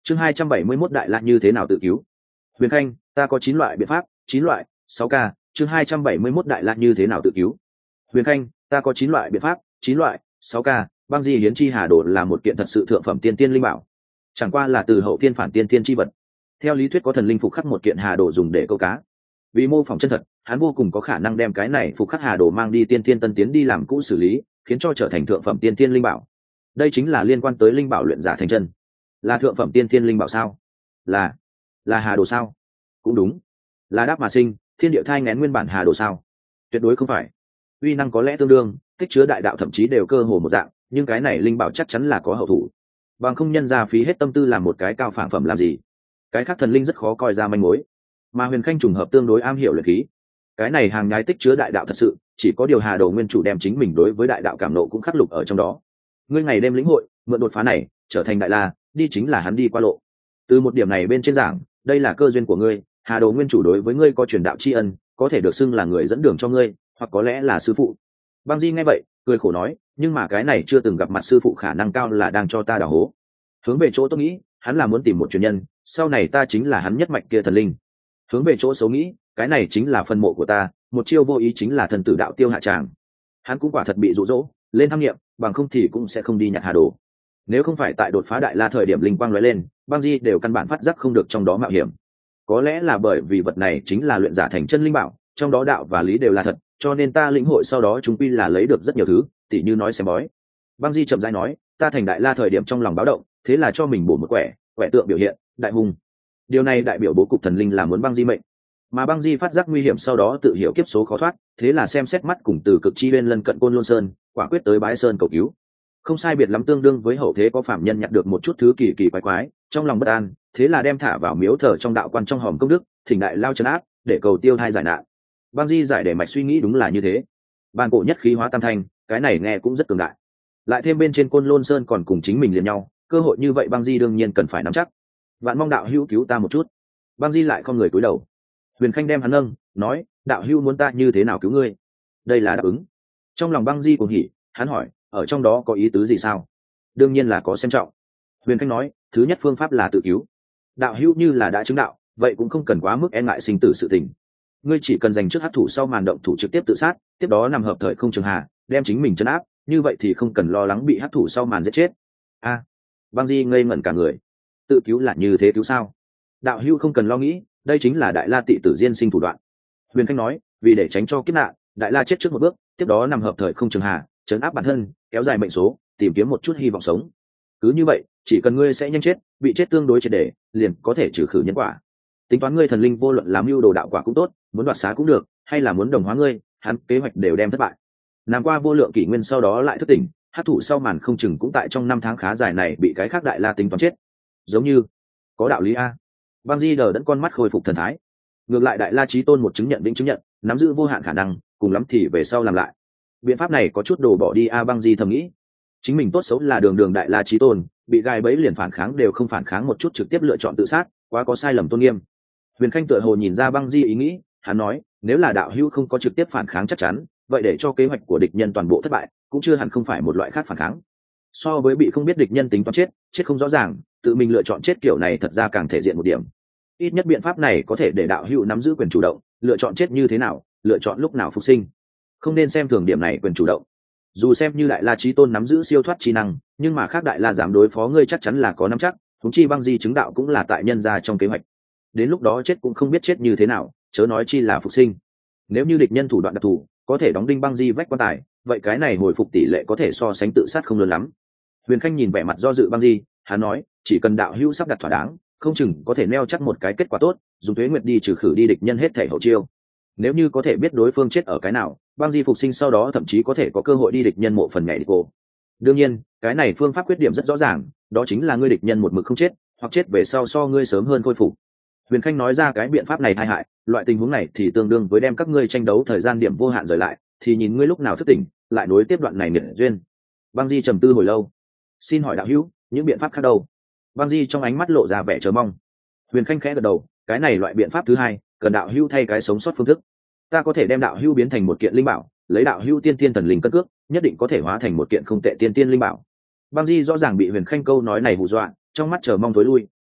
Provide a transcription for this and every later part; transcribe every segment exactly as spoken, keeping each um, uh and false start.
chương hai trăm bảy mươi mốt đại la như thế nào tự cứu. Huyền Khanh, ta có chín loại biện pháp, chín loại, sáu k. chương hai trăm bảy mươi mốt đại la như thế nào tự cứu. Huyền Khanh, ta có chín loại biện pháp, chín loại, sáu k. Băng di hiến chi hà đồ là một kiện thật sự thượng phẩm tiên tiên linh bảo, chẳng qua là từ hậu tiên phản tiên tiên chi vật. Theo lý thuyết có thần linh phục khắc một kiện hà đồ dùng để câu cá, vì mô phỏng chân thật, hắn vô cùng có khả năng đem cái này phục khắc hà đồ mang đi tiên tiên tân tiến đi làm cũ xử lý, khiến cho trở thành thượng phẩm tiên tiên linh bảo. Đây chính là liên quan tới linh bảo luyện giả thành chân. Là thượng phẩm tiên tiên linh bảo sao? Là là hà đồ sao? Cũng đúng. Là đáp mà sinh, thiên địa thai nghén nguyên bản hà đồ sao? Tuyệt đối không phải. Uy năng có lẽ tương đương, tích chứa đại đạo thậm chí đều cơ hồ một dạng, nhưng cái này linh bảo chắc chắn là có hậu thủ. Bằng không nhân ra phí hết tâm tư làm một cái cao phản phẩm làm gì? Cái khác thần linh rất khó coi ra manh mối, mà Huyền Khanh trùng hợp tương đối am hiểu luyện khí. Cái này hàng nhái tích chứa đại đạo thật sự, chỉ có điều hà đồ nguyên chủ đem chính mình đối với đại đạo cảm nộ cũng khắc lục ở trong đó. Ngươi ngày đêm lĩnh hội, mượn đột phá này, trở thành đại la, đi chính là hắn đi qua lộ. Từ một điểm này bên trên giảng, đây là cơ duyên của ngươi, hà đồ nguyên chủ đối với ngươi có truyền đạo tri ân, có thể được xưng là người dẫn đường cho ngươi, hoặc có lẽ là sư phụ. Băng Di nghe vậy, cười khổ nói, nhưng mà cái này chưa từng gặp mặt sư phụ khả năng cao là đang cho ta đào hố. Hướng về chỗ tôi nghĩ, hắn là muốn tìm một truyền nhân, sau này ta chính là hắn nhất mạch kia thần linh. Hướng về chỗ xấu nghĩ, cái này chính là phân mộ của ta, một chiêu vô ý chính là thần tử đạo tiêu hạ tràng. Hắn cũng quả thật bị dụ dỗ lên tham nghiệm, bằng không thì cũng sẽ không đi nhặt hà đồ. Nếu không phải tại đột phá đại la thời điểm linh quang lóe lên, Băng Di đều căn bản phát giác không được trong đó mạo hiểm. Có lẽ là bởi vì vật này chính là luyện giả thành chân linh bảo, trong đó đạo và lý đều là thật, cho nên ta lĩnh hội sau đó chúng quy là lấy được rất nhiều thứ, tỉ như nói xem bói. Băng Di chậm rãi nói, ta thành đại la thời điểm trong lòng báo động, thế là cho mình bổ một quẻ, quẻ tượng biểu hiện đại hùng. Điều này đại biểu bố cục thần linh là muốn Băng Di mệnh, mà Băng Di phát giác nguy hiểm sau đó tự hiểu kiếp số khó thoát, thế là xem xét mắt cùng từ cực chi bên lân cận Côn Lôn Sơn, quả quyết tới Bái Sơn cầu cứu. Không sai biệt lắm tương đương với hậu thế có phạm nhân nhặt được một chút thứ kỳ kỳ quái quái, trong lòng bất an, thế là đem thả vào miếu thờ trong đạo quan trong hòm công đức, thỉnh đại lao trấn áp, để cầu tiêu thai giải nạn. Băng Di giải để mạch suy nghĩ đúng là như thế. Ban cổ nhất khí hóa tam thanh, cái này nghe cũng rất cường đại. Lại thêm bên trên Côn Lôn Sơn còn cùng chính mình liền nhau, cơ hội như vậy Băng Di đương nhiên cần phải nắm chắc. Vạn mong đạo hữu cứu ta một chút. Băng Di lại không người cúi đầu. Huyền Khanh đem hắn nâng, nói, đạo hữu muốn ta như thế nào cứu ngươi? Đây là đáp ứng. Trong lòng Băng Di cuồng hỉ, hắn hỏi, ở trong đó có ý tứ gì sao? Đương nhiên là có xem trọng. Huyền Khanh nói, thứ nhất phương pháp là tự cứu. Đạo hữu như là đã chứng đạo, vậy cũng không cần quá mức e ngại sinh tử sự tình. Ngươi chỉ cần dành trước hắc thủ sau màn động thủ trực tiếp tự sát, tiếp đó nằm hợp thời không trường hà, đem chính mình trấn áp, như vậy thì không cần lo lắng bị hắc thủ sau màn giết chết. A, à, Băng Di ngây ngẩn cả người. Tự cứu là như thế cứu sao? Đạo hữu không cần lo nghĩ, đây chính là đại la tị tử diên sinh thủ đoạn. Huyền Khanh nói, vì để tránh cho kiếp nạn, đại la chết trước một bước, tiếp đó nằm hợp thời không trường hà, trấn áp bản thân, kéo dài mệnh số, tìm kiếm một chút hy vọng sống. Cứ như vậy, chỉ cần ngươi sẽ nhanh chết, bị chết tương đối triệt để, liền có thể trừ khử nhân quả. Tính toán ngươi thần linh vô luận làm mưu đồ đạo quả cũng tốt, muốn đoạt xá cũng được, hay là muốn đồng hóa ngươi, hắn kế hoạch đều đem thất bại. Năm qua vô lượng kỷ nguyên sau đó lại thức tỉnh, hắc thủ sau màn không chừng cũng tại trong năm tháng khá dài này bị cái khác đại la tính toán chết. Giống như có đạo lý a. Băng Di đờ đẫn con mắt khôi phục thần thái. Ngược lại đại la chí tôn một chứng nhận đĩnh chứng nhận, nắm giữ vô hạn khả năng, cùng lắm thì về sau làm lại. Biện pháp này có chút đồ bỏ đi a. Băng Di thầm nghĩ, chính mình tốt xấu là đường đường đại la chí tôn, bị gai bẫy liền phản kháng đều không phản kháng một chút trực tiếp lựa chọn tự sát, quá có sai lầm tôn nghiêm. Huyền Khanh tựa hồ nhìn ra Băng Di ý nghĩ, hắn nói, nếu là đạo hữu không có trực tiếp phản kháng chắc chắn, vậy để cho kế hoạch của địch nhân toàn bộ thất bại, cũng chưa hẳn không phải một loại khác phản kháng. So với bị không biết địch nhân tính toán chết, chết không rõ ràng, tự mình lựa chọn chết kiểu này thật ra càng thể diện một điểm. Ít nhất biện pháp này có thể để đạo hữu nắm giữ quyền chủ động, lựa chọn chết như thế nào, lựa chọn lúc nào phục sinh. Không nên xem thường điểm này quyền chủ động. Dù xem như đại la chí tôn nắm giữ siêu thoát trí năng, nhưng mà khác đại la dám đối phó ngươi chắc chắn là có nắm chắc, huống chi Băng Di chứng đạo cũng là tại nhân gia trong kế hoạch. Đến lúc đó chết cũng không biết chết như thế nào, chớ nói chi là phục sinh. Nếu như địch nhân thủ đoạn đặc thù, có thể đóng đinh Băng Di vách quan tài, vậy cái này hồi phục tỷ lệ có thể so sánh tự sát không lớn lắm. Huyền Khanh nhìn vẻ mặt do dự Băng Di, hắn nói, chỉ cần đạo hữu sắp đặt thỏa đáng, không chừng có thể neo chắc một cái kết quả tốt, dùng tuế nguyệt đi trừ khử đi địch nhân hết thể hậu chiêu. Nếu như có thể biết đối phương chết ở cái nào, Băng Di phục sinh sau đó thậm chí có thể có cơ hội đi địch nhân mộ phần nhảy đi cô. Đương nhiên, cái này phương pháp khuyết điểm rất rõ ràng, đó chính là ngươi địch nhân một mực không chết, hoặc chết về sau so ngươi sớm hơn khôi phục. Huyền Khanh nói ra cái biện pháp này tai hại, loại tình huống này thì tương đương với đem các ngươi tranh đấu thời gian điểm vô hạn rời lại, thì nhìn ngươi lúc nào thức tỉnh, lại nối tiếp đoạn này nghiệt duyên. Băng Di trầm tư hồi lâu, xin hỏi đạo hữu, những biện pháp khác đâu? Băng Di trong ánh mắt lộ ra vẻ chờ mong. Huyền Khanh khẽ gật đầu, cái này loại biện pháp thứ hai, cần đạo hữu thay cái sống sót phương thức. Ta có thể đem đạo hữu biến thành một kiện linh bảo, lấy đạo hữu tiên tiên thần linh cất cước, nhất định có thể hóa thành một kiện không tệ tiên tiên linh bảo. Băng Di rõ ràng bị Huyền Khanh câu nói này hù dọa, trong mắt chờ mong tối lui,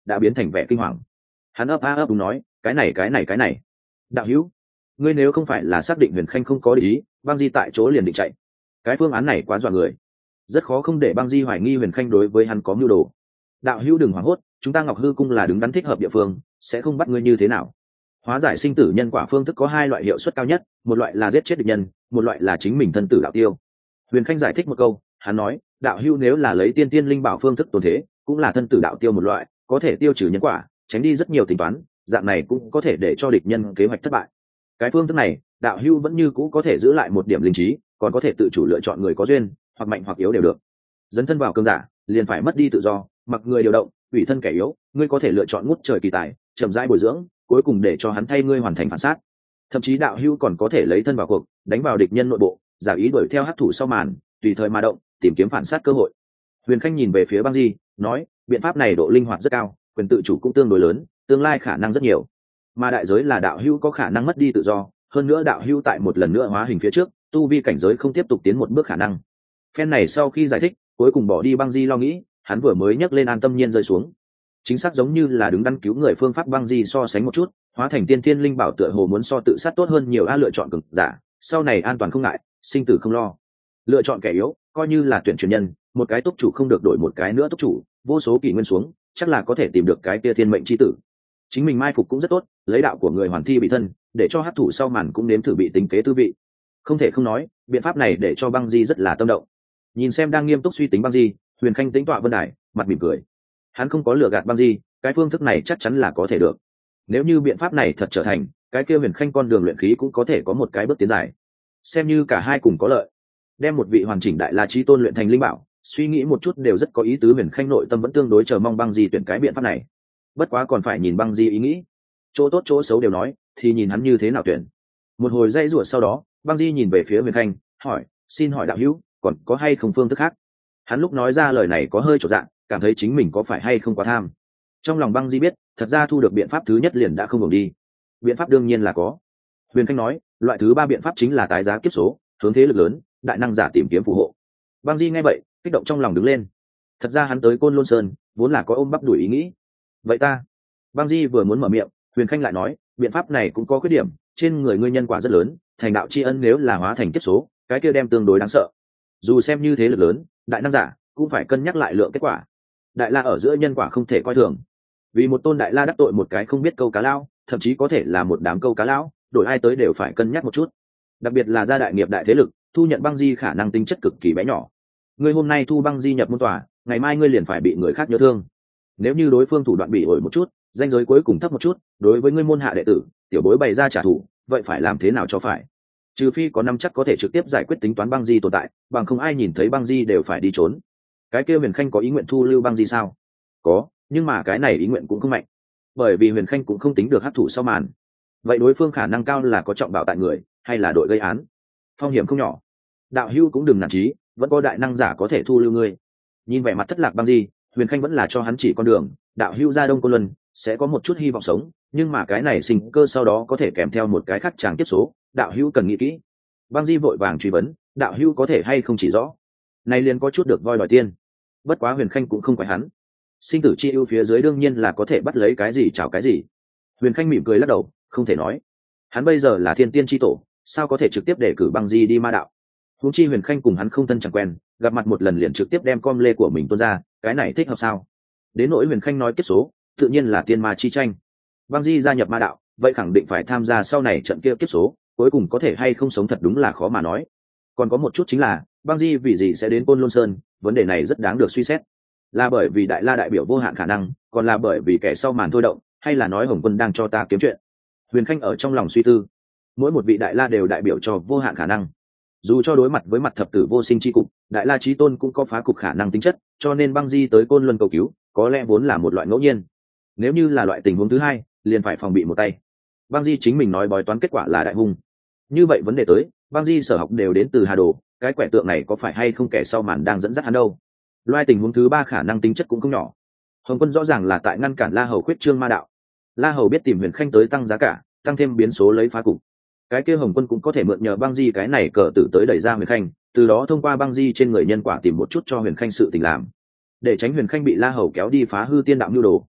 đã biến thành vẻ kinh hoàng. Hắn ấp a ấp đúng nói, cái này cái này cái này đạo hữu, ngươi nếu không phải là xác định Huyền Khanh không có ý băng di tại chỗ liền định chạy, cái phương án này quá dọa người, rất khó không để băng di hoài nghi Huyền Khanh đối với hắn có mưu đồ. Đạo hữu đừng hoảng hốt, chúng ta Ngọc Hư cung là đứng đắn thích hợp địa phương, sẽ không bắt ngươi như thế nào. Hóa giải sinh tử nhân quả phương thức có hai loại hiệu suất cao nhất, một loại là giết chết địch nhân, một loại là chính mình thân tử đạo tiêu. Huyền Khanh giải thích một câu, hắn nói, đạo hữu nếu là lấy tiên tiên linh bảo phương thức tồn thế, cũng là thân tử đạo tiêu một loại, có thể tiêu trừ nhân quả, tránh đi rất nhiều tính toán, dạng này cũng có thể để cho địch nhân kế hoạch thất bại. Cái phương thức này, đạo hữu vẫn như cũ có thể giữ lại một điểm linh trí, còn có thể tự chủ lựa chọn người có duyên, hoặc mạnh hoặc yếu đều được. Dấn thân vào cương giả, liền phải mất đi tự do, mặc người điều động, ủy thân kẻ yếu, ngươi có thể lựa chọn ngút trời kỳ tài, chậm rãi bồi dưỡng, cuối cùng để cho hắn thay ngươi hoàn thành phản sát. Thậm chí đạo hữu còn có thể lấy thân vào cuộc, đánh vào địch nhân nội bộ, giả ý đuổi theo hắc thủ sau màn, tùy thời mà động, tìm kiếm phản sát cơ hội. Huyền Khanh nhìn về phía Băng Di, nói, biện pháp này độ linh hoạt rất cao, quyền tự chủ cũng tương đối lớn, tương lai khả năng rất nhiều. Mà đại giới là đạo hữu có khả năng mất đi tự do, hơn nữa đạo hữu tại một lần nữa hóa hình phía trước, tu vi cảnh giới không tiếp tục tiến một bước khả năng. Phen này sau khi giải thích, cuối cùng bỏ đi Băng Di lo nghĩ, hắn vừa mới nhấc lên an tâm nhiên rơi xuống. Chính xác giống như là đứng đắn cứu người phương pháp Băng Di so sánh một chút, hóa thành tiên thiên linh bảo tựa hồ muốn so tự sát tốt hơn nhiều a lựa chọn cực giả, sau này an toàn không ngại, sinh tử không lo. Lựa chọn kẻ yếu, coi như là tuyển truyền nhân, một cái túc chủ không được đổi một cái nữa túc chủ, vô số kỷ nguyên xuống, chắc là có thể tìm được cái kia thiên mệnh chi tử. Chính mình mai phục cũng rất tốt, lấy đạo của người hoàn thi bị thân, để cho hấp thụ sau màn cũng nếm thử bị tính kế tư vị. Không thể không nói, biện pháp này để cho Băng Di rất là tâm động. Nhìn xem đang nghiêm túc suy tính Băng Di, Huyền Khanh tĩnh tọa vân đài, mặt mỉm cười. Hắn không có lừa gạt Băng Di, cái phương thức này chắc chắn là có thể được. Nếu như biện pháp này thật trở thành, cái kia Huyền Khanh con đường luyện khí cũng có thể có một cái bước tiến dài. Xem như cả hai cùng có lợi. Đem một vị hoàn chỉnh đại la chí tôn luyện thành linh bảo, suy nghĩ một chút đều rất có ý tứ. Huyền Khanh nội tâm vẫn tương đối chờ mong Băng Di tuyển cái biện pháp này. Bất quá còn phải nhìn Băng Di ý nghĩ. Chỗ tốt chỗ xấu đều nói, thì nhìn hắn như thế nào tuyển. Một hồi dây rủa sau đó, Băng Di nhìn về phía Huyền Khanh, hỏi, xin hỏi đạo hữu, còn có hay không phương thức khác? Hắn lúc nói ra lời này có hơi chột dạ, cảm thấy chính mình có phải hay không quá tham. Trong lòng Băng Di biết, thật ra thu được biện pháp thứ nhất liền đã không hưởng đi. Biện pháp đương nhiên là có. Huyền Khanh nói, loại thứ ba biện pháp chính là tái giá kiếp số, hướng thế lực lớn, đại năng giả tìm kiếm phù hộ. Băng Di nghe vậy, kích động trong lòng đứng lên. Thật ra hắn tới Côn Lôn Sơn, vốn là có ôm bắp đuổi ý nghĩ. Vậy ta, Băng Di vừa muốn mở miệng, Huyền Khanh lại nói, biện pháp này cũng có khuyết điểm, trên người ngươi nhân quả rất lớn, thành đạo tri ân nếu là hóa thành kiếp số, cái kia đem tương đối đáng sợ. Dù xem như thế lực lớn, đại năng giả cũng phải cân nhắc lại lượng kết quả. Đại la ở giữa nhân quả không thể coi thường. Vì một tôn đại la đắc tội một cái không biết câu cá lao, thậm chí có thể là một đám câu cá lão, đổi ai tới đều phải cân nhắc một chút. Đặc biệt là gia đại nghiệp đại thế lực, thu nhận Băng Di khả năng tính chất cực kỳ bé nhỏ. Ngươi hôm nay thu Băng Di nhập môn tòa, ngày mai ngươi liền phải bị người khác nhớ thương. Nếu như đối phương thủ đoạn bị ổi một chút, danh giới cuối cùng thấp một chút, đối với ngươi môn hạ đệ tử, tiểu bối bày ra trả thù, vậy phải làm thế nào cho phải? Trừ phi có năm chắc có thể trực tiếp giải quyết tính toán Băng Di tồn tại, bằng không ai nhìn thấy Băng Di đều phải đi trốn. Cái kia Huyền Khanh có ý nguyện thu lưu Băng Di sao? Có, nhưng mà cái này ý nguyện cũng không mạnh, bởi vì Huyền Khanh cũng không tính được hấp thụ sau màn. Vậy đối phương khả năng cao là có trọng bảo tại người, hay là đội gây án, phong hiểm không nhỏ. Đạo hữu cũng đừng nản chí, vẫn có đại năng giả có thể thu lưu ngươi. Nhìn vẻ mặt thất lạc Băng Di, Huyền Khanh vẫn là cho hắn chỉ con đường. Đạo hữu ra Đông Côn Luân sẽ có một chút hy vọng sống, nhưng mà cái này sinh cơ sau đó có thể kèm theo một cái khác tràng tiếp số, đạo hữu cần nghĩ kỹ. Băng Di vội vàng truy vấn, đạo hữu có thể hay không chỉ rõ. Này liền có chút được voi đòi tiên. Bất quá Huyền Khanh cũng không phải hắn, sinh tử chi ưu phía dưới đương nhiên là có thể bắt lấy cái gì chảo cái gì. Huyền Khanh mỉm cười lắc đầu, không thể nói. Hắn bây giờ là thiên tiên chi tổ, sao có thể trực tiếp để cử Băng Di đi ma đạo. Huống chi Huyền Khanh cùng hắn không thân chẳng quen, gặp mặt một lần liền trực tiếp đem com lê của mình tuôn ra, cái này thích hợp sao? Đến nỗi Huyền Khanh nói kiếp số, tự nhiên là tiên ma chi tranh. Băng Di gia nhập ma đạo, vậy khẳng định phải tham gia sau này trận kia kiếp số, cuối cùng có thể hay không sống thật đúng là khó mà nói. Còn có một chút chính là, Băng Di vì gì sẽ đến Côn Lôn Sơn, vấn đề này rất đáng được suy xét. Là bởi vì đại la đại biểu vô hạn khả năng, còn là bởi vì kẻ sau màn thôi động, hay là nói Hồng Quân đang cho ta kiếm chuyện? Huyền Khanh ở trong lòng suy tư. Mỗi một vị đại la đều đại biểu cho vô hạn khả năng. Dù cho đối mặt với mặt thập tử vô sinh chi cục, đại la chí tôn cũng có phá cục khả năng tính chất, cho nên Băng Di tới Côn Luân cầu cứu, có lẽ vốn là một loại ngẫu nhiên. Nếu như là loại tình huống thứ hai, liền phải phòng bị một tay. Băng Di chính mình nói bói toán kết quả là đại hung. Như vậy vấn đề tới, Băng Di sở học đều đến từ Hà Đồ, cái quẻ tượng này có phải hay không kẻ sau màn đang dẫn dắt hắn đâu? Loại tình huống thứ ba khả năng tính chất cũng không nhỏ. Hồng Quân rõ ràng là tại ngăn cản La Hầu khuyết trương ma đạo. La Hầu biết tìm Huyền Khanh tới tăng giá cả, tăng thêm biến số lấy phá cục. Cái kia Hồng Quân cũng có thể mượn nhờ Băng Di cái này cờ tử tới đẩy ra Huyền Khanh, từ đó thông qua Băng Di trên người nhân quả tìm một chút cho Huyền Khanh sự tình làm, để tránh Huyền Khanh bị La Hầu kéo đi phá hư tiên đạo nhu đồ.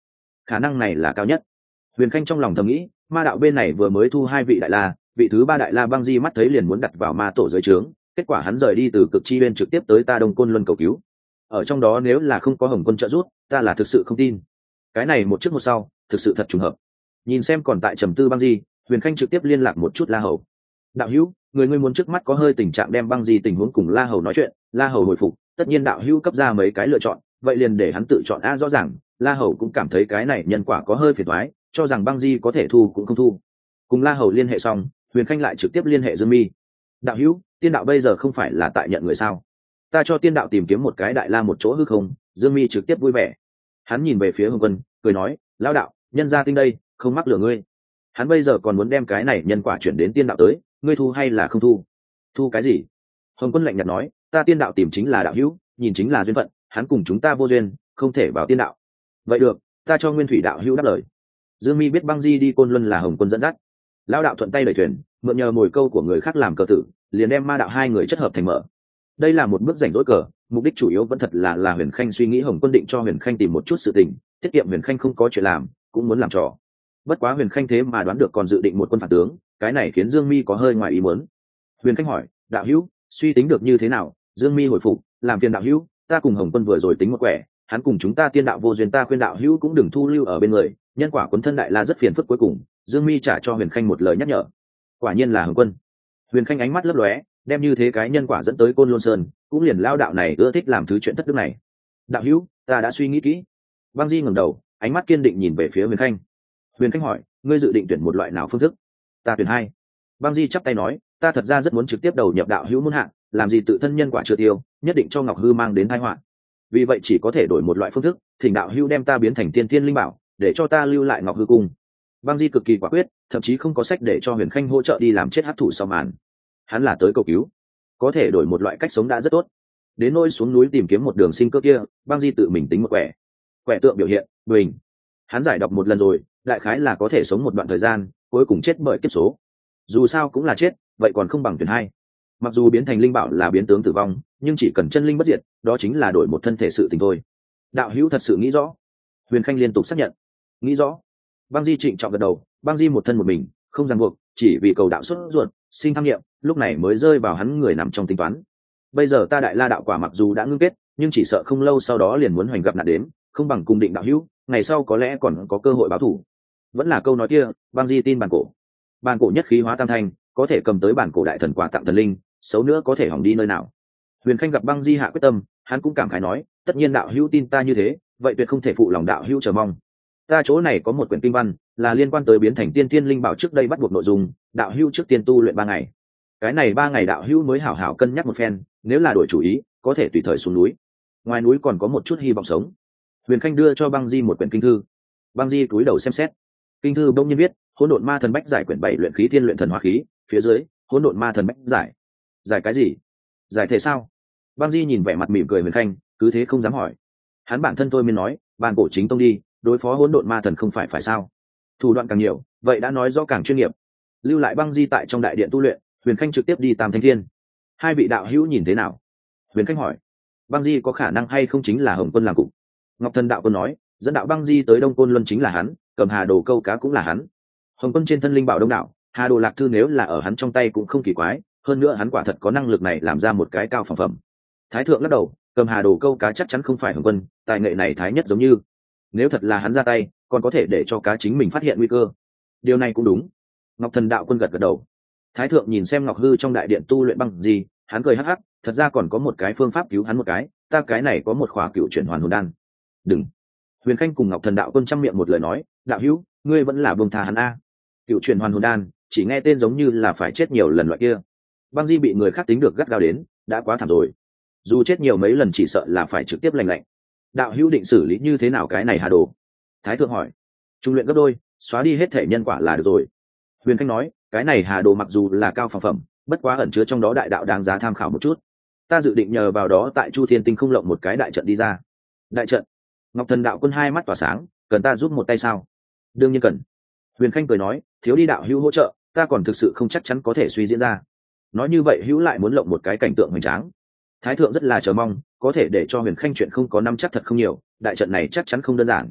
khả năng này là cao nhất. Huyền Khanh trong lòng thầm nghĩ, ma đạo bên này vừa mới thu hai vị đại la, vị thứ ba đại la Băng Di mắt thấy liền muốn đặt vào ma tổ dưới trướng, kết quả hắn rời đi từ Cực Chi Uyên trực tiếp tới ta Đông Côn Luân cầu cứu. Ở trong đó nếu là không có Hồng Quân trợ giúp, ta là thực sự không tin. Cái này một trước một sau, thực sự thật trùng hợp. Nhìn xem còn tại trầm tư Băng Di, Huyền Khanh trực tiếp liên lạc một chút La Hầu. Đạo hữu, người ngươi muốn trước mắt có hơi tình trạng đem Băng Di tình huống cùng La Hầu nói chuyện, La Hầu hồi phục, tất nhiên đạo hữu cấp ra mấy cái lựa chọn, vậy liền để hắn tự chọn. A rõ ràng, La Hầu cũng cảm thấy cái này nhân quả có hơi phiền toái, cho rằng Băng Di có thể thu cũng không thu. Cùng La Hầu liên hệ xong, Huyền Khanh lại trực tiếp liên hệ Dương Mi. Đạo hữu, tiên đạo bây giờ không phải là tại nhận người sao? Ta cho tiên đạo tìm kiếm một cái đại la một chỗ hư không. Dương Mi trực tiếp vui vẻ. Hắn nhìn về phía Hồng Quân, cười nói, lão đạo, nhân gia tinh đây, không mắc lừa ngươi. Hắn bây giờ còn muốn đem cái này nhân quả chuyển đến tiên đạo tới, ngươi thu hay là không thu? Thu cái gì? Hồng Quân lạnh nhạt nói, ta tiên đạo tìm chính là đạo hữu, nhìn chính là duyên phận, hắn cùng chúng ta vô duyên, không thể vào tiên đạo. Vậy được, ta cho Nguyên Thủy đạo hữu đáp lời. Dương Mi biết Băng Di đi Côn Luân là Hồng Quân dẫn dắt, lão đạo thuận tay đẩy thuyền, mượn nhờ mồi câu của người khác làm cờ tử, liền đem ma đạo hai người chất hợp thành mở. Đây là một bước rảnh rỗi cờ, mục đích chủ yếu vẫn thật là là Huyền Khanh suy nghĩ Hồng Quân định cho Huyền Khanh tìm một chút sự tình, tiết kiệm Huyền Khanh không có chuyện làm, cũng muốn làm trò. Bất quá Huyền Khanh thế mà đoán được còn dự định một quân phản tướng, cái này khiến Dương Mi có hơi ngoài ý muốn. Huyền Khanh hỏi, đạo hữu, suy tính được như thế nào? Dương Mi hồi phục, làm phiền đạo hữu, ta cùng Hồng Quân vừa rồi tính một quẻ, hắn cùng chúng ta tiên đạo vô duyên, ta khuyên đạo hữu cũng đừng thu lưu ở bên người, nhân quả cuốn thân đại la rất phiền phức. Cuối cùng Dương Mi trả cho Huyền Khanh một lời nhắc nhở. Quả nhiên là Hồng Quân. Huyền Khanh ánh mắt lấp lóe, đem như thế cái nhân quả dẫn tới Côn Lôn Sơn, cũng liền lao đạo này ưa thích làm thứ chuyện thất đức này. Đạo hữu, ta đã suy nghĩ kỹ. Băng Di ngẩng đầu, ánh mắt kiên định nhìn về phía Huyền Khanh. Huyền Khanh hỏi, ngươi dự định tuyển một loại nào phương thức? Ta tuyển hai. Băng Di chắp tay nói, ta thật ra rất muốn trực tiếp đầu nhập đạo hữu muôn hạng, làm gì tự thân nhân quả chưa tiêu, nhất định cho Ngọc Hư mang đến tai họa. Vì vậy chỉ có thể đổi một loại phương thức, thỉnh đạo hữu đem ta biến thành tiên thiên linh bảo, để cho ta lưu lại Ngọc Hư cung. Băng Di cực kỳ quả quyết, thậm chí không có sách để cho Huyền Khanh hỗ trợ đi làm chết hắc thủ sau màn. Hắn là tới cầu cứu, có thể đổi một loại cách sống đã rất tốt. Đến nỗi xuống núi tìm kiếm một đường sinh cơ kia, Băng Di tự mình tính một quẻ. Quẻ tượng biểu hiện bình, hắn giải đọc một lần rồi, đại khái là có thể sống một đoạn thời gian, cuối cùng chết bởi kiếp số. Dù sao cũng là chết, vậy còn không bằng tuyển hai. Mặc dù biến thành linh bảo là biến tướng tử vong, nhưng chỉ cần chân linh bất diệt, đó chính là đổi một thân thể sự tình thôi. Đạo hữu thật sự nghĩ rõ? Huyền Khanh liên tục xác nhận, nghĩ rõ. Băng Di trịnh trọng gật đầu. Băng Di một thân một mình, không ràng buộc, chỉ vì cầu đạo xuất ruột, sinh tham nghiệm, lúc này mới rơi vào hắn người nằm trong tính toán. Bây giờ ta đại la đạo quả mặc dù đã ngưng kết, nhưng chỉ sợ không lâu sau đó liền muốn hoành gặp nạn đến, không bằng cùng định đạo hữu, ngày sau có lẽ còn có cơ hội báo thù. Vẫn là câu nói kia, Băng Di tin bản cổ. Bản cổ nhất khí hóa tam thanh, có thể cầm tới bản cổ đại thần quả tặng thần linh, xấu nữa có thể hỏng đi nơi nào. Huyền Khanh gặp Băng Di hạ quyết tâm, hắn cũng cảm khái nói, tất nhiên đạo hữu tin ta như thế, vậy tuyệt không thể phụ lòng đạo hữu chờ mong. Ta chỗ này có một quyển kinh văn, là liên quan tới biến thành tiên thiên linh bảo, trước đây bắt buộc nội dung, đạo hữu trước tiên tu luyện ba ngày. Cái này ba ngày đạo hữu mới hảo hảo cân nhắc một phen, nếu là đổi chủ ý, có thể tùy thời xuống núi. Ngoài núi còn có một chút hy vọng sống. Huyền Khanh đưa cho Băng Di một quyển kinh thư. Băng Di cúi đầu xem xét. Kinh thư bỗng nhiên viết, hỗn độn ma thần bách giải quyển bảy, luyện khí thiên luyện thần hóa khí, phía dưới, hỗn độn ma thần bách giải. Giải cái gì? Giải thể sao? Băng Di nhìn vẻ mặt mỉm cười Huyền Khanh, cứ thế không dám hỏi. Hắn bản thân thôi miên nói, bàn cổ chính tông đi, đối phó hỗn độn ma thần không phải phải sao? Thủ đoạn càng nhiều, vậy đã nói rõ càng chuyên nghiệp. Lưu lại Băng Di tại trong đại điện tu luyện, Huyền Khanh trực tiếp đi Tam Thanh Thiên. Hai vị đạo hữu nhìn thế nào? Huyền Khanh hỏi. Băng Di có khả năng hay không chính là Hồng Quân làm cục? Ngọc Thần đạo quân nói, dẫn đạo Băng Di tới Đông Côn Luân chính là hắn, cầm Hà Đồ câu cá cũng là hắn. Hồng Quân trên thân linh bảo đông đảo, Hà Đồ lạc thư nếu là ở hắn trong tay cũng không kỳ quái, hơn nữa hắn quả thật có năng lực này làm ra một cái cao phẩm phẩm. Thái thượng lắc đầu, cầm Hà Đồ câu cá chắc chắn không phải Hồng Quân, tài nghệ này thái nhất giống như. Nếu thật là hắn ra tay, còn có thể để cho cá chính mình phát hiện nguy cơ. Điều này cũng đúng. Ngọc Thần đạo quân gật gật đầu. Thái thượng nhìn xem Ngọc Hư trong đại điện tu luyện Băng Di, hắn cười hắc hắc, thật ra còn có một cái phương pháp cứu hắn một cái, ta cái này có một khóa cựu chuyển hoàn hồn đan. Đừng. Huyền Khanh cùng Ngọc Thần đạo quân trăm miệng một lời nói, đạo hữu, ngươi vẫn là buông tha hắn a. Cựu chuyển hoàn hồn đan, chỉ nghe tên giống như là phải chết nhiều lần loại kia. Băng Di bị người khác tính được gắt gao đến, đã quá thảm rồi. Dù chết nhiều mấy lần chỉ sợ là phải trực tiếp lành lạnh. Đạo hữu định xử lý như thế nào cái này Hà Đồ? Thái thượng hỏi. Trung luyện gấp đôi, xóa đi hết thể nhân quả là được rồi. Huyền Khanh nói, cái này Hà Đồ mặc dù là cao phẩm phẩm, bất quá ẩn chứa trong đó đại đạo đáng giá tham khảo một chút. Ta dự định nhờ vào đó tại Chu Thiên Tinh không lộng một cái đại trận đi ra. Đại trận? Ngọc Thần đạo quân hai mắt tỏa sáng, cần ta giúp một tay sao? Đương nhiên cần. Huyền Khanh cười nói, thiếu đi đạo hữu hỗ trợ, ta còn thực sự không chắc chắn có thể suy diễn ra. Nói như vậy hữu lại muốn lộng một cái cảnh tượng hoành tráng. Thái thượng rất là chờ mong, có thể để cho Huyền Khanh chuyện không có năm chắc thật không nhiều, đại trận này chắc chắn không đơn giản.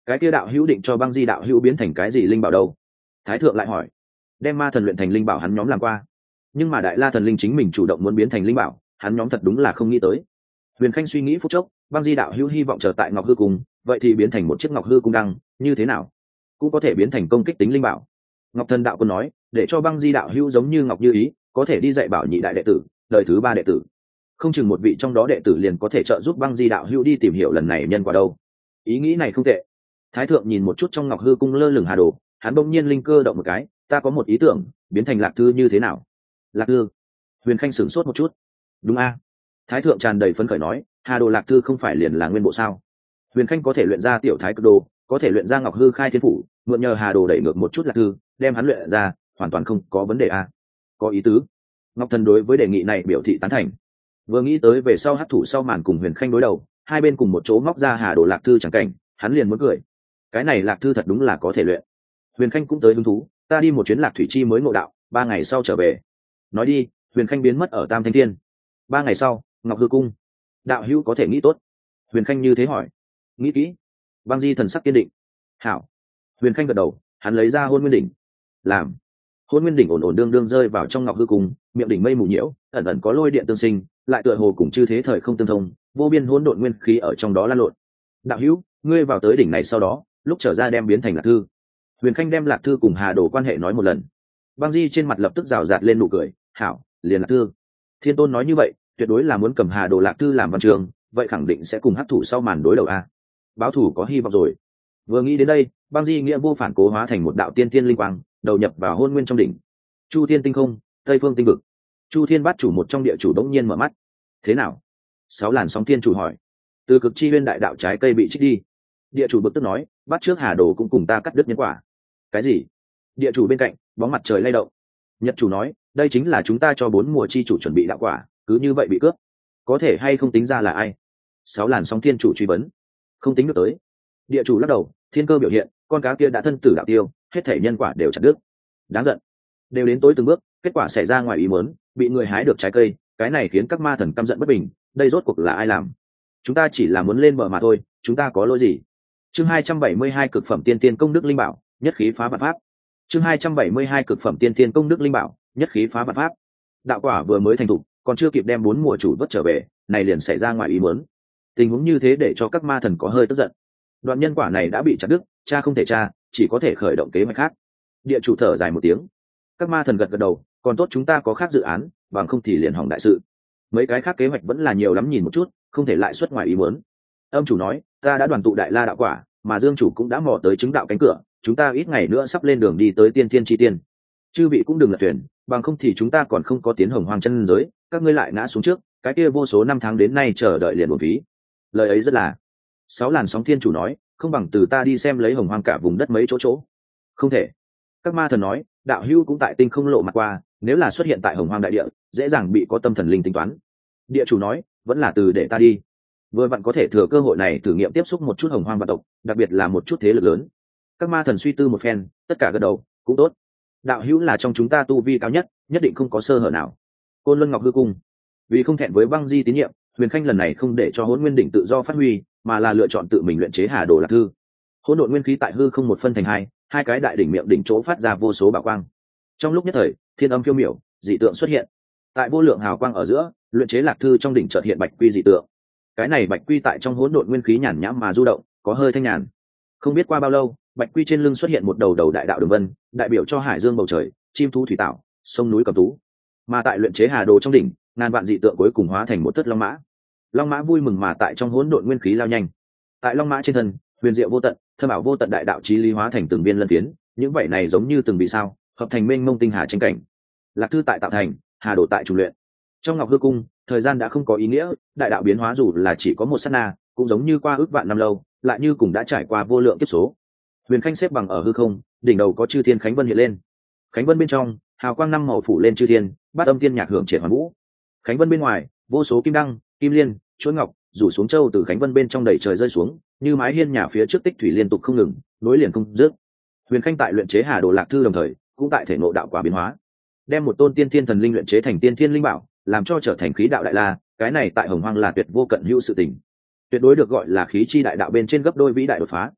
Cái kia đạo hữu định cho băng di đạo hữu biến thành cái gì linh bảo đâu? Thái thượng lại hỏi. Đem ma thần luyện thành linh bảo hắn nhóm làm qua, nhưng mà đại la thần linh chính mình chủ động muốn biến thành linh bảo, hắn nhóm thật đúng là không nghĩ tới. Huyền Khanh suy nghĩ phút chốc, băng di đạo hữu hy vọng chờ tại ngọc hư cung, vậy thì biến thành một chiếc ngọc hư cung đăng như thế nào? Cũng có thể biến thành công kích tính linh bảo. Ngọc thần đạo quân nói, để cho băng di đạo hữu giống như ngọc như ý, có thể đi dạy bảo nhị đại đệ tử, đời thứ ba đệ tử, không chừng một vị trong đó đệ tử liền có thể trợ giúp băng di đạo hữu đi tìm hiểu lần này nhân quả đâu. Ý nghĩ này không tệ. Thái thượng nhìn một chút trong ngọc hư cung lơ lửng hà đồ, hắn bỗng nhiên linh cơ động một cái, ta có một ý tưởng, biến thành lạc thư như thế nào? Lạc thư? Huyền Khanh sửng sốt một chút. Đúng a. Thái thượng tràn đầy phấn khởi nói, hà đồ lạc thư không phải liền là nguyên bộ sao? Huyền Khanh có thể luyện ra tiểu thái cực đồ, có thể luyện ra ngọc hư khai thiên phủ, mượn nhờ hà đồ đẩy ngược một chút lạc thư, đem hắn luyện ra, hoàn toàn không có vấn đề a. Có ý tứ. Ngọc thần đối với đề nghị này biểu thị tán thành. Vừa nghĩ tới về sau hắc thủ sau màn cùng Huyền Khanh đối đầu, hai bên cùng một chỗ móc ra hà đồ lạc thư chẳng cảnh, hắn liền muốn cười. Cái này lạc thư thật đúng là có thể luyện. Huyền Khanh cũng tới hứng thú, ta đi một chuyến lạc thủy chi mới ngộ đạo, ba ngày sau trở về. Nói đi, Huyền Khanh biến mất ở Tam Thanh Thiên. Ba ngày sau, Ngọc Hư Cung. Đạo hữu có thể nghĩ tốt. Huyền Khanh như thế hỏi. Nghĩ kỹ. Băng Di thần sắc kiên định. Hảo. Huyền Khanh gật đầu, hắn lấy ra Hôn Nguyên đỉnh. Làm. Hôn Nguyên đỉnh ổn ổn đương đương rơi vào trong Ngọc Hư Cung, miệng đỉnh mây mù nhiễu, ẩn ẩn có lôi điện tương sinh, lại tựa hồ cùng chư thế thời không tương thông, vô biên hỗn độn nguyên khí ở trong đó lan lộn. Đạo hữu, ngươi vào tới đỉnh này sau đó, lúc trở ra đem biến thành lạc thư. Huyền Khanh đem lạc thư cùng hà đồ quan hệ nói một lần. Băng Di trên mặt lập tức rào rạt lên nụ cười. Hảo, liền lạc thư. Thiên tôn nói như vậy, tuyệt đối là muốn cầm hà đồ lạc thư làm văn trường, vậy khẳng định sẽ cùng hắc thủ sau màn đối đầu a. Báo thủ có hy vọng rồi. Vừa nghĩ đến đây, Băng Di nghĩa vô phản cố hóa thành một đạo tiên tiên linh quang, đầu nhập vào hôn nguyên trong đỉnh. Chu thiên tinh không, tây phương tinh vực. Chu thiên bát chủ một trong địa chủ đống nhiên mở mắt. Thế nào? Sáu làn sóng thiên chủ hỏi. Từ cực chi huyên đại đạo trái cây bị trích đi. Địa chủ bực tức nói, bắt trước hà đồ cũng cùng ta cắt đứt nhân quả. Cái gì? Địa chủ bên cạnh, bóng mặt trời lay động. Nhật chủ nói, đây chính là chúng ta cho bốn mùa chi chủ chuẩn bị đạo quả, cứ như vậy bị cướp, có thể hay không tính ra là ai? Sáu làn sóng thiên chủ truy vấn. Không tính được tới. Địa chủ lắc đầu, thiên cơ biểu hiện, con cá kia đã thân tử đạo tiêu, hết thể nhân quả đều chặt đứt. Đáng giận. Đều đến tối từng bước, kết quả xảy ra ngoài ý muốn, bị người hái được trái cây, cái này khiến các ma thần căm giận bất bình, đây rốt cuộc là ai làm? Chúng ta chỉ là muốn lên bờ mà thôi, chúng ta có lỗi gì? Chương hai trăm bảy mươi hai cực phẩm tiên tiên công đức linh bảo, nhất khí phá vạn pháp. Chương hai trăm bảy mươi hai cực phẩm tiên tiên công đức linh bảo, nhất khí phá vạn pháp. Đạo quả vừa mới thành thục, còn chưa kịp đem bốn mùa chủ vất trở về, này liền xảy ra ngoài ý muốn. Tình huống như thế để cho các ma thần có hơi tức giận. Đoạn nhân quả này đã bị chặt đứt, cha không thể cha, chỉ có thể khởi động kế hoạch khác. Địa chủ thở dài một tiếng. Các ma thần gật gật đầu, còn tốt chúng ta có khác dự án, bằng không thì liền hỏng đại sự. Mấy cái khác kế hoạch vẫn là nhiều lắm, nhìn một chút, không thể lại xuất ngoài ý muốn. Âm chủ nói, ta đã đoàn tụ đại la đạo quả, mà Dương chủ cũng đã mò tới chứng đạo cánh cửa, chúng ta ít ngày nữa sắp lên đường đi tới tiên thiên chi tiên. Chư vị cũng đừng lật thuyền, bằng không thì chúng ta còn không có tiến hồng hoang chân giới, các ngươi lại ngã xuống trước, cái kia vô số năm tháng đến nay chờ đợi liền một phí. Lời ấy rất là. Sáu làn sóng thiên chủ nói, không bằng từ ta đi xem lấy hồng hoang cả vùng đất mấy chỗ chỗ. Không thể. Các ma thần nói, đạo hữu cũng tại tinh không lộ mặt qua, nếu là xuất hiện tại hồng hoang đại địa, dễ dàng bị có tâm thần linh tính toán. Địa chủ nói, vẫn là từ để ta đi. Vừa vặn có thể thừa cơ hội này thử nghiệm tiếp xúc một chút hồng hoang vạn tộc, đặc biệt là một chút thế lực lớn. Các ma thần suy tư một phen, tất cả gật đầu, cũng tốt. Đạo hữu là trong chúng ta tu vi cao nhất, nhất định không có sơ hở nào. Côn Luân Ngọc Hư Cung. Vì không thẹn với Băng Di tín nhiệm, Huyền Khanh lần này không để cho Hỗn Nguyên đỉnh tự do phát huy, mà là lựa chọn tự mình luyện chế Hà Đồ Lạc Thư. Hỗn độn nguyên khí tại hư không một phân thành hai, hai cái đại đỉnh miệng đỉnh chỗ phát ra vô số bảo quang. Trong lúc nhất thời, thiên âm phiêu miểu, dị tượng xuất hiện. Tại vô lượng hào quang ở giữa, luyện chế Lạc Thư trong đỉnh chợt hiện bạch quy dị tượng. Cái này bạch quy tại trong hỗn độn nguyên khí nhàn nhãm mà du động, có hơi thanh nhàn. Không biết qua bao lâu, bạch quy trên lưng xuất hiện một đầu đầu đại đạo đường vân, đại biểu cho hải dương bầu trời, chim thú thủy tạo, sông núi cầm tú. Mà tại luyện chế Hà Đồ trong đỉnh, ngàn vạn dị tượng cuối cùng hóa thành một thất long mã. Long mã vui mừng mà tại trong hỗn độn nguyên khí lao nhanh. Tại long mã trên thân, huyền diệu vô tận, thâm ảo vô tận đại đạo chí lý hóa thành từng viên lân tiến, những vậy này giống như từng bị sao, hợp thành mênh mông tinh hà tranh cảnh. Lạc Thư tại tạo thành, Hà Đồ tại trùng luyện. Trong Ngọc Hư Cung, thời gian đã không có ý nghĩa, đại đạo biến hóa dù là chỉ có một sát na, cũng giống như qua ước vạn năm lâu, lại như cùng đã trải qua vô lượng kiếp số. Huyền Khanh xếp bằng ở hư không, đỉnh đầu có chư thiên khánh vân hiện lên. Khánh vân bên trong, hào quang năm màu phủ lên chư thiên, bát âm tiên nhạc hưởng triển hoàn vũ. Khánh vân bên ngoài, vô số kim đăng, kim liên, chuỗi ngọc rủ xuống châu từ khánh vân bên trong đầy trời rơi xuống, như mái hiên nhà phía trước tích thủy liên tục không ngừng, nối liền không dứt. Huyền Khanh tại luyện chế Hà Đồ Lạc Thư đồng thời, cũng tại thể ngộ đạo quả biến hóa, đem một tôn tiên thiên thần linh luyện chế thành tiên thiên linh bảo, làm cho trở thành khí đạo đại la, cái này tại hồng hoang là tuyệt vô cận hữu sự tình, tuyệt đối được gọi là khí chi đại đạo bên trên gấp đôi vĩ đại đột phá.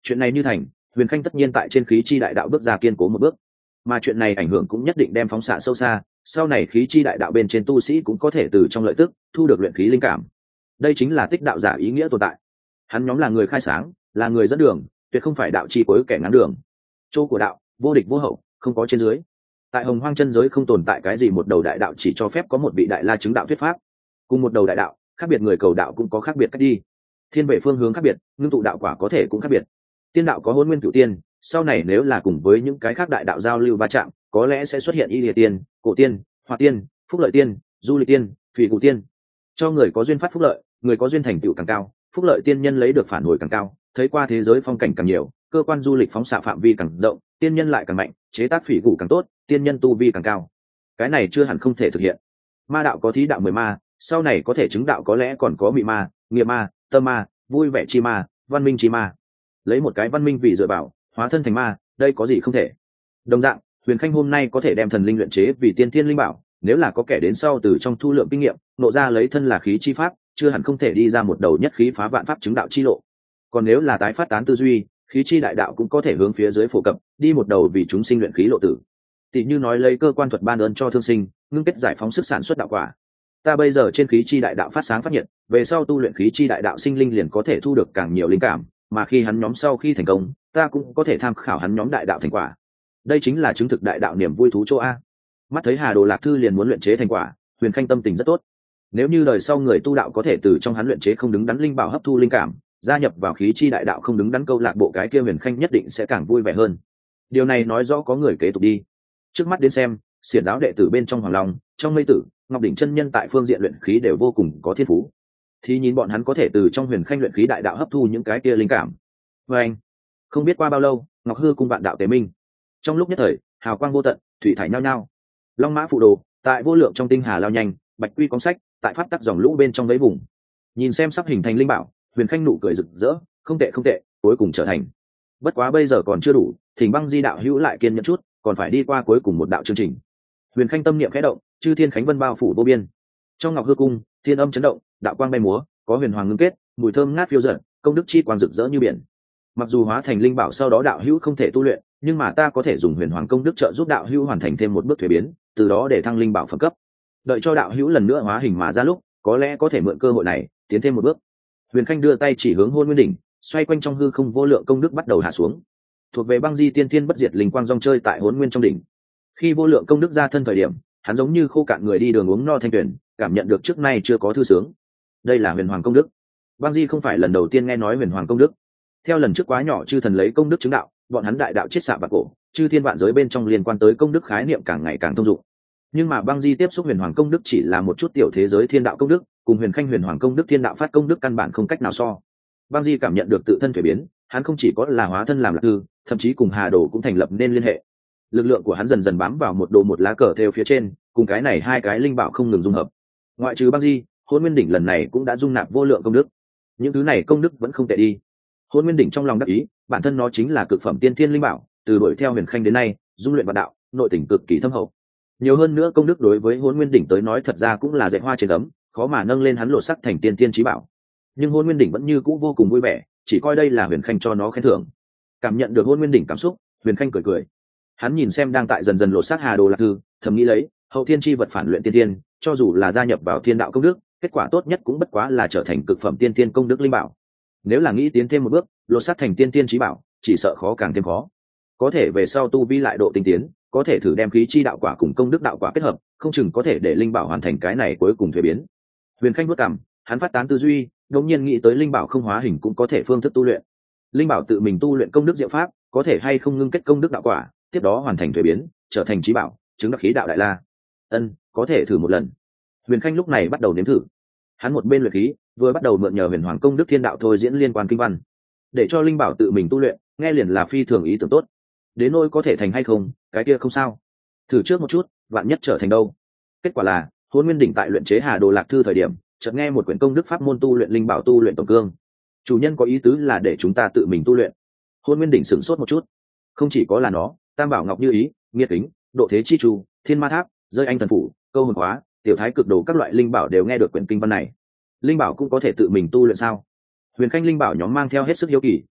Chuyện này như thành, Huyền Khanh tất nhiên tại trên khí chi đại đạo bước ra kiên cố một bước, mà chuyện này ảnh hưởng cũng nhất định đem phóng xạ sâu xa, sau này khí chi đại đạo bên trên tu sĩ cũng có thể từ trong lợi tức thu được luyện khí linh cảm. Đây chính là tích đạo giả ý nghĩa tồn tại. Hắn nhóm là người khai sáng, là người dẫn đường, tuyệt không phải đạo chi cuối kẻ ngáng đường. Chỗ của đạo vô địch vô hậu, không có trên dưới. Tại Hồng Hoang chân giới không tồn tại cái gì một đầu đại đạo chỉ cho phép có một vị đại la chứng đạo thuyết pháp. Cùng một đầu đại đạo, khác biệt người cầu đạo cũng có khác biệt cách đi. Thiên về phương hướng khác biệt, ngưng tụ đạo quả có thể cũng khác biệt. Tiên đạo có Hỗn Nguyên Cửu Tiên, sau này nếu là cùng với những cái khác đại đạo giao lưu va chạm, có lẽ sẽ xuất hiện Y Lìa Tiên, Cổ Tiên, Hoa Tiên, Phúc Lợi Tiên, Du Lịch Tiên, Phỉ Cụ Tiên. Cho người có duyên phát phúc lợi, người có duyên thành tựu càng cao, phúc lợi tiên nhân lấy được phản hồi càng cao, thấy qua thế giới phong cảnh càng nhiều, cơ quan du lịch phóng xạ phạm vi càng rộng, tiên nhân lại càng mạnh, chế tác phỉ cụ càng tốt, tiên nhân tu vi càng cao. Cái này chưa hẳn không thể thực hiện. Ma đạo có thí đạo mười ma, sau này có thể chứng đạo có lẽ còn có mị ma, nghiệp ma, tâm ma, vui vẻ chi ma, văn minh chi ma. Lấy một cái văn minh vì dựa bảo, hóa thân thành ma, đây có gì không thể. Đồng dạng, Huyền Khanh hôm nay có thể đem thần linh luyện chế vì tiên thiên linh bảo, nếu là có kẻ đến sau từ trong thu lượng kinh nghiệm, nộ ra lấy thân là khí chi pháp, chưa hẳn không thể đi ra một đầu nhất khí phá vạn pháp chứng đạo chi lộ. Còn nếu là tái phát tán tư duy, khí chi đại đạo cũng có thể hướng phía dưới phổ cập, đi một đầu vì chúng sinh luyện khí lộ tử. Tỷ như nói lấy cơ quan thuật ban ơn cho thương sinh, ngưng kết giải phóng sức sản xuất đạo quả. Ta bây giờ trên khí chi đại đạo phát sáng phát nhiệt, về sau tu luyện khí chi đại đạo sinh linh liền có thể thu được càng nhiều linh cảm, mà khi hắn nhóm sau khi thành công, ta cũng có thể tham khảo hắn nhóm đại đạo thành quả. Đây chính là chứng thực đại đạo niềm vui thú chỗ a. Mắt thấy Hà Đồ Lạc Thư liền muốn luyện chế thành quả, Huyền Khanh tâm tình rất tốt. Nếu như đời sau người tu đạo có thể từ trong hắn luyện chế không đứng đắn linh bảo hấp thu linh cảm, gia nhập vào khí chi đại đạo không đứng đắn câu lạc bộ, cái kia Huyền Khanh nhất định sẽ càng vui vẻ hơn. Điều này nói rõ có người kế tục đi. Trước mắt đến xem, xiển giáo đệ tử bên trong Hoàng Long, trong Mây Tử, Ngọc Đỉnh chân nhân tại phương diện luyện khí đều vô cùng có thiên phú. Thì nhìn bọn hắn có thể từ trong Huyền Khanh luyện khí đại đạo hấp thu những cái kia linh cảm. Và anh, không biết qua bao lâu, Ngọc Hư cung vạn đạo tế minh. Trong lúc nhất thời, hào quang vô tận, thủy thải nhao nhao. Long mã phụ đồ, tại vô lượng trong tinh hà lao nhanh, bạch quy cóng sách, tại pháp tắc dòng lũ bên trong lấy vùng. Nhìn xem sắp hình thành linh bảo, Huyền Khanh nụ cười rực rỡ, không tệ không tệ, cuối cùng trở thành. Bất quá bây giờ còn chưa đủ, Thỉnh Băng Di đạo hữu lại kiên nhẫn chút, còn phải đi qua cuối cùng một đạo chương trình. Huyền Khanh tâm niệm khẽ động, chư thiên khánh vân bao phủ vô biên. Trong Ngọc Hư cung, thiên âm chấn động, đạo quang bay múa, có huyền hoàng ngưng kết, mùi thơm ngát phiêu dật, công đức chi quang rực rỡ như biển. Mặc dù hóa thành linh bảo sau đó đạo hữu không thể tu luyện, nhưng mà ta có thể dùng huyền hoàng công đức trợ giúp đạo hữu hoàn thành thêm một bước thuế biến, từ đó để thăng linh bảo phẩm cấp. Đợi cho đạo hữu lần nữa hóa hình mà ra lúc, có lẽ có thể mượn cơ hội này tiến thêm một bước. Huyền Khanh đưa tay chỉ hướng Hôn Nguyên đỉnh, xoay quanh trong hư không vô lượng công đức bắt đầu hạ xuống. Thuộc về Băng Di tiên thiên bất diệt linh quang rong chơi tại Hỗn Nguyên trong đỉnh. Khi vô lượng công đức ra thân thời điểm, hắn giống như khô cạn người đi đường uống no thanh tuyển, cảm nhận được trước nay chưa có thư sướng. Đây là huyền hoàng công đức. Băng Di không phải lần đầu tiên nghe nói huyền hoàng công đức. Theo lần trước quá nhỏ chư thần lấy công đức chứng đạo, bọn hắn đại đạo chiết xạ bạc cổ, chư thiên vạn giới bên trong liên quan tới công đức khái niệm càng ngày càng thông dụng. Nhưng mà Băng Di tiếp xúc huyền hoàng công đức chỉ là một chút tiểu thế giới thiên đạo công đức, cùng Huyền Khanh huyền hoàng công đức thiên đạo phát công đức căn bản không cách nào so. Băng Di cảm nhận được tự thân thuế biến, hắn không chỉ có là hóa thân làm lạc thư, thậm chí cùng Hà Đồ cũng thành lập nên liên hệ. Lực lượng của hắn dần dần bám vào một đồ một lá cờ theo phía trên, cùng cái này hai cái linh bảo không ngừng dung hợp. Ngoại trừ Băng Di, Hỗn Nguyên đỉnh lần này cũng đã dung nạp vô lượng công đức. Những thứ này công đức vẫn không tệ đi. Hỗn Nguyên đỉnh trong lòng đắc ý, bản thân nó chính là cực phẩm tiên thiên linh bảo, từ đuổi theo Huyền Khanh đến nay, dung luyện vạn đạo, nội tình cực kỳ thâm hậu. Nhiều hơn nữa công đức đối với Hỗn Nguyên đỉnh tới nói thật ra cũng là dạy hoa trên ấm, khó mà nâng lên hắn lộ sắc thành tiên thiên chí bảo. Nhưng Hỗn Nguyên đỉnh vẫn như cũ vô cùng vui vẻ, chỉ coi đây là Huyền Khanh cho nó khen thưởng. Cảm nhận được Hỗn Nguyên đỉnh cảm xúc, Huyền Khanh cười cười. Hắn nhìn xem đang tại dần dần lộ sắc Hà Đồ Lạc Thư, thầm nghĩ lấy, hậu thiên chi vật phản luyện tiên thiên, cho dù là gia nhập vào thiên đạo công đức, kết quả tốt nhất cũng bất quá là trở thành cực phẩm tiên thiên công đức linh bảo. Nếu là nghĩ tiến thêm một bước, lộ sắc thành tiên thiên chí bảo, chỉ sợ khó càng thêm khó. Có thể về sau tu vi lại độ tinh tiến, có thể thử đem khí chi đạo quả cùng công đức đạo quả kết hợp, không chừng có thể để linh bảo hoàn thành cái này cuối cùng thuế biến. Huyền Khanh bước cảm, hắn phát tán tư duy, đột nhiên nghĩ tới linh bảo không hóa hình cũng có thể phương thức tu luyện. Linh bảo tự mình tu luyện công đức diệu pháp, có thể hay không ngưng kết công đức đạo quả, tiếp đó hoàn thành thuế biến, trở thành chí bảo, chứng đắc khí đạo đại la. Ân, có thể thử một lần. Huyền Khanh lúc này bắt đầu nếm thử. Hắn một bên luyện khí, vừa bắt đầu mượn nhờ huyền hoàng công đức thiên đạo thôi diễn liên quan kinh văn, để cho linh bảo tự mình tu luyện, nghe liền là phi thường ý tưởng tốt. Đến nỗi có thể thành hay không, cái kia không sao. Thử trước một chút, vạn nhất trở thành đâu. Kết quả là, Hỗn Nguyên đỉnh tại luyện chế Hà Đồ Lạc Thư thời điểm, chợt nghe một quyển công đức pháp môn tu luyện linh bảo tu luyện tổng cương. Chủ nhân có ý tứ là để chúng ta tự mình tu luyện. Hỗn Nguyên đỉnh sửng sốt một chút. Không chỉ có là nó, Tam Bảo Ngọc Như Ý, Nghiệt Kính, Độ Thế Chi Chu, Thiên Ma Tháp, Rơi Anh Thần Phủ, Câu Hồn Hóa, Tiểu Thái Cực Đồ các loại linh bảo đều nghe được quyển kinh văn này. Linh bảo cũng có thể tự mình tu luyện sao? Huyền Khanh linh bảo nhóm mang theo hết sức hiếu kỳ,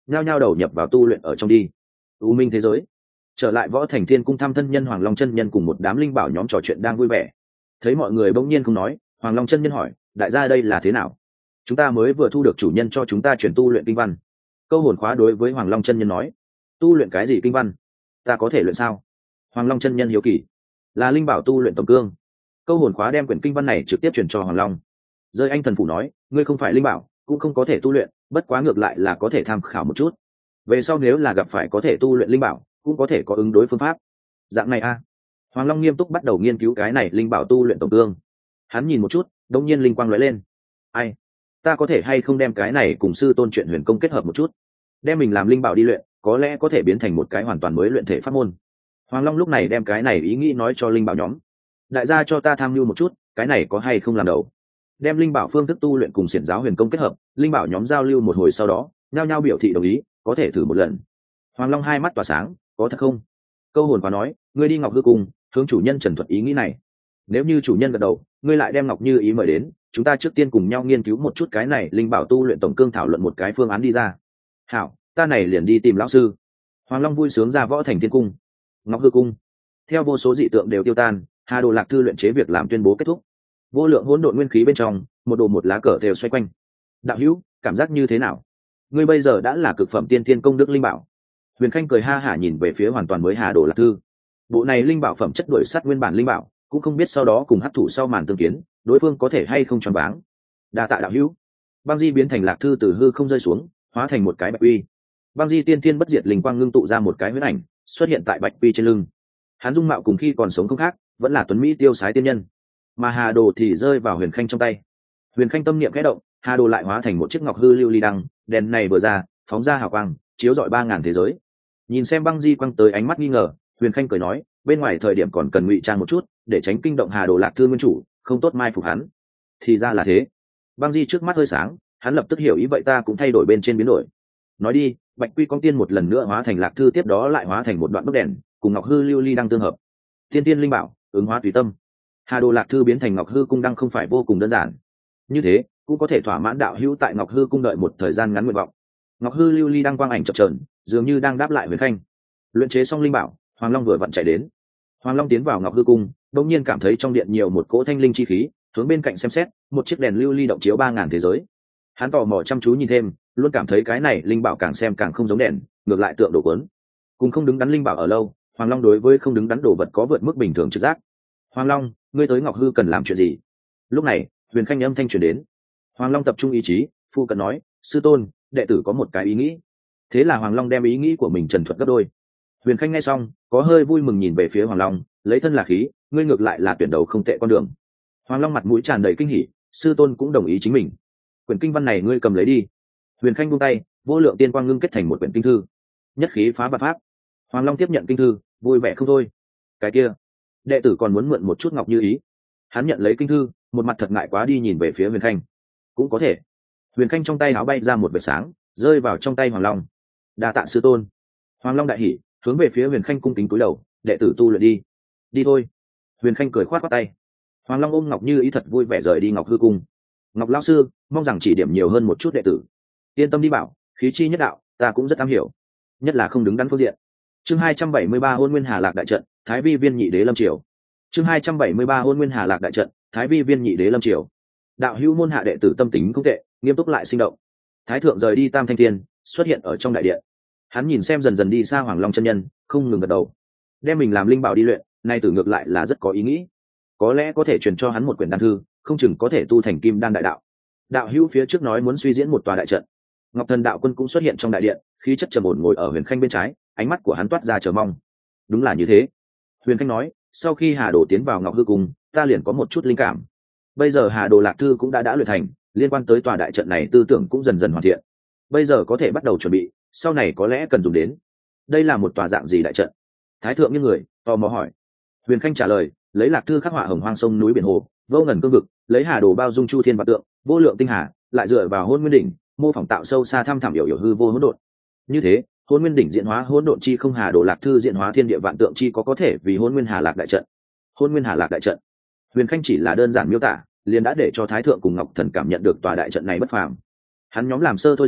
nhao nhao đầu nhập vào tu luyện ở trong đi. U minh thế giới, trở lại võ thành thiên cung thăm thân nhân Hoàng Long chân nhân cùng một đám linh bảo nhóm trò chuyện đang vui vẻ. Thấy mọi người bỗng nhiên không nói, Hoàng Long chân nhân hỏi, đại gia đây là thế nào? Chúng ta mới vừa thu được chủ nhân cho chúng ta chuyển tu luyện kinh văn. Câu hồn khóa đối với Hoàng Long chân nhân nói, tu luyện cái gì kinh văn? Ta có thể luyện sao? Hoàng Long chân nhân hiếu kỳ, là linh bảo tu luyện tổng cương. Câu hồn khóa đem quyển kinh văn này trực tiếp chuyển cho Hoàng Long. Rơi anh thần phủ nói, ngươi không phải linh bảo, cũng không có thể tu luyện, bất quá ngược lại là có thể tham khảo một chút. Về sau nếu là gặp phải có thể tu luyện linh bảo, cũng có thể có ứng đối phương pháp. Dạng này a. À. Hoàng Long nghiêm túc bắt đầu nghiên cứu cái này linh bảo tu luyện tổng cương. Hắn nhìn một chút, đột nhiên linh quang lóe lên. Ai, ta có thể hay không đem cái này cùng sư tôn chuyện huyền công kết hợp một chút, đem mình làm linh bảo đi luyện, có lẽ có thể biến thành một cái hoàn toàn mới luyện thể pháp môn. Hoàng Long lúc này đem cái này ý nghĩ nói cho linh bảo nhóm. Đại gia cho ta tham mưu một chút, cái này có hay không làm đầu. Đem linh bảo phương thức tu luyện cùng xiển giáo huyền công kết hợp, linh bảo nhóm giao lưu một hồi sau đó, nhao nhao biểu thị đồng ý, có thể thử một lần. Hoàng Long hai mắt tỏa sáng, có thật không? Câu hồn khóa nói, ngươi đi Ngọc Hư Cung, hướng chủ nhân trần thuật ý nghĩ này. Nếu như chủ nhân gật đầu, ngươi lại đem Ngọc Như Ý mời đến, chúng ta trước tiên cùng nhau nghiên cứu một chút cái này linh bảo tu luyện tổng cương, thảo luận một cái phương án đi ra. Hảo, ta này liền đi tìm lão sư. Hoàng Long vui sướng ra võ thành thiên cung. Ngọc Hư Cung, theo vô số dị tượng đều tiêu tan, Hà Đồ Lạc Thư luyện chế việc làm tuyên bố kết thúc. Vô lượng hỗn độn nguyên khí bên trong, một đồ một lá cờ đều xoay quanh. Đạo hữu, cảm giác như thế nào? Ngươi bây giờ đã là cực phẩm tiên thiên công đức linh bảo. Huyền Khanh cười ha hả nhìn về phía hoàn toàn mới Hà Đồ Lạc Thư. Bộ này linh bảo phẩm chất đổi sắt nguyên bản linh bảo, cũng không biết sau đó cùng hấp thụ sau màn tương kiến, đối phương có thể hay không choáng váng. Đa tạ đạo hữu. Băng Di biến thành Lạc Thư từ hư không rơi xuống, hóa thành một cái bạch uy. Băng Di tiên thiên bất diệt linh quang ngưng tụ ra một cái huyễn ảnh, xuất hiện tại bạch uy trên lưng. Hắn dung mạo cùng khi còn sống không khác, vẫn là tuấn mỹ tiêu sái tiên nhân. Mà Hà Đồ thì rơi vào Huyền Khanh trong tay. Huyền Khanh tâm niệm khẽ động, Hà Đồ lại hóa thành một chiếc ngọc hư lưu ly đăng, đèn này vừa ra, phóng ra hào quang, chiếu rọi ba ngàn thế giới. Nhìn xem Băng Di quăng tới ánh mắt nghi ngờ, Huyền Khanh cười nói, bên ngoài thời điểm còn cần ngụy trang một chút, để tránh kinh động Hà Đồ Lạc Thư nguyên chủ, không tốt mai phục hắn. Thì ra là thế. Băng Di trước mắt hơi sáng, hắn lập tức hiểu ý, vậy ta cũng thay đổi bên trên biến đổi. Nói đi, bạch quy con tiên một lần nữa hóa thành Lạc Thư, tiếp đó lại hóa thành một đoạn bức đèn, cùng ngọc hư lưu ly đăng tương hợp. Tiên tiên linh bảo, ứng hóa tùy tâm. Hà Đồ Lạc Thư biến thành Ngọc Hư Cung đăng không phải vô cùng đơn giản. Như thế, cũng có thể thỏa mãn đạo hữu tại Ngọc Hư Cung đợi một thời gian ngắn nguyện vọng. Ngọc Hư lưu ly đăng quang ảnh chập chờn, dường như đang đáp lại Huyền Khanh. Luyện chế xong linh bảo, Hoàng Long vừa vặn chạy đến. Hoàng Long tiến vào Ngọc Hư Cung, đột nhiên cảm thấy trong điện nhiều một cỗ thanh linh chi khí, hướng bên cạnh xem xét, một chiếc đèn lưu ly động chiếu ba ngàn thế giới. Hắn tò mò chăm chú nhìn thêm, luôn cảm thấy cái này linh bảo càng xem càng không giống đèn, ngược lại tượng đồ cuốn. Cùng không đứng đắn linh bảo ở lâu, Hoàng Long đối với không đứng đắn đồ vật có vượt mức bình thường trực giác. Hoàng Long, ngươi tới Ngọc Hư cần làm chuyện gì? Lúc này, Huyền Khanh âm thanh truyền đến. Hoàng Long tập trung ý chí, phu cận nói, sư tôn, đệ tử có một cái ý nghĩ. Thế là Hoàng Long đem ý nghĩ của mình trần thuật gấp đôi. Huyền Khanh nghe xong, có hơi vui mừng nhìn về phía Hoàng Long, lấy thân là khí, ngươi ngược lại là tuyển đầu không tệ con đường. Hoàng Long mặt mũi tràn đầy kinh hỉ, sư tôn cũng đồng ý chính mình. Quyển kinh văn này ngươi cầm lấy đi. Huyền Khanh buông tay, vô lượng tiên quang ngưng kết thành một quyển kinh thư. Nhất khí phá vạn pháp. Hoàng Long tiếp nhận kinh thư, vui vẻ không thôi. Cái kia, đệ tử còn muốn mượn một chút Ngọc Như Ý. Hắn nhận lấy kinh thư, một mặt thật ngại quá đi nhìn về phía Huyền Khanh. Cũng có thể. Huyền Khanh trong tay áo bay ra một vệt sáng, rơi vào trong tay Hoàng Long. Đa tạ sư tôn. Hoàng Long đại hỉ, hướng về phía Huyền Khanh cung kính cúi đầu, đệ tử tu luyện đi. Đi thôi. Huyền Khanh cười khoát khoát tay. Hoàng Long ôm Ngọc Như Ý thật vui vẻ rời đi Ngọc Hư Cung. Ngọc lão sư, mong rằng chỉ điểm nhiều hơn một chút đệ tử. Yên tâm đi bảo, khí chi nhất đạo, ta cũng rất am hiểu, nhất là không đứng đắn phương diện. Chương hai trăm bảy mươi ba Hôn Nguyên Hà Lạc đại trận, Thái Vi Viên Nhị Đế lâm triều. Chương hai trăm bảy mươi ba Hôn Nguyên Hà Lạc đại trận, Thái Vi Viên Nhị Đế lâm triều. Đạo hữu môn hạ đệ tử tâm tính không tệ, nghiêm túc lại sinh động. Thái thượng rời đi Tam Thanh Tiên, xuất hiện ở trong đại điện. Hắn nhìn xem dần dần đi xa Hoàng Long chân nhân, không ngừng gật đầu. Đem mình làm linh bảo đi luyện, nay tử ngược lại là rất có ý nghĩ. Có lẽ có thể truyền cho hắn một quyển đan thư, không chừng có thể tu thành Kim Đan đại đạo. Đạo hữu phía trước nói muốn suy diễn một tòa đại trận. Ngọc Thần đạo quân cũng xuất hiện trong đại điện, khí chất trầm ổn ngồi ở Huyền Khanh bên trái, ánh mắt của hắn toát ra chờ mong. Đúng là như thế. Huyền Khanh nói, sau khi Hà Đồ tiến vào Ngọc Hư Cung, ta liền có một chút linh cảm. Bây giờ Hà Đồ Lạc Thư cũng đã đã luyện thành, liên quan tới tòa đại trận này tư tưởng cũng dần dần hoàn thiện. Bây giờ có thể bắt đầu chuẩn bị, sau này có lẽ cần dùng đến. Đây là một tòa dạng gì đại trận? Thái thượng như người tò mò hỏi. Huyền Khanh trả lời, lấy Lạc Thư khắc họa hồng hoang sông núi biển hồ, vô ngần cương vực, lấy Hà Đồ bao dung chu thiên vạn tượng, vô lượng tinh hà, lại dựa vào Hôn Nguyên đỉnh, mô phỏng tạo sâu xa thăm thẳm hiểu hiểu hư vô hỗn độn. Như thế, Hôn Nguyên đỉnh diễn hóa hỗn độn chi không, Hà Đồ Lạc Thư diễn hóa thiên địa vạn tượng chi có có thể vì Hôn Nguyên Hà Lạc đại trận. Hôn Nguyên Hà Lạc đại trận. Huyền Khanh chỉ là đơn giản miêu tả, liền đã để cho Thái thượng cùng Ngọc Thần cảm nhận được tòa đại trận này bất phàm. Hắn nhóm làm sơ thôi diễn,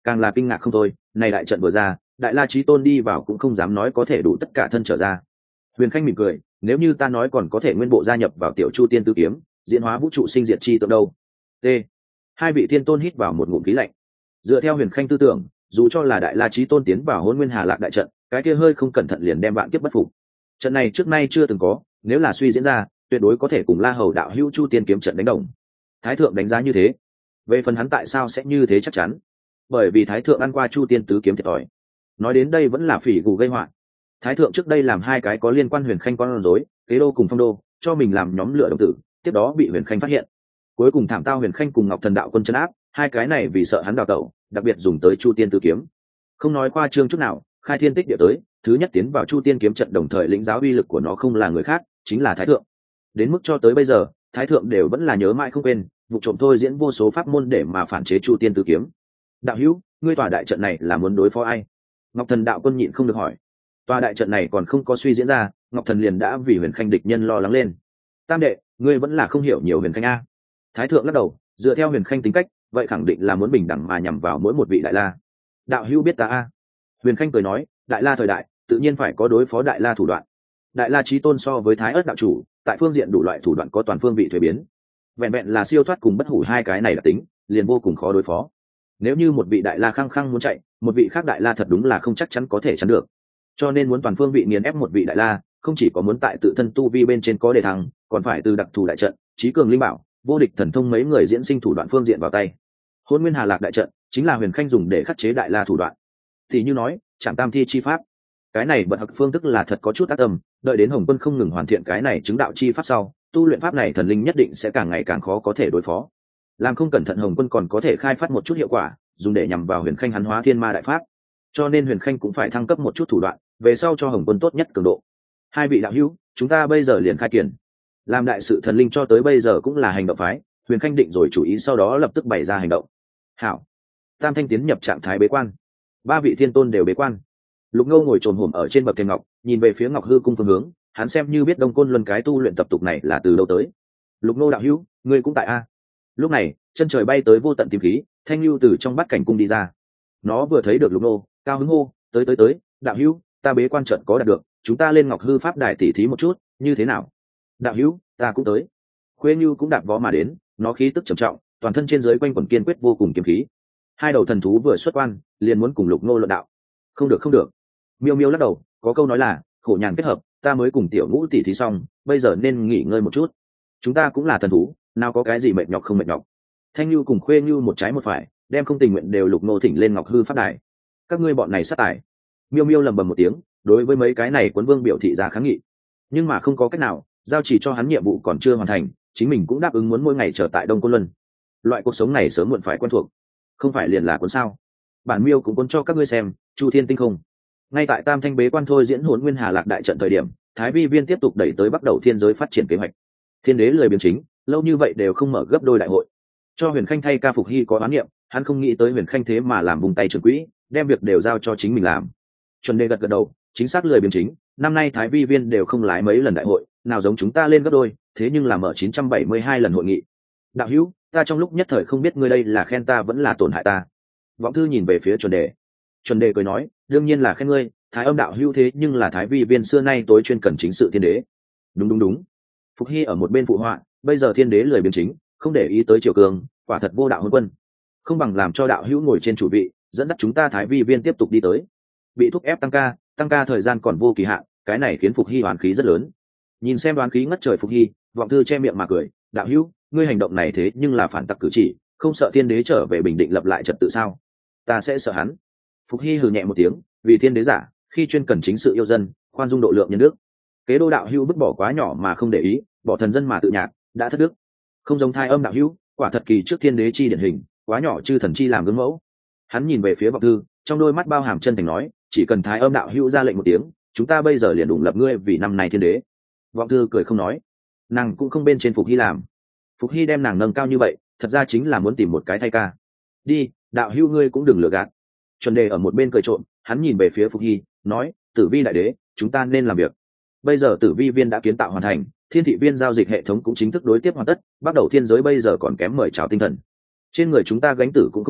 càng là kinh ngạc không thôi. Này đại trận vừa ra, đại la chí tôn đi vào cũng không dám nói có thể đủ tất cả thân trở ra. Huyền Khanh mỉm cười, nếu như ta nói còn có thể nguyên bộ gia nhập vào tiểu chu tiên tứ kiếm, diễn hóa vũ trụ sinh diệt chi tượng đâu. T. Hai vị thiên tôn hít vào một ngụm khí lạnh. Dựa theo Huyền Khanh tư tưởng, dù cho là đại la chí tôn tiến vào Hỗn Nguyên Hà Lạc đại trận, cái kia hơi không cẩn thận liền đem vạn kiếp bất phục. Trận này trước nay chưa từng có, nếu là suy diễn ra, tuyệt đối có thể cùng La Hầu đạo hữu chu tiên kiếm trận đánh đồng. Thái thượng đánh giá như thế. Về phần hắn tại sao sẽ như thế chắc chắn, bởi vì thái thượng ăn qua chu tiên tứ kiếm thiệt thòi. Nói đến đây vẫn là phỉ gù gây họa. Thái thượng trước đây làm hai cái có liên quan Huyền Khanh con rối, Kế Đô cùng Phong Đô, cho mình làm nhóm lửa đồng tử, tiếp đó bị Huyền Khanh phát hiện. Cuối cùng thảm tao Huyền Khanh cùng Ngọc Thần đạo quân trấn áp, hai cái này vì sợ hắn đào tẩu, đặc biệt dùng tới chu tiên tứ kiếm. Không nói khoa trương chút nào, khai thiên tích địa tới, thứ nhất tiến vào chu tiên kiếm trận đồng thời lĩnh giáo uy lực của nó không là người khác, chính là thái thượng. Đến mức cho tới bây giờ, thái thượng đều vẫn là nhớ mãi không quên, vụ trộm thôi diễn vô số pháp môn để mà phản chế chu tiên tứ kiếm. Đạo hữu, ngươi tòa đại trận này là muốn đối phó ai? Ngọc Thần đạo quân nhịn không được hỏi. Tòa đại trận này còn không có suy diễn ra, Ngọc Thần liền đã vì Huyền Khanh địch nhân lo lắng lên. Tam đệ, ngươi vẫn là không hiểu nhiều Huyền Khanh a. Thái thượng lắc đầu, dựa theo Huyền Khanh tính cách, vậy khẳng định là muốn bình đẳng mà nhằm vào mỗi một vị đại la. Đạo hữu biết ta a? Huyền Khanh cười nói, đại la thời đại, tự nhiên phải có đối phó đại la thủ đoạn. Đại la chí tôn so với thái ớt đạo chủ, tại phương diện đủ loại thủ đoạn có toàn phương vị thuế biến. Vẹn vẹn là siêu thoát cùng bất hủ hai cái này đặc tính, liền vô cùng khó đối phó. Nếu như một vị đại la khăng khăng muốn chạy, một vị khác đại la thật đúng là không chắc chắn có thể chắn được. Cho nên muốn toàn phương vị nghiền ép một vị đại la, không chỉ có muốn tại tự thân tu vi bên trên có đề thăng, còn phải từ đặc thù đại trận, trí cường linh bảo, vô địch thần thông mấy người diễn sinh thủ đoạn phương diện vào tay. Hỗn Nguyên Hà Lạc đại trận chính là Huyền Khanh dùng để khắc chế đại la thủ đoạn. Thì như nói, Trảm Tam Thi chi pháp, cái này bật học phương thức là thật có chút ác tâm, đợi đến Hồng Quân không ngừng hoàn thiện cái này chứng đạo chi pháp sau, tu luyện pháp này thần linh nhất định sẽ càng ngày càng khó có thể đối phó. Làm không cẩn thận Hồng Quân còn có thể khai phát một chút hiệu quả, dùng để nhằm vào Huyền Khanh hắn hóa thiên ma đại pháp. Cho nên Huyền Khanh cũng phải thăng cấp một chút thủ đoạn, về sau cho Hồng Quân tốt nhất cường độ. Hai vị đạo hữu, chúng ta bây giờ liền khai kiển. Làm đại sự thần linh cho tới bây giờ cũng là hành động phái, Huyền Khanh định rồi chủ ý sau đó lập tức bày ra hành động. Hảo. Tam Thanh tiến nhập trạng thái bế quan. Ba vị thiên tôn đều bế quan. Lục Ngô ngồi trồm hổm ở trên bậc thềm ngọc, nhìn về phía Ngọc Hư cung phương hướng, hắn xem như biết Đông Côn Luân cái tu luyện tập tục này là từ đâu tới. Lục Ngô đạo hữu, ngươi cũng tại a? Lúc này, chân trời bay tới vô tận tím khí, thanh lưu từ trong bát cảnh cung đi ra. Nó vừa thấy được Lục Ngô, cao hứng hô, tới tới tới, đạo hữu, ta bế quan trận có đạt được, chúng ta lên Ngọc Hư pháp đài tỉ thí một chút, như thế nào? Đạo hữu, ta cũng tới. Khuê Nhu cũng đạp vó mà đến, nó khí tức trầm trọng, toàn thân trên dưới quanh quẩn kiên quyết vô cùng kiếm khí. Hai đầu thần thú vừa xuất quan, liền muốn cùng Lục Ngô luận đạo. Không được không được. Miêu Miêu lắc đầu, có câu nói là khổ nhàn kết hợp, ta mới cùng tiểu ngũ tỉ thí xong, bây giờ nên nghỉ ngơi một chút. Chúng ta cũng là thần thú, nào có cái gì mệt nhọc không mệt nhọc. Thanh Nhu cùng Khuê Nhu một trái một phải, đem không tình nguyện đều Lục Ngô thỉnh lên Ngọc Hư pháp đài. Các ngươi bọn này sát tài. Miêu Miêu lầm bầm một tiếng, đối với mấy cái này Quấn Vương biểu thị ra kháng nghị. Nhưng mà không có cách nào, giao chỉ cho hắn nhiệm vụ còn chưa hoàn thành, chính mình cũng đáp ứng muốn mỗi ngày trở tại Đông Côn Luân. Loại cuộc sống này sớm muộn phải quen thuộc, không phải liền là cuốn sao? Bản Miêu cũng cuốn cho các ngươi xem, Chu Thiên tinh không. Ngay tại Tam Thanh bế quan thôi diễn Hỗn Nguyên Hà Lạc đại trận thời điểm, Thái Vi Viên tiếp tục đẩy tới bắt đầu thiên giới phát triển kế hoạch. Thiên đế lười biếng chính, lâu như vậy đều không mở gấp đôi đại hội. Cho Huyền Khanh thay ca Phục Hy có oán niệm, hắn không nghĩ tới Huyền Khanh thế mà làm vùng tay trưởng quỹ, đem việc đều giao cho chính mình làm. Chuẩn Đề gật gật đầu, chính xác lười biếng chính, năm nay Thái Vi Viên đều không lái mấy lần đại hội, nào giống chúng ta lên gấp đôi, thế nhưng là mở chín trăm bảy mươi hai lần hội nghị. Đạo hữu, ta trong lúc nhất thời không biết ngươi đây là khen ta vẫn là tổn hại ta. Vọng Thư nhìn về phía Chuẩn Đề. Chuẩn Đề cười nói, đương nhiên là khen ngươi, Thái Âm đạo hữu thế nhưng là Thái Vi Viên xưa nay tối chuyên cần chính sự thiên đế. Đúng đúng đúng. Phục Hy ở một bên phụ họa, bây giờ thiên đế lười biếng chính, không để ý tới triều cường, quả thật vô đạo hôn quân. Không bằng làm cho đạo hữu ngồi trên chủ vị, dẫn dắt chúng ta Thái Vi Viên tiếp tục đi tới. Bị thúc ép tăng ca, tăng ca thời gian còn vô kỳ hạn, cái này khiến Phục Hy oán khí rất lớn. Nhìn xem đoán khí ngất trời Phục Hy, Vọng Thư che miệng mà cười, đạo hữu, ngươi hành động này thế nhưng là phản tặc cử chỉ, không sợ thiên đế trở về bình định lập lại trật tự sao? Ta sẽ sợ hắn. Phục Hy hừ nhẹ một tiếng, vì thiên đế giả, khi chuyên cần chính sự yêu dân, khoan dung độ lượng nhân đức. Kế Đô đạo hữu vứt bỏ quá nhỏ mà không để ý, bỏ thần dân mà tự nhạc, đã thất đức. Không giống Thái Âm đạo hữu, quả thật kỳ trước thiên đế chi điển hình, quá nhỏ chư thần chi làm gương mẫu. Hắn nhìn về phía Vọng Thư, trong đôi mắt bao hàm chân thành nói, chỉ cần Thái Âm đạo hữu ra lệnh một tiếng, chúng ta bây giờ liền đủng lập ngươi vì năm nay thiên đế. Vọng Thư cười không nói, nàng cũng không bên trên Phục Hy làm. Phục Hy đem nàng nâng cao như vậy, thật ra chính là muốn tìm một cái thay ca. Đi, đạo hữu ngươi cũng đừng lừa gạt. Chuẩn Đề ở một bên cười trộm, hắn nhìn về phía Phục Hy, nói, Tử Vi đại đế, chúng ta nên làm việc. Bây giờ Tử Vi viên đã kiến tạo hoàn thành, Thiên thị viên giao dịch hệ thống cũng chính thức đối tiếp hoàn tất, bắt đầu thiên giới bây giờ còn kém mời chào tinh thần. Trên người chúng ta gánh tử cũng không nhỏ,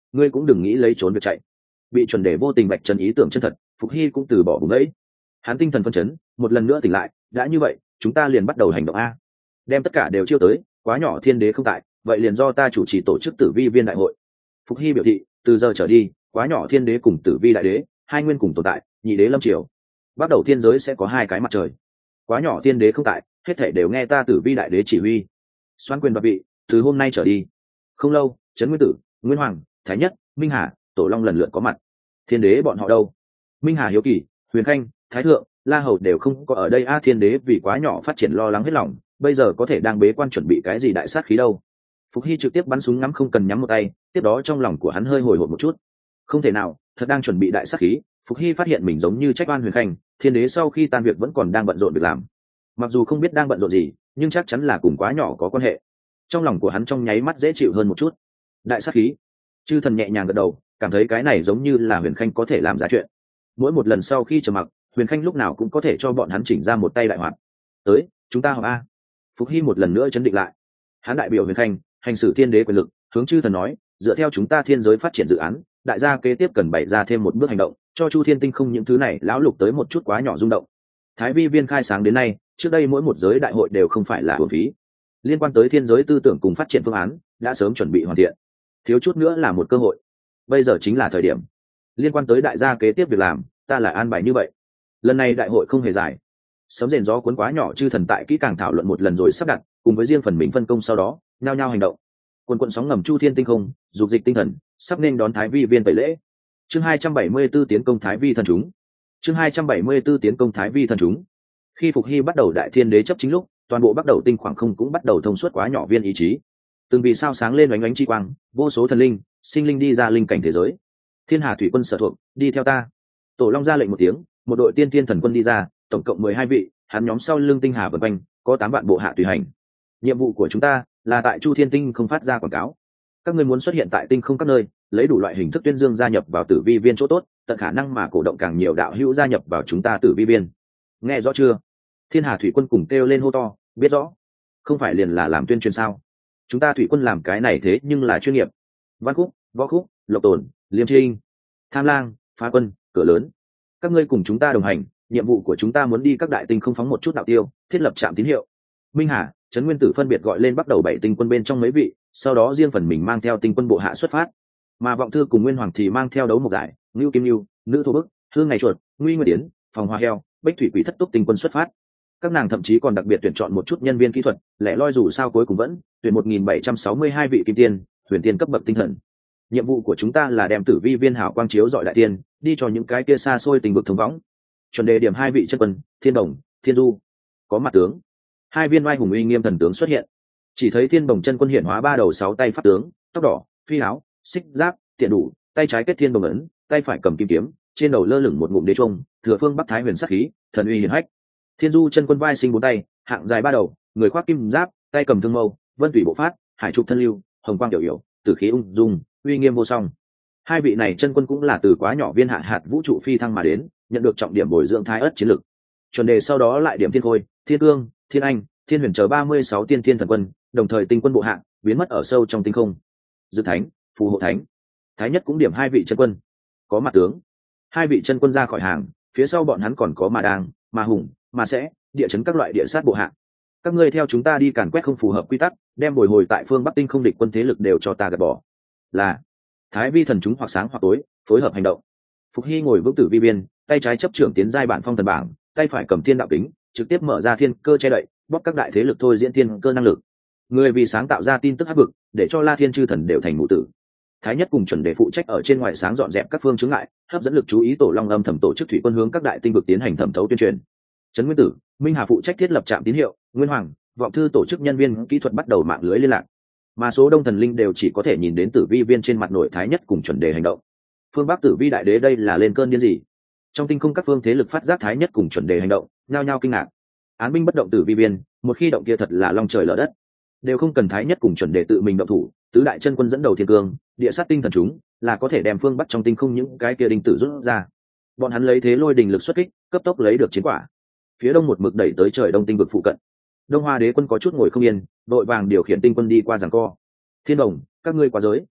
ngươi cũng đừng nghĩ lấy trốn việc chạy. Bị chuẩn đề vô tình bạch trần ý tưởng chân thật, Phục Hy cũng từ bỏ vùng ấy. Hắn tinh thần phân chấn, một lần nữa tỉnh lại, đã như vậy chúng ta liền bắt đầu hành động a. Đem tất cả đều chiêu tới, quá nhỏ thiên đế không tại, vậy liền do ta chủ trì tổ chức tử vi viên đại hội. Phục Hy biểu thị từ giờ trở đi, quá nhỏ thiên đế cùng tử vi đại đế hai nguyên cùng tồn tại, nhị đế lâm triều, bắt đầu thiên giới sẽ có hai cái mặt trời. Quá nhỏ thiên đế không tại, hết thể đều nghe ta tử vi đại đế chỉ huy, xoan quyền đoạt vị từ hôm nay trở đi. Không lâu, trấn nguyên tử, nguyên hoàng, thái nhất, minh hà, tổ long lần lượt có mặt. Thiên đế bọn họ đâu? Minh hà hiếu kỳ, huyền khanh, thái thượng, la hầu đều không có ở đây. A thiên đế vì quá nhỏ phát triển lo lắng hết lòng, bây giờ có thể đang bế quan chuẩn bị cái gì đại sát khí đâu. Phục Hy trực tiếp bắn súng ngắm không cần nhắm một tay, tiếp đó trong lòng của hắn hơi hồi hộp một chút. Không thể nào, thật đang chuẩn bị đại sát khí. Phục Hy phát hiện mình giống như trách oan huyền khanh, thiên đế sau khi tan việc vẫn còn đang bận rộn việc làm. Mặc dù không biết đang bận rộn gì, nhưng chắc chắn là cùng quá nhỏ có quan hệ. Trong lòng của hắn trong nháy mắt dễ chịu hơn một chút. Đại sát khí. Chư thần nhẹ nhàng gật đầu, cảm thấy cái này giống như là huyền khanh có thể làm ra chuyện. Mỗi một lần sau khi trầm mặc, huyền khanh lúc nào cũng có thể cho bọn hắn chỉnh ra một tay đại hoạt. Tới, chúng ta họp a. Phục Hy một lần nữa chấn định lại. Hắn đại biểu huyền khanh, hành xử thiên đế quyền lực, hướng chư thần nói, dựa theo chúng ta thiên giới phát triển dự án, đại gia kế tiếp cần bày ra thêm một bước hành động, cho chu thiên tinh không những thứ này lão lục tới một chút quá nhỏ rung động. Thái vi viên khai sáng đến nay, trước đây mỗi một giới đại hội đều không phải là uổng phí. Liên quan tới thiên giới tư tưởng cùng phát triển phương án đã sớm chuẩn bị hoàn thiện, thiếu chút nữa là một cơ hội. Bây giờ chính là thời điểm. Liên quan tới đại gia kế tiếp việc làm, ta lại an bài như vậy. Lần này đại hội không hề dài, sớm rền gió cuốn quá nhỏ chư thần tại kỹ càng thảo luận một lần rồi sắp đặt, cùng với riêng phần mình phân công, sau đó nhao nhao hành động. Quần quận sóng ngầm chu thiên tinh không, dục dịch tinh thần, sắp nên đón thái vi viên tẩy lễ. Chương hai trăm bảy mươi 74 tiến công thái vi thần chúng. Chương hai trăm bảy mươi 74 tiến công thái vi thần chúng. Khi Phục Hy bắt đầu đại thiên đế chấp chính lúc, toàn bộ bắt đầu tinh khoảng không cũng bắt đầu thông suốt quá nhỏ viên ý chí. Từng vì sao sáng lên oánh oánh chi quang, vô số thần linh, sinh linh đi ra linh cảnh thế giới. Thiên Hà thủy quân sở thuộc, đi theo ta. Tổ Long ra lệnh một tiếng, một đội tiên tiên thần quân đi ra, tổng cộng mười hai vị, hắn nhóm sau lưng tinh hà vần quanh, có tám vạn bộ hạ tùy hành. Nhiệm vụ của chúng ta là tại chu thiên tinh không phát ra quảng cáo. Các ngươi muốn xuất hiện tại tinh không các nơi, lấy đủ loại hình thức tuyên dương gia nhập vào tử vi viên chỗ tốt, tận khả năng mà cổ động càng nhiều đạo hữu gia nhập vào chúng ta tử vi viên. Nghe rõ chưa? Thiên Hà thủy quân cùng kêu lên hô to. Biết rõ. Không phải liền là làm tuyên truyền sao? Chúng ta thủy quân làm cái này thế nhưng là chuyên nghiệp. Văn Khúc, Võ Khúc, Lộc Tồn, Liêm Trinh, Tham Lang, Phá Quân, Cửa Lớn, các ngươi cùng chúng ta đồng hành. Nhiệm vụ của chúng ta muốn đi các đại tinh không phóng một chút đạo tiêu, thiết lập trạm tín hiệu. Minh Hà, Trấn Nguyên Tử phân biệt gọi lên bắt đầu bảy tinh quân bên trong mấy vị, sau đó riêng phần mình mang theo tinh quân bộ hạ xuất phát. Mà Vọng Thư cùng Nguyên Hoàng thì mang theo đấu một đại, Ngưu Kim Ngưu, Nữ Thổ Bức, Hương Ngày Chuột, Nguy Nguyên Tiến, Phòng Hoa Heo, Bách Thủy Quỷ thất túc tinh quân xuất phát. Các nàng thậm chí còn đặc biệt tuyển chọn một chút nhân viên kỹ thuật, lẻ loi dù sao cuối cùng vẫn tuyển một nghìn bảy trăm sáu mươi hai vị kim tiên, huyền tiên cấp bậc tinh thần. Nhiệm vụ của chúng ta là đem tử vi viên hảo quang chiếu dọi đại tiên, đi cho những cái kia xa xôi tình vực thông võng. Chuẩn đề điểm hai vị chân quân, Thiên Đồng, Thiên Du, có mặt tướng. Hai viên oai hùng uy nghiêm thần tướng xuất hiện. Chỉ thấy Thiên Đồng chân quân hiển hóa ba đầu sáu tay pháp tướng, tóc đỏ, phi áo, xích giáp, tiện đủ, tay trái kết thiên đồng ấn, tay phải cầm kim kiếm, trên đầu lơ lửng một ngụm đế trung, thừa phương bắc thái huyền sắc khí, thần uy hiển hách. Thiên Du chân quân vai sinh bốn tay, hạng dài ba đầu, người khoác kim giáp, tay cầm thương mâu, vân thủy bộ phát, hải trục thân lưu, hồng quang tiểu hiểu, tử khí ung dung, uy nghiêm vô song. Hai vị này chân quân cũng là từ quá nhỏ viên hạ hạt vũ trụ phi thăng mà đến, nhận được trọng điểm bồi dưỡng thái ất chiến lực. Chuẩn đề sau đó lại điểm thiên khôi, thiên cương, thiên anh, thiên huyền chờ ba mươi sáu tiên thiên thần quân, đồng thời tinh quân bộ hạng biến mất ở sâu trong tinh không. Dự thánh, phù hộ thánh, thái nhất cũng điểm hai vị chân quân, có mặt tướng. Hai vị chân quân ra khỏi hàng, phía sau bọn hắn còn có mà đang, mà hùng, mà sẽ địa chấn các loại địa sát bộ hạng. Các ngươi theo chúng ta đi càn quét không phù hợp quy tắc, đem bồi hồi tại phương bắc tinh không địch quân thế lực đều cho ta gạt bỏ. Là thái vi thần chúng hoặc sáng hoặc tối, phối hợp hành động. Phục Hy ngồi vững tử vi viên, tay trái chấp trưởng tiến giai bản phong thần bảng, tay phải cầm thiên đạo kính, trực tiếp mở ra thiên cơ che đậy, bóp các đại thế lực thôi diễn thiên cơ năng lực. Người vì sáng tạo ra tin tức áp vực, để cho La Thiên chư thần đều thành mụ tử. Thái nhất cùng chuẩn đề phụ trách ở trên ngoài sáng dọn dẹp các phương chướng ngại, hấp dẫn lực chú ý tổ long âm thầm tổ chức thủy quân hướng các đại tinh vực tiến hành thẩm thấu tuyên truyền. Trấn Nguyên Tử, Minh Hà phụ trách thiết lập trạm tín hiệu, Nguyên Hoàng, Vọng Thư tổ chức nhân viên kỹ thuật bắt đầu mạng lưới liên lạc. Mà số đông thần linh đều chỉ có thể nhìn đến tử vi viên trên mặt nội thái nhất cùng chuẩn đề hành động. Phương Bắc tử vi đại đế đây là lên cơn điên gì? Trong tinh không các phương thế lực phát giác thái nhất cùng chuẩn đề hành động, nhao nhao kinh ngạc. Án binh bất động tử vi viên, một khi động kia thật là long trời lở đất. Đều không cần thái nhất cùng chuẩn đề tự mình động thủ, tứ đại chân quân dẫn đầu thiên cương, địa sát tinh thần chúng, là có thể đem phương Bắc trong tinh không những cái kia đinh tử rút ra. Bọn hắn lấy thế lôi đình lực xuất kích, cấp tốc lấy được chiến quả. Phía đông một mực đẩy tới trời đông tinh vực phụ cận. Đông Hoa đế quân có chút ngồi không yên, đội vàng điều khiển tinh quân đi qua giằng co. Thiên Đồng, các ngươi quá giới.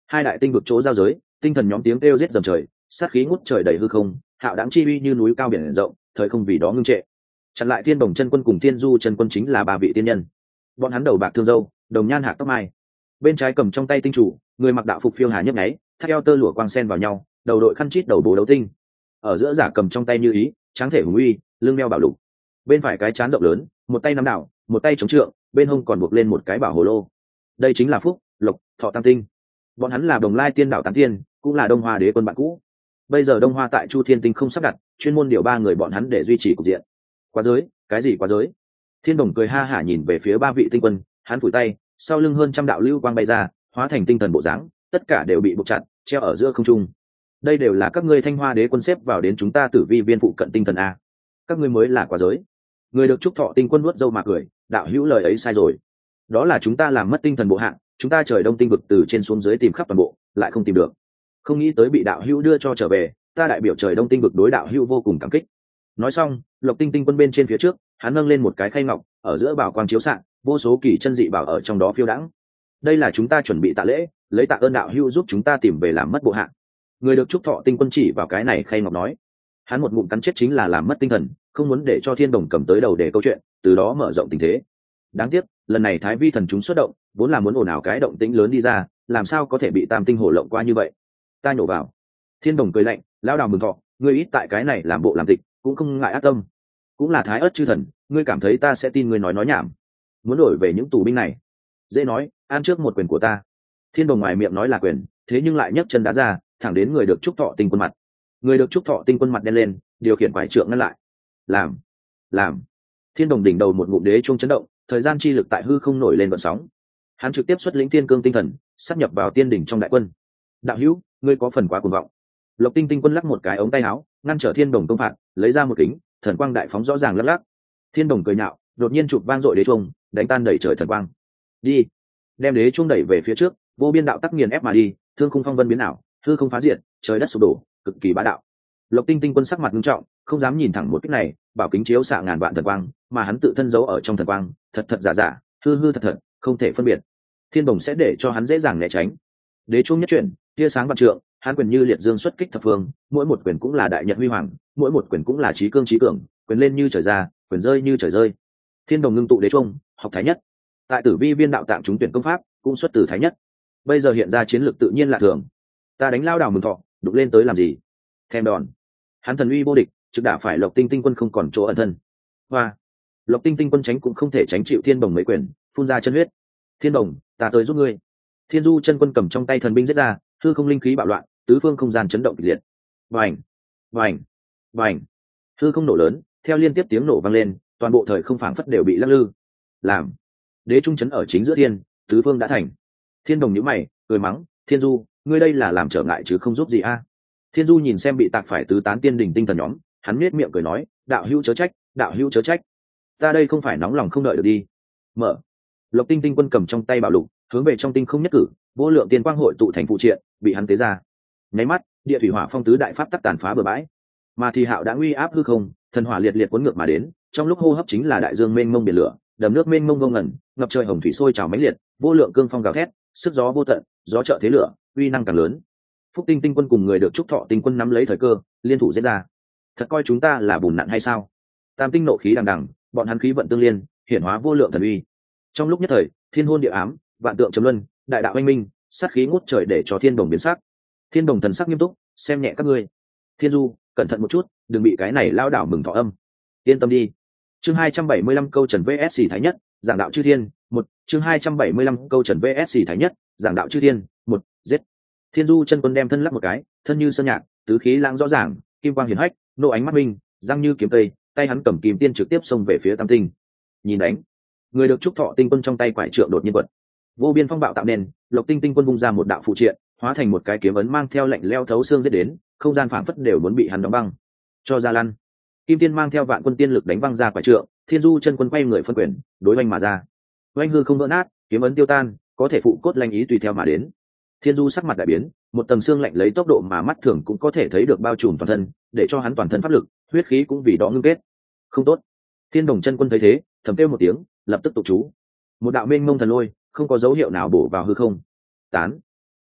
Hai đại tinh vực chỗ giao giới, tinh thần nhóm tiếng kêu giết dầm trời, sát khí ngút trời đầy hư không, hạo đáng chi uy như núi cao biển rộng, thời không vì đó ngưng trệ. Chặn lại Thiên Đồng chân quân cùng Thiên Du chân quân chính là ba vị tiên nhân. Bọn hắn đầu bạc thương dâu, đồng nhan hạc tóc mai, bên trái cầm trong tay tinh chủ, người mặc đạo phục phiêu hà nhấp nháy, thắt eo tơ lụa quang sen vào nhau, đầu đội khăn chít đầu bố đấu tinh. Ở giữa giả cầm trong tay như ý, tráng thể hùng uy, lưng đeo bảo lục. Bên phải cái chán rộng lớn, một tay nắm đạo, một tay chống trượng, bên hông còn buộc lên một cái bảo hồ lô. Đây chính là Phúc, Lộc, Thọ tam tinh. Bọn hắn là Đồng Lai Tiên Đạo tán tiên, cũng là Đông Hoa Đế quân bạn cũ. Bây giờ Đông Hoa tại Chu Thiên Tinh không sắp đặt, chuyên môn điều ba người bọn hắn để duy trì cục diện. Quá giới, cái gì quá giới? Thiên Đồng cười ha hả nhìn về phía ba vị tinh quân, hắn phủi tay, sau lưng hơn trăm đạo lưu quang bay ra, hóa thành tinh thần bộ dáng, tất cả đều bị buộc chặt, treo ở giữa không trung. Đây đều là các ngươi Thanh Hoa Đế quân xếp vào đến chúng ta Tử Vi viên phụ cận tinh thần a. Các ngươi mới là quá giới. Người được chúc thọ tinh quân nuốt dâu mà cười, đạo hữu lời ấy sai rồi. Đó là chúng ta làm mất tinh thần bộ hạng, chúng ta trời đông tinh vực từ trên xuống dưới tìm khắp toàn bộ, lại không tìm được. Không nghĩ tới bị đạo hữu đưa cho trở về, ta đại biểu trời đông tinh vực đối đạo hữu vô cùng cảm kích. Nói xong, Lộc Tinh tinh quân bên trên phía trước, hắn nâng lên một cái khay ngọc, ở giữa bảo quang chiếu xạ, vô số kỳ chân dị bảo ở trong đó phiêu đãng. Đây là chúng ta chuẩn bị tạ lễ, lấy tạ ơn đạo hữu giúp chúng ta tìm về làm mất bộ hạng. Người được chúc thọ tinh quân chỉ vào cái này khay ngọc nói, hắn một ngụm cắn chết chính là làm mất tinh thần, không muốn để cho Thiên Đồng cầm tới đầu để câu chuyện, từ đó mở rộng tình thế. Đáng tiếc, lần này Thái Vi thần chúng xuất động, vốn là muốn ồn ào cái động tĩnh lớn đi ra, làm sao có thể bị Tam tinh hổ lộng qua như vậy? Ta nhổ vào. Thiên Đồng cười lạnh, lão đào mừng thọ, ngươi ít tại cái này làm bộ làm tịch, cũng không ngại ác tâm. Cũng là Thái Ức chư thần, ngươi cảm thấy ta sẽ tin ngươi nói nói nhảm? Muốn đổi về những tù binh này? Dễ nói, ăn trước một quyền của ta. Thiên Đồng ngoài miệng nói là quyền, thế nhưng lại nhấc chân đá ra, thẳng đến người được chúc thọ tinh quân mặt. Người được chúc thọ tinh quân mặt đen lên, điều khiển quải trượng ngăn lại. Làm, làm. Thiên Đồng đỉnh đầu một ngụm đế chuông chấn động, thời gian chi lực tại hư không nổi lên vận sóng. Hắn trực tiếp xuất lĩnh tiên cương tinh thần, sắp nhập vào tiên đỉnh trong đại quân. Đạo hữu, ngươi có phần quá cuồng vọng. Lộc Tinh tinh quân lắc một cái ống tay áo, ngăn trở Thiên Đồng công phạt, lấy ra một kính, thần quang đại phóng rõ ràng lắc lắc. Thiên Đồng cười nhạo, đột nhiên chụp vang dội đế chuông, đánh tan đẩy trời thần quang. Đi, đem đế chuông đẩy về phía trước, vô biên đạo tắc nghiền ép mà đi, thương khung phong vân biến ảo, hư không phá diệt, trời đất sụp đổ, cực kỳ bá đạo. Lộc Tinh tinh quân sắc mặt nghiêm trọng, không dám nhìn thẳng một kích này, bảo kính chiếu xạ ngàn vạn thần quang, mà hắn tự thân giấu ở trong thần quang, thật thật giả giả, hư hư thật thật, không thể phân biệt. Thiên Đồng sẽ để cho hắn dễ dàng né tránh. Đế chuông nhất chuyển, tia sáng vạn trượng, hắn quyền như liệt dương xuất kích thập phương, mỗi một quyền cũng là đại nhật huy hoàng, mỗi một quyền cũng là chí cương chí cường, quyền lên như trời ra, quyền rơi như trời rơi. Thiên Đồng ngưng tụ đế chuông, học thái nhất. Tại Tử Vi viên đạo tạng chúng tuyển công pháp, cũng xuất từ thái nhất. Bây giờ hiện ra chiến lược tự nhiên lạ thường. Ta đánh lao đảo mừng thọ, đục lên tới làm gì? Thèm đòn. Hắn thần uy vô địch, trực đả phải Lộc Tinh tinh quân không còn chỗ ẩn thân. Hoa. Lộc Tinh tinh quân tránh cũng không thể tránh chịu Thiên Đồng mấy quyền, phun ra chân huyết. Thiên Đồng, ta tới giúp ngươi. Thiên Du chân quân cầm trong tay thần binh giết ra, hư không linh khí bạo loạn, tứ phương không gian chấn động kịch liệt. Vành, vành, vành. Hư không nổ lớn, theo liên tiếp tiếng nổ vang lên, toàn bộ thời không phảng phất đều bị lắc lư. Làm. Đế trung chấn ở chính giữa thiên, tứ phương đã thành. Thiên Đồng nhíu mày, cười mắng, Thiên Du, ngươi đây là làm trở ngại chứ không giúp gì a? Thiên Du nhìn xem bị tạc phải tứ tán tiên đỉnh tinh thần nhóm, hắn nhếch miệng cười nói, đạo hữu chớ trách, đạo hữu chớ trách. Ta đây không phải nóng lòng không đợi được đi. Mở. Lộc Tinh tinh quân cầm trong tay bảo lục, hướng về trong tinh không nhất cử, vô lượng tiên quang hội tụ thành phụ triện, bị hắn tế ra. Nháy mắt, địa thủy hỏa phong tứ đại pháp tắc tàn phá bừa bãi. Mà thì hạo đã uy áp hư không, thần hỏa liệt liệt cuốn ngược mà đến, trong lúc hô hấp chính là đại dương mênh mông biển lửa, đầm nước mênh mông ngông ngẩn, ngập trời hồng thủy sôi trào mãnh liệt, vô lượng cương phong gào thét, sức gió vô tận, gió trợ thế lửa, uy năng càng lớn. Phúc Tinh tinh quân cùng người được chúc thọ tinh quân nắm lấy thời cơ, liên thủ giết ra. Thật coi chúng ta là bùn nặn hay sao? Tam tinh nộ khí đằng đằng, bọn hắn khí vận tương liên, hiển hóa vô lượng thần uy. Trong lúc nhất thời, thiên hôn địa ám, vạn tượng trầm luân, đại đạo anh minh, sát khí ngút trời để cho Thiên Đồng biến sắc. Thiên Đồng thần sắc nghiêm túc, xem nhẹ các ngươi. Thiên Du, cẩn thận một chút, đừng bị cái này lao đảo mừng thọ âm. Yên tâm đi. Chương hai trăm bảy mươi lăm câu Trần vs Thái Nhất, giảng đạo chư thiên, một. Chương hai trăm bảy mươi lăm câu Trần vs Thái Nhất, giảng đạo chư thiên, một. Giết. Thiên Du chân quân đem thân lắc một cái, thân như sơn nhạc, tứ khí lãng rõ ràng, kim quang hiển hách, nộ ánh mắt minh, răng như kiếm tây, tay hắn cầm kim tiên trực tiếp xông về phía Tam tinh. Nhìn đánh. Người được chúc thọ tinh quân trong tay quải trượng đột nhiên quật. Vô biên phong bạo tạo nên, Lộc Tinh tinh quân vung ra một đạo phụ triện, hóa thành một cái kiếm ấn mang theo lạnh leo thấu xương giết đến, không gian phảng phất đều muốn bị hắn đóng băng. Cho ra lăn. Kim tiên mang theo vạn quân tiên lực đánh văng ra quải trượng, Thiên Du chân quân quay người phân quyền, đối oanh mà ra. Oanh hư không vỡ nát, kiếm ấn tiêu tan, có thể phụ cốt lanh ý tùy theo mà đến. Thiên Du sắc mặt đại biến, một tầng xương lạnh lấy tốc độ mà mắt thường cũng có thể thấy được bao trùm toàn thân, để cho hắn toàn thân pháp lực, huyết khí cũng vì đó ngưng kết. Không tốt. Thiên Đồng chân quân thấy thế, thầm kêu một tiếng, lập tức tụ chú. Một đạo mênh mông thần lôi, không có dấu hiệu nào bổ vào hư không. Tán.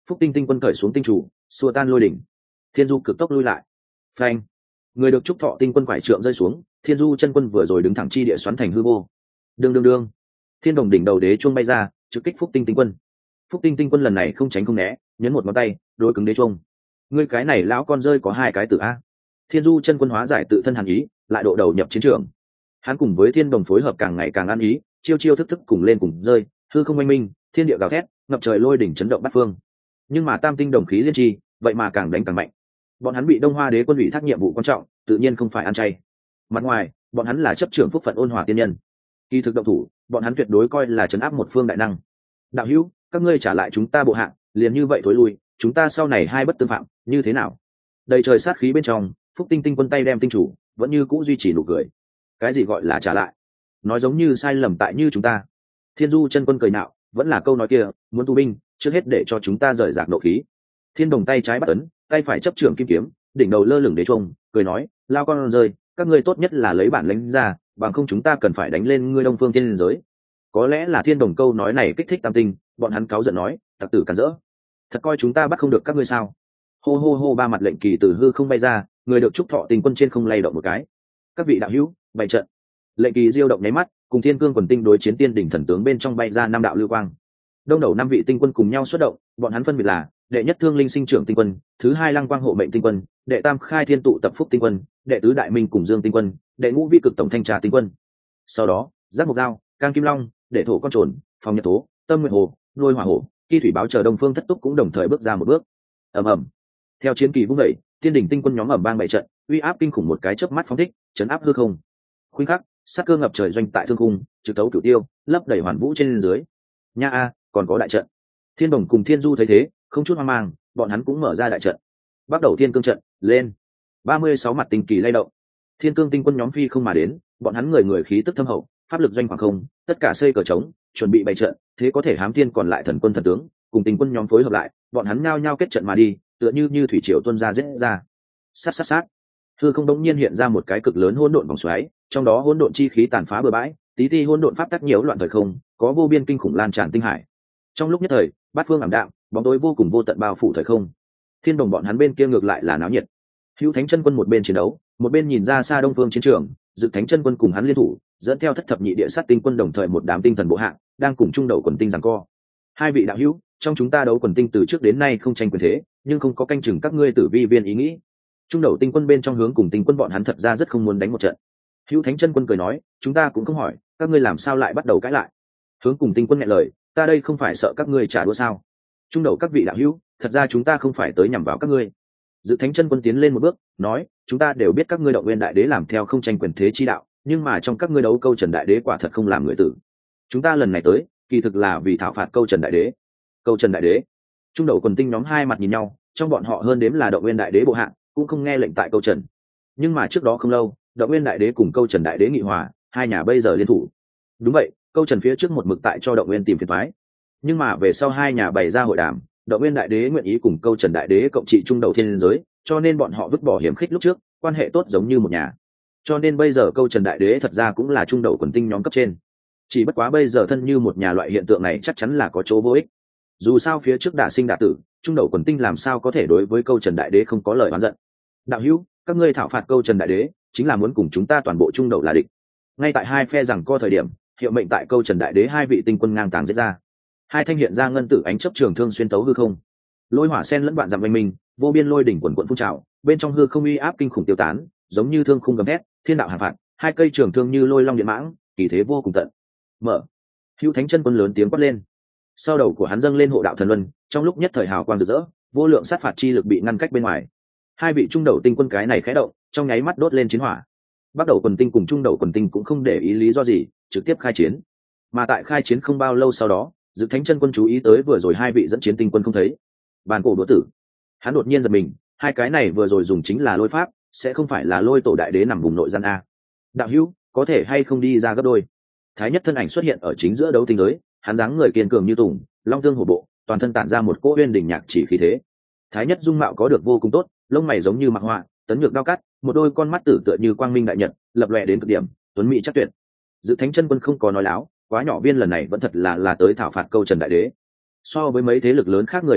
Phúc Tinh tinh quân cởi xuống tinh chủ, xua tan lôi đỉnh. Thiên Du cực tốc lui lại. Phanh! Người được trúc thọ tinh quân quải trượng rơi xuống, Thiên Du chân quân vừa rồi đứng thẳng chi địa xoắn thành hư vô. Đương đương đương. Thiên đồng đỉnh đầu đế chuông bay ra, trực kích Phúc Tinh tinh quân. Phúc Tinh tinh quân lần này không tránh không né, nhấn một ngón tay, đối cứng đế chuông. Ngươi cái này lão con rơi có hai cái tử a. Thiên Du chân quân hóa giải tự thân hàn ý, lại độ đầu nhập chiến trường. Hắn cùng với Thiên đồng phối hợp càng ngày càng ăn ý, chiêu chiêu thức thức cùng lên cùng rơi, hư không oanh minh, thiên địa gào thét, ngập trời lôi đỉnh chấn động bát phương. Nhưng mà tam tinh đồng khí liên chi, vậy mà càng đánh càng mạnh. Bọn hắn bị Đông Hoa Đế quân ủy thác nhiệm vụ quan trọng, tự nhiên không phải ăn chay. Mặt ngoài, bọn hắn là chấp trưởng phúc phận ôn hòa tiên nhân. Kỳ thực động thủ, bọn hắn tuyệt đối coi là trấn áp một phương đại năng. Đạo hữu, các ngươi trả lại chúng ta bộ hạng, liền như vậy thối lui, chúng ta sau này hai bất tương phạm, như thế nào? Đầy trời sát khí bên trong, Phúc Tinh tinh quân tay đem tinh chủ, vẫn như cũ duy trì nụ cười. Cái gì gọi là trả lại? Nói giống như sai lầm tại như chúng ta. Thiên Du chân quân cười nạo, vẫn là câu nói kia, muốn tù binh, trước hết để cho chúng ta rời rạc nộ khí. Thiên đồng tay trái bắt ấn, tay phải chấp trưởng kim kiếm, đỉnh đầu lơ lửng đế chuông, cười nói, lao con rơi, các ngươi tốt nhất là lấy bản lĩnh ra, bằng không chúng ta cần phải đánh lên ngươi Đông Phương Tiên Liên giới. Có lẽ là Thiên đồng câu nói này kích thích tam tinh, bọn hắn cáu giận nói, tặc tử cản rỡ, thật coi chúng ta bắt không được các ngươi sao? Hô hô hô, ba mặt lệnh kỳ từ hư không bay ra, người được trúc thọ tinh quân trên không lay động một cái. Các vị đạo hữu, bày trận. Lệnh kỳ diêu động nháy mắt, cùng Thiên cương quần tinh đối chiến tiên đỉnh thần tướng bên trong bay ra năm đạo lưu quang. Đông đầu năm vị tinh quân cùng nhau xuất động, bọn hắn phân biệt là đệ nhất thương linh sinh trưởng tinh quân, thứ hai lăng quang hộ mệnh tinh quân, đệ tam khai thiên tụ tập phúc tinh quân, đệ tứ đại minh cùng dương tinh quân, đệ ngũ vi cực tổng thanh trà tinh quân. Sau đó, giác mộc dao, cang kim long, đệ thổ con trồn, phong nhật tố, tâm nguyện hồ, lôi hỏa hồ, kỳ thủy báo chờ đông phương thất túc cũng đồng thời bước ra một bước. ầm ầm. Theo chiến kỳ vung đẩy, tiên đỉnh tinh quân nhóm ầm bang bày trận, uy áp kinh khủng một cái chớp mắt phóng thích, chấn áp hư không. Khuynh khắc, sát cơ ngập trời doanh tại thương cung, trực tấu cửu tiêu, lấp đầy hoàn vũ trên dưới. Nha a, còn có đại trận. Thiên đồng cùng Thiên Du thấy thế, không chút hoang mang, bọn hắn cũng mở ra đại trận. Bắt đầu Thiên cương trận, lên. ba mươi sáu mặt tinh kỳ lay động. Thiên cương tinh quân nhóm phi không mà đến, bọn hắn người người khí tức thâm hậu, pháp lực doanh khoảng không, tất cả xây cờ trống, chuẩn bị bày trận, thế có thể hám thiên còn lại thần quân thần tướng, cùng tinh quân nhóm phối hợp lại, bọn hắn nhao nhao kết trận mà đi, tựa như như thủy triều tuôn ra giết ra. Sát sát sát. Hư không đống nhiên hiện ra một cái cực lớn hỗn độn vòng xoáy, trong đó hỗn độn chi khí tàn phá bừa bãi, tí ti hỗn độn pháp tắc nhiễu loạn thời không, có vô biên kinh khủng lan tràn tinh hải. Trong lúc nhất thời, bát phương ảm đạm, bóng tối vô cùng vô tận bao phủ thời không. Thiên đồng bọn hắn bên kia ngược lại là náo nhiệt. Hữu Thánh chân quân một bên chiến đấu, một bên nhìn ra xa đông phương chiến trường, Dự Thánh chân quân cùng hắn liên thủ, dẫn theo thất thập nhị địa sát tinh quân đồng thời một đám tinh thần bộ hạng, đang cùng trung đầu quần tinh giằng co. Hai vị đạo hữu, trong chúng ta đấu quần tinh từ trước đến nay không tranh quyền thế, nhưng không có canh chừng các ngươi tử vi viên ý nghĩ. Trung đầu tinh quân bên trong hướng cùng tinh quân bọn hắn thật ra rất không muốn đánh một trận. Hữu Thánh chân quân cười nói, chúng ta cũng không hỏi, các ngươi làm sao lại bắt đầu cãi lại? Hướng cùng tinh quân nghe lời, ta đây không phải sợ các ngươi trả đũa sao? Trung đầu các vị đạo hữu, thật ra chúng ta không phải tới nhằm vào các ngươi. Dự Thánh chân quân tiến lên một bước, nói, chúng ta đều biết các ngươi động nguyên đại đế làm theo không tranh quyền thế chi đạo, nhưng mà trong các ngươi đấu câu trần đại đế quả thật không làm người tử. Chúng ta lần này tới, kỳ thực là vì thảo phạt câu trần đại đế. Câu trần đại đế. Trung đầu quần tinh nhóm hai mặt nhìn nhau, trong bọn họ hơn đếm là động nguyên đại đế bộ hạng, cũng không nghe lệnh tại câu trần. Nhưng mà trước đó không lâu, động nguyên đại đế cùng câu trần đại đế nghị hòa, hai nhà bây giờ liên thủ. Đúng vậy, câu trần phía trước một mực tại cho động nguyên tìm phiền toái, nhưng mà về sau hai nhà bày ra hội đàm, động nguyên đại đế nguyện ý cùng câu trần đại đế cộng trị trung đầu thiên giới, cho nên bọn họ vứt bỏ hiểm khích lúc trước, quan hệ tốt giống như một nhà. Cho nên bây giờ câu trần đại đế thật ra cũng là trung đầu quần tinh nhóm cấp trên. Chỉ bất quá bây giờ thân như một nhà loại hiện tượng này chắc chắn là có chỗ vô ích. Dù sao phía trước đả sinh đả tử, trung đầu quần tinh làm sao có thể đối với câu trần đại đế không có lời oán giận. Đạo hữu, các ngươi thảo phạt câu trần đại đế, chính là muốn cùng chúng ta toàn bộ trung đầu là địch. Ngay tại hai phe rằng co thời điểm, hiệu mệnh tại câu trần đại đế hai vị tinh quân ngang tàng giết ra. Hai thanh hiện ra ngân tử ánh chấp trường thương xuyên tấu hư không, lôi hỏa sen lẫn bạn dặm oanh minh, vô biên lôi đỉnh quần quận phun trào, bên trong hư không uy áp kinh khủng tiêu tán, giống như thương khung gầm thét, thiên đạo hàng phạt. Hai cây trường thương như lôi long điện mãng, kỳ thế vô cùng tận. Mở. Hữu Thánh chân quân lớn tiếng quát lên, sau đầu của hắn dâng lên hộ đạo thần luân, trong lúc nhất thời hào quang rực rỡ, vô lượng sát phạt chi lực bị ngăn cách bên ngoài. Hai vị trung đầu tinh quân cái này khẽ động, trong nháy mắt đốt lên chiến hỏa. Bắt đầu quần tinh cùng trung đầu quần tinh cũng không để ý lý do gì, trực tiếp khai chiến. Mà tại khai chiến không bao lâu sau đó, Dự Thánh chân quân chú ý tới vừa rồi hai vị dẫn chiến tinh quân không thấy. Bàn cổ đũa tử. Hắn đột nhiên giật mình, hai cái này vừa rồi dùng chính là lôi pháp, sẽ không phải là lôi tổ đại đế nằm vùng nội gian a. Đạo hữu, có thể hay không đi ra gấp đôi. Thái nhất thân ảnh xuất hiện ở chính giữa đấu tinh giới, hắn dáng người kiên cường như tùng, long tương hổ bộ, toàn thân tản ra một cỗ uyên đỉnh nhạc chỉ khí thế. Thái nhất dung mạo có được vô cùng tốt, lông mày giống như mặc họa, tấn nhược đao cắt, một đôi con mắt tử tựa như quang minh đại nhật, lập lòe đến cực điểm, tuấn mỹ chắc tuyệt. Dự Thánh chân quân không có nói láo, quá nhỏ viên lần này vẫn thật là là tới thảo phạt câu trần đại đế. So với mấy thế lực lớn khác người lãnh đạo,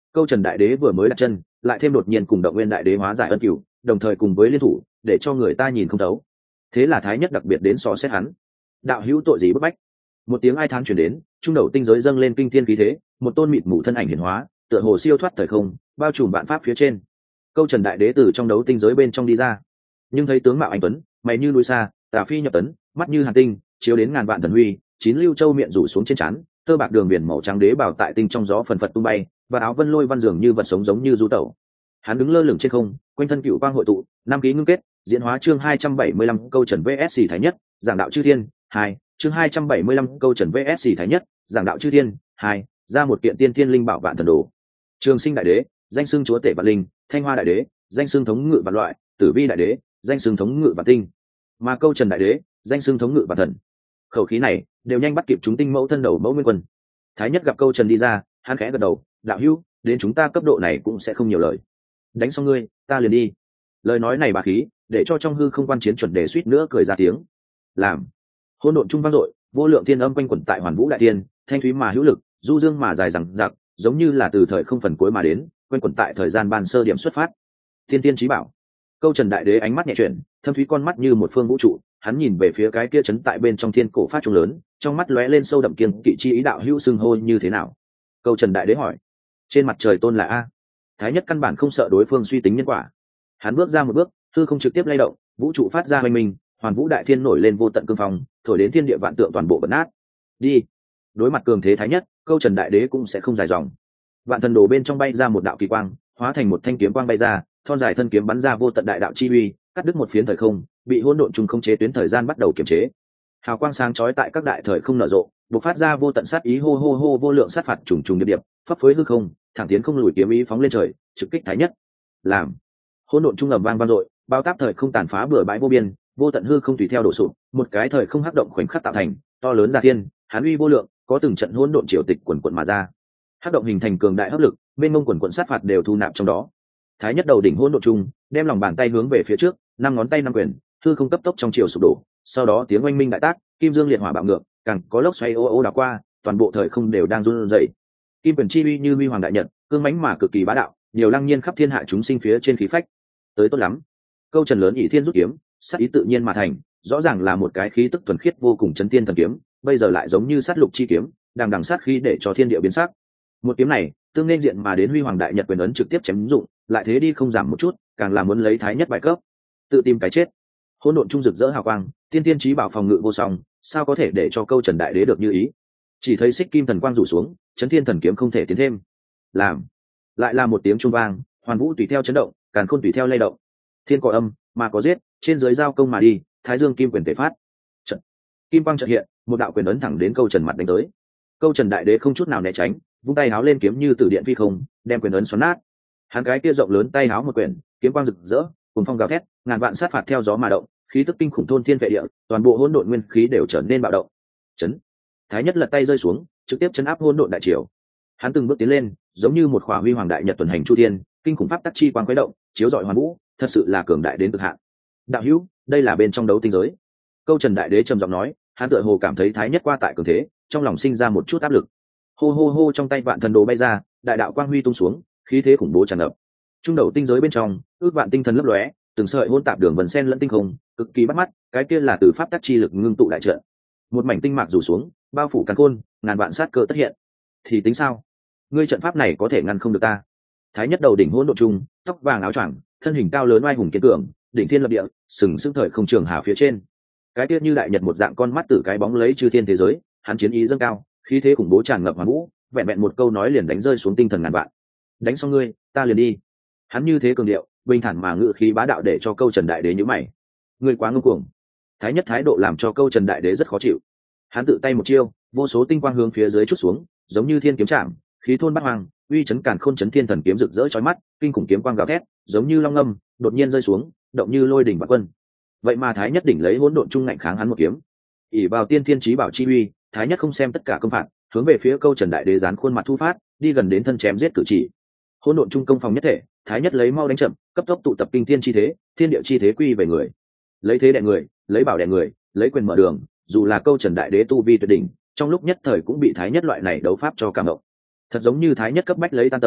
Câu Trần đại đế vừa mới đặt chân, lại thêm đột nhiên cùng Động Nguyên đại đế hóa giải ân cửu, đồng thời cùng với liên thủ, để cho người ta nhìn không thấu. Thế là thái nhất đặc biệt đến xò xét hắn. Đạo hữu tội gì bức bách? Một tiếng ai thán truyền đến, trung đầu tinh giới dâng lên kinh thiên khí thế, một tôn mịt mù thân ảnh hiển hóa, tựa hồ siêu thoát thời không, bao trùm vạn pháp phía trên. Câu Trần đại đế từ trong đấu tinh giới bên trong đi ra, nhưng thấy tướng mạo anh tuấn, mày như núi xa, tà phi nhập tấn, mắt như hàn tinh, chiếu đến ngàn vạn thần huy, chín lưu châu miệng rủ xuống trên trán, tơ bạc đường biển màu trắng đế bảo tại tinh trong gió phần phật tung bay, và áo vân lôi văn dường như vật sống giống như du tẩu. Hắn đứng lơ lửng trên không, quanh thân cựu quang hội tụ, năm ký ngưng kết, diễn hóa chương hai trăm bảy mươi lăm câu Trần vs thái nhất, giảng đạo chư thiên, hai, chương hai trăm bảy mươi lăm câu Trần vs thái nhất, giảng đạo chư thiên, hai, ra một kiện tiên thiên linh bảo vạn thần đồ. Trường Sinh đại đế, danh xưng chúa tể vạn linh, Thanh Hoa đại đế, danh xưng thống ngự vạn loại, Tử Vi đại đế, danh xưng thống ngự vạn tinh, mà câu Trần đại đế, danh xưng thống ngự vạn thần. Khẩu khí này đều nhanh bắt kịp chúng tinh mẫu thân đầu mẫu nguyên quân. Thái nhất gặp câu Trần đi ra, hắn khẽ gật đầu, đạo hữu, đến chúng ta cấp độ này cũng sẽ không nhiều lời. Đánh xong ngươi, ta liền đi. Lời nói này bà khí, để cho trong hư không quan chiến chuẩn đề suýt nữa cười ra tiếng. Làm. Hỗn độn trung vang dội, vô lượng thiên âm quanh quẩn tại Hoàn Vũ đại tiên, thanh thúy mà hữu lực, du dương mà dài dằng dặc, giống như là từ thời không phần cuối mà đến, quanh quẩn tại thời gian ban sơ điểm xuất phát. Thiên tiên chí bảo. Câu Trần đại đế ánh mắt nhẹ chuyển, thâm thúy con mắt như một phương vũ trụ, hắn nhìn về phía cái kia chấn tại bên trong thiên cổ phát trung lớn, trong mắt lóe lên sâu đậm kiên kỵ chi ý đạo hữu xưng hô như thế nào. Câu Trần đại đế hỏi. Trên mặt trời tôn là a. Thái nhất căn bản không sợ đối phương suy tính nhân quả. Hắn bước ra một bước, hư không trực tiếp lay động, vũ trụ phát ra hoành minh, Hoàn Vũ đại thiên nổi lên vô tận cương phong, thổi đến thiên địa vạn tượng toàn bộ bật nát. Đi. Đối mặt cường thế thái nhất, câu Trần đại đế cũng sẽ không dài dòng. Vạn thần đồ bên trong bay ra một đạo kỳ quang, hóa thành một thanh kiếm quang bay ra, thon dài thân kiếm bắn ra vô tận đại đạo chi uy, cắt đứt một phiến thời không, bị hỗn độn trùng không chế tuyến thời gian bắt đầu kiểm chế. Hào quang sáng chói tại các đại thời không nở rộ, bộc phát ra vô tận sát ý hô hô hô vô lượng sát phạt trùng trùng điệp điệp, pháp phối hư không, thẳng tiến không lùi kiếm ý phóng lên trời, trực kích thái nhất. Làm. Hỗn độn trung ầm vang vang dội, bao táp thời không tàn phá bừa bãi vô biên, vô tận hư không tùy theo đổ sụp, một cái thời không hắc động khoảnh khắc tạo thành, to lớn ra thiên, hán uy vô lượng, có từng trận hỗn độn triều tịch quần quần mà ra. Hắc động hình thành cường đại hấp lực, bên mông quần quần sát phạt đều thu nạp trong đó. Thái nhất đầu đỉnh hỗn độn trung, đem lòng bàn tay hướng về phía trước, năm ngón tay năm quyền, hư không cấp tốc trong chiều sụp đổ, sau đó tiếng oanh minh đại tác, kim dương liệt hỏa bạo ngược, càng có lốc xoáy ô ô đảo qua, toàn bộ thời không đều đang run rẩy. Kim quyền chi uy như huy hoàng đại nhật, cương mãnh mà cực kỳ bá đạo, nhiều lăng nhiên khắp thiên hạ chúng sinh phía trên khí phách. Tới tốt lắm. Câu Trần lớn ỷ thiên rút kiếm, sát ý tự nhiên mà thành, rõ ràng là một cái khí tức thuần khiết vô cùng chấn thiên thần kiếm, bây giờ lại giống như sát lục chi kiếm, đang đằng sát khí để cho thiên địa biến sắc. Một kiếm này, tương nên diện mà đến huy hoàng đại nhật quyền ấn trực tiếp chém dụng, lại thế đi không giảm một chút, càng là muốn lấy thái nhất bài cấp, tự tìm cái chết. Hỗn độn trung rực rỡ hào quang, tiên tiên chí bảo phòng ngự vô song, sao có thể để cho câu Trần đại đế được như ý. Chỉ thấy xích kim thần quang rủ xuống, chấn thiên thần kiếm không thể tiến thêm. Làm. Lại là một tiếng trung vang, hoàn vũ tùy theo chấn động, càn khôn tùy theo lay động. Thiên có âm, mà có giết, trên dưới giao công mà đi, thái dương kim quyền thể phát. Trận. Kim quang chợt hiện, một đạo quyền ấn thẳng đến câu Trần mặt đánh tới. Câu Trần đại đế không chút nào né tránh, vung tay háo lên kiếm như từ điện phi không, đem quyền ấn xoắn nát. Hắn cái kia rộng lớn tay háo một quyền, kiếm quang rực rỡ, cùng phong gào thét, ngàn vạn sát phạt theo gió mà động, khí tức kinh khủng thôn thiên vệ địa, toàn bộ hỗn độn nguyên khí đều trở nên bạo động. Chấn. Thái nhất lật tay rơi xuống, trực tiếp chấn áp hỗn độn đại triều. Hắn từng bước tiến lên, giống như một khỏa huy hoàng đại nhật tuần hành chu thiên, kinh khủng pháp tắc chi quang khuấy động, chiếu rọi hoàn vũ, thật sự là cường đại đến cực hạn. Đạo hữu, đây là bên trong đấu tinh giới. Câu Trần đại đế trầm giọng nói, hắn tựa hồ cảm thấy thái nhất qua tại cường thế, trong lòng sinh ra một chút áp lực. Hô hô hô trong tay vạn thần đồ bay ra, đại đạo quang huy tung xuống, khí thế khủng bố tràn ngập. Trung đầu tinh giới bên trong, ước vạn tinh thần lấp lóe, từng sợi hỗn tạp đường vần sen lẫn tinh không, cực kỳ bắt mắt, cái kia là từ pháp tắc chi lực ngưng tụ đại trận. Một mảnh tinh mạc rủ xuống, bao phủ càn khôn, ngàn vạn sát cơ tất hiện. Thì tính sao? Ngươi trận pháp này có thể ngăn không được ta. Thái nhất đầu đỉnh hỗn độn trung, tóc vàng áo choàng, thân hình cao lớn oai hùng kiên cường, đỉnh thiên lập địa, sừng sững thời không trường hà phía trên. Cái kia như đại nhật một dạng con mắt từ cái bóng lấy chư thiên thế giới, hắn chiến ý dâng cao, khí thế khủng bố tràn ngập hoàn vũ, vẹn vẹn một câu nói liền đánh rơi xuống tinh thần ngàn vạn. Đánh xong ngươi, ta liền đi. Hắn như thế cường điệu, bình thản mà ngự khí bá đạo để cho câu Trần đại đế nhíu mày. Ngươi quá ngông cuồng. Thái nhất thái độ làm cho câu Trần đại đế rất khó chịu. Hắn tự tay một chiêu, vô số tinh quang hướng phía dưới chút xuống, giống như thiên kiếm chạm, khí thôn bát hoàng, uy chấn càn khôn chấn thiên thần kiếm rực rỡ chói mắt, kinh khủng kiếm quang gào thét, giống như long ngâm, đột nhiên rơi xuống, động như lôi đỉnh bạt quân. Vậy mà thái nhất đỉnh lấy hỗn độn trung ngạnh kháng hắn một kiếm. ỷ vào tiên thiên chí bảo chi uy, thái nhất không xem tất cả công phạt, hướng về phía câu Trần đại đế dán khuôn mặt thu phát, đi gần đến thân chém giết cử chỉ. Hỗn độn trung công phòng nhất thể, thái nhất lấy mau đánh chậm, cấp tốc tụ tập kinh thiên chi thế, thiên địa chi thế quy về người. Lấy thế đè người, lấy bảo đè người, lấy quyền mở đường, dù là câu Trần đại đế tu vi tuyệt đỉnh, trong lúc nhất thời cũng bị thái nhất loại này đấu pháp cho cảm động. Thật giống như thái nhất cấp bách lấy tan tầm,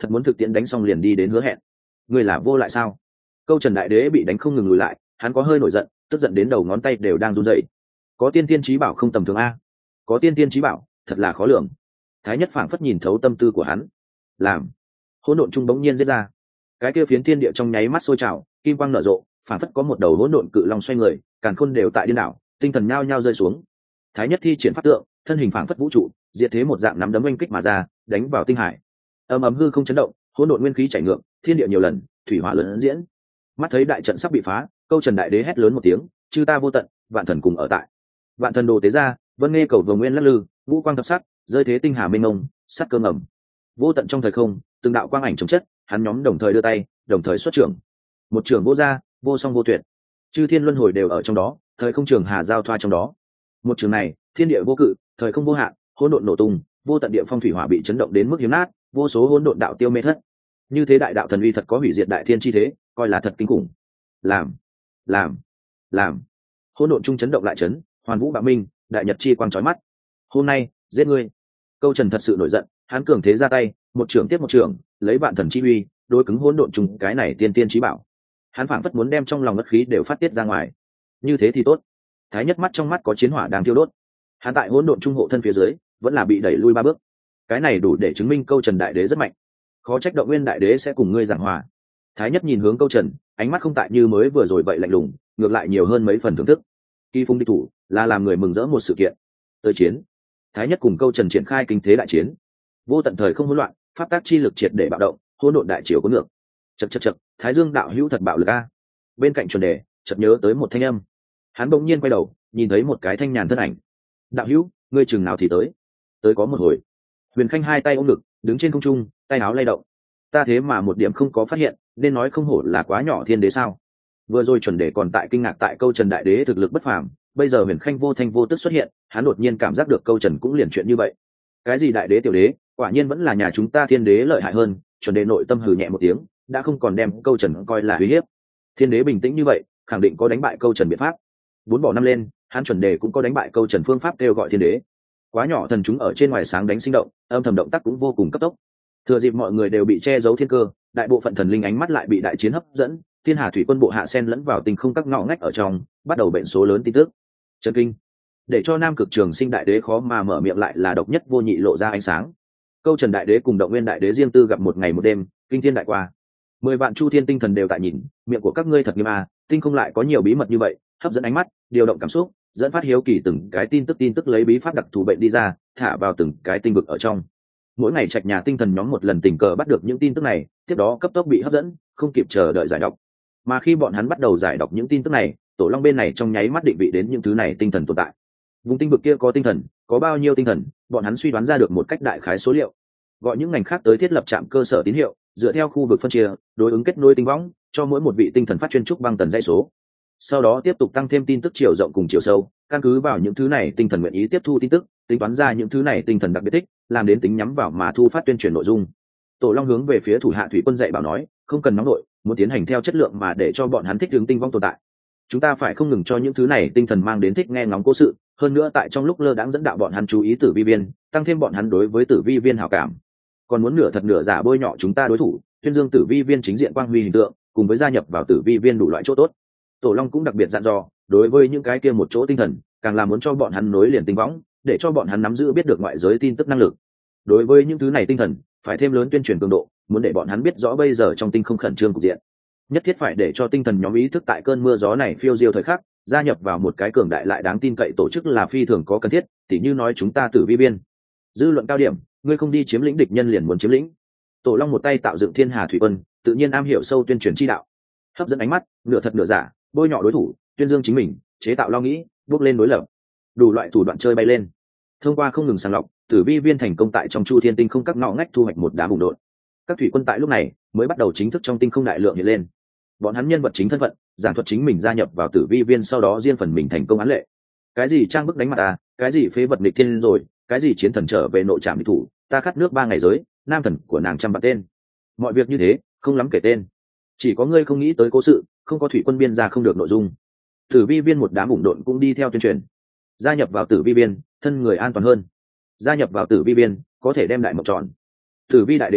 thật muốn thực tiễn đánh xong liền đi đến hứa hẹn. Ngươi là vô lại sao? Câu Trần đại đế bị đánh không ngừng lùi lại, hắn có hơi nổi giận, tức giận đến đầu ngón tay đều đang run rẩy. Có tiên tiên chí bảo không tầm thường a, có tiên tiên chí bảo thật là khó lường. Thái nhất phảng phất nhìn thấu tâm tư của hắn, làm hỗn độn trung bỗng nhiên giết ra, cái kia phiến thiên địa trong nháy mắt sôi trào, kim quang nở rộ, phảng phất có một đầu hỗn độn cự long xoay người, càn khôn đều tại điên đảo, tinh thần nhao nhao rơi xuống. Thái nhất thi triển pháp tượng, thân hình phảng phất vũ trụ, diệt thế một dạng nắm đấm oanh kích mà ra, đánh vào tinh hải. Ầm ầm hư không chấn động, hỗn độn nguyên khí chảy ngược, thiên địa nhiều lần, thủy hỏa lớn diễn. Mắt thấy đại trận sắp bị phá, Câu Trần đại đế hét lớn một tiếng, chư ta vô tận, vạn thần cùng ở tại. Vạn thần đồ tế ra, vân nghe cầu vồng nguyên lắc lư, ngũ quang thập sắc, rơi thế tinh hà mênh mông, sắt cơ ngầm. Vô tận trong thời không, từng đạo quang ảnh chồng chất, hắn nhóm đồng thời đưa tay, đồng thời xuất trưởng. Một trưởng vô gia, vô song vô tuyệt. Chư thiên luân hồi đều ở trong đó, thời không trường hà giao thoa trong đó. Một trường này, thiên địa vô cự, thời không vô hạn, hỗn độn nổ tung, vô tận địa phong thủy hỏa bị chấn động đến mức hiếm nát, vô số hỗn độn đạo tiêu mê thất. Như thế đại đạo thần uy thật có hủy diệt đại thiên chi thế, coi là thật kinh khủng. Làm, làm, làm. Hỗn độn trung chấn động lại chấn, hoàn vũ bạo minh, đại nhật chi quang chói mắt. Hôm nay, giết ngươi. Câu Trần thật sự nổi giận, hắn cường thế ra tay, một trưởng tiếp một trưởng, lấy vạn thần chi uy, đối cứng hỗn độn trùng cái này tiên tiên chí bảo. Hắn phảng phất muốn đem trong lòng ngất khí đều phát tiết ra ngoài. Như thế thì tốt. Thái nhất mắt trong mắt có chiến hỏa đang thiêu đốt. Hắn tại hỗn độn trung hộ thân phía dưới, vẫn là bị đẩy lui ba bước. Cái này đủ để chứng minh Câu Trần đại đế rất mạnh. Khó trách Động Nguyên đại đế sẽ cùng ngươi giảng hòa. Thái nhất nhìn hướng Câu Trần, ánh mắt không tại như mới vừa rồi vậy lạnh lùng, ngược lại nhiều hơn mấy phần thưởng thức. Kỳ phung đi thủ, là làm người mừng rỡ một sự kiện. Tới chiến. Thái nhất cùng Câu Trần triển khai kinh thế đại chiến. Vô tận thời không hỗn loạn, pháp tác chi lực triệt để bạo động, hỗn độn đại triều có ngược. Chậc chậc chậc, Thái Dương đạo hữu thật bạo lực a. Bên cạnh chuẩn đề, chợt nhớ tới một thanh âm. Hắn bỗng nhiên quay đầu, nhìn thấy một cái thanh nhàn thân ảnh. Đạo hữu, ngươi chừng nào thì tới? Tới có một hồi. Huyền Khanh hai tay ôm ngực, đứng trên không trung, tay áo lay động. Ta thế mà một điểm không có phát hiện, nên nói không hổ là quá nhỏ thiên đế sao? Vừa rồi chuẩn đề còn tại kinh ngạc tại Câu Trần đại đế thực lực bất phàm, bây giờ Huyền Khanh vô thanh vô tức xuất hiện, hắn đột nhiên cảm giác được Câu Trần cũng liền chuyện như vậy. Cái gì đại đế tiểu đế, quả nhiên vẫn là nhà chúng ta thiên đế lợi hại hơn. Chuẩn đề nội tâm hừ nhẹ một tiếng, đã không còn đem Câu Trần coi là uy hiếp. Thiên đế bình tĩnh như vậy, khẳng định có đánh bại Câu Trần biện pháp. Bốn bỏ năm lên, hắn chuẩn đề cũng có đánh bại Câu Trần phương pháp kêu gọi thiên đế. Quá nhỏ thần chúng ở trên ngoài sáng đánh sinh động, âm thầm động tác cũng vô cùng cấp tốc. Thừa dịp mọi người đều bị che giấu thiên cơ, đại bộ phận thần linh ánh mắt lại bị đại chiến hấp dẫn, thiên hà thủy quân bộ hạ sen lẫn vào tình không các ngõ ngách ở trong, bắt đầu bệnh số lớn tin tức. Chấn kinh, để cho Nam Cực Trường Sinh đại đế khó mà mở miệng lại là độc nhất vô nhị lộ ra ánh sáng. Câu Trần đại đế cùng Động Nguyên đại đế riêng tư gặp một ngày một đêm, kinh thiên đại qua. Mười vạn chu thiên tinh thần đều tại nhìn, miệng của các ngươi thật nghiêm à, tinh không lại có nhiều bí mật như vậy, hấp dẫn ánh mắt, điều động cảm xúc, dẫn phát hiếu kỳ từng cái tin tức tin tức lấy bí pháp đặc thù bệnh đi ra, thả vào từng cái tinh vực ở trong. Mỗi ngày trạch nhà tinh thần nhóm một lần tình cờ bắt được những tin tức này, tiếp đó cấp tốc bị hấp dẫn, không kịp chờ đợi giải đọc. Mà khi bọn hắn bắt đầu giải đọc những tin tức này, Tổ Long bên này trong nháy mắt định vị đến những thứ này tinh thần tồn tại. Vùng tinh vực kia có tinh thần, có bao nhiêu tinh thần, bọn hắn suy đoán ra được một cách đại khái số liệu. Gọi những ngành khác tới thiết lập trạm cơ sở tín hiệu, dựa theo khu vực phân chia, đối ứng kết nối tinh võng, cho mỗi một vị tinh thần phát chuyên trúc băng tần dãy số. Sau đó tiếp tục tăng thêm tin tức chiều rộng cùng chiều sâu, căn cứ vào những thứ này tinh thần nguyện ý tiếp thu tin tức, tính toán ra những thứ này tinh thần đặc biệt thích, làm đến tính nhắm vào mà thu phát tuyên truyền nội dung. Tổ Long hướng về phía thủ hạ thủy quân dạy bảo nói, không cần nóng nội, muốn tiến hành theo chất lượng mà để cho bọn hắn thích ứng tinh vong tồn tại. Chúng ta phải không ngừng cho những thứ này tinh thần mang đến thích nghe ngóng cố sự, hơn nữa tại trong lúc lơ đãng dẫn đạo bọn hắn chú ý tử vi viên, tăng thêm bọn hắn đối với tử vi viên hảo cảm. Còn muốn nửa thật nửa giả bôi nhọ chúng ta đối thủ, tuyên dương tử vi viên chính diện quang huy hình tượng, cùng với gia nhập vào tử vi viên đủ loại chỗ tốt. Tổ Long cũng đặc biệt dặn dò, đối với những cái kia một chỗ tinh thần, càng là muốn cho bọn hắn nối liền tinh võng, để cho bọn hắn nắm giữ biết được ngoại giới tin tức năng lực. Đối với những thứ này tinh thần, phải thêm lớn tuyên truyền cường độ, muốn để bọn hắn biết rõ bây giờ trong tinh không khẩn trương cục diện. Nhất thiết phải để cho tinh thần nhóm ý thức tại cơn mưa gió này phiêu diêu thời khắc, gia nhập vào một cái cường đại lại đáng tin cậy tổ chức là phi thường có cần thiết, tỉ như nói chúng ta tử vi viên. Dư luận cao điểm, ngươi không đi chiếm lĩnh địch nhân liền muốn chiếm lĩnh. Tổ Long một tay tạo dựng thiên hà thủy quân, tự nhiên am hiểu sâu tuyên truyền chi đạo, hấp dẫn ánh mắt, nửa thật nửa giả, bôi nhọ đối thủ, tuyên dương chính mình, chế tạo lo nghĩ, bước lên đối lập, đủ loại thủ đoạn chơi bay lên. Thông qua không ngừng sàng lọc, tử vi viên thành công tại trong chu thiên tinh không các ngõ ngách thu hoạch một đám bùng đột. Các thủy quân tại lúc này mới bắt đầu chính thức trong tinh không đại lượng hiện lên. Bọn hắn nhân vật chính thân phận, giảng thuật chính mình gia nhập vào tử vi viên sau đó riêng phần mình thành công án lệ. Cái gì trang bức đánh mặt à, cái gì phế vật nghịch thiên rồi, cái gì chiến thần trở về nội trạm địch thủ, ta khát nước ba ngày giới, nam thần của nàng trăm vạn tên. Mọi việc như thế, không lắm kể tên. Chỉ có ngươi không nghĩ tới cố sự, không có thủy quân biên ra không được nội dung. Tử vi viên một đám ủng độn cũng đi theo tuyên truyền. Gia nhập vào tử vi viên, thân người an toàn hơn. Gia nhập vào tử vi viên, có thể đem đại mộng tròn. Tử vi đại đế tới,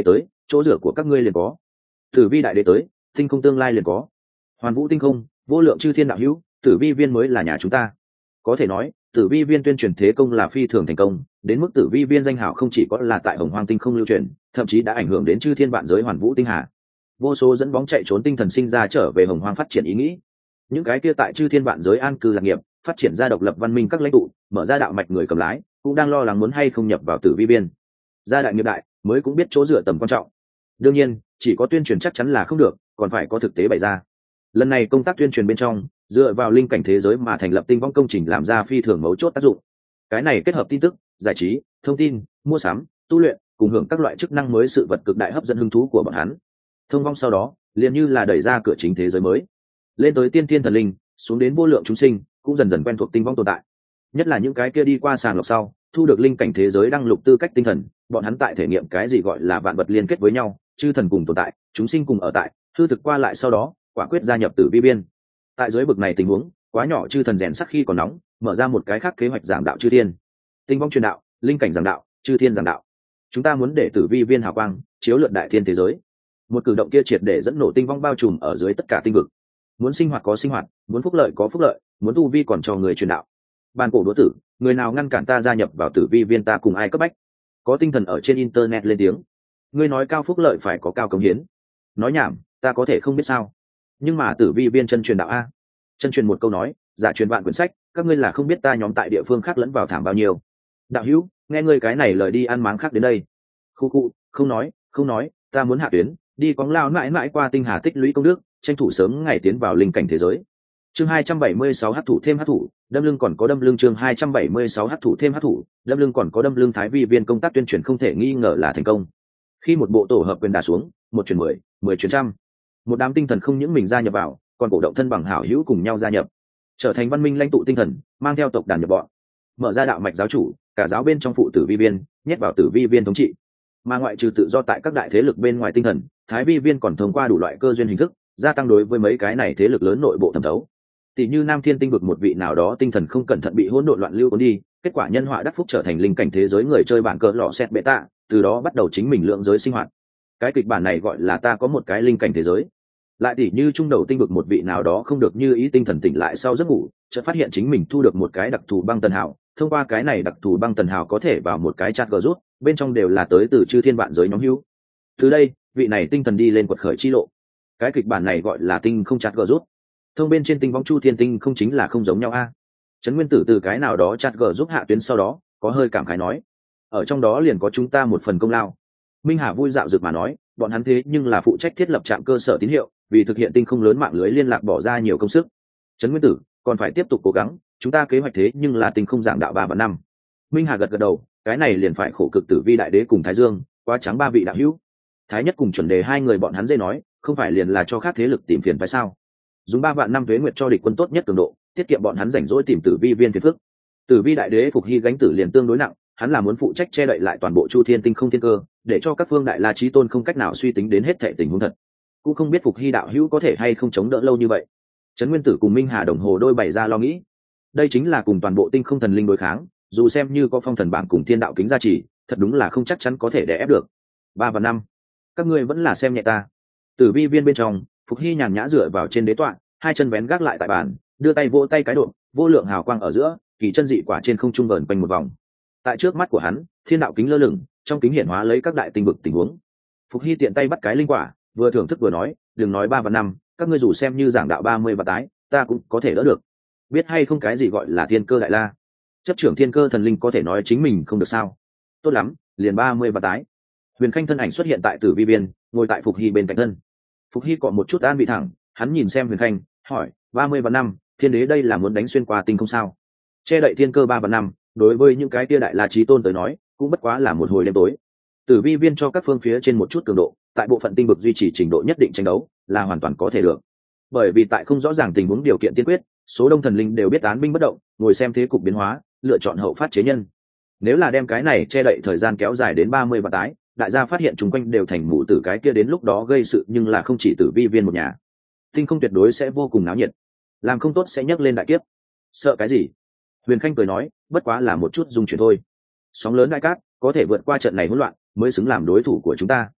chỗ rửa của các ngươi liền có. Tử vi đại đế tới, tinh không tương lai liền có. Hoàn vũ tinh không, vô lượng chư thiên đạo hữu, tử vi viên mới là nhà chúng ta. Có thể nói, tử vi viên tuyên truyền thế công là phi thường thành công, đến mức tử vi viên danh hào không chỉ có là tại hồng hoang tinh không lưu truyền, thậm chí đã ảnh hưởng đến chư thiên vạn giới hoàn vũ tinh hà. Vô số dẫn bóng chạy trốn tinh thần sinh ra trở về hồng hoang phát triển ý nghĩ. Những cái kia tại chư thiên vạn giới an cư lạc nghiệp, phát triển ra độc lập văn minh các lãnh tụ, mở ra đạo mạch người cầm lái, cũng đang lo lắng muốn hay không nhập vào tử vi viên. Gia đại nghiệp đại, mới cũng biết chỗ dựa tầm quan trọng. Đương nhiên, chỉ có tuyên truyền chắc chắn là không được, còn phải có thực tế bày ra. Lần này công tác tuyên truyền bên trong, dựa vào linh cảnh thế giới mà thành lập tinh vong công trình làm ra phi thường mấu chốt tác dụng. Cái này kết hợp tin tức, giải trí, thông tin, mua sắm, tu luyện, cùng hưởng các loại chức năng mới, sự vật cực đại hấp dẫn hứng thú của bọn hắn. Thông vong sau đó, liền như là đẩy ra cửa chính thế giới mới, lên tới tiên thiên thần linh, xuống đến vô lượng chúng sinh, cũng dần dần quen thuộc tinh vong tồn tại. Nhất là những cái kia đi qua sàng lọc sau, thu được linh cảnh thế giới đăng lục tư cách tinh thần, bọn hắn tại thể nghiệm cái gì gọi là vạn vật liên kết với nhau, chư thần cùng tồn tại, chúng sinh cùng ở tại, hư thực qua lại sau đó, quả quyết gia nhập tử vi biên. Tại dưới bực này tình huống, quá nhỏ chư thần rèn sắc khi còn nóng, mở ra một cái khác kế hoạch giảng đạo chư thiên. Tinh vong truyền đạo, linh cảnh giảng đạo, chư thiên giảng đạo. Chúng ta muốn để tử vi viên hào quang chiếu lượn đại thiên thế giới. Một cử động kia triệt để dẫn nổ tinh vong bao trùm ở dưới tất cả tinh vực. Muốn sinh hoạt có sinh hoạt, muốn phúc lợi có phúc lợi, muốn tu vi còn cho người truyền đạo. Bàn cổ đũa tử, người nào ngăn cản ta gia nhập vào tử vi viên, ta cùng ai cấp bách. Có tinh thần ở trên internet lên tiếng. Ngươi nói cao phúc lợi phải có cao cống hiến. Nói nhảm, ta có thể không biết sao. Nhưng mà tử vi viên chân truyền đạo a. Chân truyền một câu nói, giả truyền vạn quyển sách, các ngươi là không biết ta nhóm tại địa phương khác lẫn vào thảm bao nhiêu. Đạo hữu, nghe ngươi cái này lời đi ăn máng khác đến đây. Khu khu, không nói, không nói, ta muốn hạ tuyến, đi quáng lao mãi mãi qua tinh hà tích lũy công đức, tranh thủ sớm ngày tiến vào linh cảnh thế giới. Chương hai trăm bảy mươi sáu hắc thủ thêm hắc thủ, đâm lưng còn có đâm lưng. Chương hai trăm bảy mươi sáu hắc thủ thêm hắc thủ, đâm lưng còn có đâm lưng. Thái vi viên công tác tuyên truyền không thể nghi ngờ là thành công. Khi một bộ tổ hợp quyền đà xuống, một chuyển mười, mười chuyển trăm, một đám tinh thần không những mình gia nhập vào, còn cổ động thân bằng hảo hữu cùng nhau gia nhập, trở thành văn minh lãnh tụ tinh thần, mang theo tộc đàn nhập bọn, mở ra đạo mạch giáo chủ, cả giáo bên trong phụ tử vi viên, nhét vào tử vi viên thống trị. Mà ngoại trừ tự do tại các đại thế lực bên ngoài tinh thần, thái vi viên còn thông qua đủ loại cơ duyên hình thức, gia tăng đối với mấy cái này thế lực lớn nội bộ thẩm thấu. Tỷ như Nam Thiên tinh vực một vị nào đó tinh thần không cẩn thận bị hỗn độn loạn lưu cuốn đi, kết quả nhân họa đắc phúc trở thành linh cảnh thế giới người chơi bản cờ lọ xét bệ tạ, từ đó bắt đầu chính mình lượng giới sinh hoạt. Cái kịch bản này gọi là ta có một cái linh cảnh thế giới. Lại tỷ như trung đầu tinh vực một vị nào đó không được như ý tinh thần tỉnh lại sau giấc ngủ, chợt phát hiện chính mình thu được một cái đặc thù băng tần hào, thông qua cái này đặc thù băng tần hào có thể vào một cái chat group, bên trong đều là tới từ chư thiên vạn giới nhóm hữu. Từ đây, vị này tinh thần đi lên quật khởi chi lộ. Cái kịch bản này gọi là tinh không chat group. Thông bên trên tinh vong chu thiên tinh không chính là không giống nhau a. Trấn Nguyên Tử từ cái nào đó chat group hạ tuyến sau đó, có hơi cảm khái nói, ở trong đó liền có chúng ta một phần công lao. Minh Hà vui dạo dược mà nói, bọn hắn thế nhưng là phụ trách thiết lập trạm cơ sở tín hiệu, vì thực hiện tinh không lớn mạng lưới liên lạc bỏ ra nhiều công sức. Trấn Nguyên Tử còn phải tiếp tục cố gắng, chúng ta kế hoạch thế nhưng là tinh không giảng đạo ba và năm. Minh Hà gật gật đầu, cái này liền phải khổ cực Tử Vi đại đế cùng Thái Dương, quá trắng ba vị đạo hữu. Thái Nhất cùng Chuẩn Đề hai người bọn hắn dễ nói, không phải liền là cho khác thế lực tìm phiền phải sao? Dùng ba vạn năm tuế nguyệt cho địch quân tốt nhất cường độ, tiết kiệm bọn hắn rảnh rỗi tìm Tử Vi viên phiền phức. Tử Vi đại đế phục hy gánh tử liền tương đối nặng, hắn là muốn phụ trách che đậy lại toàn bộ chu thiên tinh không thiên cơ, để cho các phương đại la chí tôn không cách nào suy tính đến hết thảy tình huống thật. Cũng không biết phục hy đạo hữu có thể hay không chống đỡ lâu như vậy. Trấn Nguyên Tử cùng Minh Hà đồng hồ đôi bày ra lo nghĩ, đây chính là cùng toàn bộ tinh không thần linh đối kháng, dù xem như có phong thần bảng cùng thiên đạo kính gia trì, thật đúng là không chắc chắn có thể đè ép được. Ba và năm, các ngươi vẫn là xem nhẹ ta. Tử Vi viên bên trong, phục hy nhàn nhã dựa vào trên đế tọa, hai chân vén gác lại tại bàn, đưa tay vỗ tay cái độ, vô lượng hào quang ở giữa, kỳ chân dị quả trên không trung vờn quanh một vòng. Tại trước mắt của hắn, thiên đạo kính lơ lửng, trong kính hiển hóa lấy các đại tinh vực tình huống. Phục hy tiện tay bắt cái linh quả, vừa thưởng thức vừa nói, đừng nói ba và năm, các ngươi dù xem như giảng đạo ba mươi và tái, ta cũng có thể đỡ được. Biết hay không cái gì gọi là thiên cơ đại la? Chấp trưởng thiên cơ thần linh có thể nói chính mình không được sao? Tốt lắm, liền ba mươi và tái. Huyền Khanh thân ảnh xuất hiện tại Tử Vi viên, ngồi tại Phục hy bên cạnh thân. Phục hy cọ một chút an vị thẳng, hắn nhìn xem Huyền Khanh, hỏi, ba mươi và năm, thiên đế đây là muốn đánh xuyên qua tinh không sao? Che đậy thiên cơ ba và năm, đối với những cái tia đại la chí tôn tới nói, cũng bất quá là một hồi đêm tối. Tử Vi viên cho các phương phía trên một chút cường độ, tại bộ phận tinh vực duy trì trình độ nhất định tranh đấu, là hoàn toàn có thể được. Bởi vì tại không rõ ràng tình huống điều kiện tiên quyết, số đông thần linh đều biết án binh bất động, ngồi xem thế cục biến hóa, lựa chọn hậu phát chế nhân. Nếu là đem cái này che đậy thời gian kéo dài đến ba mươi và tái, đại gia phát hiện chúng quanh đều thành mụ tử cái kia, đến lúc đó gây sự nhưng là không chỉ Tử Vi viên một nhà. Tinh không tuyệt đối sẽ vô cùng náo nhiệt, làm không tốt sẽ nhấc lên đại kiếp. Sợ cái gì? Huyền Khanh cười nói, bất quá là một chút dung chuyển thôi. Sóng lớn đại cát, có thể vượt qua trận này hỗn loạn, mới xứng làm đối thủ của chúng ta.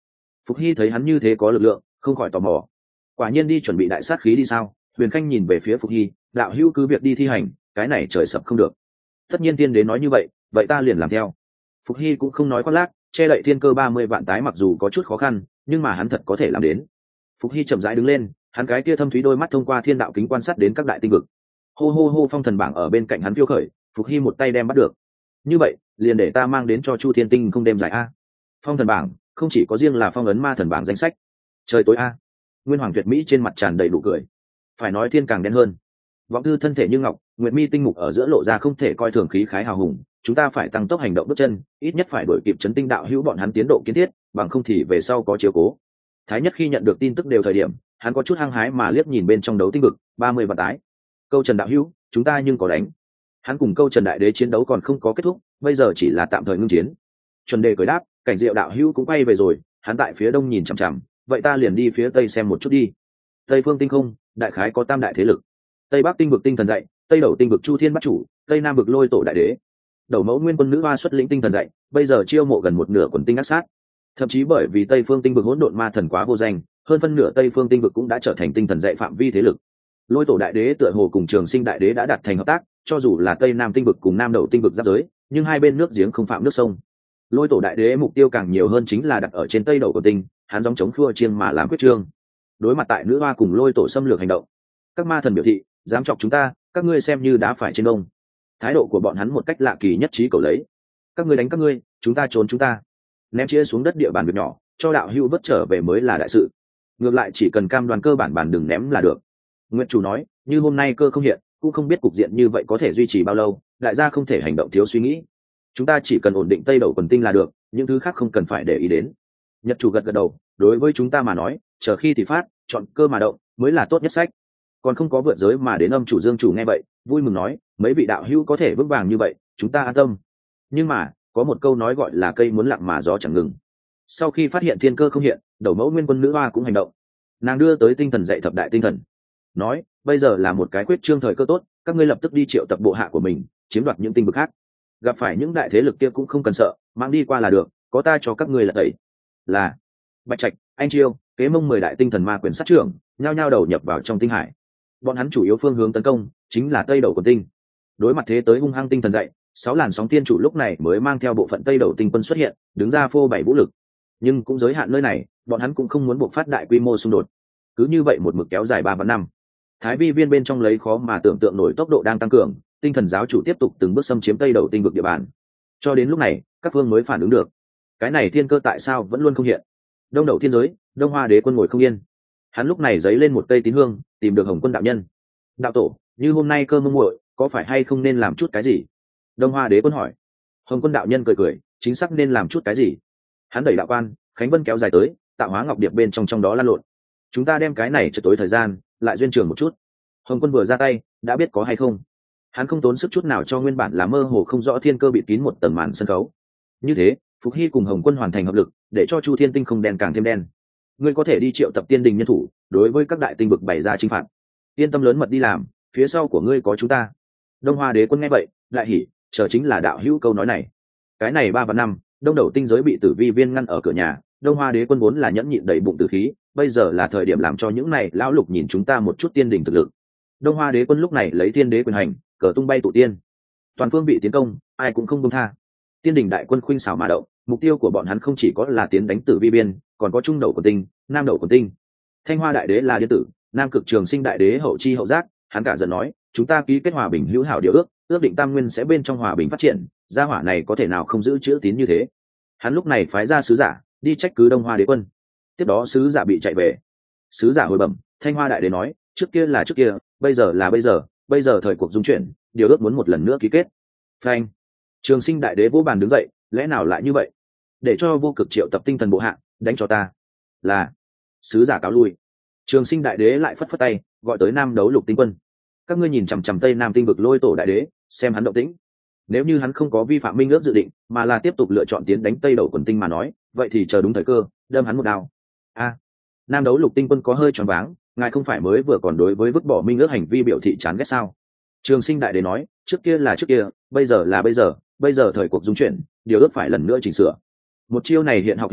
Phục Hy thấy hắn như thế có lực lượng, không khỏi tò mò. Quả nhiên đi chuẩn bị đại sát khí đi sao? Huyền Khanh nhìn về phía Phục Hy, đạo hữu cứ việc đi thi hành, cái này trời sập không được. Tất nhiên tiên đế nói như vậy, vậy ta liền làm theo. Phục Hy cũng không nói khoác lác, che đậy thiên cơ ba mươi vạn tái mặc dù có chút khó khăn, nhưng mà hắn thật có thể làm đến. Phục Hy chậm rãi đứng lên, hắn cái kia thâm thúy đôi mắt thông qua thiên đạo kính quan sát đến các đại tinh vực. Hô hô hô, phong thần bảng ở bên cạnh hắn phiêu khởi, Phục Hy một tay đem bắt được. Như vậy, liền để ta mang đến cho Chu Thiên Tinh không đêm dài a. Phong thần bảng, không chỉ có riêng là phong ấn ma thần bảng danh sách. Trời tối a. Nguyên Hoàng Tuyệt Mỹ trên mặt tràn đầy nụ cười. Phải nói thiên càng đen hơn. Vọng Thư thân thể như ngọc, Nguyệt Mi tinh mục ở giữa lộ ra không thể coi thường khí khái hào hùng, chúng ta phải tăng tốc hành động bước chân, ít nhất phải đuổi kịp chấn tinh đạo hữu bọn hắn tiến độ kiến thiết, bằng không thì về sau có chiếu cố. Thái Nhất khi nhận được tin tức đều thời điểm, hắn có chút hăng hái mà liếc nhìn bên trong đấu tinh vực, ba mươi vạn tái. Câu Trần đạo hữu, chúng ta nhưng có đánh. Hắn cùng Câu Trần đại đế chiến đấu còn không có kết thúc, bây giờ chỉ là tạm thời ngưng chiến. Chuẩn Đề cười đáp, Cảnh Diệu đạo hữu cũng quay về rồi, hắn tại phía đông nhìn chằm chằm, vậy ta liền đi phía tây xem một chút đi. Tây phương tinh không, đại khái có tam đại thế lực. Tây Bắc tinh vực tinh thần dạy, Tây Đầu tinh vực Chu Thiên Bát Chủ, Tây Nam vực Lôi Tổ đại đế. Đầu mẫu Nguyên Quân nữ hoa xuất lĩnh tinh thần dạy, bây giờ chiêu mộ gần một nửa quần tinh ác sát. Thậm chí bởi vì Tây phương tinh vực hỗn độn ma thần quá vô danh, hơn phân nửa Tây phương tinh vực cũng đã trở thành tinh thần dạy phạm vi thế lực. Lôi Tổ đại đế tựa hồ cùng Trường Sinh đại đế đã đạt thành hợp tác, cho dù là Tây Nam tinh vực cùng Nam Đầu tinh vực giáp giới, nhưng hai bên nước giếng không phạm nước sông. Lôi Tổ đại đế mục tiêu càng nhiều hơn chính là đặt ở trên Tây Đầu của tinh, hắn giống chống khua chiêng mà làm quyết trương. Đối mặt tại nữ hoa cùng Lôi Tổ xâm lược hành động, các ma thần biểu thị, dám chọc chúng ta, các ngươi xem như đá phải trên đông. Thái độ của bọn hắn một cách lạ kỳ nhất trí cầu lấy. Các ngươi đánh các ngươi, chúng ta trốn chúng ta. Ném chia xuống đất địa bàn việc nhỏ, cho đạo hữu vất trở về mới là đại sự. Ngược lại chỉ cần cam đoan cơ bản bản đừng ném là được. Nguyệt chủ nói, như hôm nay cơ không hiện, cũng không biết cục diện như vậy có thể duy trì bao lâu, đại gia không thể hành động thiếu suy nghĩ. Chúng ta chỉ cần ổn định Tây Đầu quần tinh là được, những thứ khác không cần phải để ý đến. Nhật chủ gật gật đầu, đối với chúng ta mà nói, chờ khi thì phát, chọn cơ mà động, mới là tốt nhất sách. Còn không có vượt giới mà đến âm chủ Dương chủ nghe vậy, vui mừng nói, mấy vị đạo hữu có thể vững vàng như vậy, chúng ta an tâm. Nhưng mà, có một câu nói gọi là cây muốn lặng mà gió chẳng ngừng. Sau khi phát hiện thiên cơ không hiện, đầu mẫu Nguyên Quân nữ hoa cũng hành động. Nàng đưa tới tinh thần dạy thập đại tinh thần, nói, bây giờ là một cái quyết trương thời cơ tốt, các ngươi lập tức đi triệu tập bộ hạ của mình, chiếm đoạt những tinh vực khác. Gặp phải những đại thế lực kia cũng không cần sợ, mang đi qua là được, có ta cho các ngươi là đẩy. Là Bạch Trạch, Anh Chiêu, Kế Mông mười đại tinh thần ma quyền sát trưởng, nhao nhao đầu nhập vào trong tinh hải. Bọn hắn chủ yếu phương hướng tấn công chính là Tây Đầu của tinh. Đối mặt thế tới hung hăng tinh thần dậy, sáu làn sóng tiên chủ lúc này mới mang theo bộ phận Tây Đầu tinh quân xuất hiện, đứng ra phô bày vũ lực. Nhưng cũng giới hạn nơi này, bọn hắn cũng không muốn buộc phát đại quy mô xung đột. Cứ như vậy một mực kéo dài ba vạn năm. Thái Vi viên bên trong lấy khó mà tưởng tượng nổi tốc độ đang tăng cường, tinh thần giáo chủ tiếp tục từng bước xâm chiếm Tây Đầu tinh vực địa bàn. Cho đến lúc này, các phương mới phản ứng được. Cái này thiên cơ tại sao vẫn luôn không hiện? Đông Đầu thiên giới, Đông Hoa đế quân ngồi không yên. Hắn lúc này giấy lên một cây tín hương, tìm được Hồng Quân đạo nhân. Đạo tổ, như hôm nay cơ mông muội, có phải hay không nên làm chút cái gì? Đông Hoa đế quân hỏi. Hồng Quân đạo nhân cười cười, chính xác nên làm chút cái gì? Hắn đẩy đạo quan, Khánh Vân kéo dài tới, tạo hóa ngọc điệp bên trong trong đó lan lộn. Chúng ta đem cái này chợt tối thời gian, lại duyên trường một chút. Hồng Quân vừa ra tay, đã biết có hay không. Hắn không tốn sức chút nào cho nguyên bản là mơ hồ không rõ thiên cơ bịt kín một tầng màn sân khấu. Như thế, Phục Hy cùng Hồng Quân hoàn thành hợp lực, để cho Chu Thiên tinh không đen càng thêm đen. Ngươi có thể đi triệu tập tiên đình nhân thủ, đối với các đại tinh vực bày ra chinh phạt. Yên tâm lớn mật đi làm, phía sau của ngươi có chúng ta. Đông Hoa đế quân nghe vậy, lại hỉ, chờ chính là đạo hữu câu nói này. Cái này ba và năm, Đông Đầu tinh giới bị Tử Vi viên ngăn ở cửa nhà, Đông Hoa đế quân vốn là nhẫn nhịn đầy bụng tử khí, bây giờ là thời điểm làm cho những này lão lục nhìn chúng ta một chút tiên đình thực lực. Đông Hoa đế quân lúc này lấy thiên đế quyền hành, cờ tung bay tụ tiên. Toàn phương bị tiến công, ai cũng không buông tha. Tiên đình đại quân khuynh xảo mà động, mục tiêu của bọn hắn không chỉ có là tiến đánh Tử Vi biên, còn có trung đầu của tinh, nam đầu của tinh. Thanh Hoa đại đế là điên tử, nam cực Trường Sinh đại đế hậu chi hậu giác, hắn cả giận nói, chúng ta ký kết hòa bình hữu hảo điều ước, ước định tam nguyên sẽ bên trong hòa bình phát triển, gia hỏa này có thể nào không giữ chữ tín như thế. Hắn lúc này phái ra sứ giả đi trách cứ Đông Hoa đế quân. Tiếp đó sứ giả bị chạy về. Sứ giả hồi bẩm, Thanh Hoa đại đế nói, trước kia là trước kia, bây giờ là bây giờ, bây giờ thời cuộc dung chuyển, điều ước muốn một lần nữa ký kết. Phanh. Trường Sinh đại đế vỗ bàn đứng dậy, lẽ nào lại như vậy? Để cho vô cực triệu tập tinh thần bộ hạ, đánh cho ta. Là. Sứ giả cáo lui. Trường Sinh đại đế lại phất phất tay, gọi tới Nam Đấu Lục tinh quân. Các ngươi nhìn chằm chằm Tây Nam tinh vực Lôi Tổ đại đế, xem hắn động tĩnh. Nếu như hắn không có vi phạm minh ước dự định, mà là tiếp tục lựa chọn tiến đánh Tây Đầu quần tinh mà nói, vậy thì chờ đúng thời cơ, đâm hắn một đao. A. Nam Đấu Lục tinh quân có hơi choáng váng, ngài không phải mới vừa còn đối với vứt bỏ minh ước hành vi biểu thị chán ghét sao? Trường Sinh đại đế nói, trước kia là trước kia, bây giờ là bây giờ, bây giờ thời cuộc dung chuyển, điều ước phải lần nữa chỉnh sửa. Một chiêu này hiện học hiện mại,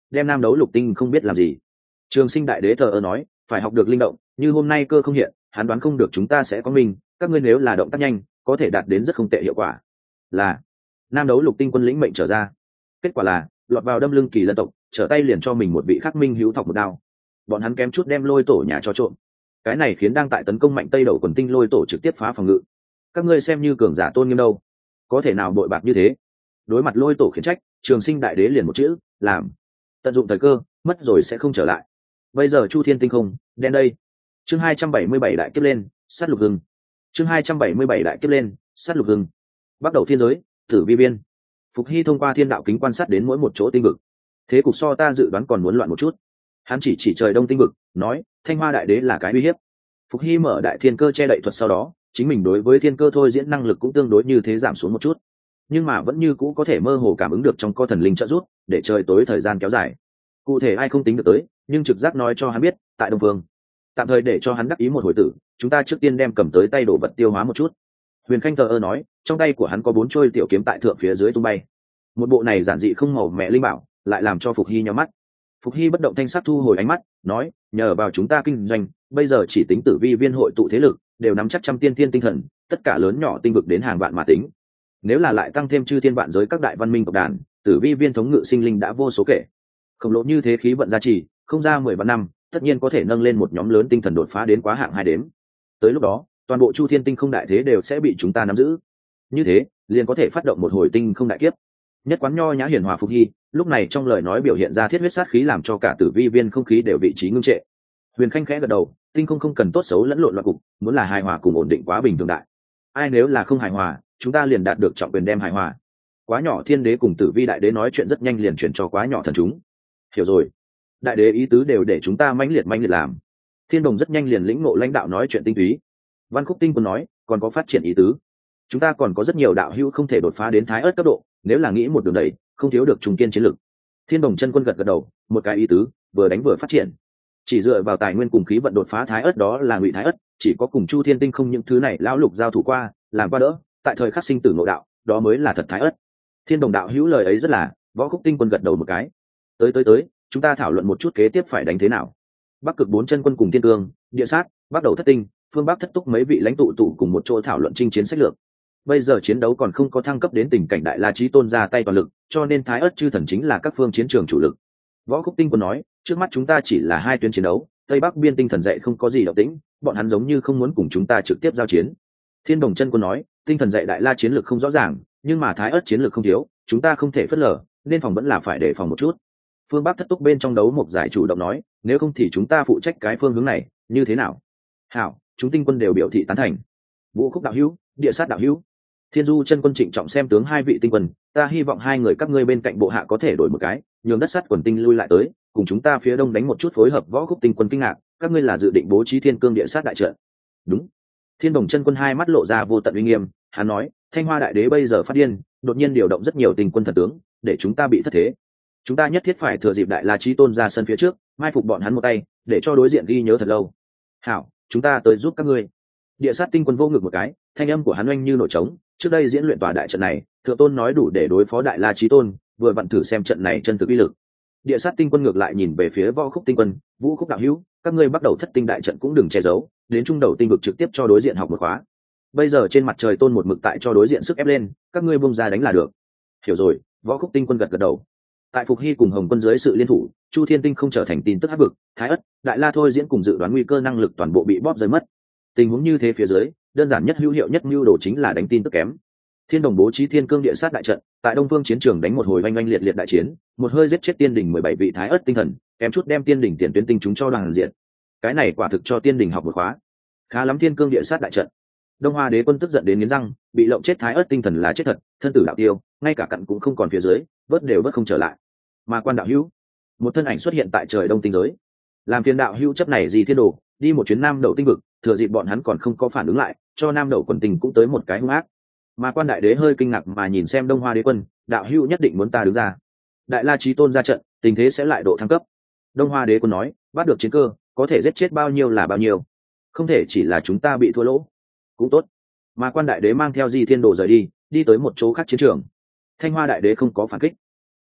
đem nam đấu lục tinh không biết làm gì. Trường Sinh đại đế thờ ơ nói, phải học được linh động, như hôm nay cơ không hiện, hắn đoán không được chúng ta sẽ có mình, các ngươi nếu là động tác nhanh có thể đạt đến rất không tệ hiệu quả. Là nam đấu lục tinh quân lĩnh mệnh trở ra, kết quả là lọt vào đâm lưng kỳ lân tộc, trở tay liền cho mình một vị khắc minh hữu thọc một đao. Bọn hắn kém chút đem lôi tổ nhà cho trộm, cái này khiến đang tại tấn công mạnh tây đầu quần tinh lôi tổ trực tiếp phá phòng ngự. Các ngươi xem như cường giả tôn nghiêm đâu, có thể nào bội bạc như thế. Đối mặt lôi tổ khiển trách, Trường Sinh đại đế liền một chữ làm, tận dụng thời cơ, mất rồi sẽ không trở lại. Bây giờ chu thiên tinh không đen đây. Chương hai trăm bảy mươi bảy đại kiếp lên, sát lục hưng. Chương hai trăm bảy mươi bảy đại kiếp lên, sát lục hưng. Bắt đầu thiên giới, tử vi biên. Phục Hy thông qua thiên đạo kính quan sát đến mỗi một chỗ tinh vực, thế cục so ta dự đoán còn muốn loạn một chút. Hắn chỉ chỉ trời đông tinh vực, nói Thanh Hoa đại đế là cái uy hiếp. Phục Hy mở đại thiên cơ che đậy thuật sau đó, chính mình đối với thiên cơ thôi diễn năng lực cũng tương đối như thế giảm xuống một chút, nhưng mà vẫn như cũ có thể mơ hồ cảm ứng được trong co thần linh trợ giúp, để trời tối thời gian kéo dài. Cụ thể ai không tính được tới, nhưng trực giác nói cho hắn biết, tại Đông Phương, tạm thời để cho hắn đắc ý một hồi tử, chúng ta trước tiên đem cầm tới tay đồ vật tiêu hóa một chút. Huyền Khanh thờ ơ nói, trong tay của hắn có bốn trôi tiểu kiếm tại thượng phía dưới tung bay. Một bộ này giản dị không màu mẹ linh bảo, lại làm cho Phục Hy nhíu mắt. Phục Hy bất động thanh sắc thu hồi ánh mắt, nói, nhờ vào chúng ta kinh doanh, bây giờ chỉ tính tử vi viên hội tụ thế lực, đều nắm chắc trăm tiên thiên tinh thần, tất cả lớn nhỏ tinh vực đến hàng vạn mà tính. Nếu là lại tăng thêm chư thiên vạn giới các đại văn minh tộc đàn, tử vi viên thống ngự sinh linh đã vô số kể. Khổng lồ như thế khí vận gia trì, không ra mười vạn năm, tất nhiên có thể nâng lên một nhóm lớn tinh thần đột phá đến quá hạng hai đếm. Tới lúc đó, toàn bộ chu thiên tinh không đại thế đều sẽ bị chúng ta nắm giữ. Như thế, liền có thể phát động một hồi tinh không đại kiếp. Nhất quán nho nhã hiển hòa Phục Hy, lúc này trong lời nói biểu hiện ra thiết huyết sát khí, làm cho cả tử vi viên không khí đều vị trí ngưng trệ. Huyền Khanh khẽ gật đầu, tinh không không cần tốt xấu lẫn lộn loạn cục, muốn là hài hòa cùng ổn định quá bình thường đại. Ai nếu là không hài hòa, chúng ta liền đạt được trọng quyền đem hài hòa. Quá nhỏ thiên đế cùng tử vi đại đế nói chuyện rất nhanh liền chuyển cho quá nhỏ thần chúng. Hiểu rồi, đại đế ý tứ đều để chúng ta mãnh liệt mãnh liệt làm. Thiên Đồng rất nhanh liền lĩnh ngộ lãnh đạo nói chuyện tinh túy. Văn Khúc Tinh Quân nói, còn có phát triển ý tứ. Chúng ta còn có rất nhiều đạo hữu không thể đột phá đến thái ớt cấp độ, nếu là nghĩ một đường đẩy, không thiếu được trùng kiên chiến lực. Thiên Đồng chân quân gật gật đầu, một cái ý tứ, vừa đánh vừa phát triển. Chỉ dựa vào tài nguyên cùng khí vận đột phá thái ớt đó là ngụy thái ớt, chỉ có cùng chu thiên tinh không những thứ này lão lục giao thủ qua, làm qua đỡ, tại thời khắc sinh tử nội đạo, đó mới là thật thái ớt. Thiên Đồng đạo hữu lời ấy rất là, Võ Khúc Tinh Quân gật đầu một cái. Tới tới tới, chúng ta thảo luận một chút kế tiếp phải đánh thế nào. Bắc Cực bốn chân quân cùng Thiên Cương, Địa Sát, Bắc Đầu Thất Tinh, Phương Bắc Thất Túc mấy vị lãnh tụ tụ cùng một chỗ thảo luận chinh chiến sách lược. Bây giờ chiến đấu còn không có thăng cấp đến tình cảnh đại la chí tôn ra tay toàn lực, cho nên thái ớt chư thần chính là các phương chiến trường chủ lực. Võ Khúc Tinh Quân nói, trước mắt chúng ta chỉ là hai tuyến chiến đấu, Tây Bắc biên tinh thần dạy không có gì động tĩnh, bọn hắn giống như không muốn cùng chúng ta trực tiếp giao chiến. Thiên Đồng chân quân nói, tinh thần dạy đại la chiến lược không rõ ràng, nhưng mà thái ớt chiến lược không thiếu, chúng ta không thể phớt lờ, nên phòng vẫn là phải đề phòng một chút. Phương Bắc Thất Túc bên trong đấu một giải chủ động nói, nếu không thì chúng ta phụ trách cái phương hướng này, như thế nào? Hảo, chúng tinh quân đều biểu thị tán thành. Vũ Khúc đạo hữu, Địa Sát đạo hữu, Thiên Du chân quân trịnh trọng xem tướng hai vị tinh quân, ta hy vọng hai người các ngươi bên cạnh bộ hạ có thể đổi một cái, nhường đất sắt quần tinh lui lại tới, cùng chúng ta phía đông đánh một chút phối hợp. Võ Khúc Tinh Quân kinh ngạc, các ngươi là dự định bố trí Thiên Cương Địa Sát đại trận? Đúng. Thiên Đồng chân quân hai mắt lộ ra vô tận uy nghiêm, hắn nói, Thanh Hoa đại đế bây giờ phát điên, đột nhiên điều động rất nhiều tinh quân thần tướng, để chúng ta bị thất thế. Chúng ta nhất thiết phải thừa dịp đại la chí tôn ra sân phía trước, mai phục bọn hắn một tay, để cho đối diện ghi nhớ thật lâu. Hảo, chúng ta tới giúp các ngươi. Địa Sát tinh quân vô ngực một cái, thanh âm của hắn oanh như nổi trống, trước đây diễn luyện tòa đại trận này, thượng tôn nói đủ để đối phó đại la chí tôn, vừa vặn thử xem trận này chân thực uy lực. Địa Sát tinh quân ngược lại nhìn về phía Võ Khúc Tinh Quân, Vũ Khúc đạo hữu, các ngươi bắt đầu thất tinh đại trận cũng đừng che giấu, đến trung đầu tinh vực trực tiếp cho đối diện học một khóa. Bây giờ trên mặt trời tôn một mực tại cho đối diện sức ép lên, các ngươi bung ra đánh là được. Hiểu rồi. Võ Khúc Tinh Quân gật gật đầu. Tại Phục Hy cùng Hồng Quân dưới sự liên thủ, Chu Thiên Tinh không trở thành tin tức áp vực, Thái Ất, Đại La thôi diễn cùng dự đoán nguy cơ năng lực toàn bộ bị bóp rơi mất. Tình huống như thế phía dưới, đơn giản nhất hữu hiệu nhất mưu đồ chính là đánh tin tức kém. Thiên Đồng bố trí Thiên Cương Địa Sát đại trận, tại Đông Phương chiến trường đánh một hồi oanh oanh liệt liệt đại chiến, một hơi giết chết Tiên đỉnh mười bảy vị Thái Ất tinh thần, kém chút đem Tiên đỉnh tiền tuyến tinh chúng cho đoàn diện. Cái này quả thực cho Tiên đỉnh học một khóa. Khá lắm Thiên Cương Địa Sát đại trận. Đông Hoa Đế quân tức giận đến nghiến răng, bị lộng chết Thái Ất tinh thần là chết thật, thân tử đạo tiêu, ngay cả cặn cũng không còn phía dưới, vớt đều vớt không trở lại. Mà Quan đạo hữu, một thân ảnh xuất hiện tại trời đông tinh giới. Làm phiền đạo hữu chấp này gì thiên đồ, đi một chuyến Nam Đậu tinh vực, thừa dịp bọn hắn còn không có phản ứng lại, cho Nam Đậu quần tình cũng tới một cái hung ác. Mà Quan đại đế hơi kinh ngạc mà nhìn xem Đông Hoa Đế quân, đạo hữu nhất định muốn ta đứng ra. Đại La Chí Tôn ra trận, tình thế sẽ lại độ thăng cấp. Đông Hoa Đế quân nói, bắt được chiến cơ, có thể giết chết bao nhiêu là bao nhiêu, không thể chỉ là chúng ta bị thua lỗ. Cũng tốt. Mà Quan đại đế mang theo Di Thiên Đồ rời đi, đi tới một chỗ khác chiến trường. Thanh Hoa đại đế không có phản kích.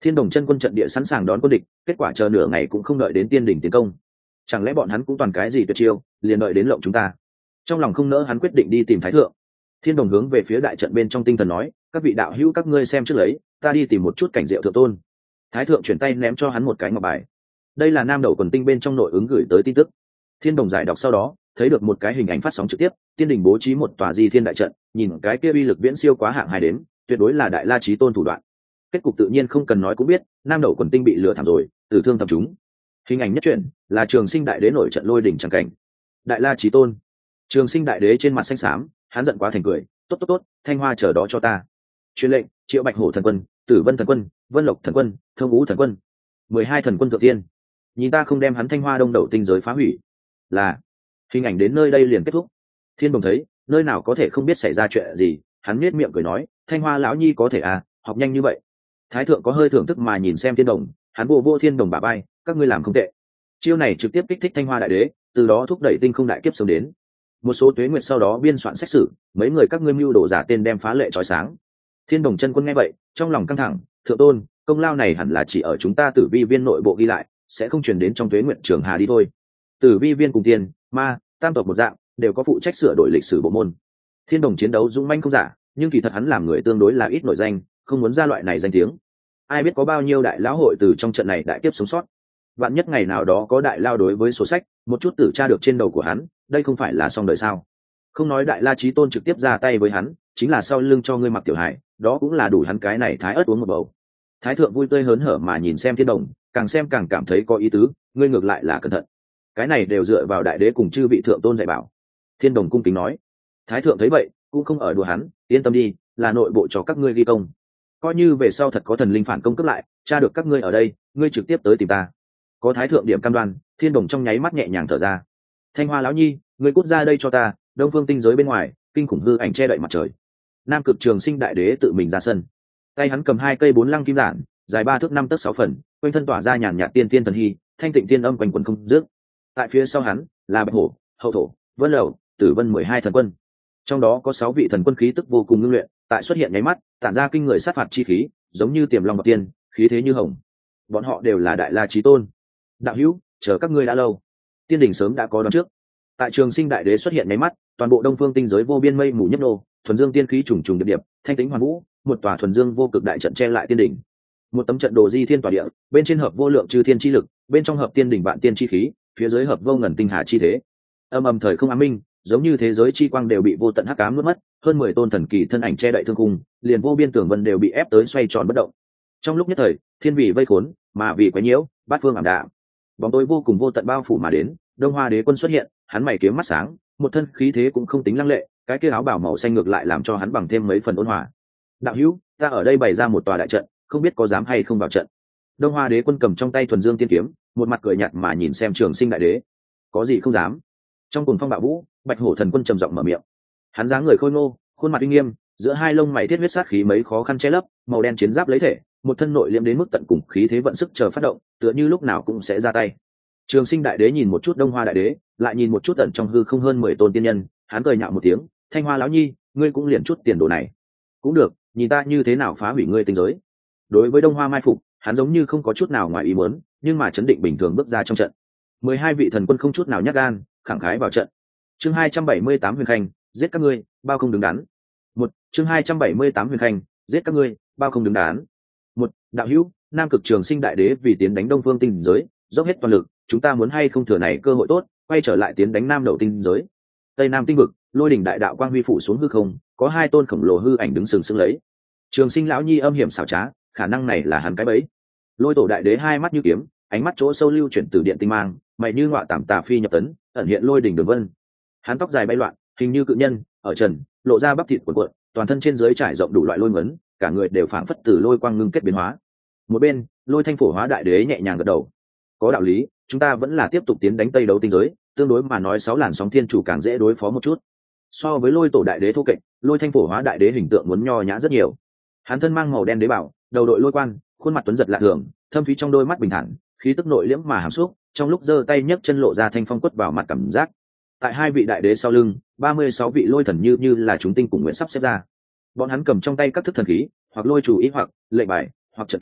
Thiên Đồng chân quân trận địa sẵn sàng đón quân địch, kết quả chờ nửa ngày cũng không đợi đến tiên đỉnh tiến công. Chẳng lẽ bọn hắn cũng toàn cái gì tuyệt chiêu, liền đợi đến lộng chúng ta? Trong lòng không nỡ, hắn quyết định đi tìm Thái Thượng. Thiên Đồng hướng về phía đại trận bên trong tinh thần nói, các vị đạo hữu các ngươi xem trước lấy, ta đi tìm một chút cảnh diệu thượng tôn. Thái Thượng chuyển tay ném cho hắn một cái ngọc bài. Đây là Nam Đầu Quần Tinh bên trong nội ứng gửi tới tin tức. Thiên Đồng giải đọc sau đó, thấy được một cái hình ảnh phát sóng trực tiếp, tiên đình bố trí một tòa di thiên đại trận, nhìn cái kia uy lực viễn siêu quá hạng hai đến, tuyệt đối là đại la chí tôn thủ đoạn. Kết cục tự nhiên không cần nói cũng biết, Nam Đầu Quần Tinh bị lừa thảm rồi, tử thương thầm chúng. Hình ảnh nhất truyện là Trường Sinh đại đế nổi trận lôi đỉnh chẳng cảnh. Đại la chí tôn. Trường Sinh đại đế trên mặt xanh xám, hắn giận quá thành cười, tốt tốt tốt, Thanh Hoa chờ đó cho ta. Truyền lệnh, Triệu Bạch Hổ thần quân, Tử Vân thần quân, Vân Lộc thần quân, Thông Vũ thần quân, mười hai thần quân thượng tiên. Nhìn ta không đem hắn Thanh Hoa đông đậu tinh giới phá hủy. Là. Hình ảnh đến nơi đây liền kết thúc. Thiên Đồng thấy, nơi nào có thể không biết xảy ra chuyện gì, hắn nhếch miệng cười nói, Thanh Hoa lão nhi có thể à, học nhanh như vậy. Thái Thượng có hơi thưởng thức mà nhìn xem Thiên Đồng, hắn vô vô Thiên Đồng bả vai, các ngươi làm không tệ. Chiêu này trực tiếp kích thích Thanh Hoa đại đế, từ đó thúc đẩy tinh không đại kiếp sớm đến. Một số tuế nguyệt sau đó biên soạn xét xử, mấy người các ngươi mưu đồ giả tên đem phá lệ chói sáng. Thiên Đồng chân quân nghe vậy, trong lòng căng thẳng, thượng tôn, công lao này hẳn là chỉ ở chúng ta Tử Vi viên nội bộ ghi lại, sẽ không truyền đến trong tuế nguyệt trường hà đi thôi. Tử Vi viên cùng tiên, ma, tam tộc một dạng, đều có phụ trách sửa đổi lịch sử bộ môn. Thiên Đồng chiến đấu dũng mãnh không giả, nhưng kỳ thật hắn làm người tương đối là ít nổi danh, không muốn ra loại này danh tiếng. Ai biết có bao nhiêu đại lão hội từ trong trận này đại tiếp sống sót. Vạn nhất ngày nào đó có đại lao đối với sổ sách, một chút tử tra được trên đầu của hắn, đây không phải là xong đời sao? Không nói đại la chí tôn trực tiếp ra tay với hắn, chính là sau lưng cho ngươi mặc tiểu hải, đó cũng là đủ hắn cái này thái ớt uống một bầu. Thái Thượng vui tươi hớn hở mà nhìn xem Thiên Đồng, càng xem càng cảm thấy có ý tứ, ngươi ngược lại là cẩn thận. Cái này đều dựa vào đại đế cùng chư vị thượng tôn dạy bảo. Thiên Đồng cung kính nói. Thái Thượng thấy vậy, cũng không ở đùa hắn, yên tâm đi, là nội bộ cho các ngươi ghi công. Coi như về sau thật có thần linh phản công cướp lại, tra được các ngươi ở đây, ngươi trực tiếp tới tìm ta. Có Thái Thượng điểm cam đoan, Thiên Đồng trong nháy mắt nhẹ nhàng thở ra. Thanh Hoa lão nhi, ngươi cút ra đây cho ta, Đông Phương tinh giới bên ngoài, kinh khủng hư ảnh che đậy mặt trời. Nam Cực Trường Sinh đại đế tự mình ra sân, tay hắn cầm hai cây bốn lăng kim giản, dài ba thước năm tấc sáu phần, quanh thân tỏa ra nhàn nhạt tiên tiên thần hy, thanh tịnh tiên âm quanh quần không dứt. Tại phía sau hắn là Bạch Hổ, Hậu Thổ, Vân Lầu, Tử Vân mười hai thần quân, trong đó có sáu vị thần quân khí tức vô cùng ngưng luyện, tại xuất hiện nháy mắt, tản ra kinh người sát phạt chi khí, giống như tiềm long bạc tiên, khí thế như hồng. Bọn họ đều là đại la chí tôn. Đạo hữu, chờ các ngươi đã lâu. Tiên đỉnh sớm đã có đón trước. Tại Trường Sinh đại đế xuất hiện nháy mắt, toàn bộ Đông Phương tinh giới vô biên mây mù nhấp nô, thuần dương tiên khí trùng trùng điệp điệp, thanh tĩnh hoàn vũ, một tòa thuần dương vô cực đại trận che lại tiên đỉnh. Một tấm trận đồ di thiên tòa địa, bên trên hợp vô lượng chư thiên chi lực, bên trong hợp tiên đỉnh vạn tiên chi khí, phía dưới hợp vô ngần tinh hà chi thế. Âm âm thời không ám minh, giống như thế giới chi quang đều bị vô tận hắc ám nuốt mất, hơn mười tôn thần kỳ thân ảnh che đậy thương khung, liền vô biên tường vân đều bị ép tới xoay tròn bất động. Trong lúc nhất thời, thiên vị vây khốn, mà vì quấy nhiễu, bát phương ảm đạm. Bóng tối vô cùng vô tận bao phủ mà đến, Đông Hoa Đế quân xuất hiện, hắn mày kiếm mắt sáng, một thân khí thế cũng không tính lăng lệ, cái kia áo bào màu xanh ngược lại làm cho hắn bằng thêm mấy phần ôn hòa. Đạo hữu, ta ở đây bày ra một tòa đại trận, không biết có dám hay không vào trận. Đông Hoa Đế quân cầm trong tay thuần dương tiên kiếm, một mặt cười nhạt mà nhìn xem Trường Sinh đại đế. Có gì không dám. Trong cùng phong bạo vũ, Bạch Hổ thần quân trầm giọng mở miệng. Hắn dáng người khôi ngô, khuôn mặt uy nghiêm, giữa hai lông mày thiết huyết sát khí mấy khó khăn che lấp, màu đen chiến giáp lấy thể, một thân nội liễm đến mức tận cùng khí thế vận sức chờ phát động, tựa như lúc nào cũng sẽ ra tay. Trường Sinh đại đế nhìn một chút Đông Hoa đại đế, lại nhìn một chút tận trong hư không hơn mười tôn tiên nhân, hắn cười nhạo một tiếng, Thanh Hoa lão nhi, ngươi cũng liền chút tiền đồ này. Cũng được, nhìn ta như thế nào phá hủy ngươi tinh giới. Đối với Đông Hoa mai phục, hắn giống như không có chút nào ngoài ý muốn, nhưng mà chấn định bình thường bước ra trong trận. Mười hai vị thần quân không chút nào nhát gan, khẳng khái vào trận. Chương hai trăm bảy mươi tám huyền khanh, giết các ngươi, bao không đứng đắn. Một, chương hai trăm bảy mươi tám huyền khanh, giết các ngươi, bao không đứng đắn. Một, đạo hữu, Nam Cực Trường Sinh đại đế vì tiến đánh Đông Phương tinh giới, dốc hết toàn lực, chúng ta muốn hay không thừa này cơ hội tốt, quay trở lại tiến đánh Nam Đầu tinh giới. Tây Nam tinh vực, lôi đỉnh đại đạo quang huy phủ xuống hư không, có hai tôn khổng lồ hư ảnh đứng sừng sững lấy. Trường Sinh lão nhi âm hiểm xảo trá, khả năng này là hắn cái bẫy. Lôi tổ đại đế hai mắt như kiếm, ánh mắt chỗ sâu lưu chuyển từ điện tinh mang, mày như ngọa tảm tà phi nhập tấn, ẩn hiện lôi đỉnh đường vân. Hắn tóc dài bay loạn, hình như cự nhân, ở trần, lộ ra bắp thịt cuộn cuộn, toàn thân trên dưới trải rộng đủ loại lôi ngấn, cả người đều phảng phất từ lôi quang ngưng kết biến hóa. Một bên, Lôi Thanh Phổ Hóa đại đế nhẹ nhàng gật đầu. Có đạo lý, chúng ta vẫn là tiếp tục tiến đánh Tây Đấu tinh giới, tương đối mà nói sáu làn sóng thiên chủ càng dễ đối phó một chút. So với Lôi tổ đại đế thô kệch, Lôi Thanh Phổ Hóa đại đế hình tượng muốn nho nhã rất nhiều. Hắn thân mang màu đen đế bảo, đầu đội lôi quan, khuôn mặt tuấn giật lạ thường, thâm thúy trong đôi mắt bình thản, khí tức nội liễm mà hàm xúc, trong lúc giơ tay nhấc chân lộ ra thanh phong quất vào mặt cảm giác. Tại hai vị đại đế sau lưng, ba mươi sáu vị lôi thần như như là chúng tinh cùng nguyện sắp xếp ra. Bọn hắn cầm trong tay các thức thần khí, hoặc lôi chủ ý hoặc lệnh bài, hoặc trận kỳ,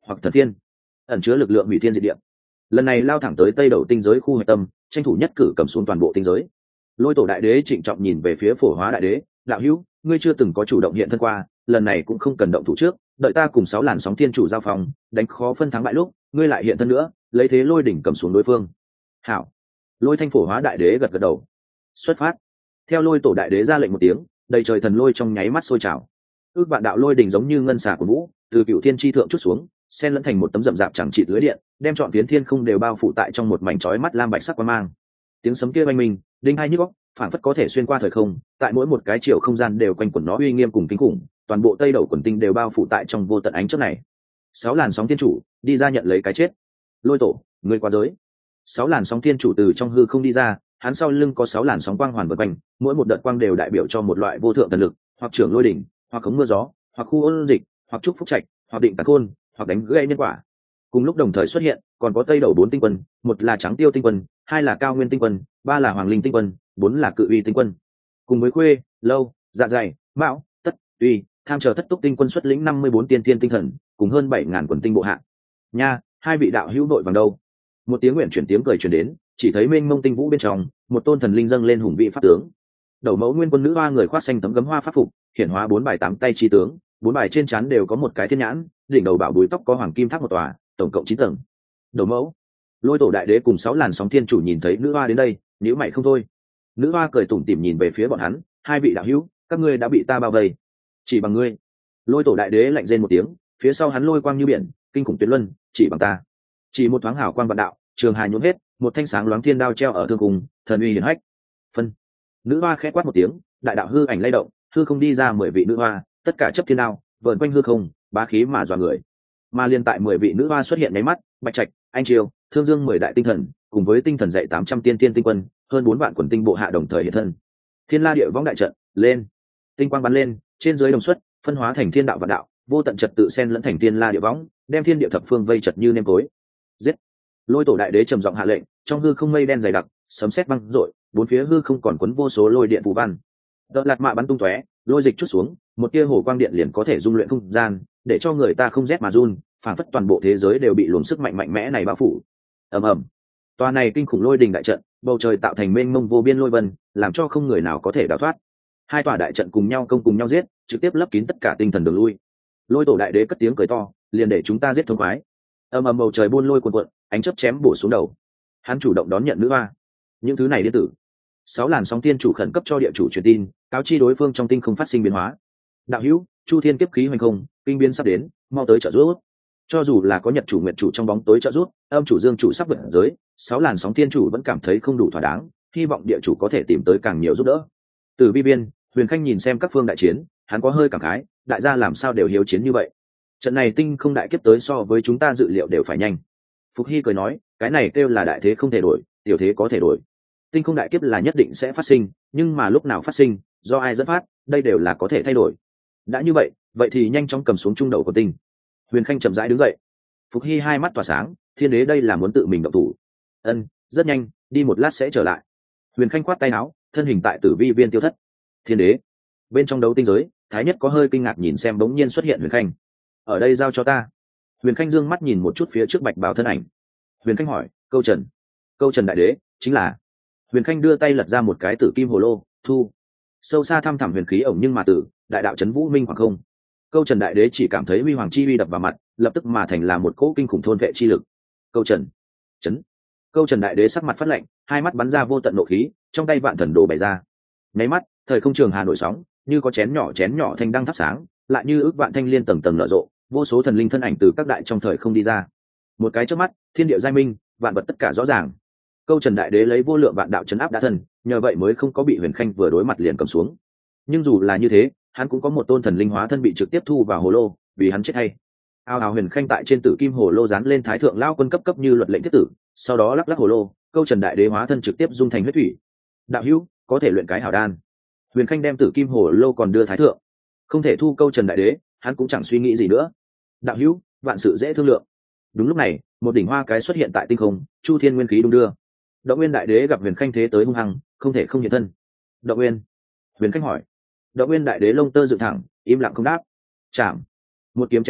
hoặc thần thiên, ẩn chứa lực lượng hủy thiên diệt địa. Lần này lao thẳng tới tây đầu tinh giới khu hạch tâm, tranh thủ nhất cử cầm xuống toàn bộ tinh giới. Lôi tổ đại đế trịnh trọng nhìn về phía phổ hóa đại đế, đạo hữu, ngươi chưa từng có chủ động hiện thân qua, lần này cũng không cần động thủ trước, đợi ta cùng sáu làn sóng thiên chủ giao phòng, đánh khó phân thắng bại lúc ngươi lại hiện thân nữa, lấy thế lôi đỉnh cầm xuống đối phương. Hảo. Lôi thanh phổ hóa đại đế gật gật đầu. Xuất phát. Theo lôi tổ đại đế ra lệnh một tiếng, đầy trời thần lôi trong nháy mắt sôi trào. Ước vạn đạo lôi đỉnh giống như ngân xà của vũ, từ cựu thiên chi thượng chút xuống, xen lẫn thành một tấm rậm rạp chẳng trị lưới điện, đem trọn phiến thiên không đều bao phủ tại trong một mảnh chói mắt lam bạch sắc quang mang. Tiếng sấm kia oanh minh, đinh hai nhức óc, phản phất có thể xuyên qua thời không, tại mỗi một cái chiều không gian đều quanh quẩn nó uy nghiêm cùng kinh khủng, toàn bộ tây đầu quần tinh đều bao phủ tại trong vô tận ánh chớp này. Sáu làn sóng thiên chủ đi ra nhận lấy cái chết. Lôi tổ, người qua giới. Sáu làn sóng thiên chủ từ trong hư không đi ra, hắn sau lưng có sáu làn sóng quang hoàn vần quanh, mỗi một đợt quang đều đại biểu cho một loại vô thượng thần lực, hoặc trưởng lôi đỉnh, hoặc khống mưa gió, hoặc khu ôn dịch, hoặc trúc phúc trạch, hoặc định tạc khôn, hoặc đánh gây nhân quả. Cùng lúc đồng thời xuất hiện, còn có tây đầu bốn tinh quân, một là trắng tiêu tinh quân, hai là cao nguyên tinh quân, ba là hoàng linh tinh quân, bốn là cự uy tinh quân. Cùng với khuê, lâu, dạ dày, mão, tất, uy, tham chờ thất túc tinh quân xuất lĩnh năm mươi bốn tiên thiên tinh thần, cùng hơn bảy ngàn quần tinh bộ hạ. Nha, hai vị đạo hữu đội vàng đâu? Một tiếng nguyện chuyển tiếng cười truyền đến, chỉ thấy mênh mông tinh vũ bên trong, một tôn thần linh dâng lên hùng vị pháp tướng. Đầu mẫu nguyên quân nữ hoa người khoác xanh tấm gấm hoa pháp phục, hiển hóa bốn bài tám tay chi tướng, bốn bài trên trán đều có một cái thiên nhãn, đỉnh đầu bảo búi tóc có hoàng kim tháp một tòa, tổng cộng chín tầng. Đầu mẫu, lôi tổ đại đế cùng sáu làn sóng thiên chủ nhìn thấy nữ hoa đến đây, nhíu mày không thôi. Nữ hoa cười tủm tỉm nhìn về phía bọn hắn, hai vị đạo hữu, các ngươi đã bị ta bao vây, chỉ bằng ngươi. Lôi tổ đại đế lạnh rên một tiếng, phía sau hắn lôi quang như biển, kinh khủng tuyệt luân, chỉ bằng ta. Chỉ một thoáng hào quang vạn đạo, trường hài nhuốm hết, một thanh sáng loáng thiên đao treo ở thương cùng, thần uy hiển hách. Phân. Nữ hoa khẽ quát một tiếng, đại đạo hư ảnh lay động, hư không đi ra mười vị nữ hoa, tất cả chấp thiên đao, vờn quanh hư không, bá khí mà dọa người. Mà liên tại mười vị nữ hoa xuất hiện nháy mắt, Bạch Trạch, Anh Triều, Thương Dương mười đại tinh thần, cùng với tinh thần dạy tám trăm tiên tiên tinh quân, hơn bốn vạn quần tinh bộ hạ đồng thời hiện thân. Thiên La địa võng đại trận, lên. Tinh quang bắn lên, trên dưới đồng xuất, phân hóa thành thiên đạo và đạo, vô tận trật tự xen lẫn thành thiên la địa võng, đem thiên địa thập phương vây chật như nêm tối. Giết. Lôi tổ đại đế trầm giọng hạ lệnh, trong hư không mây đen dày đặc, sấm sét vang rội, bốn phía hư không còn cuốn vô số lôi điện phù văn. Đợt lạt mạ bắn tung tóe, lôi dịch chút xuống, một tia hồ quang điện liền có thể dung luyện không gian, để cho người ta không rét mà run, phảng phất toàn bộ thế giới đều bị luồng sức mạnh mạnh mẽ này bao phủ. Ầm ầm. Tòa này kinh khủng lôi đình đại trận, bầu trời tạo thành mênh mông vô biên lôi vân, làm cho không người nào có thể đào thoát. Hai tòa đại trận cùng nhau công cùng nhau giết, trực tiếp lấp kín tất cả tinh thần đường lui. Lôi tổ đại đế cất tiếng cười to, liền để chúng ta giết thông khoái. Ầm ầm bầu trời buôn lôi cuồn cuộn, ánh chớp chém bổ xuống đầu. Hắn chủ động đón nhận nữ hoa. Những thứ này điên tử. Sáu làn sóng tiên chủ khẩn cấp cho địa chủ truyền tin, cáo chi đối phương trong tinh không phát sinh biến hóa. Đạo hữu, chu thiên kiếp khí hoành không, kinh biến sắp đến, mau tới trợ giúp. Cho dù là có nhật chủ nguyệt chủ trong bóng tối trợ giúp, âm chủ dương chủ sắp vượt giới, sáu làn sóng tiên chủ vẫn cảm thấy không đủ thỏa đáng, hy vọng địa chủ có thể tìm tới càng nhiều giúp đỡ. Từ bi biên, Huyền Khanh nhìn xem các phương đại chiến, hắn có hơi cảm khái, đại gia làm sao đều hiếu chiến như vậy. Trận này tinh không đại kiếp tới so với chúng ta dự liệu đều phải nhanh. Phục Hy cười nói, cái này kêu là đại thế không thể đổi, tiểu thế có thể đổi. Tinh không đại kiếp là nhất định sẽ phát sinh, nhưng mà lúc nào phát sinh, do ai dẫn phát, đây đều là có thể thay đổi. Đã như vậy, vậy thì nhanh chóng cầm xuống trung đầu của tinh. Huyền Khanh chậm rãi đứng dậy. Phục Hy hai mắt tỏa sáng, thiên đế đây là muốn tự mình động thủ. Ân, rất nhanh, đi một lát sẽ trở lại. Huyền Khanh khoát tay áo, thân hình tại tử vi viên tiêu thất. Thiên đế, bên trong đấu tinh giới, Thái Nhất có hơi kinh ngạc nhìn xem bỗng nhiên xuất hiện Huyền Khanh. Ở đây giao cho ta. Huyền Khanh dương mắt nhìn một chút phía trước bạch bào thân ảnh. Huyền Khanh hỏi, câu trần, câu trần đại đế chính là. Huyền Khanh đưa tay lật ra một cái tử kim hồ lô, thu. Sâu xa thăm thẳm huyền khí ổng nhưng mà tử, đại đạo trấn vũ minh hoàng không. Câu trần đại đế chỉ cảm thấy huy hoàng chi uy đập vào mặt, lập tức mà thành là một cỗ kinh khủng thôn vệ chi lực. Câu trần, chấn. Câu trần đại đế sắc mặt phát lạnh, hai mắt bắn ra vô tận nộ khí, trong tay vạn thần đồ bày ra. Nháy mắt, thời không trường hà nổi sóng, như có chén nhỏ chén nhỏ thanh đăng thắp sáng, lại như ước vạn thanh liên tầng tầng nở rộ, vô số thần linh thân ảnh từ các đại trong thời không đi ra. Một cái chớp mắt, thiên địa giai minh, vạn vật tất cả rõ ràng. Câu trần đại đế lấy vô lượng vạn đạo chấn áp đã thần, nhờ vậy mới không có bị Huyền Khanh vừa đối mặt liền cầm xuống. Nhưng dù là như thế, hắn cũng có một tôn thần linh hóa thân bị trực tiếp thu vào hồ lô, vì hắn chết hay. Ao ào Huyền Khanh tại trên tử kim hồ lô dán lên thái thượng lao quân cấp cấp như luật lệnh thiết tử, sau đó lắc lắc hồ lô, câu trần đại đế hóa thân trực tiếp dung thành huyết thủy. Đạo hữu, có thể luyện cái hảo đan. Huyền Khanh đem tử kim hồ lô còn đưa thái thượng, không thể thu câu trần đại đế, hắn cũng chẳng suy nghĩ gì nữa. Đạo hữu, vạn sự dễ thương lượng. Đúng lúc này, một đỉnh hoa cái xuất hiện tại tinh không, chu thiên nguyên khí đung đưa. Động Nguyên đại đế gặp Huyền Khanh thế tới hung hăng, không thể không hiện thân. Động Nguyên. Huyền Khanh hỏi. Động Nguyên đại đế lông tơ dựng thẳng, im lặng không đáp. Chạm. Một kiếm chém ra,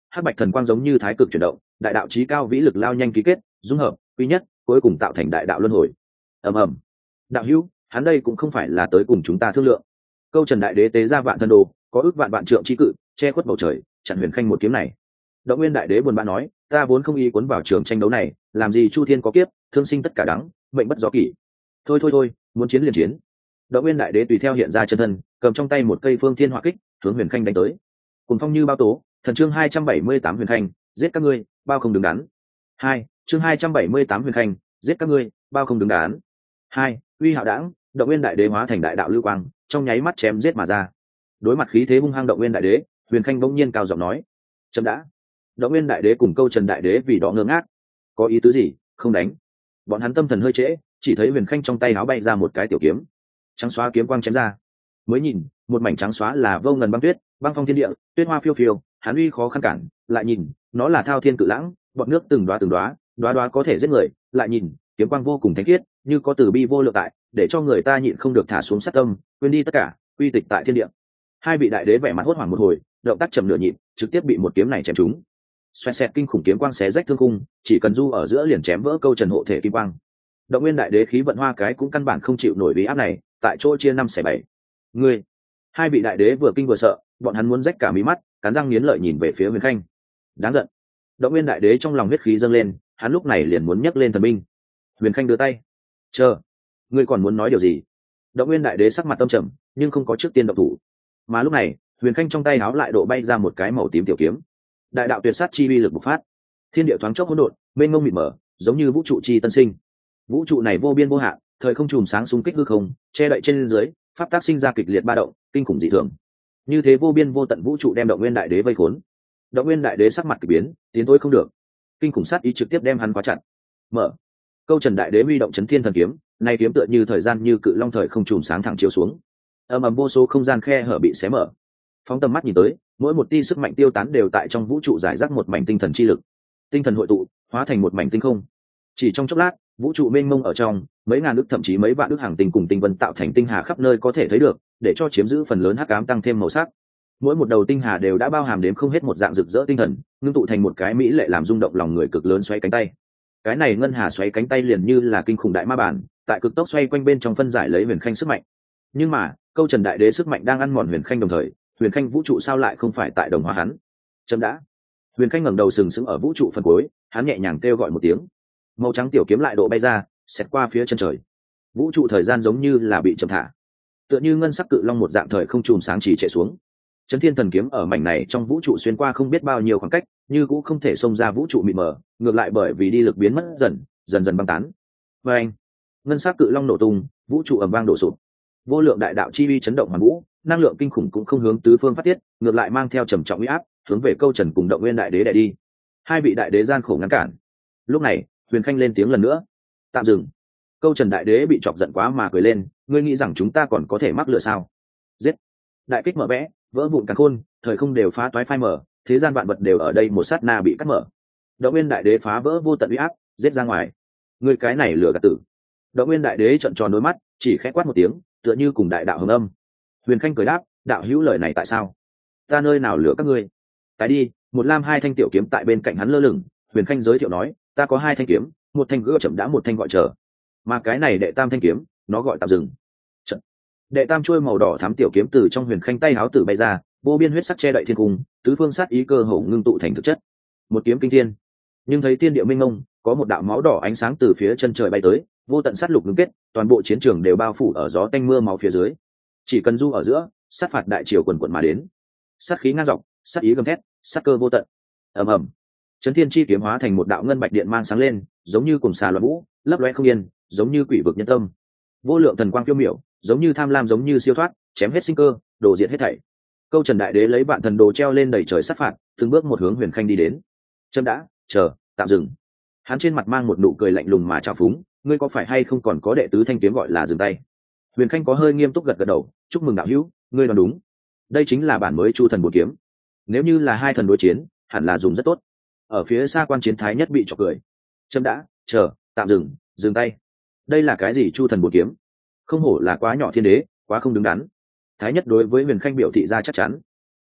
hắc bạch thần quang giống như thái cực chuyển động, đại đạo chí cao vĩ lực lao nhanh ký kết, dung hợp, quy nhất, cuối cùng tạo thành đại đạo luân hồi. Ầm ầm. Đạo hữu, hắn đây cũng không phải là tới cùng chúng ta thương lượng. Câu Trần đại đế tế ra vạn thân đồ, có ước vạn vạn trượng chí cự, che khuất bầu trời, chặn Huyền Khanh một kiếm này. Động Nguyên đại đế buồn bã nói, ta vốn không ý cuốn vào trường tranh đấu này, làm gì chu thiên có kiếp, thương sinh tất cả đắng, mệnh bất do kỷ. Thôi thôi thôi, muốn chiến liền chiến. Động Nguyên đại đế tùy theo hiện ra chân thân, cầm trong tay một cây phương thiên hỏa kích, hướng Huyền Khanh đánh tới. Cùng phong như bao tố, thần chương hai trăm bảy mươi tám Huyền Khanh, giết các ngươi, bao không đứng đắn. Hai, chương hai trăm bảy mươi tám Huyền Khanh, giết các ngươi, bao không đứng đắn. Hai, uy hạo đãng, Động Nguyên đại đế hóa thành đại đạo lưu quang, trong nháy mắt chém giết mà ra. Đối mặt khí thế hung hăng Động Nguyên đại đế, Huyền Khanh bỗng nhiên cao giọng nói: "Chấm đã." Động Nguyên đại đế cùng Câu Trần đại đế vì đó ngơ ngác. Có ý tứ gì? Không đánh. Bọn hắn tâm thần hơi trễ, chỉ thấy Huyền Khanh trong tay áo bay ra một cái tiểu kiếm, trắng xóa kiếm quang chém ra. Mới nhìn, một mảnh trắng xóa là vô ngần băng tuyết, băng phong thiên địa, tuyết hoa phiêu phiêu, hắn uy khó khăn cản. Lại nhìn, nó là thao thiên cự lãng, bọt nước từng đóa từng đóa, đóa đóa có thể giết người. Lại nhìn, kiếm quang vô cùng thánh khiết, như có từ bi vô lượng tại, để cho người ta nhịn không được thả xuống sát tâm, quên đi tất cả, uy tịch tại thiên địa. Hai vị đại đế vẻ mặt hốt hoảng một hồi, động tác chậm nửa nhịp, trực tiếp bị một kiếm này chém trúng. Xoẹt xẹt kinh khủng kiếm quang xé rách thương khung, chỉ cần du ở giữa liền chém vỡ Câu Trần hộ thể kim quang. Động Nguyên đại đế khí vận hoa cái cũng căn bản không chịu nổi uy áp này, tại chỗ chia năm xẻ bảy. Ngươi, hai vị đại đế vừa kinh vừa sợ, bọn hắn muốn rách cả mí mắt, cắn răng nghiến lợi nhìn về phía Huyền Khanh. Đáng giận. Động Nguyên đại đế trong lòng huyết khí dâng lên, hắn lúc này liền muốn nhấc lên thần binh. Huyền Khanh đưa tay. Chờ, ngươi còn muốn nói điều gì? Động Nguyên đại đế sắc mặt tâm trầm, nhưng không có trước tiên động thủ. Mà lúc này, Huyền Khanh trong tay áo lại độ bay ra một cái màu tím tiểu kiếm. Đại đạo tuyệt sát chi uy lực bộc phát, thiên địa thoáng chốc hỗn độn, mênh mông mịt mờ, giống như vũ trụ chi tân sinh. Vũ trụ này vô biên vô hạn, thời không chùm sáng xung kích hư không, che đậy trên dưới, pháp tác sinh ra kịch liệt ba động, kinh khủng dị thường. Như thế vô biên vô tận vũ trụ đem Động Nguyên đại đế vây khốn. Động Nguyên đại đế sắc mặt kỳ biến, tiến thối không được. Kinh khủng sát ý trực tiếp đem hắn khóa chặt. Mở. Câu Trần đại đế huy động chấn thiên thần kiếm, nay kiếm tựa như thời gian như cự long thời không chùm sáng thẳng chiếu xuống. Ầm ầm vô số không gian khe hở bị xé mở. Phóng tầm mắt nhìn tới, mỗi một tia sức mạnh tiêu tán đều tại trong vũ trụ giải rác một mảnh tinh thần chi lực. Tinh thần hội tụ, hóa thành một mảnh tinh không. Chỉ trong chốc lát, vũ trụ mênh mông ở trong, mấy ngàn ức thậm chí mấy vạn ức hàng tinh cùng tinh vân tạo thành tinh hà khắp nơi có thể thấy được, để cho chiếm giữ phần lớn hắc ám tăng thêm màu sắc. Mỗi một đầu tinh hà đều đã bao hàm đến không hết một dạng rực rỡ tinh thần, ngưng tụ thành một cái mỹ lệ làm rung động lòng người cực lớn xoay cánh tay. Cái này ngân hà xoay cánh tay liền như là kinh khủng đại ma bản, tại cực tốc xoay quanh bên trong phân giải lấy Huyền Khanh sức mạnh. Nhưng mà, Câu Trần đại đế sức mạnh đang ăn mòn Huyền Khanh đồng thời, Huyền Khanh vũ trụ sao lại không phải tại đồng hóa hắn? Chấm đã. Huyền Khanh ngẩng đầu sừng sững ở vũ trụ phần cuối, hắn nhẹ nhàng kêu gọi một tiếng. Màu trắng tiểu kiếm lại độ bay ra, xẹt qua phía chân trời. Vũ trụ thời gian giống như là bị chậm thả, tựa như ngân sắc cự long một dạng thời không chùm sáng chỉ chạy xuống. Chấn thiên thần kiếm ở mảnh này trong vũ trụ xuyên qua không biết bao nhiêu khoảng cách, như cũng không thể xông ra vũ trụ mịt mờ, ngược lại bởi vì đi lực biến mất dần, dần dần băng tán. Và anh, ngân sắc cự long nổ tung, vũ trụ ầm vang đổ sụp. Vô lượng đại đạo chi uy chấn động hoàn vũ, năng lượng kinh khủng cũng không hướng tứ phương phát tiết, ngược lại mang theo trầm trọng uy áp, hướng về Câu Trần cùng Động Nguyên đại đế đè đi. Hai vị đại đế gian khổ ngăn cản. Lúc này, Huyền Khanh lên tiếng lần nữa. Tạm dừng. Câu Trần đại đế bị chọc giận quá mà cười lên, ngươi nghĩ rằng chúng ta còn có thể mắc lừa sao? Giết. Đại kích mở vẽ, vỡ vụn càn khôn, thời không đều phá toái phai mở, thế gian vạn vật đều ở đây một sát na bị cắt mở. Động Nguyên đại đế phá vỡ vô tận uy áp, giết ra ngoài. Ngươi cái này lừa gạt tử. Động Nguyên đại đế trợn tròn đôi mắt, chỉ khẽ quát một tiếng, tựa như cùng đại đạo hồng âm. Huyền Khanh cười đáp, đạo hữu lời này tại sao? Ta nơi nào lừa các ngươi? Tái đi, một lam hai thanh tiểu kiếm tại bên cạnh hắn lơ lửng. Huyền Khanh giới thiệu nói, ta có hai thanh kiếm, một thanh gỡ chậm đã, một thanh gọi chờ. Mà cái này đệ tam thanh kiếm, nó gọi tạm dừng. Trận. Đệ tam chuôi màu đỏ thắm tiểu kiếm từ trong Huyền Khanh tay háo tử bay ra, vô biên huyết sắc che đậy thiên cung, tứ phương sát ý cơ hồ ngưng tụ thành thực chất. Một kiếm kinh thiên. Nhưng thấy thiên địa minh mông, có một đạo máu đỏ ánh sáng từ phía chân trời bay tới, vô tận sát lục ngưng kết, toàn bộ chiến trường đều bao phủ ở gió tanh mưa máu phía dưới. Chỉ cần du ở giữa, sát phạt đại triều quần quần mà đến. Sát khí ngang dọc, sát ý gầm thét, sát cơ vô tận. Ầm ầm. Chấn thiên chi kiếm hóa thành một đạo ngân bạch điện mang sáng lên, giống như cùng xà loạn vũ, lấp loé không yên, giống như quỷ vực nhân tâm. Vô lượng thần quang phiêu miểu, giống như tham lam, giống như siêu thoát, chém hết sinh cơ, đổ diệt hết thảy. Câu Trần đại đế lấy vạn thần đồ treo lên đẩy trời sát phạt, từng bước một hướng Huyền Khanh đi đến. Chấm đã, chờ, tạm dừng. Hắn trên mặt mang một nụ cười lạnh lùng mà trào phúng, ngươi có phải hay không còn có đệ tứ thanh kiếm gọi là dừng tay? Huyền Khanh có hơi nghiêm túc gật gật đầu, chúc mừng đạo hữu, ngươi đoán đúng. Đây chính là bản mới Chu thần bổn kiếm. Nếu như là hai thần đối chiến, hẳn là dùng rất tốt. Ở phía xa quan chiến thái nhất bị chọc cười. Chấm đã, chờ, tạm dừng, dừng tay. Đây là cái gì Chu thần bổn kiếm? Không hổ là quá nhỏ thiên đế, quá không đứng đắn. Thái nhất đối với Huyền Khanh biểu thị ra chắc chắn.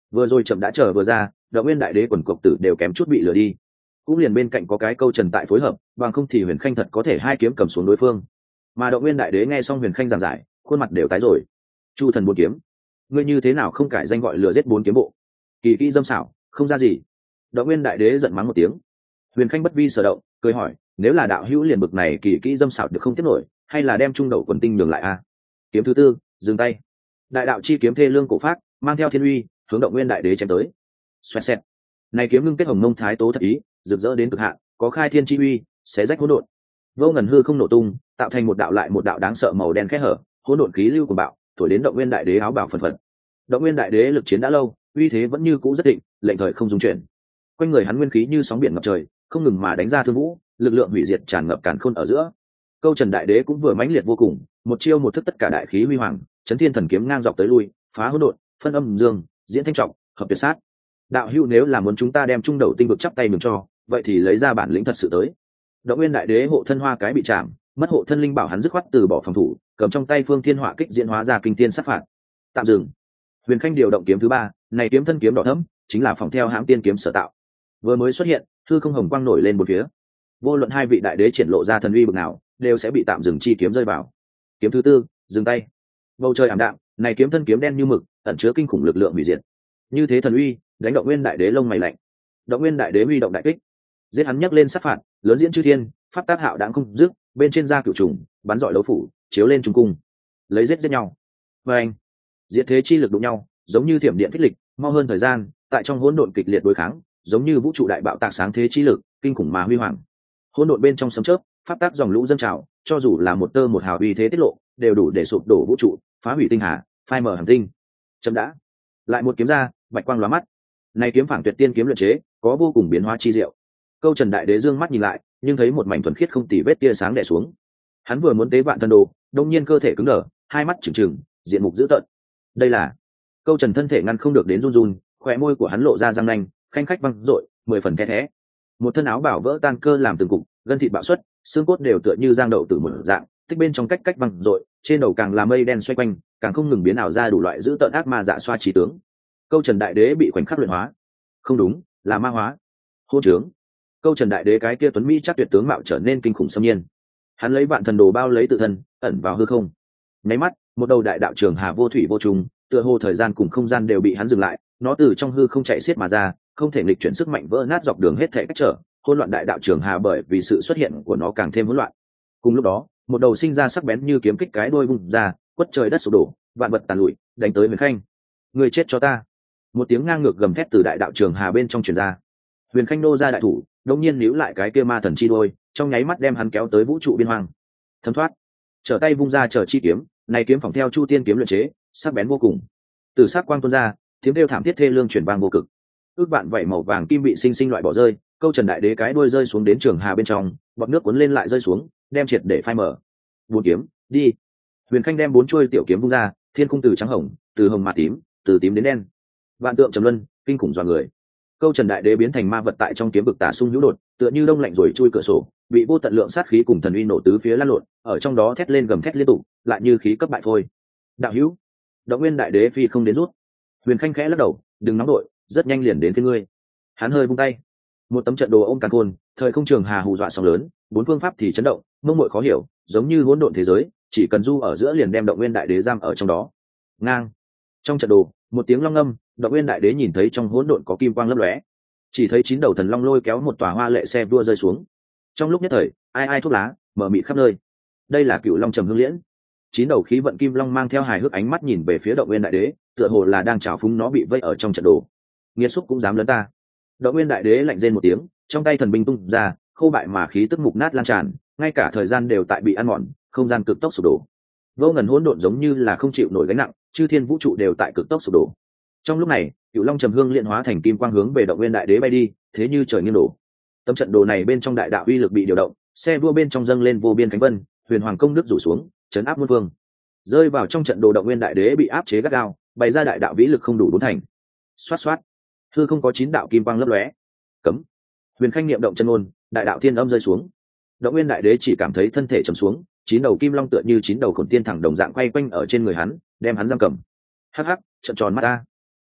vừa rồi chậm đã chờ vừa ra, động nguyên đại đế quần cộc tử đều kém chút bị lừa đi. Cũng liền bên cạnh có cái câu trần tại phối hợp, bằng không thì Huyền Khanh thật có thể hai kiếm cầm xuống đối phương. Mà động nguyên đại đế nghe xong Huyền Khanh giảng giải, khuôn mặt đều tái rồi. Chu thần bốn kiếm, ngươi như thế nào không cải danh gọi lừa giết bốn kiếm bộ? Kỳ kỹ dâm xảo, không ra gì. Động nguyên đại đế giận mắng một tiếng. Huyền Khanh bất vi sở động, cười hỏi, nếu là đạo hữu liền bực này kỳ kỹ dâm xảo được không tiếp nổi, hay là đem trung đậu quần tinh nhường lại a? Kiếm thứ tư, dừng tay. Đại đạo chi kiếm thê lương cổ phát, mang theo thiên uy, hướng động nguyên đại đế chém tới. Xoẹt xẹt. Này kiếm ngưng kết hồng mông thái tố thật ý, rực rỡ đến cực hạn, có khai thiên chi uy, xé rách hỗn độn. Vô ngần hư không nổ tung, tạo thành một đạo lại một đạo đáng sợ màu đen khẽ hở, hỗn độn khí lưu của bạo, thổi đến động nguyên đại đế áo bào phần phật. Động nguyên đại đế lực chiến đã lâu, uy thế vẫn như cũ rất định, lệnh thời không dung chuyển. Quanh người hắn nguyên khí như sóng biển ngập trời, không ngừng mà đánh ra thương vũ, lực lượng hủy diệt tràn ngập càn khôn ở giữa. Câu Trần đại đế cũng vừa mãnh liệt vô cùng, một chiêu một thức tất cả đại khí huy hoàng, chấn thiên thần kiếm ngang dọc tới lui, phá hỗn độn, phân âm dương, diễn thanh trọng, hợp tuyệt sát. Đạo hữu nếu là muốn chúng ta đem trung đầu tinh vực chắp tay mừng cho, vậy thì lấy ra bản lĩnh thật sự tới. Động nguyên đại đế hộ thân hoa cái bị chạm, mất hộ thân linh bảo hắn dứt khoát từ bỏ phòng thủ, cầm trong tay phương thiên hỏa kích diễn hóa ra kinh thiên sát phạt. Tạm dừng. Huyền Khanh điều động kiếm thứ ba, này kiếm thân kiếm đỏ thẫm, chính là phòng theo hãng tiên kiếm sở tạo. Vừa mới xuất hiện, hư không hồng quang nổi lên một phía. Vô luận hai vị đại đế triển lộ ra thần uy bực nào, đều sẽ bị tạm dừng chi kiếm rơi vào. Kiếm thứ tư, dừng tay. Bầu trời ảm đạm, này kiếm thân kiếm đen như mực, ẩn chứa kinh khủng lực lượng hủy diệt. Như thế thần uy, đánh động nguyên đại đế lông mày lạnh. Động nguyên đại đế huy động đại kích, giết hắn nhấc lên sát phạt, lớn diễn chư thiên, pháp tác hạo đãng không dứt, bên trên da cửu trùng, bắn rọi đấu phủ, chiếu lên trung cung, lấy giết giết nhau. Và anh, diệt thế chi lực đụng nhau, giống như thiểm điện phích lịch, mau hơn thời gian, tại trong hỗn độn kịch liệt đối kháng, giống như vũ trụ đại bạo tạc sáng thế chi lực, kinh khủng mà huy hoàng. Hỗn độn bên trong sấm chớp, pháp tác dòng lũ dâng trào, cho dù là một tơ một hào uy thế tiết lộ, đều đủ để sụp đổ vũ trụ, phá hủy tinh hà, phai mờ hành tinh. Chấm đã, lại một kiếm ra, bạch quang lóa mắt. Này kiếm phảng tuyệt tiên kiếm luyện chế, có vô cùng biến hóa chi diệu. Câu Trần đại đế dương mắt nhìn lại, nhưng thấy một mảnh thuần khiết không tì vết tia sáng đè xuống. Hắn vừa muốn tế vạn thần đồ, đông nhiên cơ thể cứng đờ, hai mắt trừng trừng, diện mục dữ tợn. Đây là Câu Trần thân thể ngăn không được đến run run, khóe môi của hắn lộ ra răng nanh, khanh khách văng rội, mười phần the thé. Một thân áo bảo vỡ tan cơ làm từng cục, gân thịt bạo xuất, xương cốt đều tựa như giang đậu từ một dạng, tích bên trong cách cách văng rội, trên đầu càng là mây đen xoay quanh, càng không ngừng biến ảo ra đủ loại dữ tợn ác ma dạ xoa trí tướng. Câu Trần đại đế bị khoảnh khắc luyện hóa, không đúng, là ma hóa. Hôn trướng. Câu Trần đại đế cái kia tuấn mỹ chắc tuyệt tướng mạo trở nên kinh khủng xâm nhiên. Hắn lấy vạn thần đồ bao lấy tự thân, ẩn vào hư không. Nháy mắt, một đầu đại đạo trường hà vô thủy vô trùng, tựa hồ thời gian cùng không gian đều bị hắn dừng lại, nó từ trong hư không chạy xiết mà ra, không thể nghịch chuyển sức mạnh vỡ nát dọc đường hết thảy cách trở, hỗn loạn đại đạo trường hà bởi vì sự xuất hiện của nó càng thêm hỗn loạn. Cùng lúc đó, một đầu sinh ra sắc bén như kiếm kích cái đuôi vung ra, quất trời đất sụp đổ, vạn vật tàn lụi, đánh tới Huyền Khanh. Người chết cho ta! Một tiếng ngang ngược gầm thét từ đại đạo trường hà bên trong truyền ra. Huyền Khanh nô ra đại thủ, đống nhiên níu lại cái kia ma thần chi đôi, trong nháy mắt đem hắn kéo tới vũ trụ biên hoang. Thấm thoát, trở tay vung ra trở chi kiếm, này kiếm phỏng theo chu tiên kiếm luyện chế, sắc bén vô cùng. Từ sắc quang tuôn ra, tiếng kêu thảm thiết thê lương truyền vang vô cực. Ước vạn vảy màu vàng kim bị sinh sinh loại bỏ rơi, Câu Trần đại đế cái đuôi rơi xuống đến trường hà bên trong, bọt nước cuốn lên lại rơi xuống, đem triệt để phai mở. Bốn kiếm, đi. Huyền Khanh đem bốn chuôi tiểu kiếm vung ra, thiên cung từ trắng hồng, từ hồng mà tím, từ tím đến đen. Vạn tượng trầm luân, kinh khủng dọa người. Câu Trần đại đế biến thành ma vật tại trong kiếm vực tả sung hữu đột, tựa như đông lạnh rồi chui cửa sổ, bị vô tận lượng sát khí cùng thần uy nổ tứ phía lan lộn, ở trong đó thét lên gầm thét liên tục, lại như khí cấp bại phôi. Đạo hữu, Động Nguyên đại đế phi không đến rút. Huyền Khanh khẽ lắc đầu, đừng nóng đội, rất nhanh liền đến phía ngươi. Hắn hơi vung tay, một tấm trận đồ ôm càn khôn, thời không trường hà hù dọa sóng lớn, bốn phương pháp thì chấn động, mông muội khó hiểu, giống như hỗn độn thế giới, chỉ cần du ở giữa liền đem Động Nguyên đại đế giam ở trong đó. Ngang. Trong trận đồ, một tiếng long ngâm, Động Nguyên đại đế nhìn thấy trong hỗn độn có kim quang lấp lóe, chỉ thấy chín đầu thần long lôi kéo một tòa hoa lệ xe đua rơi xuống. Trong lúc nhất thời, ai ai thuốc lá mở mịt khắp nơi. Đây là Cựu Long Trầm Hương Liễn. Chín đầu khí vận kim long mang theo hài hước ánh mắt nhìn về phía Động Nguyên đại đế, tựa hồ là đang trào phúng nó bị vây ở trong trận đồ. Nghiệt xúc cũng dám lớn ta. Động Nguyên đại đế lạnh rên một tiếng, trong tay thần binh tung ra, khô bại mà khí tức mục nát lan tràn, ngay cả thời gian đều tại bị ăn mòn, không gian cực tốc sụp đổ. Vô ngần hỗn độn giống như là không chịu nổi gánh nặng, chư thiên vũ trụ đều tại cực tốc sụp đổ. Trong lúc này, Cựu Long Trầm Hương Liễn hóa thành kim quang hướng về Động Nguyên đại đế bay đi, thế như trời nghiêng đổ. Tấm trận đồ này bên trong đại đạo uy lực bị điều động, xe vua bên trong dâng lên vô biên cánh vân, huyền hoàng công đức rủ xuống, chấn áp muôn vương. Rơi vào trong trận đồ Động Nguyên đại đế bị áp chế gắt gao, bày ra đại đạo vĩ lực không đủ bốn thành. Xoát xoát, hư không có chín đạo kim quang lấp lóe. Cấm. Huyền Khanh niệm động chân ngôn, đại đạo thiên âm rơi xuống. Động Nguyên đại đế chỉ cảm thấy thân thể trầm xuống, chín đầu kim long tựa như chín đầu khổn tiên thẳng đồng dạng quay quanh ở trên người hắn, đem hắn giam cầm. Hắc hắc, trợn tròn mắt ta.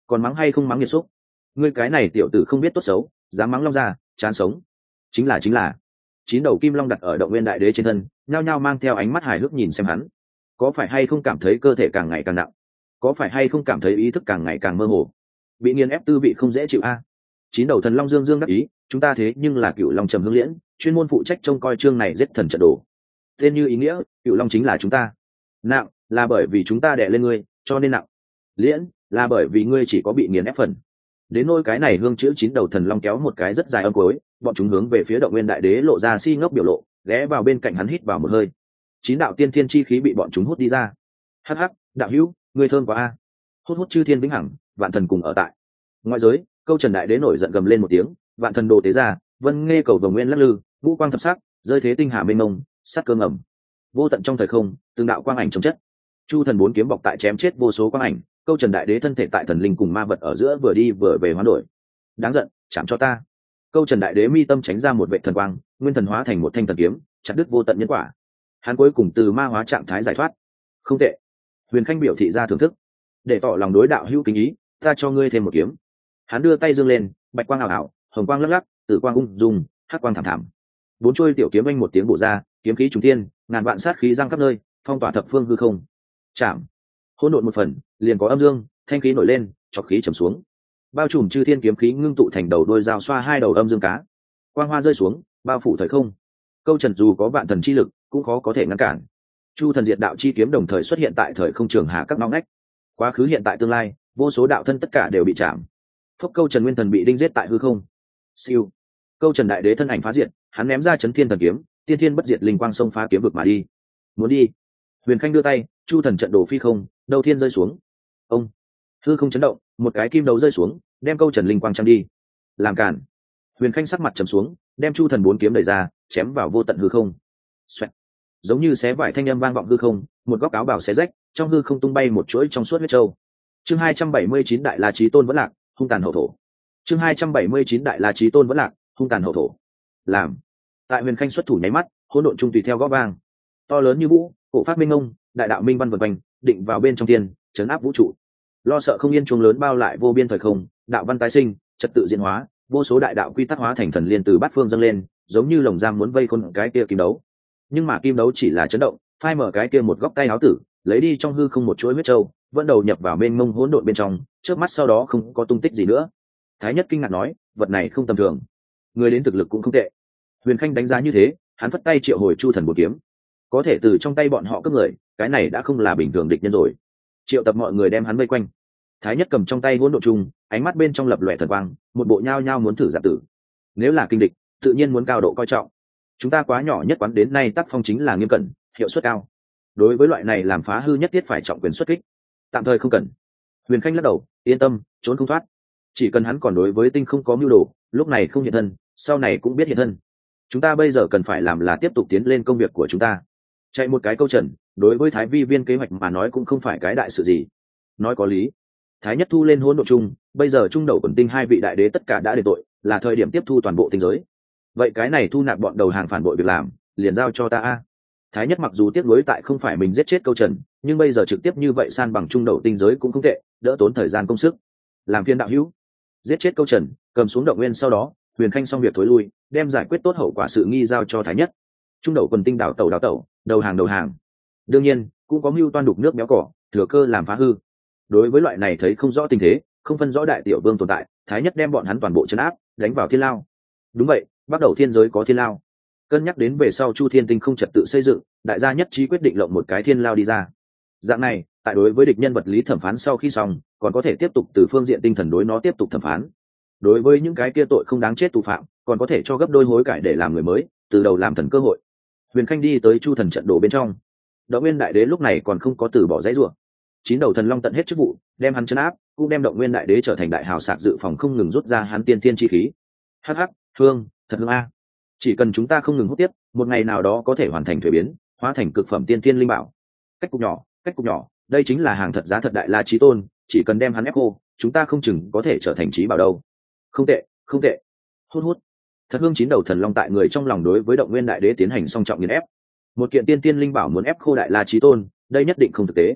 còn mắng hay không mắng nghiệt xúc? Ngươi cái này tiểu tử không biết tốt xấu, dám mắng long ra, chán sống. Chính là chính là. Chín đầu kim long đặt ở động nguyên đại đế trên thân, nhao nhao mang theo ánh mắt hài hước nhìn xem hắn. Có phải hay không cảm thấy cơ thể càng ngày càng nặng? Có phải hay không cảm thấy ý thức càng ngày càng mơ hồ? Bị nghiền ép tư vị không dễ chịu a. Chín đầu thần long dương dương đắc ý, chúng ta thế nhưng là cựu long trầm hương liễn, chuyên môn phụ trách trông coi chương này giết thần trận đồ. Tên như ý nghĩa, cựu long chính là chúng ta. Nặng là bởi vì chúng ta đè lên ngươi, cho nên nặng. Liễn là bởi vì ngươi chỉ có bị nghiền ép phần. Đến nôi cái này hương chữ chín đầu thần long kéo một cái rất dài âm cuối, bọn chúng hướng về phía động nguyên đại đế lộ ra si ngốc biểu lộ, ghé vào bên cạnh hắn hít vào một hơi. Chín đạo tiên thiên chi khí bị bọn chúng hút đi ra. Hắc hắc, đạo hữu, ngươi thơm quá a. Hút hút chư thiên vĩnh hằng, vạn thần cùng ở tại. Ngoại giới, câu trần đại đế nổi giận gầm lên một tiếng, vạn thần đồ tế ra, vân nghe cầu vồng nguyên lắc lư, vũ quang thập sắc, rơi thế tinh hà mênh mông, sát cơ ngầm. Vô tận trong thời không, từng đạo quang ảnh chống chất. Chu thần bốn kiếm bọc tại chém chết vô số quang ảnh, câu trần đại đế thân thể tại thần linh cùng ma vật ở giữa vừa đi vừa về hoán đổi. Đáng giận, chạm cho ta. Câu trần đại đế mi tâm tránh ra một vệ thần quang, nguyên thần hóa thành một thanh thần kiếm, chặt đứt vô tận nhân quả. Hắn cuối cùng từ ma hóa trạng thái giải thoát. Không tệ. Huyền Khanh biểu thị ra thưởng thức, để tỏ lòng đối đạo hữu kính ý, ta cho ngươi thêm một kiếm. Hắn đưa tay dương lên, bạch quang ảo ảo, hồng quang lắc lắc, tử quang ung dung, hắc quang thảm thảm. Bốn chuôi tiểu kiếm anh một tiếng bổ ra, kiếm khí trùng thiên, ngàn vạn sát khí giăng khắp nơi, phong tỏa thập phương hư không. Chạm. Hỗn độn một phần, liền có âm dương, thanh khí nổi lên, chọc khí trầm xuống. Bao trùm chư thiên kiếm khí ngưng tụ thành đầu đôi dao xoa hai đầu âm dương cá. Quang hoa rơi xuống, bao phủ thời không. Câu trần dù có vạn thần chi lực, cũng khó có thể ngăn cản. Chu thần diệt đạo chi kiếm đồng thời xuất hiện tại thời không trường hạ các ngõ ngách. Quá khứ hiện tại tương lai, vô số đạo thân tất cả đều bị chạm. Phốc câu trần nguyên thần bị đinh giết tại hư không. Siêu. Câu trần đại đế thân ảnh phá diệt, hắn ném ra chấn thiên thần kiếm, tiên thiên bất diệt linh quang sông phá kiếm vực mà đi. Muốn đi. Huyền Khanh đưa tay, chu thần trận đồ phi không, đầu thiên rơi xuống. Ông. Hư không chấn động, một cái kim đấu rơi xuống, đem câu trần linh quang trăng đi. Làm cản. Huyền Khanh sắc mặt trầm xuống, đem chu thần bốn kiếm đẩy ra, chém vào vô tận hư không. Xoẹt. Giống như xé vải thanh âm vang vọng hư không, một góc áo bào xé rách, trong hư không tung bay một chuỗi trong suốt huyết châu. Chương hai trăm bảy mươi chín đại la chí tôn vẫn lạc, hung tàn hậu thổ. Chương hai trăm bảy mươi chín đại la chí tôn vẫn lạc, hung tàn hậu thổ. Làm. Tại Huyền Khanh xuất thủ nháy mắt, hỗn độn trung tùy theo gõ vang. To lớn như vũ, cổ phát minh ngông, đại đạo minh văn vần quanh, định vào bên trong tiên, chấn áp vũ trụ. Lo sợ không yên chuông lớn bao lại vô biên thời không, đạo văn tái sinh, trật tự diễn hóa, vô số đại đạo quy tắc hóa thành thần liên từ bát phương dâng lên, giống như lồng giam muốn vây khôn cái kia kim đấu. Nhưng mà kim đấu chỉ là chấn động, phai mở cái kia một góc tay áo tử, lấy đi trong hư không một chuỗi huyết châu, vẫn đầu nhập vào bên mông hỗn độn bên trong, trước mắt sau đó không có tung tích gì nữa. Thái Nhất kinh ngạc nói, vật này không tầm thường, người đến thực lực cũng không tệ. Huyền Khanh đánh giá như thế, hắn phất tay triệu hồi chu thần bột kiếm, có thể từ trong tay bọn họ cướp người, cái này đã không là bình thường địch nhân rồi. Triệu tập mọi người đem hắn vây quanh. Thái Nhất cầm trong tay hỗn độn chung, ánh mắt bên trong lập lòe thần quang, một bộ nhao nhao muốn thử giả tử. Nếu là kinh địch, tự nhiên muốn cao độ coi trọng. Chúng ta quá nhỏ nhất quán đến nay tác phong chính là nghiêm cẩn, hiệu suất cao. Đối với loại này làm phá hư nhất thiết phải trọng quyền xuất kích. Tạm thời không cần. Huyền Khanh lắc đầu, yên tâm, trốn không thoát. Chỉ cần hắn còn đối với tinh không có mưu đồ, lúc này không hiện thân, sau này cũng biết hiện thân. Chúng ta bây giờ cần phải làm là tiếp tục tiến lên công việc của chúng ta. Chạy một cái câu trần, đối với Thái Vi viên kế hoạch mà nói cũng không phải cái đại sự gì. Nói có lý. Thái Nhất thu lên hỗn độn chung, bây giờ trung đầu quần tinh hai vị đại đế tất cả đã đền tội, là thời điểm tiếp thu toàn bộ tinh giới. Vậy cái này thu nạp bọn đầu hàng phản bội việc làm, liền giao cho ta a. Thái Nhất mặc dù tiếc nuối tại không phải mình giết chết câu trần, nhưng bây giờ trực tiếp như vậy san bằng trung đầu tinh giới cũng không tệ, đỡ tốn thời gian công sức. Làm phiên đạo hữu, giết chết câu trần, cầm xuống động nguyên sau đó, Huyền Khanh xong việc thối lui, đem giải quyết tốt hậu quả sự nghi giao cho Thái Nhất. Trung đầu quần tinh đảo tẩu đảo tẩu, đầu hàng đầu hàng. Đương nhiên, cũng có mưu toan đục nước béo cỏ, thừa cơ làm phá hư. Đối với loại này thấy không rõ tình thế, không phân rõ đại tiểu vương tồn tại, Thái Nhất đem bọn hắn toàn bộ trấn áp, đánh vào thiên lao. Đúng vậy, bắt đầu thiên giới có thiên lao. Cân nhắc đến về sau Chu Thiên Tinh không trật tự xây dựng, đại gia nhất trí quyết định lộng một cái thiên lao đi ra. Dạng này, tại đối với địch nhân vật lý thẩm phán sau khi xong, còn có thể tiếp tục từ phương diện tinh thần đối nó tiếp tục thẩm phán. Đối với những cái kia tội không đáng chết tù phạm, còn có thể cho gấp đôi hối cải để làm người mới, từ đầu làm thần cơ hội. Huyền Khanh đi tới Chu Thần trận đồ bên trong. Động Nguyên Đại Đế lúc này còn không có từ bỏ dãy rủa. Chín đầu thần long tận hết chức vụ, đem hắn trấn áp, cũng đem Động Nguyên Đại Đế trở thành đại hào sạc dự phòng không ngừng rút ra hắn tiên thiên chi khí. Hắc hắc, Hương, thật hương a. Chỉ cần chúng ta không ngừng hút tiếp, một ngày nào đó có thể hoàn thành thuế biến, hóa thành cực phẩm tiên thiên linh bảo. Cách cục nhỏ, cách cục nhỏ, đây chính là hàng thật giá thật đại la chí tôn, chỉ cần đem hắn ép khô, chúng ta không chừng có thể trở thành chí bảo đâu. Không tệ, không tệ. Hút hút. Thật hương chín đầu thần long tại người trong lòng đối với Động Nguyên Đại Đế tiến hành song trọng nghiền ép. Một kiện tiên tiên linh bảo muốn ép khô đại la chí tôn, đây nhất định không thực tế.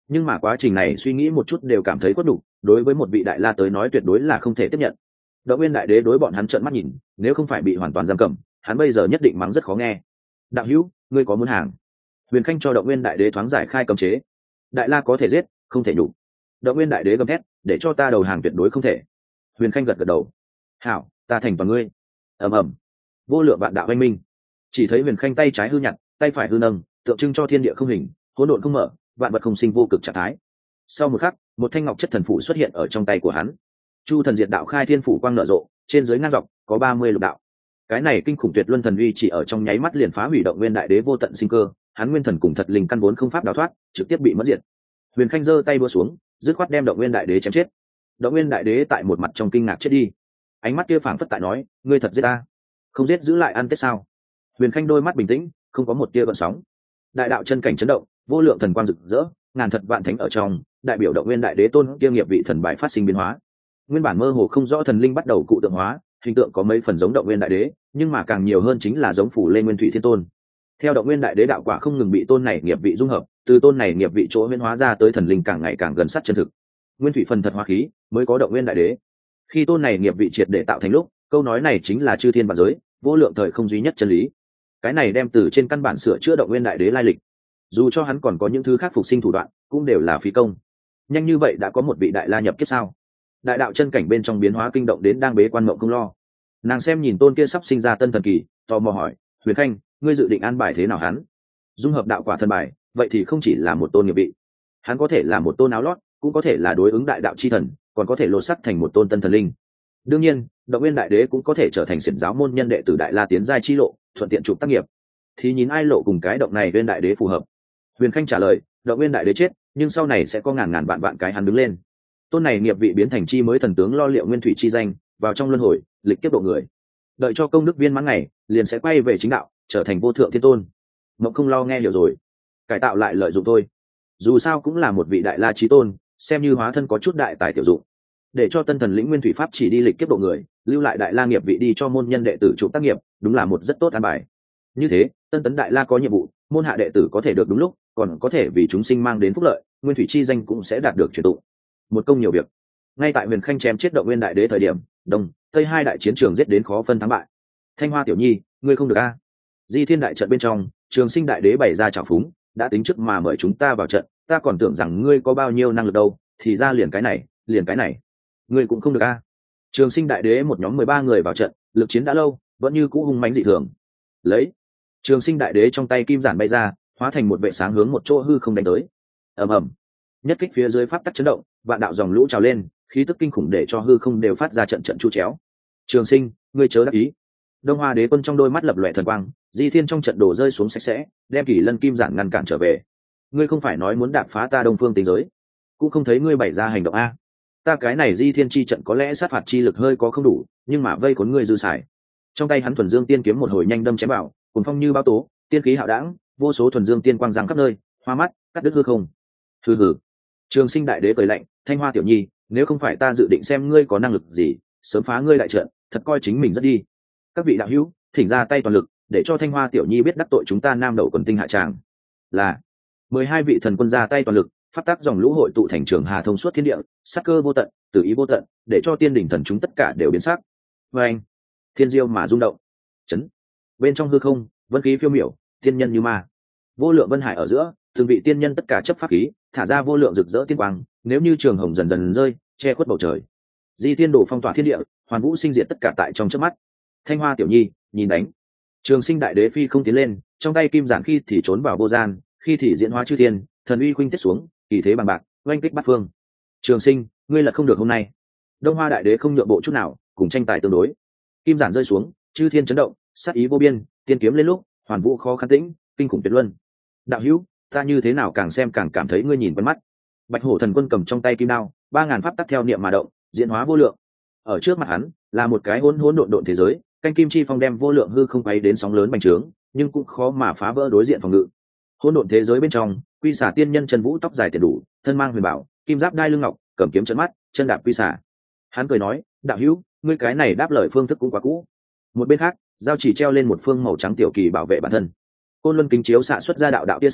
nhưng mà quá trình này suy nghĩ một chút đều cảm thấy khuất đủ, đối với một vị đại la tới nói tuyệt đối là không thể tiếp nhận. Động Nguyên Đại Đế đối bọn hắn trợn mắt nhìn, nếu không phải bị hoàn toàn giam cầm, hắn bây giờ nhất định mắng rất khó nghe. Đạo hữu, ngươi có muốn hàng? Huyền Khanh cho Động Nguyên Đại Đế thoáng giải khai cấm chế. Đại la có thể giết, không thể nhục. Động Nguyên Đại Đế gầm thét, để cho ta đầu hàng tuyệt đối không thể. Huyền Khanh gật gật đầu. Hảo, ta thành toàn ngươi. Ầm ầm, vô lượng vạn đạo anh minh. Chỉ thấy Huyền Khanh tay trái hư nhặt, tay phải hư nâng, tượng trưng cho thiên địa không hình, hỗn độn không mở, vạn vật không sinh vô cực trạng thái. Sau một khắc, một thanh ngọc chất thần phủ xuất hiện ở trong tay của hắn. Chu thần diệt đạo khai thiên phủ quang nở rộ, trên dưới ngang dọc có ba mươi lục đạo. Cái này kinh khủng tuyệt luân thần uy chỉ ở trong nháy mắt liền phá hủy Động Nguyên Đại Đế vô tận sinh cơ, hắn nguyên thần cùng thật linh căn vốn không pháp đào thoát, trực tiếp bị mất diệt. Huyền Khanh giơ tay búa xuống, dứt khoát đem Động Nguyên Đại Đế chém chết. Động Nguyên Đại Đế tại một mặt trong kinh ngạc chết đi. Ánh mắt kia phảng phất tại nói, ngươi thật giết ta, không giết giữ lại ăn tết sao? Huyền Khanh đôi mắt bình tĩnh, không có một tia gợn sóng. Đại đạo chân cảnh chấn động, vô lượng thần quang rực rỡ, ngàn thật vạn thánh ở trong, đại biểu Động Nguyên Đại Đế tôn kia nghiệp vị thần bài phát sinh biến hóa. Nguyên bản mơ hồ không rõ thần linh bắt đầu cụ tượng hóa, hình tượng có mấy phần giống Động Nguyên Đại Đế, nhưng mà càng nhiều hơn chính là giống phủ lên Nguyên Thủy Thiên Tôn. Theo Động Nguyên Đại Đế đạo quả không ngừng bị tôn này nghiệp vị dung hợp, từ tôn này nghiệp vị chỗ biến hóa ra tới thần linh càng ngày càng gần sát chân thực. Nguyên Thủy phần thật hóa khí, mới có Động Nguyên Đại Đế. Khi tôn này nghiệp vị triệt để tạo thành lúc, câu nói này chính là chư thiên vạn giới, vô lượng thời không duy nhất chân lý. Cái này đem từ trên căn bản sửa chữa Động Nguyên Đại Đế lai lịch. Dù cho hắn còn có những thứ khác phục sinh thủ đoạn, cũng đều là phí công. Nhanh như vậy đã có một vị đại la nhập kiếp sao? Đại đạo chân cảnh bên trong biến hóa kinh động đến đang bế quan Mộng Công Lo. Nàng xem nhìn tôn kia sắp sinh ra tân thần kỳ, tò mò hỏi, Huyền Khanh, ngươi dự định an bài thế nào hắn? Dung hợp đạo quả thần bài, vậy thì không chỉ là một tôn nghiệp vị, hắn có thể là một tôn áo lót, cũng có thể là đối ứng đại đạo chi thần, còn có thể lột sắc thành một tôn tân thần linh. Đương nhiên, Động Nguyên Đại Đế cũng có thể trở thành xiển giáo môn nhân đệ tử đại la tiến giai chi lộ, thuận tiện chụp tác nghiệp. Thì nhìn ai lộ cùng cái động này Nguyên Đại Đế phù hợp. Huyền Khanh trả lời, Động Nguyên Đại Đế chết, nhưng sau này sẽ có ngàn ngàn vạn vạn cái hắn đứng lên. Tôn này nghiệp vị biến thành chi mới thần tướng lo liệu nguyên thủy chi danh, vào trong luân hồi, lịch kiếp độ người. Đợi cho công đức viên mãn ngày, liền sẽ quay về chính đạo, trở thành vô thượng thiên tôn. Mộng Không Lo nghe hiểu rồi, cải tạo lại lợi dụng thôi. Dù sao cũng là một vị đại la chí tôn, xem như hóa thân có chút đại tài tiểu dụng. Để cho tân thần lĩnh nguyên thủy pháp chỉ đi lịch kiếp độ người, lưu lại đại la nghiệp vị đi cho môn nhân đệ tử chụp tác nghiệp, đúng là một rất tốt an bài. Như thế, tân tấn đại la có nhiệm vụ, môn hạ đệ tử có thể được đúng lúc, còn có thể vì chúng sinh mang đến phúc lợi, nguyên thủy chi danh cũng sẽ đạt được truyền tụng. Một công nhiều việc. Ngay tại Huyền Khanh chém chết Động Nguyên Đại Đế thời điểm, đông tây hai đại chiến trường giết đến khó phân thắng bại. Thanh Hoa tiểu nhi, ngươi không được a? Di Thiên đại trận bên trong, Trường Sinh Đại Đế bày ra trào phúng, đã tính trước mà mời chúng ta vào trận, ta còn tưởng rằng ngươi có bao nhiêu năng lực đâu, thì ra liền cái này, liền cái này, ngươi cũng không được a? Trường Sinh Đại Đế một nhóm mười ba người vào trận, lực chiến đã lâu, vẫn như cũ hung mãnh dị thường. Lấy Trường Sinh Đại Đế trong tay kim giản bay ra, hóa thành một vệ sáng hướng một chỗ hư không đánh tới. Ầm ầm, nhất kích phía dưới pháp tắc chấn động, vạn đạo dòng lũ trào lên, khí tức kinh khủng để cho hư không đều phát ra trận trận chu chéo. Trường Sinh, ngươi chớ đắc ý. Đông Hoa Đế quân trong đôi mắt lập lòe thần quang, Di Thiên trong trận đổ rơi xuống sạch sẽ, đem Kỷ Lân kim giản ngăn cản trở về. Ngươi không phải nói muốn đạp phá ta Đông Phương Tinh giới, cũng không thấy ngươi bày ra hành động a? Ta cái này Di Thiên chi trận có lẽ sát phạt chi lực hơi có không đủ, nhưng mà vây khốn ngươi dư xài. Trong tay hắn thuần dương tiên kiếm một hồi nhanh đâm chém vào, cuồn phong như bão tố, tiên khí hạo đãng, vô số thuần dương tiên quang giáng khắp nơi, hoa mắt, cắt đứt hư không. Hừ hừ. Trường Sinh Đại Đế cười lạnh, Thanh Hoa tiểu nhi, nếu không phải ta dự định xem ngươi có năng lực gì, sớm phá ngươi đại trận, thật coi chính mình rất đi. Các vị đạo hữu, thỉnh ra tay toàn lực, để cho Thanh Hoa tiểu nhi biết đắc tội chúng ta Nam Đậu Quần Tinh hạ tràng. Là mười hai vị thần quân ra tay toàn lực, phát tác dòng lũ hội tụ thành trường hà thông suốt thiên địa, sắc cơ vô tận, tử ý vô tận, để cho tiên đỉnh thần chúng tất cả đều biến sắc. Và anh, thiên diêu mà rung động, chấn. Bên trong hư không, vân khí phiêu miểu, tiên nhân như ma. Vô lượng vân hải ở giữa, từng vị tiên nhân tất cả chấp pháp khí, thả ra vô lượng rực rỡ tiên quang, nếu như trường hồng dần dần rơi, che khuất bầu trời. Di Thiên đổ phong tỏa thiên địa, hoàn vũ sinh diệt tất cả tại trong chớp mắt. Thanh Hoa tiểu nhi, nhìn đánh. Trường Sinh Đại Đế phi không tiến lên, trong tay kim giản khi thì trốn vào vô gian, khi thì diễn hóa chư thiên, thần uy khuynh tiết xuống, kỳ thế bằng bạc, oanh kích bát phương. Trường Sinh, ngươi là không được hôm nay. Đông Hoa Đại Đế không nhượng bộ chút nào, cùng tranh tài tương đối. Kim giản rơi xuống, chư thiên chấn động, sát ý vô biên, tiên kiếm lên lúc, hoàn vũ khó khăn tĩnh, kinh khủng tuyệt luân. Đạo hữu, ta như thế nào càng xem càng cảm thấy ngươi nhìn quen mắt. Bạch Hổ thần quân cầm trong tay kim đao, ba ngàn pháp tắc theo niệm mà động, diễn hóa vô lượng. Ở trước mặt hắn là một cái hỗn hỗn độn độn thế giới, canh kim chi phong đem vô lượng hư không quay đến sóng lớn bành trướng, nhưng cũng khó mà phá vỡ đối diện phòng ngự. Hỗn độn thế giới bên trong, quy xả tiên nhân chân vũ tóc dài tiền đủ, thân mang huyền bảo, kim giáp đai lưng ngọc, cầm kiếm chấn mắt, chân đạp quy xả. Hắn cười nói, đạo hữu, ngươi cái này đáp lời phương thức cũng quá cũ. Một bên khác, giao chỉ treo lên một phương màu trắng tiểu kỳ bảo vệ bản thân. Côn luân kính chiếu xạ xuất ra đạo đạo tia sáng,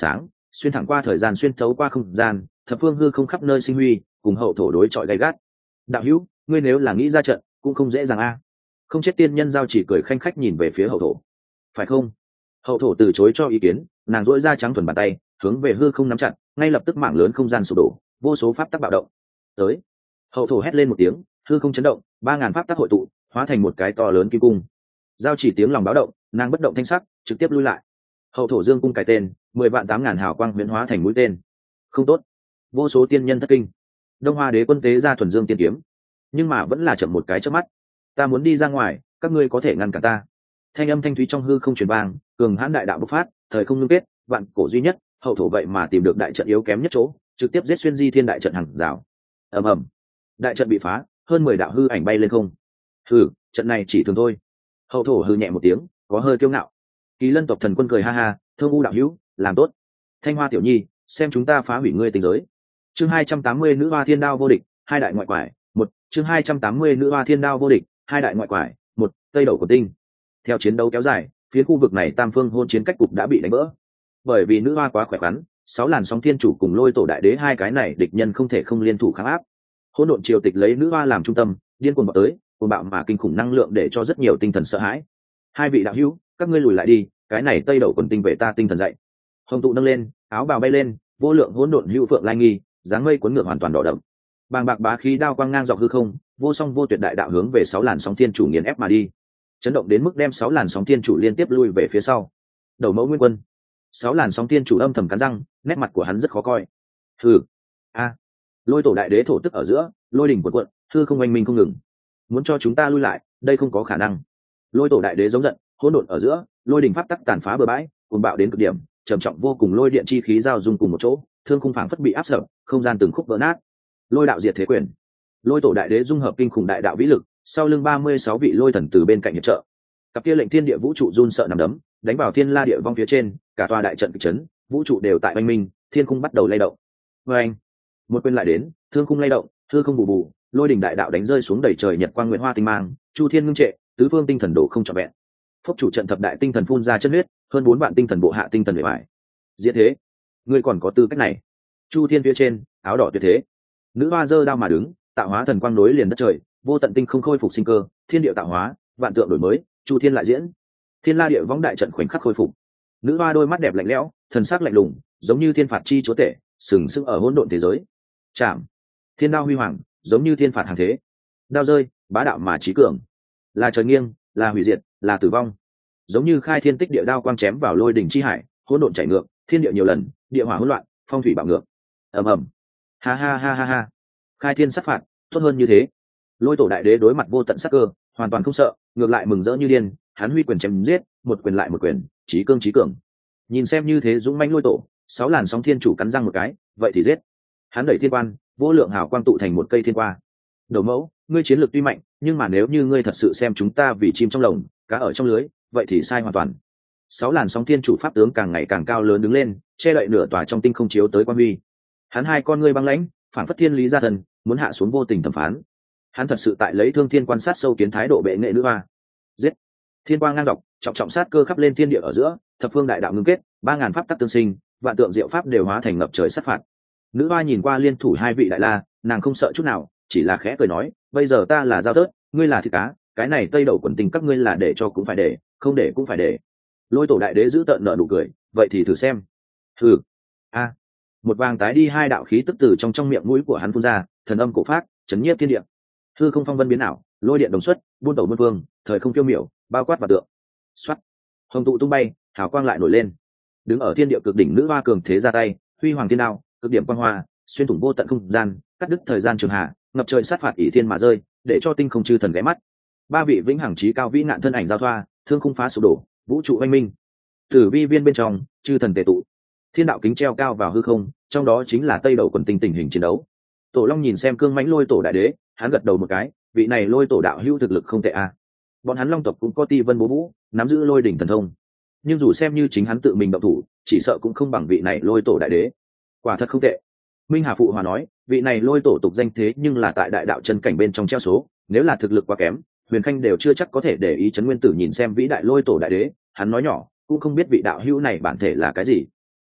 xuyên thẳng qua thời gian, xuyên thấu qua không gian, thập phương hư không khắp nơi sinh huy, cùng hậu thổ đối chọi gay gắt. Đạo hữu, ngươi nếu là nghĩ ra trận cũng không dễ dàng a. Không chết tiên nhân giao chỉ cười khanh khách nhìn về phía hậu thổ. Phải không? Hậu thổ từ chối cho ý kiến, nàng duỗi ra trắng thuần bàn tay hướng về hư không nắm chặt, ngay lập tức mảng lớn không gian sụp đổ, vô số pháp tắc bạo động. Tới. Hậu thổ hét lên một tiếng, hư không chấn động, ba ngàn pháp tắc hội tụ, hóa thành một cái to lớn kim cung. Giao chỉ tiếng lòng báo động, nàng bất động thanh sắc, trực tiếp lui lại. Hậu thổ dương cung cài tên, mười vạn tám ngàn hào quang huyễn hóa thành mũi tên. Không tốt. Vô số tiên nhân thất kinh. Đông Hoa Đế quân tế ra thuần dương tiên kiếm, nhưng mà vẫn là chậm một cái chớp mắt. Ta muốn đi ra ngoài, các ngươi có thể ngăn cản ta. Thanh âm thanh thúy trong hư không truyền vang, cường hãn đại đạo bộc phát, thời không ngưng kết, vạn cổ duy nhất, hậu thổ vậy mà tìm được đại trận yếu kém nhất chỗ, trực tiếp giết xuyên di thiên đại trận hàng rào. Ầm ầm. Đại trận bị phá, hơn mười đạo hư ảnh bay lên không. Hừ, trận này chỉ thường thôi. Hậu thổ hừ nhẹ một tiếng, có hơi kiêu ngạo. Kỳ Lân tộc thần quân cười ha ha, thương u đạo hữu, làm tốt. Thanh Hoa tiểu nhi, xem chúng ta phá hủy ngươi tinh giới. Chương hai trăm tám mươi nữ hoa thiên đao vô địch, hai đại ngoại quải, một. Chương hai trăm tám mươi nữ hoa thiên đao vô địch, hai đại ngoại quải, một. Tây đầu của tinh. Theo chiến đấu kéo dài, phía khu vực này tam phương hôn chiến cách cục đã bị đánh vỡ. Bởi vì nữ hoa quá khỏe khoắn, sáu làn sóng thiên chủ cùng lôi tổ đại đế hai cái này địch nhân không thể không liên thủ kháng áp. Hỗn độn triều tịch lấy nữ hoa làm trung tâm, điên cuồng vào tới, cuồng bạo mà kinh khủng năng lượng để cho rất nhiều tinh thần sợ hãi. Hai vị đạo hữu, các ngươi lùi lại đi, cái này Tây đầu quần tinh vệ ta tinh thần dậy. Hồng tụ nâng lên, áo bào bay lên, vô lượng hỗn độn hữu phượng lai nghi, dáng mây cuốn ngược hoàn toàn đỏ đậm. Bàng bạc bá khí đao quang ngang dọc hư không, vô song vô tuyệt đại đạo hướng về sáu làn sóng thiên chủ nghiền ép mà đi. Chấn động đến mức đem sáu làn sóng thiên chủ liên tiếp lui về phía sau. Đầu mẫu nguyên quân. Sáu làn sóng thiên chủ âm thầm cắn răng, nét mặt của hắn rất khó coi. Hừ. A. Lôi tổ đại đế thổ tức ở giữa, lôi đỉnh cuộn cuộn, hư không oanh minh không ngừng. Muốn cho chúng ta lui lại, đây không có khả năng. Lôi tổ đại đế giống giận, hỗn độn ở giữa, lôi đỉnh pháp tắc tàn phá bừa bãi, cuồng bạo đến cực điểm, trầm trọng vô cùng lôi điện chi khí giao dung cùng một chỗ, thương khung phảng phất bị áp sập, không gian từng khúc vỡ nát. Lôi đạo diệt thế quyền. Lôi tổ đại đế dung hợp kinh khủng đại đạo vĩ lực, sau lưng ba mươi sáu vị lôi thần từ bên cạnh hiệp trợ. Cặp kia lệnh thiên địa vũ trụ run sợ nằm đấm, đánh vào thiên la địa vong phía trên, cả tòa đại trận kịch chấn, vũ trụ đều tại oanh minh, thiên khung bắt đầu lay động. Và anh, một quyền lại đến, thương khung lay động, hư không bù bù, lôi đỉnh đại đạo đánh rơi xuống đầy trời nhật quang nguyện hoa tinh mang, chu thiên ngưng trệ, tứ phương tinh thần đổ không trọn vẹn. Phốc chủ trận thập đại tinh thần phun ra chân huyết, hơn bốn vạn tinh thần bộ hạ tinh thần bề bại. Diệt thế, ngươi còn có tư cách này? Chu thiên phía trên, áo đỏ tuyệt thế, nữ hoa giơ đao mà đứng, tạo hóa thần quang nối liền đất trời, vô tận tinh không khôi phục sinh cơ, thiên địa tạo hóa, vạn tượng đổi mới, chu thiên lại diễn. Thiên la địa võng đại trận khoảnh khắc khôi phục. Nữ hoa đôi mắt đẹp lạnh lẽo, thần sắc lạnh lùng, giống như thiên phạt chi chúa tể, sừng sững ở hỗn độn thế giới. Chạm, thiên đao huy hoàng, giống như thiên phạt hàng thế. Đao rơi, bá đạo mà trí cường, là trời nghiêng, là hủy diệt, là tử vong. Giống như khai thiên tích địa đao quang chém vào lôi đỉnh chi hải, hỗn độn chảy ngược, thiên địa nhiều lần, địa hỏa hỗn loạn, phong thủy bạo ngược. Ầm ầm. Ha ha ha ha ha. Khai thiên sát phạt, tốt hơn như thế. Lôi tổ đại đế đối mặt vô tận sát cơ, hoàn toàn không sợ, ngược lại mừng rỡ như điên, hắn huy quyền chém giết, một quyền lại một quyền, chí cương chí cường. Nhìn xem như thế dũng mãnh lôi tổ, sáu làn sóng thiên chủ cắn răng một cái, vậy thì giết. Hắn đẩy thiên quan, vô lượng hào quang tụ thành một cây thiên qua. Đầu mẫu, ngươi chiến lược tuy mạnh, nhưng mà nếu như ngươi thật sự xem chúng ta vì chim trong lồng, cá ở trong lưới, vậy thì sai hoàn toàn. Sáu làn sóng thiên chủ pháp tướng càng ngày càng cao lớn đứng lên, che đậy nửa tòa trong tinh không chiếu tới quan huy. Hắn hai con ngươi băng lãnh, phản phất thiên lý gia thần, muốn hạ xuống vô tình thẩm phán. Hắn thật sự tại lấy thương thiên quan sát sâu kiến thái độ bệ nghệ nữ hoa. Giết. Thiên quang ngang dọc, trọng trọng sát cơ khắp lên thiên địa ở giữa, thập phương đại đạo ngưng kết, ba ngàn pháp tắc tương sinh, vạn tượng diệu pháp đều hóa thành ngập trời sát phạt. Nữ hoa nhìn qua liên thủ hai vị đại la, nàng không sợ chút nào, chỉ là khẽ cười nói, bây giờ ta là giao tớt, ngươi là thịt cá, cái này tây đậu quần tình các ngươi là để cho cũng phải để, không để cũng phải để. Lôi tổ đại đế giữ tợn nở nụ cười, vậy thì thử xem. Thử. A. Một vàng tái đi hai đạo khí tức từ trong trong miệng mũi của hắn phun ra, thần âm cổ phát, chấn nhiếp thiên địa. Hư không phong vân biến ảo, lôi điện đồng xuất, buôn tẩu buôn vương, thời không phiêu miểu, bao quát và tượng. Xoát. Hồng tụ tung bay, hào quang lại nổi lên. Đứng ở thiên địa cực đỉnh nữ hoa cường thế ra tay, huy hoàng thiên đao, cực điểm quang hoa, xuyên thủng vô tận không gian, cắt đứt thời gian trường hạ, ngập trời sát phạt ỷ thiên mà rơi, để cho tinh không chư thần ghé mắt. Ba vị vĩnh hằng chí cao vĩ nạn thân ảnh giao thoa, thương khung phá sụp đổ, vũ trụ oanh minh. Tử vi viên bên trong, chư thần tề tụ, thiên đạo kính treo cao vào hư không, trong đó chính là tây đầu quần tinh tình hình chiến đấu. Tổ Long nhìn xem cương mãnh lôi tổ đại đế, hắn gật đầu một cái, vị này lôi tổ đạo hữu thực lực không tệ a. À. Bọn hắn Long tộc cũng có ti vân bố vũ, nắm giữ lôi đỉnh thần thông, nhưng dù xem như chính hắn tự mình động thủ, chỉ sợ cũng không bằng vị này lôi tổ đại đế. Quả thật không tệ. Minh Hà phụ hòa nói, vị này lôi tổ tục danh thế nhưng là tại đại đạo chân cảnh bên trong treo số, nếu là thực lực quá kém, Huyền Khanh đều chưa chắc có thể để ý. Trấn Nguyên Tử nhìn xem vĩ đại lôi tổ đại đế, hắn nói nhỏ, cũng không biết vị đạo hữu này bản thể là cái gì.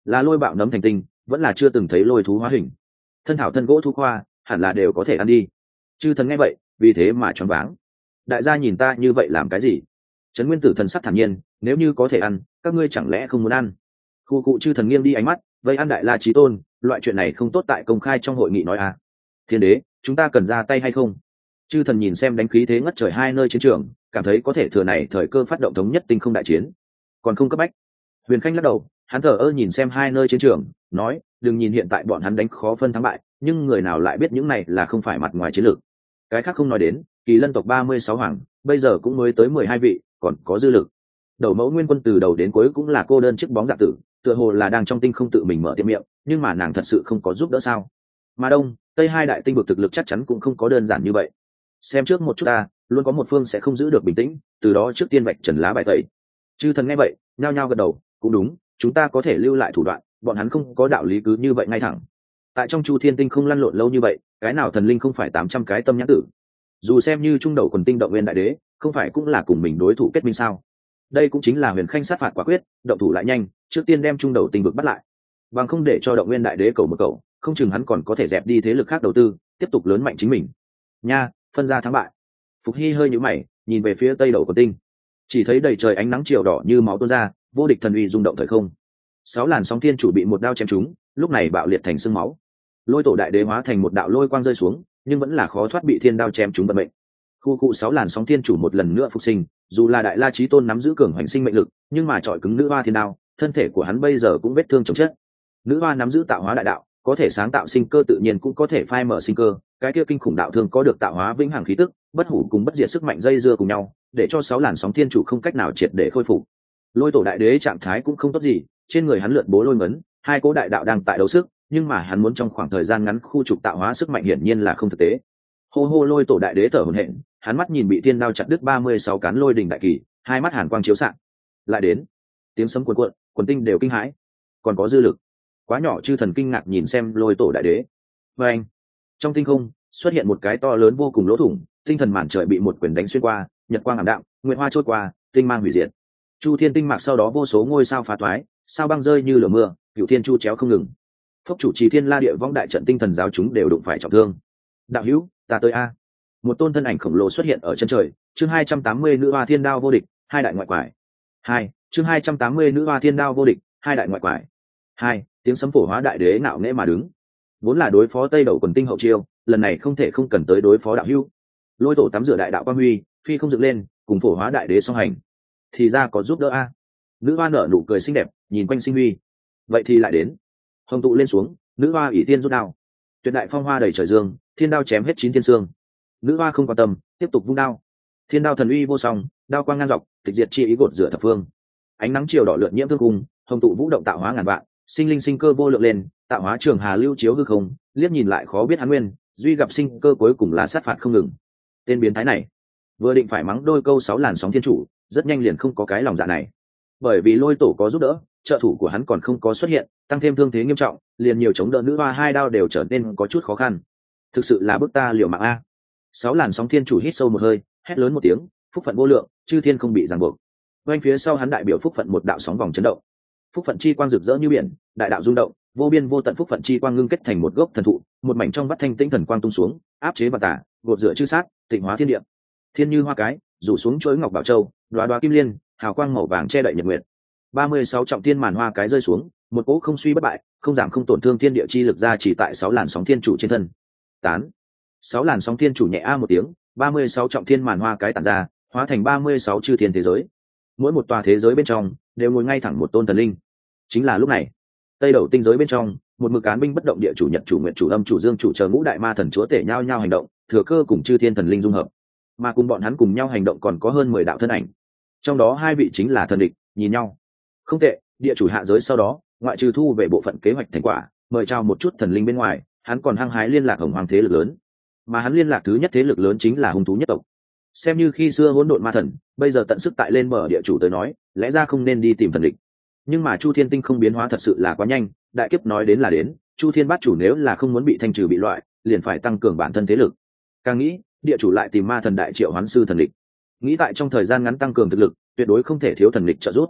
là lôi bạo nấm thành tinh, vẫn là chưa từng thấy lôi thú hóa hình. Thân thảo thân gỗ thu khoa hẳn là đều có thể ăn đi. Chư thần nghe vậy vì thế mà choáng váng. Đại gia nhìn ta như vậy làm cái gì? Trấn Nguyên Tử thần sắc thản nhiên, nếu như có thể ăn, các ngươi chẳng lẽ không muốn ăn? Khu cụ chư thần nghiêng đi ánh mắt, vậy ăn đại la chí tôn, loại chuyện này không tốt tại công khai trong hội nghị nói à? Thiên đế, chúng ta cần ra tay hay không? Chư thần nhìn xem đánh khí thế ngất trời hai nơi chiến trường, cảm thấy có thể thừa này thời cơ phát động thống nhất tinh không đại chiến, còn không cấp bách. Huyền Khanh lắc đầu, hắn thờ ơ nhìn xem hai nơi chiến trường, nói, đừng nhìn hiện tại bọn hắn đánh khó phân thắng bại, nhưng người nào lại biết những này là không phải mặt ngoài chiến lược. Cái khác không nói đến, Kỳ Lân tộc ba mươi sáu hoàng, bây giờ cũng mới tới mười hai vị, còn có dư lực. Đầu mẫu nguyên quân từ đầu đến cuối cũng là cô đơn chiếc bóng dạ tử, tựa hồ là đang trong tinh không tự mình mở tiệm miệng, nhưng mà nàng thật sự không có giúp đỡ sao? Mà đông, tây hai đại tinh vực thực lực chắc chắn cũng không có đơn giản như vậy. Xem trước một chút ta, luôn có một phương sẽ không giữ được bình tĩnh, từ đó trước tiên vạch trần lá bài tẩy. Chư thần nghe vậy, nhao nhao gật đầu, cũng đúng, chúng ta có thể lưu lại thủ đoạn, bọn hắn không có đạo lý cứ như vậy ngay thẳng. Tại trong Chu Thiên tinh không lăn lộn lâu như vậy, cái nào thần linh không phải tám trăm cái tâm nhãn tử? Dù xem như trung đầu quần tinh động nguyên đại đế, không phải cũng là cùng mình đối thủ kết minh sao? Đây cũng chính là Huyền Khanh sát phạt quả quyết, động thủ lại nhanh, trước tiên đem trung đầu tinh vực bắt lại, bằng không để cho động nguyên đại đế cầu một cầu, không chừng hắn còn có thể dẹp đi thế lực khác đầu tư, tiếp tục lớn mạnh chính mình. Nha, phân ra thắng bại. Phục Hy hơi nhíu mày, nhìn về phía tây đầu của tinh, chỉ thấy đầy trời ánh nắng chiều đỏ như máu tuôn ra, vô địch thần uy rung động thời không. Sáu làn sóng thiên chủ bị một đao chém trúng, lúc này bạo liệt thành xương máu. Lôi tổ đại đế hóa thành một đạo lôi quang rơi xuống, nhưng vẫn là khó thoát bị thiên đao chém trúng vận mệnh. Khu cụ sáu làn sóng thiên chủ một lần nữa phục sinh, dù là đại la chí tôn nắm giữ cường hoành sinh mệnh lực, nhưng mà trọi cứng nữ hoa thiên đao, thân thể của hắn bây giờ cũng vết thương chồng chất. Nữ hoa nắm giữ tạo hóa đại đạo, có thể sáng tạo sinh cơ, tự nhiên cũng có thể phai mở sinh cơ, cái kia kinh khủng đạo thương có được tạo hóa vĩnh hằng khí tức, bất hủ cùng bất diệt sức mạnh dây dưa cùng nhau, để cho sáu làn sóng thiên chủ không cách nào triệt để khôi phục. Lôi tổ đại đế trạng thái cũng không tốt gì, trên người hắn lượn bố lôi ngấn, hai cố đại đạo đang tại đấu sức, nhưng mà hắn muốn trong khoảng thời gian ngắn khu trục tạo hóa sức mạnh hiển nhiên là không thực tế. Hô hô lôi tổ đại đế thở hổn hển, hắn mắt nhìn bị thiên đao chặt đứt ba mươi sáu cán lôi đỉnh đại kỳ, hai mắt hàn quang chiếu xạ. Lại đến, tiếng sấm cuồn cuộn, quần tinh đều kinh hãi. Còn có dư lực. Quá nhỏ chư thần kinh ngạc nhìn xem lôi tổ đại đế. Và anh, trong tinh không xuất hiện một cái to lớn vô cùng lỗ thủng, tinh thần màn trời bị một quyền đánh xuyên qua, nhật quang ảm đạm, nguyệt hoa trôi qua, tinh mang hủy diệt. Chu thiên tinh mạc sau đó vô số ngôi sao phá toái, sao băng rơi như lửa mưa, cửu thiên chu chéo không ngừng. Phốc chủ trì thiên la địa vong đại trận tinh thần giáo chúng đều đụng phải trọng thương. Đạo hữu, ta tới a. Một tôn thân ảnh khổng lồ xuất hiện ở chân trời, chương hai trăm tám mươi nữ hoa thiên đao vô địch, hai đại ngoại quải. Hai, chương hai trăm tám mươi nữ hoa thiên đao vô địch, hai đại ngoại quải. Hai, tiếng sấm phổ hóa đại đế ngạo nghễ mà đứng. Vốn là đối phó tây đầu quần tinh hậu chiêu, lần này không thể không cần tới đối phó đạo hữu. Lôi tổ tắm rửa đại đạo quang huy, phi không dựng lên, cùng phổ hóa đại đế song hành. Thì ra có giúp đỡ a. Nữ hoa nở nụ cười xinh đẹp, nhìn quanh sinh huy. Vậy thì lại đến. Hồng tụ lên xuống, nữ hoa ỷ tiên rút đao. Tuyệt đại phong hoa đầy trời dương, thiên đao chém hết chín thiên xương. Nữ hoa không quan tâm, tiếp tục vung đao. Thiên đao thần uy vô song, đao quang ngang dọc, tịch diệt chi ý gột rửa thập phương. Ánh nắng chiều đỏ lượn nhiễm thương cung, hồng tụ vũ động tạo hóa ngàn vạn, sinh linh sinh cơ vô lượng lên, tạo hóa trường hà lưu chiếu hư không, liếc nhìn lại khó biết hắn nguyên, duy gặp sinh cơ cuối cùng là sát phạt không ngừng. Tên biến thái này, vừa định phải mắng đôi câu sáu làn sóng thiên chủ, rất nhanh liền không có cái lòng dạ này. Bởi vì lôi tổ có giúp đỡ, trợ thủ của hắn còn không có xuất hiện, tăng thêm thương thế nghiêm trọng, liền nhiều chống đỡ nữ hoa hai đao đều trở nên có chút khó khăn. Thực sự là bức ta liều mạng a. Sáu làn sóng thiên chủ hít sâu một hơi, hét lớn một tiếng, phúc phận vô lượng, chư thiên không bị ràng buộc. Quanh phía sau hắn đại biểu phúc phận một đạo sóng vòng chấn động. Phúc phận chi quang rực rỡ như biển, đại đạo rung động, vô biên vô tận phúc phận chi quang ngưng kết thành một gốc thần thụ, một mảnh trong vắt thanh tĩnh thần quang tung xuống, áp chế và tả, gột rửa chư sát, tịnh hóa thiên địa. Thiên như hoa cái, rủ xuống chuỗi ngọc bảo châu, đóa đóa kim liên, hào quang màu vàng che đậy nhật nguyệt. ba mươi sáu trọng thiên màn hoa cái rơi xuống, một cỗ không suy bất bại, không giảm không tổn thương thiên địa chi lực ra chỉ tại sáu làn sóng thiên chủ trên thân. Tán. Sáu làn sóng thiên chủ nhẹ a một tiếng, ba mươi sáu trọng thiên màn hoa cái tản ra, hóa thành ba mươi sáu chư thiên thế giới. Mỗi một tòa thế giới bên trong đều ngồi ngay thẳng một tôn thần linh. Chính là lúc này, tây đầu tinh giới bên trong, một mực cán binh bất động địa chủ nhật chủ nguyện chủ âm chủ dương chủ chờ ngũ đại ma thần chúa tể nhau nhau hành động, thừa cơ cùng chư thiên thần linh dung hợp. Mà cùng bọn hắn cùng nhau hành động còn có hơn mười đạo thân ảnh. Trong đó hai vị chính là thần địch, nhìn nhau. Không tệ, địa chủ hạ giới sau đó, ngoại trừ thu về bộ phận kế hoạch thành quả, mời chào một chút thần linh bên ngoài, hắn còn hăng hái liên lạc hồng hoàng thế lực lớn. Mà hắn liên lạc thứ nhất thế lực lớn chính là hung thú nhất tộc. Xem như khi xưa hỗn độn ma thần, bây giờ tận sức tại lên bờ địa chủ tới nói, lẽ ra không nên đi tìm thần địch. Nhưng mà Chu Thiên Tinh không biến hóa thật sự là quá nhanh, đại kiếp nói đến là đến, Chu Thiên bát chủ nếu là không muốn bị thanh trừ bị loại, liền phải tăng cường bản thân thế lực. Càng nghĩ, địa chủ lại tìm ma thần đại triệu hoán sư thần địch. Nghĩ tại trong thời gian ngắn tăng cường thực lực, tuyệt đối không thể thiếu thần địch trợ giúp.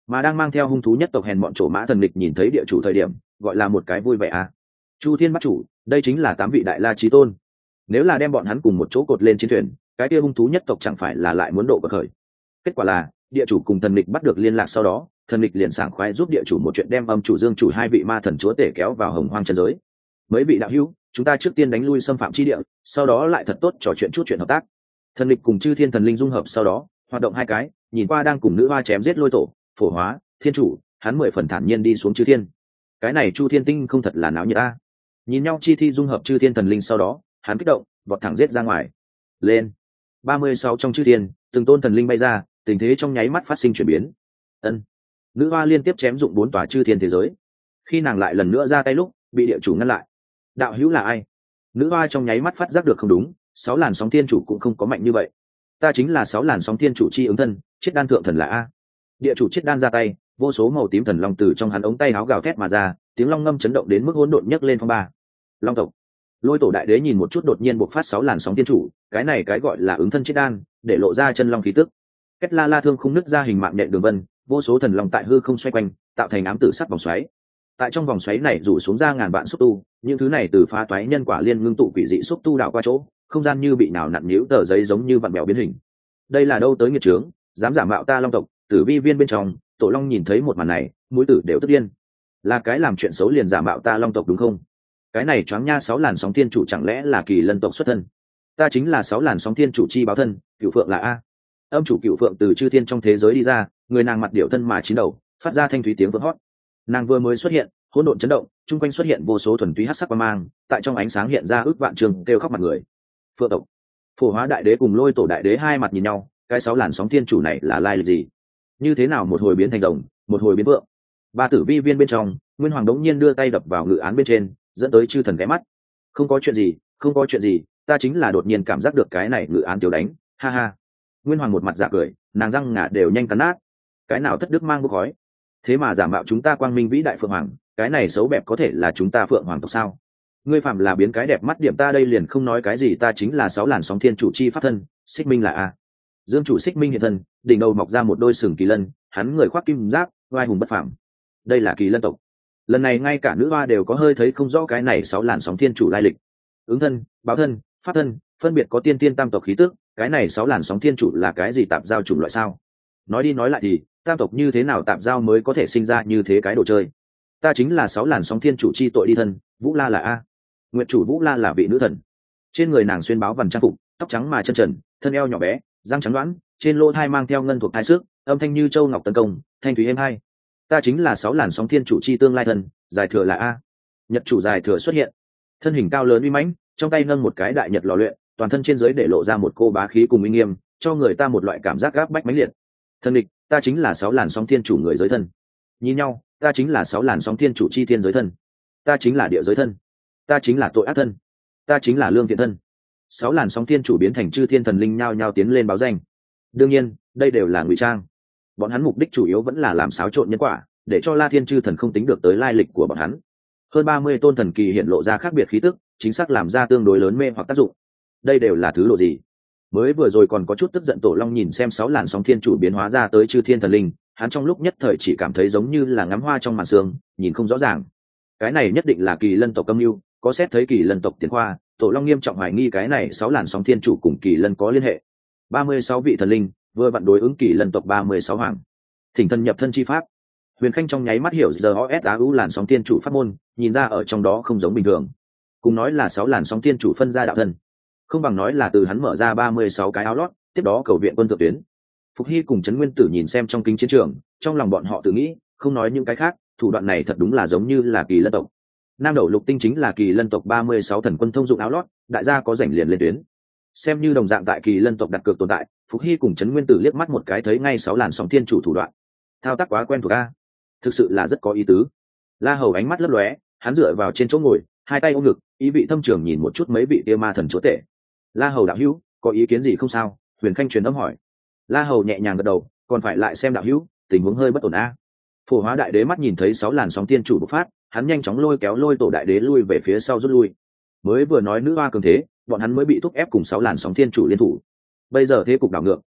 mà đang mang theo hung thú nhất tộc hèn bọn trổ mã thần địch nhìn thấy địa chủ thời điểm gọi là một cái vui vẻ à. Chu thiên bắt chủ, đây chính là tám vị đại la chí tôn, nếu là đem bọn hắn cùng một chỗ cột lên chiến thuyền, cái kia hung thú nhất tộc chẳng phải là lại muốn độ bậc khởi. Kết quả là địa chủ cùng thần địch bắt được liên lạc, sau đó thần địch liền sảng khoái giúp địa chủ một chuyện, đem âm chủ dương chủ hai vị ma thần chúa tể kéo vào hồng hoang chân giới. Mấy vị đạo hữu, chúng ta trước tiên đánh lui xâm phạm chi địa, sau đó lại thật tốt trò chuyện chút chuyện hợp tác. Thần địch cùng chư thiên thần linh dung hợp sau đó hoạt động hai cái, nhìn qua đang cùng nữ hoa chém giết lôi tổ phổ hóa thiên chủ, hắn mười phần thản nhiên đi xuống chư thiên. Cái này chu thiên tinh không thật là náo nhiệt ta. Nhìn nhau chi thi dung hợp chư thiên thần linh sau đó hắn kích động vọt thẳng giết ra ngoài. Lên ba mươi sáu trong chư thiên, từng tôn thần linh bay ra, tình thế trong nháy mắt phát sinh chuyển biến. Ân, nữ hoa liên tiếp chém dụng bốn tòa chư thiên thế giới. Khi nàng lại lần nữa ra tay lúc bị địa chủ ngăn lại. Đạo hữu là ai? Nữ hoa trong nháy mắt phát giác được không đúng, sáu làn sóng thiên chủ cũng không có mạnh như vậy. Ta chính là sáu làn sóng thiên chủ chi ứng thân, chiết đan thượng thần là a. Địa chủ chiết đan ra tay, vô số màu tím thần long từ trong hắn ống tay áo gào thét mà ra, tiếng long ngâm chấn động đến mức hỗn độn nhấc lên phong ba. Long tộc. Lôi tổ đại đế nhìn một chút đột nhiên bộc phát sáu làn sóng thiên chủ, cái này cái gọi là ứng thân chiết đan, để lộ ra chân long khí tức. Kết la la thương không nứt ra hình mạng nện đường vân, vô số thần long tại hư không xoay quanh, tạo thành ám tử sắc vòng xoáy. Tại trong vòng xoáy này rủ xuống ra ngàn vạn xúc tu, những thứ này từ phá toái nhân quả liên ngưng tụ quỷ dị xúc tu đảo qua chỗ, không gian như bị nào nặn nhũ tờ giấy giống như vặn bèo biến hình. Đây là đâu tới nghiệt trướng, dám giả mạo ta long tộc? Tử vi viên bên trong, tổ long nhìn thấy một màn này, mũi tử đều tức điên. Là cái làm chuyện xấu liền giả mạo ta long tộc đúng không? Cái này choáng nha, sáu làn sóng thiên chủ chẳng lẽ là kỳ lân tộc xuất thân? Ta chính là sáu làn sóng thiên chủ chi báo thân, cửu phượng là a. Âm chủ cửu phượng từ chư thiên trong thế giới đi ra, người nàng mặt điệu thân mà chín đầu, phát ra thanh thúy tiếng vỡ hót. Nàng vừa mới xuất hiện, hỗn độn chấn động, chung quanh xuất hiện vô số thuần túy hắc sắc quang mang, tại trong ánh sáng hiện ra ước vạn trường kêu khóc mặt người. Phượng tộc. Phổ hóa đại đế cùng lôi tổ đại đế hai mặt nhìn nhau, cái sáu làn sóng thiên chủ này là lai lịch gì? Như thế nào một hồi biến thành rồng, một hồi biến vượng? Ba tử vi viên bên trong, Nguyên Hoàng đống nhiên đưa tay đập vào ngự án bên trên, dẫn tới chư thần ghé mắt. Không có chuyện gì, không có chuyện gì, ta chính là đột nhiên cảm giác được cái này ngự án tiểu đánh, ha ha. Nguyên Hoàng một mặt giả cười, nàng răng ngà đều nhanh cắn nát. Cái nào thất đức mang bốc khói, thế mà giả mạo chúng ta quang minh vĩ đại phượng hoàng, cái này xấu bẹp có thể là chúng ta phượng hoàng tộc sao? Ngươi phạm là biến cái đẹp mắt điểm ta đây liền không nói cái gì, ta chính là sáu làn sóng thiên chủ chi pháp thân, xích minh là a. Dương chủ xích minh hiện thân, đỉnh đầu mọc ra một đôi sừng kỳ lân, hắn người khoác kim giáp, oai hùng bất phàm. Đây là kỳ lân tộc. Lần này ngay cả nữ hoa đều có hơi thấy không rõ cái này sáu làn sóng thiên chủ lai lịch. Ứng thân, báo thân, pháp thân, phân biệt có tiên tiên tam tộc khí tức, cái này sáu làn sóng thiên chủ là cái gì tạp giao chủng loại sao? Nói đi nói lại thì tam tộc như thế nào tạp giao mới có thể sinh ra như thế cái đồ chơi? Ta chính là sáu làn sóng thiên chủ chi tội đi thân, Vũ La là a. Nguyệt chủ Vũ La là vị nữ thần, trên người nàng xuyên báo vằn trang phục, tóc trắng mà chân trần, thân eo nhỏ bé, răng trắng đoán, trên lỗ thai mang theo ngân thuộc thai sức, âm thanh như châu ngọc tấn công, thanh thúy êm hai. Ta chính là sáu làn sóng thiên chủ chi tương lai thần, giải thừa là a. Nhật chủ giải thừa xuất hiện, thân hình cao lớn uy mãnh, trong tay nâng một cái đại nhật lò luyện, toàn thân trên dưới để lộ ra một cô bá khí cùng uy nghiêm, cho người ta một loại cảm giác gáp bách mãnh liệt. Thân địch, ta chính là sáu làn sóng thiên chủ người giới thân. Nhìn nhau, ta chính là sáu làn sóng thiên chủ chi thiên giới thân. Ta chính là địa giới thân. Ta chính là tội ác thân. Ta chính là lương thiện thân. Sáu làn sóng thiên chủ biến thành chư thiên thần linh nhao nhao tiến lên báo danh. Đương nhiên, đây đều là ngụy trang. Bọn hắn mục đích chủ yếu vẫn là làm xáo trộn nhân quả, để cho La Thiên chư thần không tính được tới lai lịch của bọn hắn. Hơn ba mươi tôn thần kỳ hiện lộ ra khác biệt khí tức, chính xác làm ra tương đối lớn mê hoặc tác dụng. Đây đều là thứ độ gì? Mới vừa rồi còn có chút tức giận Tổ Long nhìn xem sáu làn sóng thiên chủ biến hóa ra tới chư thiên thần linh, hắn trong lúc nhất thời chỉ cảm thấy giống như là ngắm hoa trong màn sương, nhìn không rõ ràng. Cái này nhất định là kỳ lân tộc âm mưu, có xét thấy kỳ lân tộc tiến khoa, Tổ Long nghiêm trọng hoài nghi cái này sáu làn sóng thiên chủ cùng kỳ lân có liên hệ. ba mươi sáu vị thần linh, vừa vặn đối ứng kỳ lân tộc ba mươi sáu hoàng. Thỉnh thân nhập thân chi pháp. Huyền Khanh trong nháy mắt hiểu giờ o ét a u làn sóng thiên chủ pháp môn, nhìn ra ở trong đó không giống bình thường. Cùng nói là sáu làn sóng thiên chủ phân ra đạo thân, không bằng nói là từ hắn mở ra ba mươi sáu cái áo lót, tiếp đó cầu viện quân thượng tuyến. Phục Hy cùng Trấn Nguyên Tử nhìn xem trong kính chiến trường, trong lòng bọn họ tự nghĩ, không nói những cái khác, thủ đoạn này thật đúng là giống như là kỳ lân tộc. Nam Đầu Lục Tinh chính là kỳ lân tộc ba mươi sáu thần quân thông dụng áo lót, đại gia có rảnh liền lên tuyến. Xem như đồng dạng tại kỳ lân tộc đặt cược tồn tại, Phục Hy cùng Trấn Nguyên Tử liếc mắt một cái thấy ngay sáu làn sóng thiên chủ thủ đoạn. Thao tác quá quen thuộc a, thực sự là rất có ý tứ. La Hầu ánh mắt lấp lóe, hắn dựa vào trên chỗ ngồi, hai tay ôm ngực, ý vị thâm trường nhìn một chút mấy vị kia ma thần chúa tể. La Hầu đạo hữu, có ý kiến gì không sao? Huyền Khanh truyền âm hỏi. La Hầu nhẹ nhàng gật đầu, còn phải lại xem đạo hữu, tình huống hơi bất ổn a. Phổ Hóa đại đế mắt nhìn thấy sáu làn sóng tiên chủ bộc phát, hắn nhanh chóng lôi kéo lôi tổ đại đế lui về phía sau rút lui. Mới vừa nói nữ hoa cường thế, bọn hắn mới bị thúc ép cùng sáu làn sóng thiên chủ liên thủ. Bây giờ thế cục đảo ngược,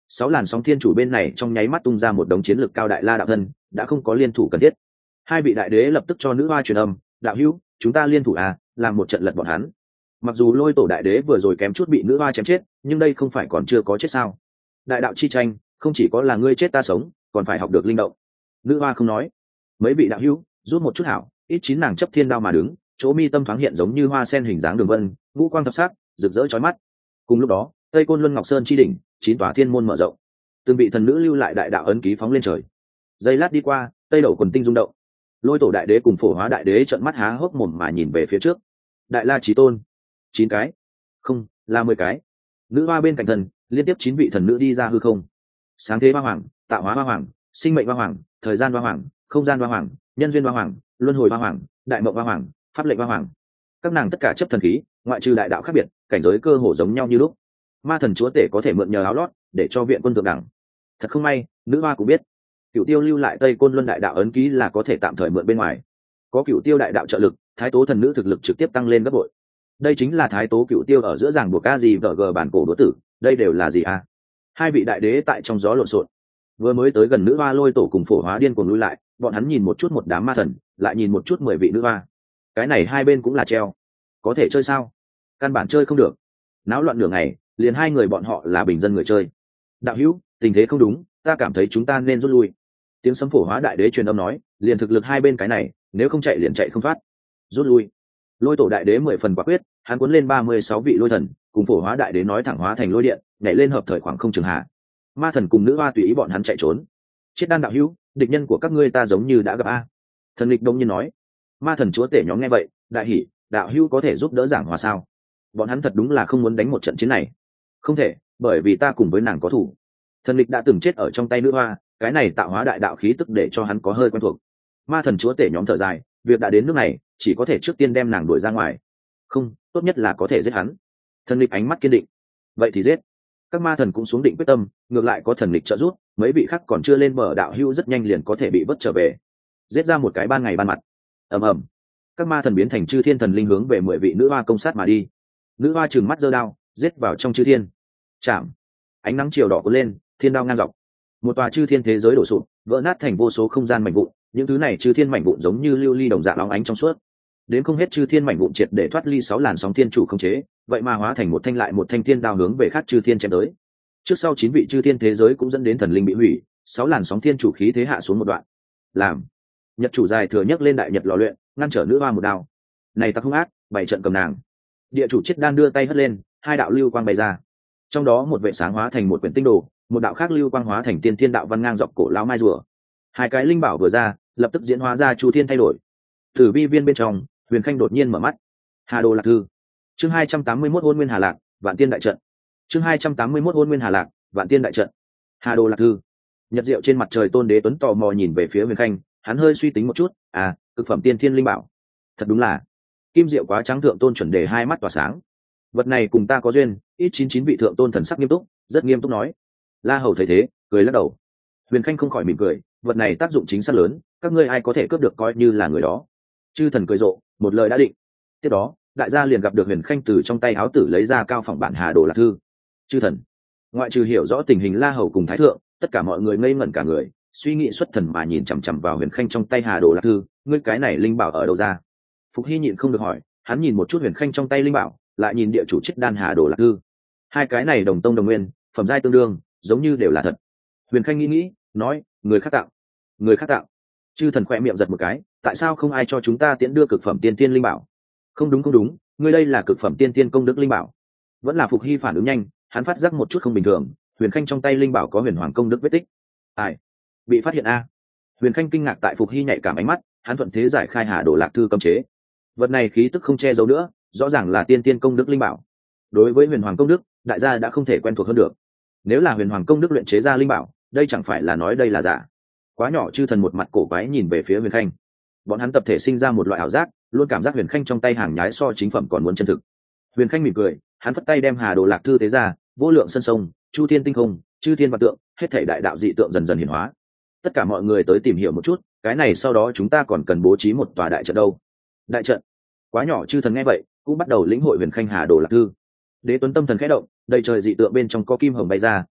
sáu làn sóng thiên chủ bên này trong nháy mắt tung ra một đống chiến lược cao đại la đạo thân, đã không có liên thủ cần thiết. Hai vị đại đế lập tức cho nữ hoa truyền âm, đạo hữu, chúng ta liên thủ à, làm một trận lật bọn hắn. Mặc dù lôi tổ đại đế vừa rồi kém chút bị nữ hoa chém chết, nhưng đây không phải còn chưa có chết sao? Đại đạo chi tranh, không chỉ có là ngươi chết ta sống, còn phải học được linh động. Nữ hoa không nói. Mấy vị đạo hữu, rút một chút hảo, ít chín nàng chấp thiên đao mà đứng, chỗ mi tâm thoáng hiện giống như hoa sen hình dáng đường vân, ngũ quang thập sắc, rực rỡ chói mắt. Cùng lúc đó, Tây Côn Luân Ngọc Sơn chi đỉnh, chín tòa thiên môn mở rộng. Từng vị thần nữ lưu lại đại đạo ấn ký phóng lên trời. Giây lát đi qua, Tây Đẩu quần tinh rung động. Lôi tổ đại đế cùng Phổ Hóa đại đế trợn mắt há hốc mồm mà nhìn về phía trước. Đại La Chí Tôn, chín cái, không, là mười cái. Nữ hoa bên cạnh thần, liên tiếp chín vị thần nữ đi ra hư không. Sáng thế hoa hoàng, tạo hóa hoa hoàng, sinh mệnh hoa hoàng, thời gian hoa hoàng, không gian hoa hoàng, nhân duyên hoa hoàng, luân hồi hoa hoàng, đại mộng hoa hoàng, pháp lệnh hoa hoàng. Các nàng tất cả chấp thần khí, ngoại trừ đại đạo khác biệt, cảnh giới cơ hồ giống nhau như lúc. Ma thần chúa tể có thể mượn nhờ áo lót để cho viện quân thượng đẳng. Thật không may, nữ hoa cũng biết cựu tiêu lưu lại Tây Côn Luân đại đạo ấn ký là có thể tạm thời mượn bên ngoài. Có cựu tiêu đại đạo trợ lực, thái tố thần nữ thực lực trực tiếp tăng lên gấp bội. Đây chính là thái tố cựu tiêu ở giữa ràng buộc ca gì vờ gờ bản cổ đố tử, đây đều là gì à? Hai vị đại đế tại trong gió lộn xộn. Vừa mới tới gần nữ hoa lôi tổ cùng Phổ Hóa điên cuồng lui lại, bọn hắn nhìn một chút một đám ma thần, lại nhìn một chút mười vị nữ hoa. Cái này hai bên cũng là treo, có thể chơi sao? Căn bản chơi không được. Náo loạn nửa ngày, liền hai người bọn họ là bình dân người chơi. Đạo hữu, tình thế không đúng, ta cảm thấy chúng ta nên rút lui. Tiếng sấm Phổ Hóa đại đế truyền âm nói, liền thực lực hai bên cái này, nếu không chạy liền chạy không thoát. Rút lui. Lôi tổ đại đế mười phần quả quyết, hắn cuốn lên ba mươi sáu vị lôi thần, cùng Phổ Hóa đại đế nói thẳng hóa thành lôi điện, nhảy lên hợp thời khoảng không trường hạ. Ma thần cùng nữ hoa tùy ý bọn hắn chạy trốn. Chết đan đạo hữu, địch nhân của các ngươi ta giống như đã gặp a. Thần lịch đông nhiên nói. Ma thần chúa tể nhóm nghe vậy, đại hỉ, đạo hữu có thể giúp đỡ giảng hòa sao? Bọn hắn thật đúng là không muốn đánh một trận chiến này. Không thể, bởi vì ta cùng với nàng có thủ. Thần lịch đã từng chết ở trong tay nữ hoa, cái này tạo hóa đại đạo khí tức để cho hắn có hơi quen thuộc. Ma thần chúa tể nhóm thở dài, việc đã đến nước này, chỉ có thể trước tiên đem nàng đuổi ra ngoài. Không, tốt nhất là có thể giết hắn. Thần lịch ánh mắt kiên định. Vậy thì giết. Các ma thần cũng xuống định quyết tâm, ngược lại có thần lịch trợ giúp, mấy vị khác còn chưa lên bờ đạo hữu rất nhanh liền có thể bị vớt trở về. Giết ra một cái ban ngày ban mặt. Ầm ầm. Các ma thần biến thành chư thiên thần linh hướng về mười vị nữ hoa công sát mà đi. Nữ hoa trừng mắt giơ đao, giết vào trong chư thiên. Chạm. Ánh nắng chiều đỏ cuốn lên, thiên đao ngang dọc. Một tòa chư thiên thế giới đổ sụp, vỡ nát thành vô số không gian mảnh vụn, những thứ này chư thiên mảnh vụn giống như lưu ly đồng dạng óng ánh trong suốt. Đến không hết chư thiên mảnh vụn triệt để thoát ly sáu làn sóng thiên chủ không chế, vậy mà hóa thành một thanh lại một thanh thiên đao hướng về khác chư thiên chém tới. Trước sau chín vị chư thiên thế giới cũng dẫn đến thần linh bị hủy, sáu làn sóng thiên chủ khí thế hạ xuống một đoạn. Làm Nhật chủ dài thừa nhấc lên đại nhật lò luyện, ngăn trở nữ hoa một đao. Này ta không ác, bảy trận cầm nàng. Địa chủ chết đan đưa tay hất lên, hai đạo lưu quang bày ra. Trong đó một vệ sáng hóa thành một quyển tinh đồ, một đạo khác lưu quang hóa thành tiên thiên đạo văn ngang dọc cổ lão mai rùa. Hai cái linh bảo vừa ra, lập tức diễn hóa ra chu thiên thay đổi. Tử vi viên bên trong, Huyền Khanh đột nhiên mở mắt. Hà Đồ Lạc Thư. Chương hai trăm tám mươi mốt Hôn Nguyên Hà Lạc, Vạn Tiên đại trận. Chương hai trăm tám mươi mốt Hôn Nguyên Hà Lạc, Vạn Tiên đại trận. Hà Đồ Lạc Thư. Nhật diệu trên mặt trời Tôn Đế Tuấn tò mò nhìn về phía Huyền Khanh, hắn hơi suy tính một chút, à, cực phẩm tiên thiên linh bảo. Thật đúng là. Kim diệu quá trắng thượng tôn chuẩn đề hai mắt tỏa sáng. Vật này cùng ta có duyên, ít chín chín vị thượng tôn thần sắc nghiêm túc, rất nghiêm túc nói. La Hầu thấy thế, cười lắc đầu. Huyền Khanh không khỏi mỉm cười, vật này tác dụng chính xác lớn, các ngươi ai có thể cướp được coi như là người đó. Chư thần cười rộ, một lời đã định. Tiếp đó, đại gia liền gặp được Huyền Khanh từ trong tay áo tử lấy ra cao phỏng bản Hà Đồ Lạc Thư. Chư thần, ngoại trừ hiểu rõ tình hình La Hầu cùng Thái Thượng, tất cả mọi người ngây ngẩn cả người, suy nghĩ xuất thần mà nhìn chằm chằm vào Huyền Khanh trong tay Hà Đồ Lạc Thư, ngươi cái này linh bảo ở đâu ra? Phục Hy nhịn không được hỏi, hắn nhìn một chút Huyền Khanh trong tay linh bảo, lại nhìn địa chủ chết đan Hà Đồ Lạc Thư. Hai cái này đồng tông đồng nguyên, phẩm giai tương đương, giống như đều là thật. Huyền Khanh nghĩ nghĩ, nói, người khác tạo, người khác tạo. Chư thần khỏe miệng giật một cái, tại sao không ai cho chúng ta tiễn đưa cực phẩm tiên tiên linh bảo? Không đúng không đúng, ngươi đây là cực phẩm tiên tiên công đức linh bảo. Vẫn là Phục Hy phản ứng nhanh, hắn phát giác một chút không bình thường, Huyền Khanh trong tay linh bảo có huyền hoàng công đức vết tích. Ai? Bị phát hiện a? Huyền Khanh kinh ngạc tại Phục Hy nhạy cảm ánh mắt, hắn thuận thế giải khai Hà Đồ Lạc Thư cấm chế. Vật này khí tức không che giấu nữa, rõ ràng là tiên tiên công đức linh bảo. Đối với huyền hoàng công đức, đại gia đã không thể quen thuộc hơn được. Nếu là huyền hoàng công đức luyện chế ra linh bảo, đây chẳng phải là nói đây là giả. Quá nhỏ chư thần một mặt cổ quái nhìn về phía Huyền Khanh. Bọn hắn tập thể sinh ra một loại ảo giác, luôn cảm giác Huyền Khanh trong tay hàng nhái so chính phẩm còn muốn chân thực. Huyền Khanh mỉm cười, hắn phất tay đem Hà Đồ Lạc Thư tế ra, vô lượng sân sông, chu thiên tinh không, chư thiên vạn tượng, hết thảy đại đạo dị tượng dần dần hiển hóa. Tất cả mọi người tới tìm hiểu một chút, cái này sau đó chúng ta còn cần bố trí một tòa đại trận đâu. Đại trận? Quá nhỏ chư thần nghe vậy, cũng bắt đầu lĩnh hội Huyền Khanh Hà Đồ Lạc Thư. Đế Tuấn tâm thần khẽ động, đầy trời dị tượng bên trong có kim hồng bay ra,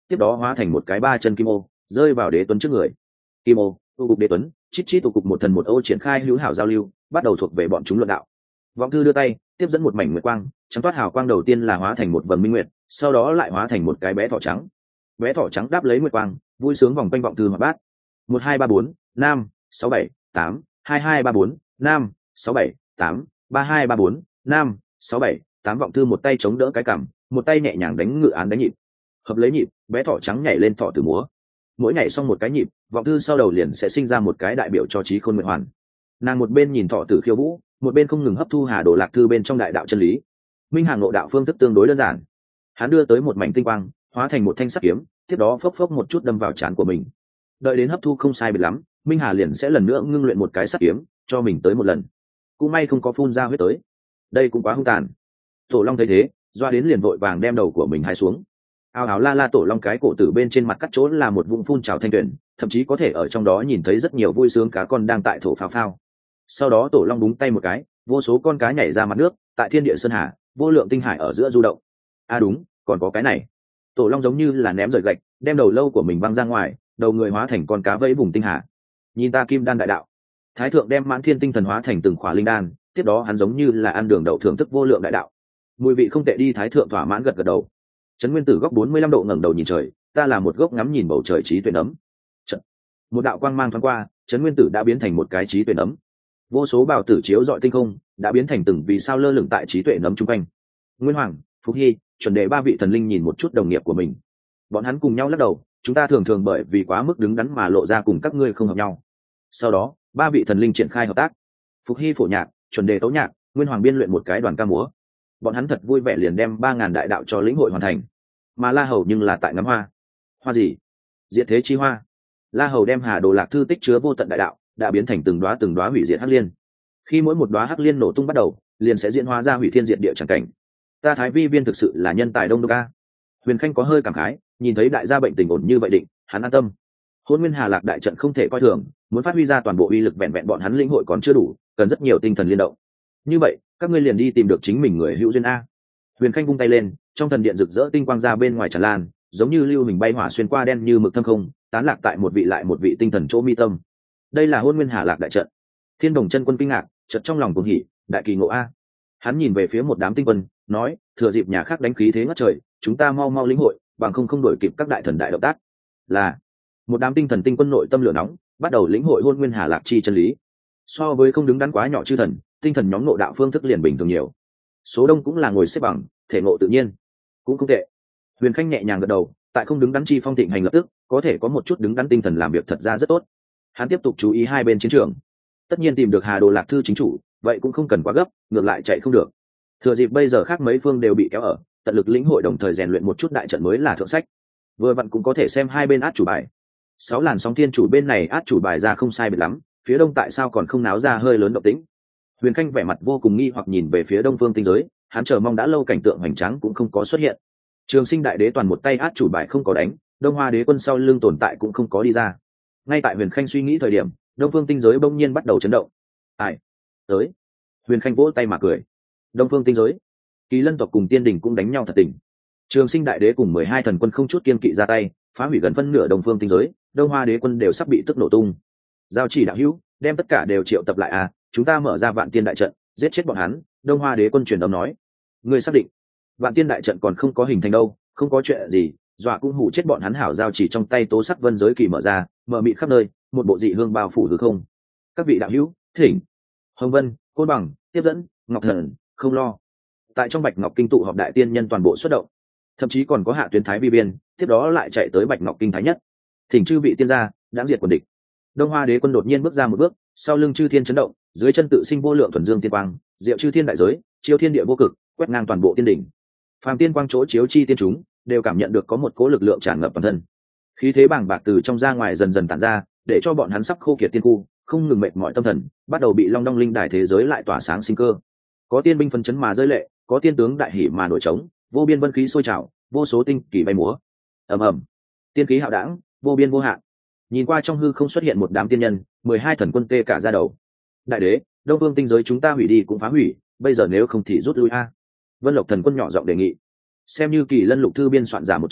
tiếp đó hóa thành một cái ba chân kim ô rơi vào đế tuấn trước người. Kim ô, tu cục đế tuấn, chít chít tu cục một thần một ô triển khai hữu hảo giao lưu, bắt đầu thuộc về bọn chúng luận đạo. Vọng thư đưa tay tiếp dẫn một mảnh nguyệt quang, trắng toát hào quang đầu tiên là hóa thành một vầng minh nguyệt, sau đó lại hóa thành một cái bé thỏ trắng. Bé thỏ trắng đáp lấy nguyệt quang, vui sướng vòng quanh vọng thư hoạt bát. Một hai ba bốn năm sáu bảy tám hai hai ba bốn năm sáu bảy tám ba hai ba bốn năm sáu bảy tám vọng thư một tay chống đỡ cái cằm, một tay nhẹ nhàng đánh ngự án đánh nhịp. Hợp lấy nhịp, bé thỏ trắng nhảy lên thỏ tử múa. Mỗi nhảy xong một cái nhịp, vọng thư sau đầu liền sẽ sinh ra một cái đại biểu cho trí khôn nguyện hoàn. Nàng một bên nhìn thỏ tử khiêu vũ, một bên không ngừng hấp thu hà đồ lạc thư bên trong đại đạo chân lý. Minh Hà ngộ đạo phương thức tương đối đơn giản, hắn đưa tới một mảnh tinh quang, hóa thành một thanh sắt kiếm, tiếp đó phốc phốc một chút đâm vào trán của mình. Đợi đến hấp thu không sai biệt lắm, Minh Hà liền sẽ lần nữa ngưng luyện một cái sắt kiếm cho mình tới một lần. Cũng may không có phun ra huyết tới, đây cũng quá hung tàn. Tổ Long thấy thế, doa đến liền vội vàng đem đầu của mình hai xuống. Ào ào la la, Tổ Long cái cổ tử bên trên mặt cắt chỗ là một vũng phun trào thanh tuyển, thậm chí có thể ở trong đó nhìn thấy rất nhiều vui sướng cá con đang tại thổ phao phao. Sau đó Tổ Long búng tay một cái, vô số con cá nhảy ra mặt nước, tại thiên địa sơn hà, vô lượng tinh hải ở giữa du động. À đúng, còn có cái này. Tổ Long giống như là ném rời gạch, đem đầu lâu của mình văng ra ngoài, đầu người hóa thành con cá vẫy vùng tinh hà. Nhìn ta kim đan đại đạo. Thái thượng đem mãn thiên tinh thần hóa thành từng khỏa linh đan, tiếp đó hắn giống như là ăn đường đậu thưởng thức vô lượng đại đạo. Mùi vị không tệ đi. Thái thượng thỏa mãn gật gật đầu. Trấn Nguyên Tử góc bốn mươi lăm độ ngẩng đầu nhìn trời, ta là một gốc ngắm nhìn bầu trời trí tuệ nấm. Trận. Một đạo quang mang thoáng qua, Trấn Nguyên Tử đã biến thành một cái trí tuệ nấm. Vô số bảo tử chiếu dọi tinh không, đã biến thành từng vì sao lơ lửng tại trí tuệ nấm chung quanh. Nguyên Hoàng, Phục Hy, chuẩn đề ba vị thần linh nhìn một chút đồng nghiệp của mình. Bọn hắn cùng nhau lắc đầu, chúng ta thường thường bởi vì quá mức đứng đắn mà lộ ra cùng các ngươi không hợp nhau. Sau đó, ba vị thần linh triển khai hợp tác. Phục Hy phổ nhạc, chuẩn đề tấu nhạc, Nguyên Hoàng biên luyện một cái đoàn ca múa. Bọn hắn thật vui vẻ liền đem ba ngàn đại đạo cho lĩnh hội hoàn thành. Mà La Hầu nhưng là tại ngắm hoa. Hoa gì? Diệt thế chi hoa. La Hầu đem Hà Đồ Lạc thư tích chứa vô tận đại đạo, đã biến thành từng đóa từng đóa hủy diệt hắc liên. Khi mỗi một đóa hắc liên nổ tung bắt đầu, liền sẽ diễn hóa ra hủy thiên diệt địa chẳng cảnh. Ta Thái Vi viên thực sự là nhân tài đông đúc a. Huyền Khanh có hơi cảm khái, nhìn thấy đại gia bệnh tình ổn như vậy định, hắn an tâm. Hôn Nguyên Hà Lạc đại trận không thể coi thường, muốn phát huy ra toàn bộ uy lực vẹn vẹn bọn hắn lĩnh hội còn chưa đủ, cần rất nhiều tinh thần liên động. Như vậy, các ngươi liền đi tìm được chính mình người hữu duyên a. Huyền Khanh vung tay lên, trong thần điện rực rỡ tinh quang ra bên ngoài tràn lan, giống như lưu hình bay hỏa xuyên qua đen như mực thâm không, tán lạc tại một vị lại một vị tinh thần chỗ mi tâm. Đây là Hôn Nguyên Hà Lạc đại trận. Thiên Đồng Chân Quân kinh ngạc, chợt trong lòng cuồng hỉ, đại kỳ ngộ a. Hắn nhìn về phía một đám tinh quân, nói, thừa dịp nhà khác đánh khí thế ngất trời, chúng ta mau mau lĩnh hội, bằng không không đổi kịp các đại thần đại động tác. Là một đám tinh thần tinh quân nội tâm lửa nóng, bắt đầu lĩnh hội Hôn Nguyên Hà Lạc chi chân lý. So với không đứng đắn quá nhỏ chư thần, tinh thần nhóm ngộ đạo phương thức liền bình thường nhiều. Số đông cũng là ngồi xếp bằng, thể ngộ tự nhiên, cũng không tệ. Huyền Khanh nhẹ nhàng gật đầu, tại không đứng đắn chi phong thịnh hành lập tức, có thể có một chút đứng đắn tinh thần làm việc thật ra rất tốt. Hắn tiếp tục chú ý hai bên chiến trường. Tất nhiên tìm được Hà Đồ Lạc thư chính chủ, vậy cũng không cần quá gấp, ngược lại chạy không được. Thừa dịp bây giờ khác mấy phương đều bị kéo ở, tận lực lĩnh hội đồng thời rèn luyện một chút đại trận mới là thượng sách. Vừa vặn cũng có thể xem hai bên át chủ bài. Sáu làn sóng thiên chủ bên này át chủ bài ra không sai biệt lắm, phía đông tại sao còn không náo ra hơi lớn động tĩnh? Huyền Khanh vẻ mặt vô cùng nghi hoặc nhìn về phía đông phương tinh giới, hắn chờ mong đã lâu cảnh tượng hoành tráng cũng không có xuất hiện. Trường Sinh đại đế toàn một tay át chủ bài không có đánh, Đông Hoa đế quân sau lưng tồn tại cũng không có đi ra. Ngay tại Huyền Khanh suy nghĩ thời điểm, đông phương tinh giới bỗng nhiên bắt đầu chấn động. Ai? Tới. Huyền Khanh vỗ tay mà cười. Đông phương tinh giới, Kỳ Lân tộc cùng Tiên Đình cũng đánh nhau thật tình. Trường Sinh đại đế cùng mười hai thần quân không chút kiên kỵ ra tay, phá hủy gần phân nửa đông phương tinh giới, Đông Hoa đế quân đều sắp bị tức nổ tung. Giao chỉ đạo hữu, đem tất cả đều triệu tập lại à, chúng ta mở ra Vạn Tiên đại trận, giết chết bọn hắn. Đông Hoa đế quân truyền âm nói. Ngươi xác định? Vạn Tiên đại trận còn không có hình thành đâu, không có chuyện gì, dọa cũng hủ chết bọn hắn. Hảo giao chỉ trong tay tố sắc vân giới kỳ mở ra, mở mịt khắp nơi, một bộ dị hương bao phủ hư không. Các vị đạo hữu, thỉnh. Hồng Vân, Côn Bằng, Tiếp dẫn, Ngọc Thần, không lo. Tại trong Bạch Ngọc kinh tụ họp đại tiên nhân toàn bộ xuất động, thậm chí còn có Hạ Tuyến Thái Vi Biên, tiếp đó lại chạy tới Bạch Ngọc kinh thái nhất. Thỉnh chư vị tiên gia, đáng diệt quần địch. Đông Hoa đế quân đột nhiên bước ra một bước, sau lưng chư thiên chấn động, dưới chân tự sinh vô lượng thuần dương tiên quang, diệu chư thiên đại giới, chiếu thiên địa vô cực, quét ngang toàn bộ tiên đỉnh. Phàm tiên quang chỗ chiếu chi tiên chúng, đều cảm nhận được có một cỗ lực lượng tràn ngập toàn thân. Khí thế bàng bạc từ trong ra ngoài dần dần tản ra, để cho bọn hắn sắp khô kiệt tiên khu, không ngừng mệt mỏi tâm thần, bắt đầu bị long đong linh đài thế giới lại tỏa sáng sinh cơ. Có tiên binh phấn chấn mà rơi lệ, có tiên tướng đại hỉ mà nổi trống, vô biên vân khí sôi trào, vô số tinh kỳ bay múa. Ầm ầm, tiên khí hạo đảng, vô biên vô hạn. Nhìn qua trong hư không xuất hiện một đám tiên nhân, mười hai thần quân tê cả ra đầu. Đại đế, đông vương tinh giới chúng ta hủy đi cũng phá hủy, bây giờ nếu không thì rút lui a. Vân Lộc thần quân nhỏ giọng đề nghị. Xem như Kỳ Lân lục thư biên soạn giả một trong,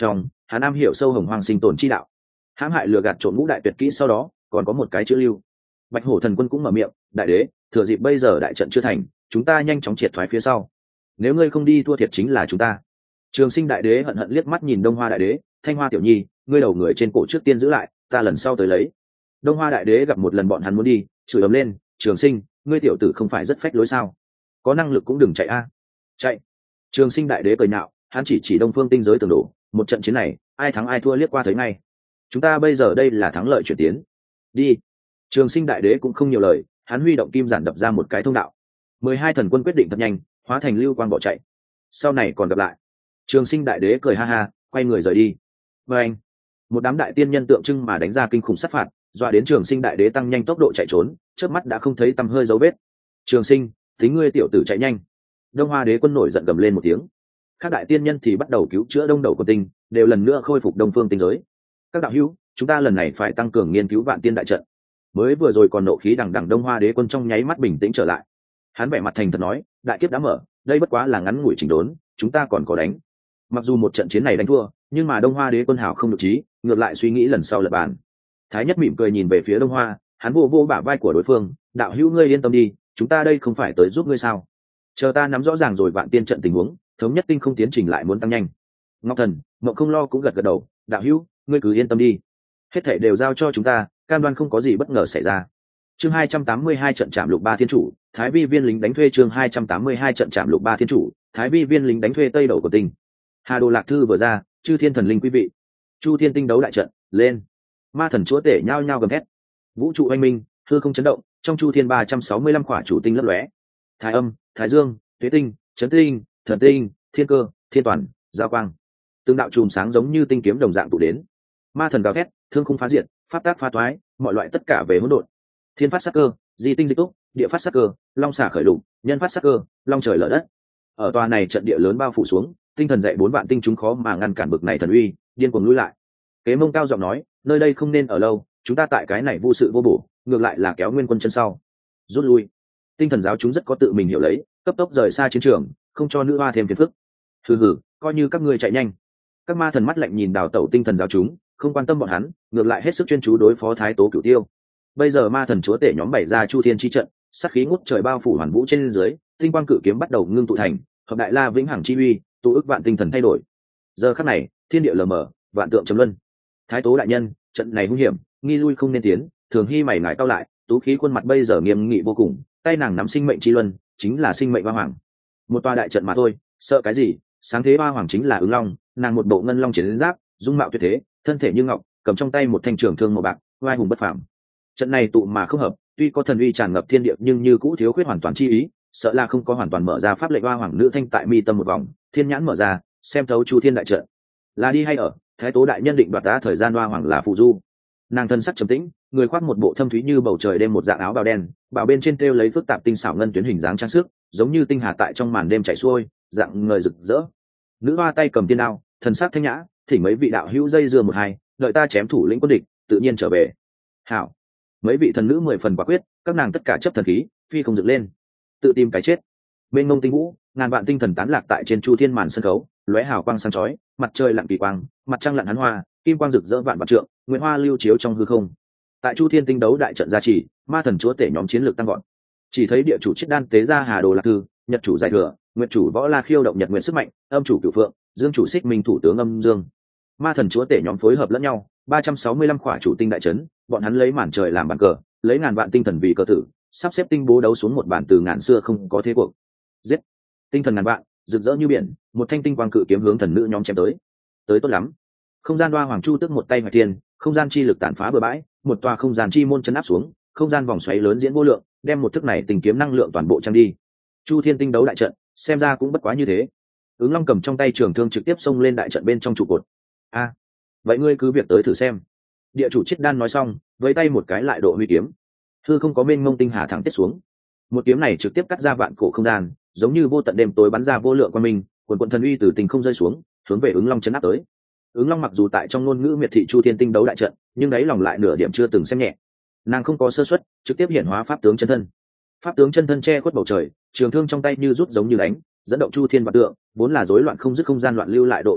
hắn am hiểu sâu hồng hoang sinh tồn chi đạo, hãm hại lừa gạt trộm ngũ đại tuyệt kỹ, sau đó còn có một cái chữ lưu. Bạch hổ thần quân cũng mở miệng, đại đế, thừa dịp bây giờ đại trận chưa thành, chúng ta nhanh chóng triệt thoái phía sau, nếu ngươi không đi thua thiệt chính là chúng ta. Trường Sinh đại đế hận hận liếc mắt nhìn Đông Hoa đại đế, Thanh Hoa tiểu nhi, ngươi đầu người trên cổ trước tiên giữ lại, ta lần sau tới lấy. Đông Hoa đại đế gặp một lần bọn hắn muốn đi, chửi ầm lên, Trường Sinh, ngươi tiểu tử không phải rất phách lối sao, có năng lực cũng đừng chạy a. Chạy. Trường Sinh đại đế cười nhạo, hắn chỉ chỉ đông phương tinh giới tường đổ, một trận chiến này ai thắng ai thua liếc qua thấy ngay, chúng ta bây giờ đây là thắng lợi chuyển tiến, đi. Trường Sinh đại đế cũng không nhiều lời, hắn huy động kim giản đập ra một cái thông đạo, mười hai thần quân quyết định thật nhanh, hóa thành lưu quang bỏ chạy, sau này còn gặp lại. Trường Sinh đại đế cười ha ha, quay người rời đi. Và anh, một đám đại tiên nhân tượng trưng mà đánh ra kinh khủng sát phạt, dọa đến Trường Sinh đại đế tăng nhanh tốc độ chạy trốn, chớp mắt đã không thấy tăm hơi dấu vết. Trường Sinh, tính ngươi tiểu tử chạy nhanh. Đông Hoa đế quân nổi giận gầm lên một tiếng. Các đại tiên nhân thì bắt đầu cứu chữa đông đầu của tinh, đều lần nữa khôi phục đông phương tinh giới. Các đạo hữu, chúng ta lần này phải tăng cường nghiên cứu vạn tiên đại trận. Mới vừa rồi còn nộ khí đằng đằng Đông Hoa đế quân trong nháy mắt bình tĩnh trở lại. Hắn vẻ mặt thành thật nói, đại kiếp đã mở, đây bất quá là ngắn ngủi chỉnh đốn, chúng ta còn có đánh. Mặc dù một trận chiến này đánh thua, nhưng mà Đông Hoa đế quân hảo không được trí, ngược lại suy nghĩ lần sau lật bàn. Thái Nhất mỉm cười nhìn về phía Đông Hoa, hắn vô vô bả vai của đối phương, đạo hữu ngươi yên tâm đi, chúng ta đây không phải tới giúp ngươi sao? Chờ ta nắm rõ ràng rồi vạn tiên trận tình huống, thống nhất tinh không tiến trình lại muốn tăng nhanh. Ngọc Thần, Ngọc Không Lo cũng gật gật đầu, đạo hữu, ngươi cứ yên tâm đi, hết thảy đều giao cho chúng ta, cam đoan không có gì bất ngờ xảy ra. Chương hai trăm tám mươi hai trận chạm lục ba thiên chủ, Thái Vi viên lính đánh thuê. Chương hai trăm tám mươi hai trận chạm lục ba thiên chủ, Thái Vi viên lính đánh thuê tây đầu của tinh. Hà Đồ Lạc thư vừa ra, chư thiên thần linh quý vị, Chu Thiên tinh đấu đại trận lên, ma thần chúa tể nhao nhao gầm thét, vũ trụ oanh minh, hư không chấn động, trong Chu Thiên ba trăm sáu mươi lăm khỏa chủ tinh lấp lóe, Thái Âm, Thái Dương, Tuế tinh, Chấn tinh, Thần tinh, Thiên cơ, Thiên toàn, Giao quang, từng đạo chùm sáng giống như tinh kiếm đồng dạng tụ đến. Ma thần gào thét, thương khung phá diệt, pháp tác phá toái, mọi loại tất cả về hỗn độn. Thiên phát sắc cơ, di tinh dịch túc, địa phát sắc cơ, long xả khởi lục, nhân phát sắc cơ, long trời lở đất. Ở tòa này trận địa lớn bao phủ xuống, tinh thần dạy bốn vạn tinh chúng khó mà ngăn cản bực này thần uy, điên cuồng lui lại. Kế Mông cao giọng nói, nơi đây không nên ở lâu, chúng ta tại cái này vô sự vô bổ, ngược lại là kéo nguyên quân chân sau, rút lui. Tinh thần giáo chúng rất có tự mình hiểu lấy, cấp tốc rời xa chiến trường, không cho nữ hoa thêm phiền phức. Hừ hừ, coi như các ngươi chạy nhanh. Các ma thần mắt lạnh nhìn đào tẩu tinh thần giáo chúng, không quan tâm bọn hắn, ngược lại hết sức chuyên chú đối phó Thái Tố Cửu Tiêu. Bây giờ ma thần chúa tể nhóm bày ra Chu Thiên chi trận, sát khí ngút trời bao phủ hoàn vũ trên dưới, tinh quang cự kiếm bắt đầu ngưng tụ thành, hợp đại la vĩnh hằng chi uy, tụ ức vạn tinh thần thay đổi. Giờ khắc này, thiên địa lờ mờ, vạn tượng trầm luân. Thái Tố đại nhân, trận này hung hiểm, nghi lui không nên tiến. Thường Hy mày ngài cao lại, tú khí khuôn mặt bây giờ nghiêm nghị vô cùng, tay nàng nắm sinh mệnh chi luân, chính là sinh mệnh hoa hoàng. Một tòa đại trận mà thôi, sợ cái gì? Sáng thế hoa hoàng chính là ứng long, nàng một bộ ngân long chiến giáp, dung mạo tuyệt thế, thân thể như ngọc, cầm trong tay một thanh trường thương màu bạc, oai hùng bất phàm. Trận này tụ mà không hợp, tuy có thần uy tràn ngập thiên địa nhưng như cũ thiếu khuyết hoàn toàn chi ý, sợ là không có hoàn toàn mở ra pháp lệnh hoa hoàng nữ thanh tại mi tâm một vòng, thiên nhãn mở ra, xem thấu Chu Thiên đại trận. Là đi hay ở, Thái Tố đại nhân định đoạt đã thời gian hoa hoàng là phụ du. Nàng thân sắc trầm tĩnh, người khoác một bộ thâm thúy như bầu trời đêm một dạng áo bào đen, bào bên trên treo lấy phức tạp tinh xảo ngân tuyến hình dáng trang sức, giống như tinh hà tại trong màn đêm chảy xuôi, dạng người rực rỡ. Nữ hoa tay cầm tiên đao, thần sắc thanh nhã, thỉnh mấy vị đạo hữu dây dưa một hai, đợi ta chém thủ lĩnh quân địch, tự nhiên trở về. Hảo. Mấy vị thần nữ mười phần quả quyết, các nàng tất cả chấp thần khí, phi không dựng lên, tự tìm cái chết. Bên ngông tinh vũ, ngàn vạn tinh thần tán lạc tại trên Chu Thiên màn sân khấu, lóe hào quang sáng chói, mặt trời lặn kỳ quang, mặt trăng lặn hắn hoa, kim quang rực rỡ vạn vạn trượng, nguyệt hoa lưu chiếu trong hư không. Tại Chu Thiên tinh đấu đại trận gia trì, ma thần chúa tể nhóm chiến lược tăng vọt. Chỉ thấy địa chủ chiết đan tế ra Hà Đồ Lạc thư, nhật chủ giải thừa, nguyệt chủ võ la khiêu động nhật nguyệt sức mạnh, âm chủ cửu phượng, dương chủ xích minh thủ tướng âm dương. Ma thần chúa tể nhóm phối hợp lẫn nhau, ba trăm sáu mươi lăm khỏa chủ tinh đại trấn, bọn hắn lấy màn trời làm bàn cờ, lấy ngàn vạn tinh thần vì cờ tử, sắp xếp tinh bố đấu xuống một bản từ ngàn xưa không có thế cuộc. Giết! Tinh thần ngàn vạn, rực rỡ như biển, một thanh tinh quang cự kiếm hướng thần nữ nhóm chém tới. Tới tốt lắm. Không gian đoa hoàng chu tức một tay hoài thiên, không gian chi lực tàn phá bừa bãi, một tòa không gian chi môn chấn áp xuống, không gian vòng xoáy lớn diễn vô lượng, đem một thức này tình kiếm năng lượng toàn bộ trang đi. Chu Thiên tinh đấu đại trận, xem ra cũng bất quá như thế. Ứng Long cầm trong tay trường thương trực tiếp xông lên đại trận bên trong trụ cột. A, à, vậy ngươi cứ việc tới thử xem. Địa chủ Chiết Đan nói xong, với tay một cái lại độ huy kiếm, thư không có mênh mông tinh hà thẳng tiết xuống. Một kiếm này trực tiếp cắt ra vạn cổ không gian, giống như vô tận đêm tối bắn ra vô lượng quang minh, quần quần thần uy từ tình không rơi xuống, hướng về Ứng Long chấn áp tới. Ứng Long mặc dù tại trong ngôn ngữ miệt thị Chu Thiên tinh đấu đại trận, nhưng đấy lòng lại nửa điểm chưa từng xem nhẹ. Nàng không có sơ suất, trực tiếp hiển hóa pháp tướng chân thân. Pháp tướng chân thân che khuất bầu trời, trường thương trong tay như rút giống như đánh, dẫn động Chu Thiên vạn tượng, vốn là rối loạn không dứt không gian loạn lưu lại độ tàn phá,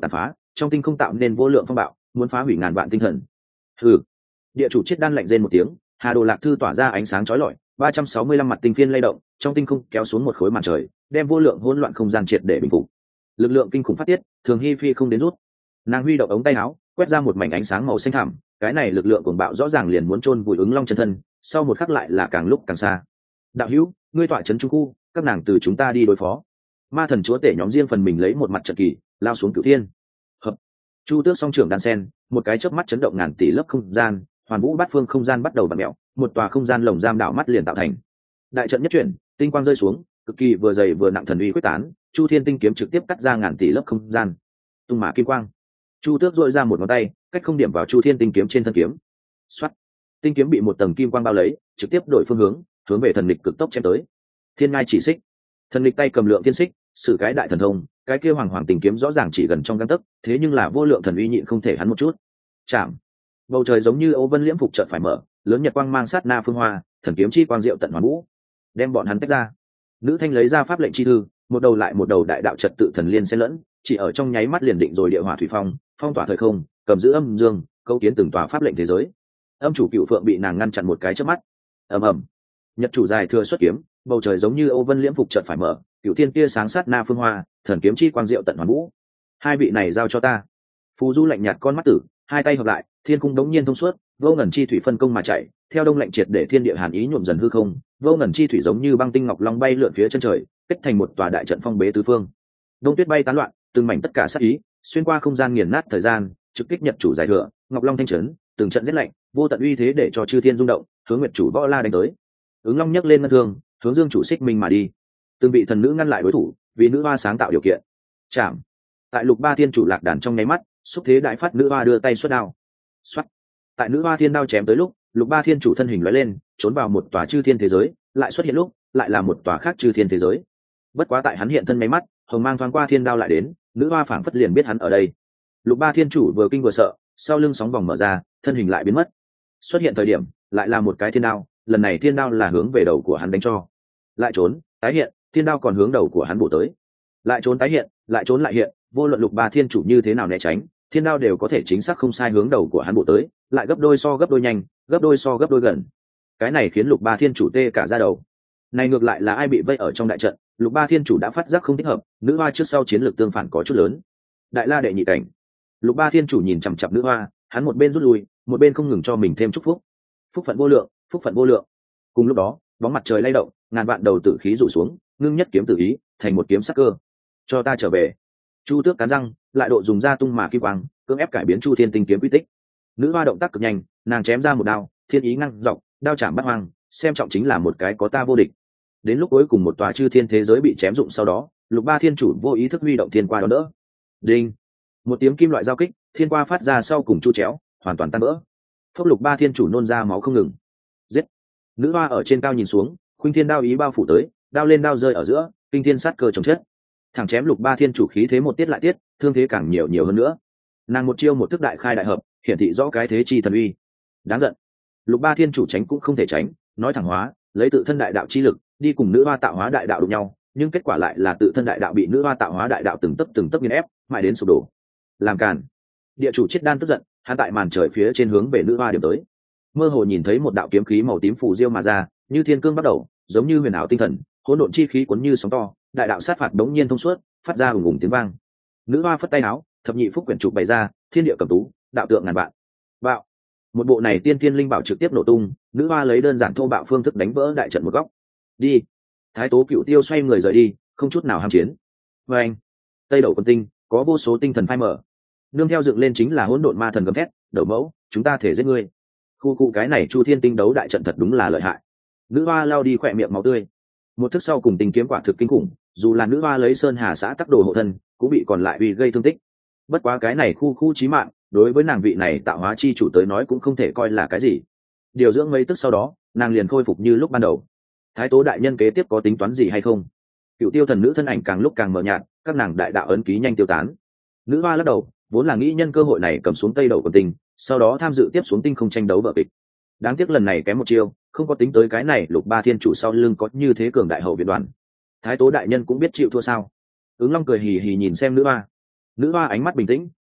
trong tinh không tạo nên vô lượng phong bạo, muốn phá hủy ngàn vạn tinh thần. Hừ. Địa chủ chiết đan lạnh rên một tiếng, Hà Đồ Lạc Thư tỏa ra ánh sáng chói lọi, ba trăm sáu mươi lăm mặt tinh phiên lay động, trong tinh không kéo xuống một khối màn trời, đem vô lượng hỗn loạn không gian triệt để bình phục. Lực lượng kinh khủng phát tiết, Thường Hy Phi không đến rút. Nàng huy động ống tay áo, quét ra một mảnh ánh sáng màu xanh thẳm, cái này lực lượng cuồng bạo rõ ràng liền muốn chôn vùi ứng long chân thân, sau một khắc lại là càng lúc càng xa. Đạo hữu, ngươi tọa trấn trung khu, các nàng từ chúng ta đi đối phó. Ma thần chúa tể nhóm riêng phần mình lấy một mặt trận kỳ, lao xuống cửu thiên. Hợp. Chu Tước song trưởng đan sen, một cái chớp mắt chấn động ngàn tỷ lớp không gian, hoàn vũ bát phương không gian bắt đầu vặn mèo, một tòa không gian lồng giam đảo mắt liền tạo thành. Đại trận nhất chuyển, tinh quang rơi xuống, cực kỳ vừa dày vừa nặng thần uy quyết tán, Chu Thiên tinh kiếm trực tiếp cắt ra ngàn tỷ lớp không gian. Tung mã kim quang. Chu Tước dội ra một ngón tay, cách không điểm vào Chu Thiên tinh kiếm trên thân kiếm. Xoát. Tinh kiếm bị một tầng kim quang bao lấy, trực tiếp đổi phương hướng, hướng về thần lịch cực tốc chém tới. Thiên ngai chỉ xích. Thần lịch tay cầm lượng thiên xích, sử cái đại thần thông, cái kia hoàng hoàng tình kiếm rõ ràng chỉ gần trong gang tấc, thế nhưng là vô lượng thần uy nhịn không thể hắn một chút. Chạm. Bầu trời giống như Âu Vân liễm phục chợt phải mở, lớn nhật quang mang sát na phương hoa, thần kiếm chi quang diệu tận hoàn vũ, đem bọn hắn tách ra. Nữ thanh lấy ra pháp lệnh chi thư, một đầu lại một đầu đại đạo trật tự thần liên xen lẫn, chỉ ở trong nháy mắt liền định rồi địa hỏa thủy phong, phong tỏa thời không, cầm giữ âm dương, câu kiến từng tòa pháp lệnh thế giới. Âm chủ cựu phượng bị nàng ngăn chặn một cái chớp mắt. Ầm ầm. Nhật chủ dài thừa xuất kiếm, bầu trời giống như Âu Vân liễm phục chợt phải mở, cựu thiên kia sáng sát na phương hoa, thần kiếm chi quang diệu tận hoàn vũ. Hai vị này giao cho ta. Phù Du lạnh nhạt con mắt tử, hai tay hợp lại, thiên cung đống nhiên thông suốt, vô ngần chi thủy phân công mà chạy, theo đông lạnh triệt để thiên địa hàn ý nhuộm dần hư không, vô ngần chi thủy giống như băng tinh ngọc long bay lượn phía chân trời, kết thành một tòa đại trận phong bế tứ phương. Đông tuyết bay tán loạn, từng mảnh tất cả sát ý, xuyên qua không gian nghiền nát thời gian, trực kích nhật chủ giải thừa, ngọc long thanh chấn, từng trận giết lạnh, vô tận uy thế để cho chư thiên rung động, hướng nguyệt chủ võ la đánh tới. Ứng long nhấc lên ngân thương, hướng dương chủ xích minh mà đi. Từng bị thần nữ ngăn lại đối thủ, vì nữ hoa sáng tạo điều kiện. Chạm. Tại lục ba thiên chủ lạc đàn trong nháy mắt, xúc thế đại phát nữ hoa đưa tay xuất đao. Xoát. Tại nữ hoa thiên đao chém tới lúc, lục ba thiên chủ thân hình lóe lên, trốn vào một tòa chư thiên thế giới, lại xuất hiện lúc, lại là một tòa khác chư thiên thế giới. Bất quá tại hắn hiện thân mấy mắt, hồng mang thoáng qua thiên đao lại đến, nữ hoa phảng phất liền biết hắn ở đây. Lục ba thiên chủ vừa kinh vừa sợ, sau lưng sóng vòng mở ra, thân hình lại biến mất. Xuất hiện thời điểm, lại là một cái thiên đao, lần này thiên đao là hướng về đầu của hắn đánh cho. Lại trốn, tái hiện, thiên đao còn hướng đầu của hắn bổ tới. Lại trốn tái hiện, lại trốn lại hiện, vô luận lục ba thiên chủ như thế nào né tránh, thiên đao đều có thể chính xác không sai hướng đầu của hắn bổ tới, lại gấp đôi so gấp đôi nhanh, gấp đôi so gấp đôi gần. Cái này khiến lục ba thiên chủ tê cả da đầu. Này ngược lại là ai bị vây ở trong đại trận, lục ba thiên chủ đã phát giác không thích hợp, nữ hoa trước sau chiến lược tương phản có chút lớn. Đại la đệ nhị cảnh, lục ba thiên chủ nhìn chằm chằm nữ hoa, hắn một bên rút lui, một bên không ngừng cho mình thêm chúc phúc. Phúc phận vô lượng, phúc phận vô lượng. Cùng lúc đó, bóng mặt trời lay động, ngàn vạn đầu tử khí rủ xuống, ngưng nhất kiếm tử ý, thành một kiếm sắc cơ. Cho ta trở về. Chu Tước cắn răng, lại độ dùng ra tung mà kim quang, cưỡng ép cải biến Chu Thiên tinh kiếm quy tích. Nữ hoa động tác cực nhanh, nàng chém ra một đao, thiên ý ngăn dọc, đao chạm bắt hoang, xem trọng chính là một cái có ta vô địch. Đến lúc cuối cùng một tòa chư thiên thế giới bị chém dụng sau đó, lục ba thiên chủ vô ý thức huy động thiên qua đó đỡ. Đinh, một tiếng kim loại giao kích, thiên qua phát ra sau cùng chu chéo, hoàn toàn tan vỡ. Phốc lục ba thiên chủ nôn ra máu không ngừng. Giết. Nữ hoa ở trên cao nhìn xuống, khuynh thiên đao ý bao phủ tới, đao lên đao rơi ở giữa, kinh thiên sát cơ chồng chết. Thẳng chém lục ba thiên chủ khí thế một tiết lại tiết, thương thế càng nhiều nhiều hơn nữa. Nàng một chiêu một thức đại khai đại hợp, hiển thị rõ cái thế chi thần uy. Đáng giận. Lục ba thiên chủ tránh cũng không thể tránh, nói thẳng hóa, lấy tự thân đại đạo chi lực đi cùng nữ hoa tạo hóa đại đạo đụng nhau, nhưng kết quả lại là tự thân đại đạo bị nữ hoa tạo hóa đại đạo từng tấc từng tấc nghiền ép, mãi đến sụp đổ. Làm càn. Địa chủ Chiết Đan tức giận, hắn tại màn trời phía trên hướng về nữ hoa điểm tới. Mơ hồ nhìn thấy một đạo kiếm khí màu tím phù diêu mà ra, như thiên cương bắt đầu, giống như huyền ảo tinh thần, hỗn độn chi khí cuốn như sóng to, đại đạo sát phạt đống nhiên thông suốt, phát ra ùng ùng tiếng vang. Nữ hoa phất tay áo, thập nhị phúc quyển trục bày ra, thiên địa cầm tú, đạo tượng ngàn vạn. Bạo. Một bộ này tiên thiên linh bảo trực tiếp nổ tung, nữ hoa lấy đơn giản thô bạo phương thức đánh vỡ đại trận một góc. Đi. Thái Tố Cựu Tiêu xoay người rời đi, không chút nào ham chiến. Và anh, Tây Đậu Quân Tinh, có vô số tinh thần phai mở. Nương theo dựng lên chính là hỗn độn ma thần gầm thét, "Đậu mẫu, chúng ta thể giết ngươi." Khu khu cái này Chu Thiên tinh đấu đại trận thật đúng là lợi hại. Nữ hoa lao đi khỏe miệng máu tươi. Một thức sau cùng tình kiếm quả thực kinh khủng, dù là nữ hoa lấy sơn hà xã tắc đồ hộ thân, cũng bị còn lại uy gây thương tích. Bất quá cái này khu khu chí mạng, đối với nàng vị này tạo hóa chi chủ tới nói cũng không thể coi là cái gì. Điều dưỡng mấy tức sau đó, nàng liền khôi phục như lúc ban đầu. Thái Tố đại nhân kế tiếp có tính toán gì hay không? Cựu Tiêu thần nữ thân ảnh càng lúc càng mờ nhạt, các nàng đại đạo ấn ký nhanh tiêu tán. Nữ hoa lắc đầu, vốn là nghĩ nhân cơ hội này cầm xuống Tây Đậu Quân Tinh, sau đó tham dự tiếp xuống tinh không tranh đấu vở kịch. Đáng tiếc lần này kém một chiêu, không có tính tới cái này lục ba thiên chủ sau lưng có như thế cường đại hậu viện đoàn. Thái Tố đại nhân cũng biết chịu thua sao? Ứng Long cười hì hì nhìn xem nữ hoa. Nữ hoa ánh mắt bình tĩnh,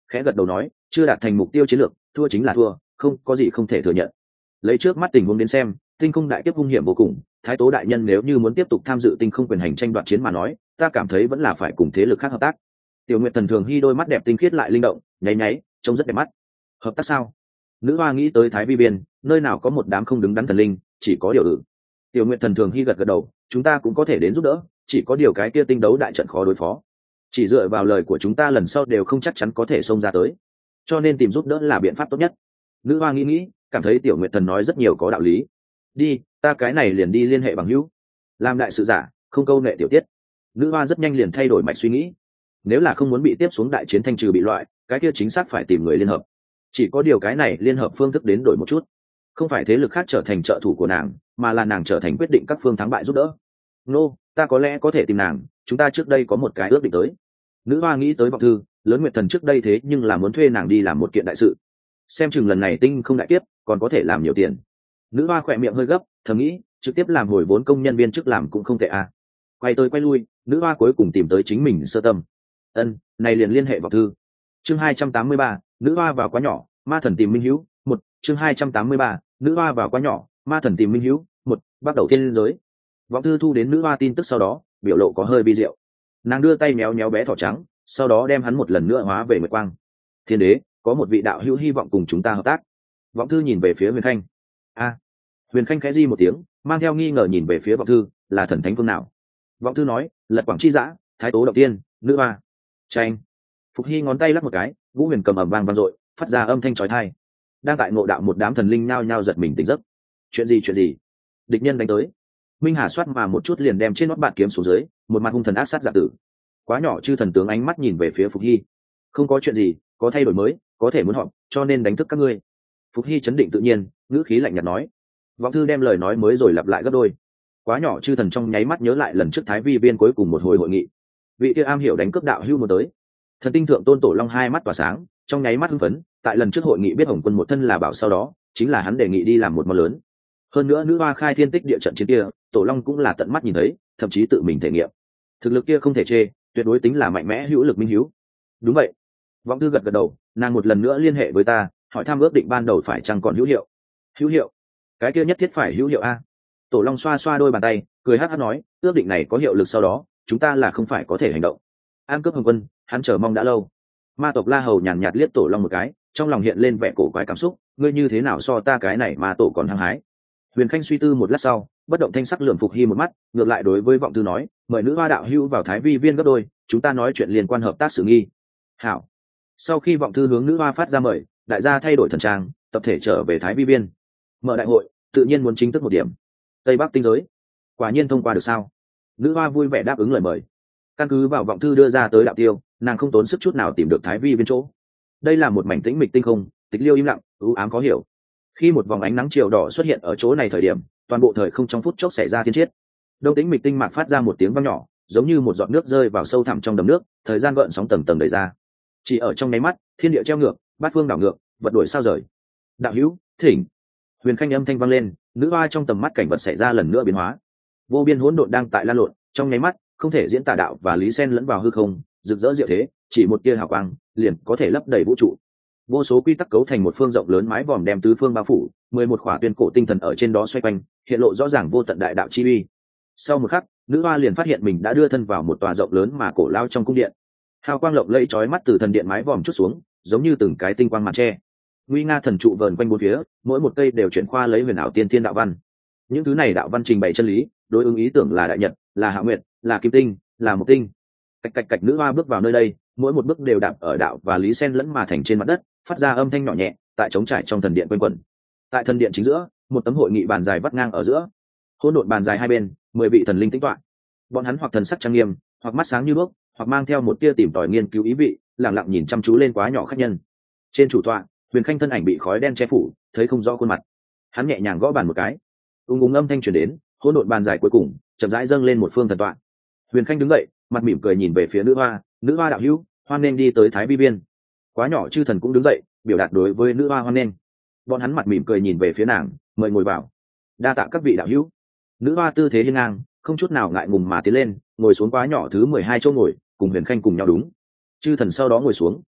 khẽ gật đầu nói, chưa đạt thành mục tiêu chiến lược, thua chính là thua, không có gì không thể thừa nhận. Lấy trước mắt tình huống đến xem, tinh không đại kiếp hung hiểm vô cùng, thái tố đại nhân nếu như muốn tiếp tục tham dự tinh không quyền hành tranh đoạt chiến mà nói, ta cảm thấy vẫn là phải cùng thế lực khác hợp tác. Tiểu Nguyệt Thần thường hy đôi mắt đẹp tinh khiết lại linh động, nháy nháy, trông rất đẹp mắt. Hợp tác sao? Nữ hoa nghĩ tới Thái Vi Biên, nơi nào có một đám không đứng đắn thần linh, chỉ có điều ự. Tiểu Nguyệt Thần thường hy gật gật đầu, chúng ta cũng có thể đến giúp đỡ, chỉ có điều cái kia tinh đấu đại trận khó đối phó. Chỉ dựa vào lời của chúng ta lần sau đều không chắc chắn có thể xông ra tới, cho nên tìm giúp đỡ là biện pháp tốt nhất. Nữ hoa nghĩ nghĩ, cảm thấy Tiểu Nguyệt Thần nói rất nhiều có đạo lý. Đi, ta cái này liền đi liên hệ bằng hữu, làm đại sự giả, không câu nệ tiểu tiết. Nữ hoa rất nhanh liền thay đổi mạch suy nghĩ. Nếu là không muốn bị tiếp xuống đại chiến thanh trừ bị loại, cái kia chính xác phải tìm người liên hợp. Chỉ có điều cái này liên hợp phương thức đến đổi một chút, không phải thế lực khác trở thành trợ thủ của nàng, mà là nàng trở thành quyết định các phương thắng bại giúp đỡ. Nô, ta có lẽ có thể tìm nàng, chúng ta trước đây có một cái ước định tới. Nữ hoa nghĩ tới vọng thư, lớn Nguyệt Thần trước đây thế nhưng là muốn thuê nàng đi làm một kiện đại sự, xem chừng lần này tinh không đại kiếp còn có thể làm nhiều tiền. Nữ hoa khỏe miệng hơi gấp, thầm nghĩ trực tiếp làm hồi vốn công nhân viên chức làm cũng không tệ à. Quay tới quay lui, nữ hoa cuối cùng tìm tới chính mình sơ tâm. Ân, này liền liên hệ vọng thư. Chương hai trăm tám mươi ba, nữ hoa vào quá nhỏ, ma thần tìm minh hữu. Một, chương hai trăm tám mươi ba, nữ hoa vào quá nhỏ, ma thần tìm minh hữu. Một, bắt đầu thiên giới. Vọng thư thu đến nữ hoa tin tức sau đó, biểu lộ có hơi bi diệu. Nàng đưa tay méo méo bé thỏ trắng, sau đó đem hắn một lần nữa hóa về nguyệt quang. Thiên đế, có một vị đạo hữu hy vọng cùng chúng ta hợp tác. Vọng thư nhìn về phía Huyền Khanh. A. Huyền Khanh khẽ di một tiếng, mang theo nghi ngờ nhìn về phía vọng thư, là thần thánh phương nào? Vọng thư nói, lật quảng chi dã, thái tố động tiên, nữ hoa. Tranh. Phục Hy ngón tay lắc một cái, Vũ Huyền cầm ầm vang vang dội, phát ra âm thanh chói tai. Đang tại ngộ đạo một đám thần linh nhao nhao giật mình tỉnh giấc. Chuyện gì chuyện gì? Địch nhân đánh tới. Minh Hà soát mà một chút liền đem trên nót bạn kiếm xuống dưới, một mặt hung thần ác sát dạ tử. Quá nhỏ chư thần tướng ánh mắt nhìn về phía Phục Hy. Không có chuyện gì, có thay đổi mới, có thể muốn họp, cho nên đánh thức các ngươi. Phục Hy chấn định tự nhiên, ngữ khí lạnh nhạt nói. Vọng thư đem lời nói mới rồi lặp lại gấp đôi. Quá nhỏ chư thần trong nháy mắt nhớ lại lần trước Thái Vi Viên cuối cùng một hồi hội nghị. Vị kia am hiểu đánh cướp đạo hưu một tới. Thần tinh thượng tôn Tổ Long hai mắt tỏa sáng, trong nháy mắt hưng phấn, tại lần trước hội nghị biết Hồng Quân một thân là bảo sau đó, chính là hắn đề nghị đi làm một món lớn. Hơn nữa nữ hoa khai thiên tích địa trận chiến kia, Tổ Long cũng là tận mắt nhìn thấy, thậm chí tự mình thể nghiệm. Thực lực kia không thể chê, tuyệt đối tính là mạnh mẽ hữu lực minh hiếu. Đúng vậy. Vọng thư gật gật đầu, nàng một lần nữa liên hệ với ta, hỏi thăm ước định ban đầu phải chăng còn hữu hiệu. Hữu hiệu? Cái kia nhất thiết phải hữu hiệu a. Tổ Long xoa xoa đôi bàn tay, cười hắc hắc nói, ước định này có hiệu lực sau đó, chúng ta là không phải có thể hành động. An cướp Hồng Quân, hắn chờ mong đã lâu. Ma tộc La Hầu nhàn nhạt liếc Tổ Long một cái, trong lòng hiện lên vẻ cổ quái cảm xúc, ngươi như thế nào so ta cái này mà tổ còn hăng hái. Huyền Khanh suy tư một lát sau, bất động thanh sắc lườm Phục Hy một mắt, ngược lại đối với vọng thư nói, mời nữ hoa đạo hữu vào Thái Vi Viên gấp đôi, chúng ta nói chuyện liên quan hợp tác sự nghi. Hảo. Sau khi vọng thư hướng nữ hoa phát ra mời, đại gia thay đổi thần trang, tập thể trở về Thái Vi Viên. Mở đại hội, tự nhiên muốn chính thức một điểm. Tây Bắc tinh giới, quả nhiên thông qua được sao? Nữ hoa vui vẻ đáp ứng lời mời. Căn cứ vào vọng thư đưa ra tới đạo tiêu, nàng không tốn sức chút nào tìm được Thái Vi Viên chỗ. Đây là một mảnh tĩnh mịch tinh không, tịch liêu im lặng, u ám khó hiểu. Khi một vòng ánh nắng chiều đỏ xuất hiện ở chỗ này thời điểm, toàn bộ thời không trong phút chốc xảy ra thiên chiết. Đông tĩnh mịch tinh mạc phát ra một tiếng vang nhỏ, giống như một giọt nước rơi vào sâu thẳm trong đầm nước, thời gian gợn sóng tầng tầng đẩy ra. Chỉ ở trong nháy mắt, thiên địa treo ngược, bát phương đảo ngược, vật đổi sao rời. Đạo hữu, thỉnh. Huyền Khanh âm thanh vang lên, nữ hoa trong tầm mắt cảnh vật xảy ra lần nữa biến hóa. Vô biên hỗn độn đang tại lan lộn, trong nháy mắt, không thể diễn tả đạo và lý sen lẫn vào hư không, rực rỡ diệu thế, chỉ một tia hào quang, liền có thể lấp đầy vũ trụ. Vô số quy tắc cấu thành một phương rộng lớn mái vòm đem tứ phương bao phủ, mười một khỏa tuyên cổ tinh thần ở trên đó xoay quanh, hiện lộ rõ ràng vô tận đại đạo chi uy. Sau một khắc, nữ hoa liền phát hiện mình đã đưa thân vào một tòa rộng lớn mà cổ lao trong cung điện. Hào quang lộng lẫy chói mắt từ thần điện mái vòm chút xuống, giống như từng cái tinh quang màn tre. Nguy nga thần trụ vờn quanh bốn phía, mỗi một cây đều chuyển khoa lấy huyền ảo tiên thiên đạo văn. Những thứ này đạo văn trình bày chân lý, đối ứng ý tưởng là đại nhật, là hạ nguyệt, là kim tinh, là một tinh. Cạch cạch cạch, nữ hoa bước vào nơi đây, mỗi một bước đều đạp ở đạo và lý sen lẫn mà thành trên mặt đất, phát ra âm thanh nhỏ nhẹ, tại trống trải trong thần điện quanh quẩn. Tại thần điện chính giữa, một tấm hội nghị bàn dài vắt ngang ở giữa. Hỗn độn bàn dài hai bên, mười vị thần linh tĩnh tọa. Bọn hắn hoặc thần sắc trang nghiêm, hoặc mắt sáng như đuốc, hoặc mang theo một tia tìm tòi nghiên cứu ý vị, lặng lặng nhìn chăm chú lên quá nhỏ khách nhân. Trên chủ tọa, Huyền Khanh thân ảnh bị khói đen che phủ, thấy không rõ khuôn mặt. Hắn nhẹ nhàng gõ bàn một cái, ung ung âm thanh truyền đến, hỗn độn bàn dài cuối cùng chậm rãi dâng lên một phương thần tọa. Huyền Khanh đứng dậy, mặt mỉm cười nhìn về phía nữ hoa, nữ hoa đạo hữu, hoan nên đi tới Thái Vi Viên. Quá nhỏ chư thần cũng đứng dậy, biểu đạt đối với nữ hoa hoan nên. Bọn hắn mặt mỉm cười nhìn về phía nàng, mời ngồi vào. Đa tạ các vị đạo hữu. Nữ hoa tư thế hiên ngang, không chút nào ngại ngùng mà tiến lên, ngồi xuống quá nhỏ thứ mười hai chỗ ngồi, cùng Huyền Khanh cùng nhau đúng. Chư thần sau đó ngồi xuống.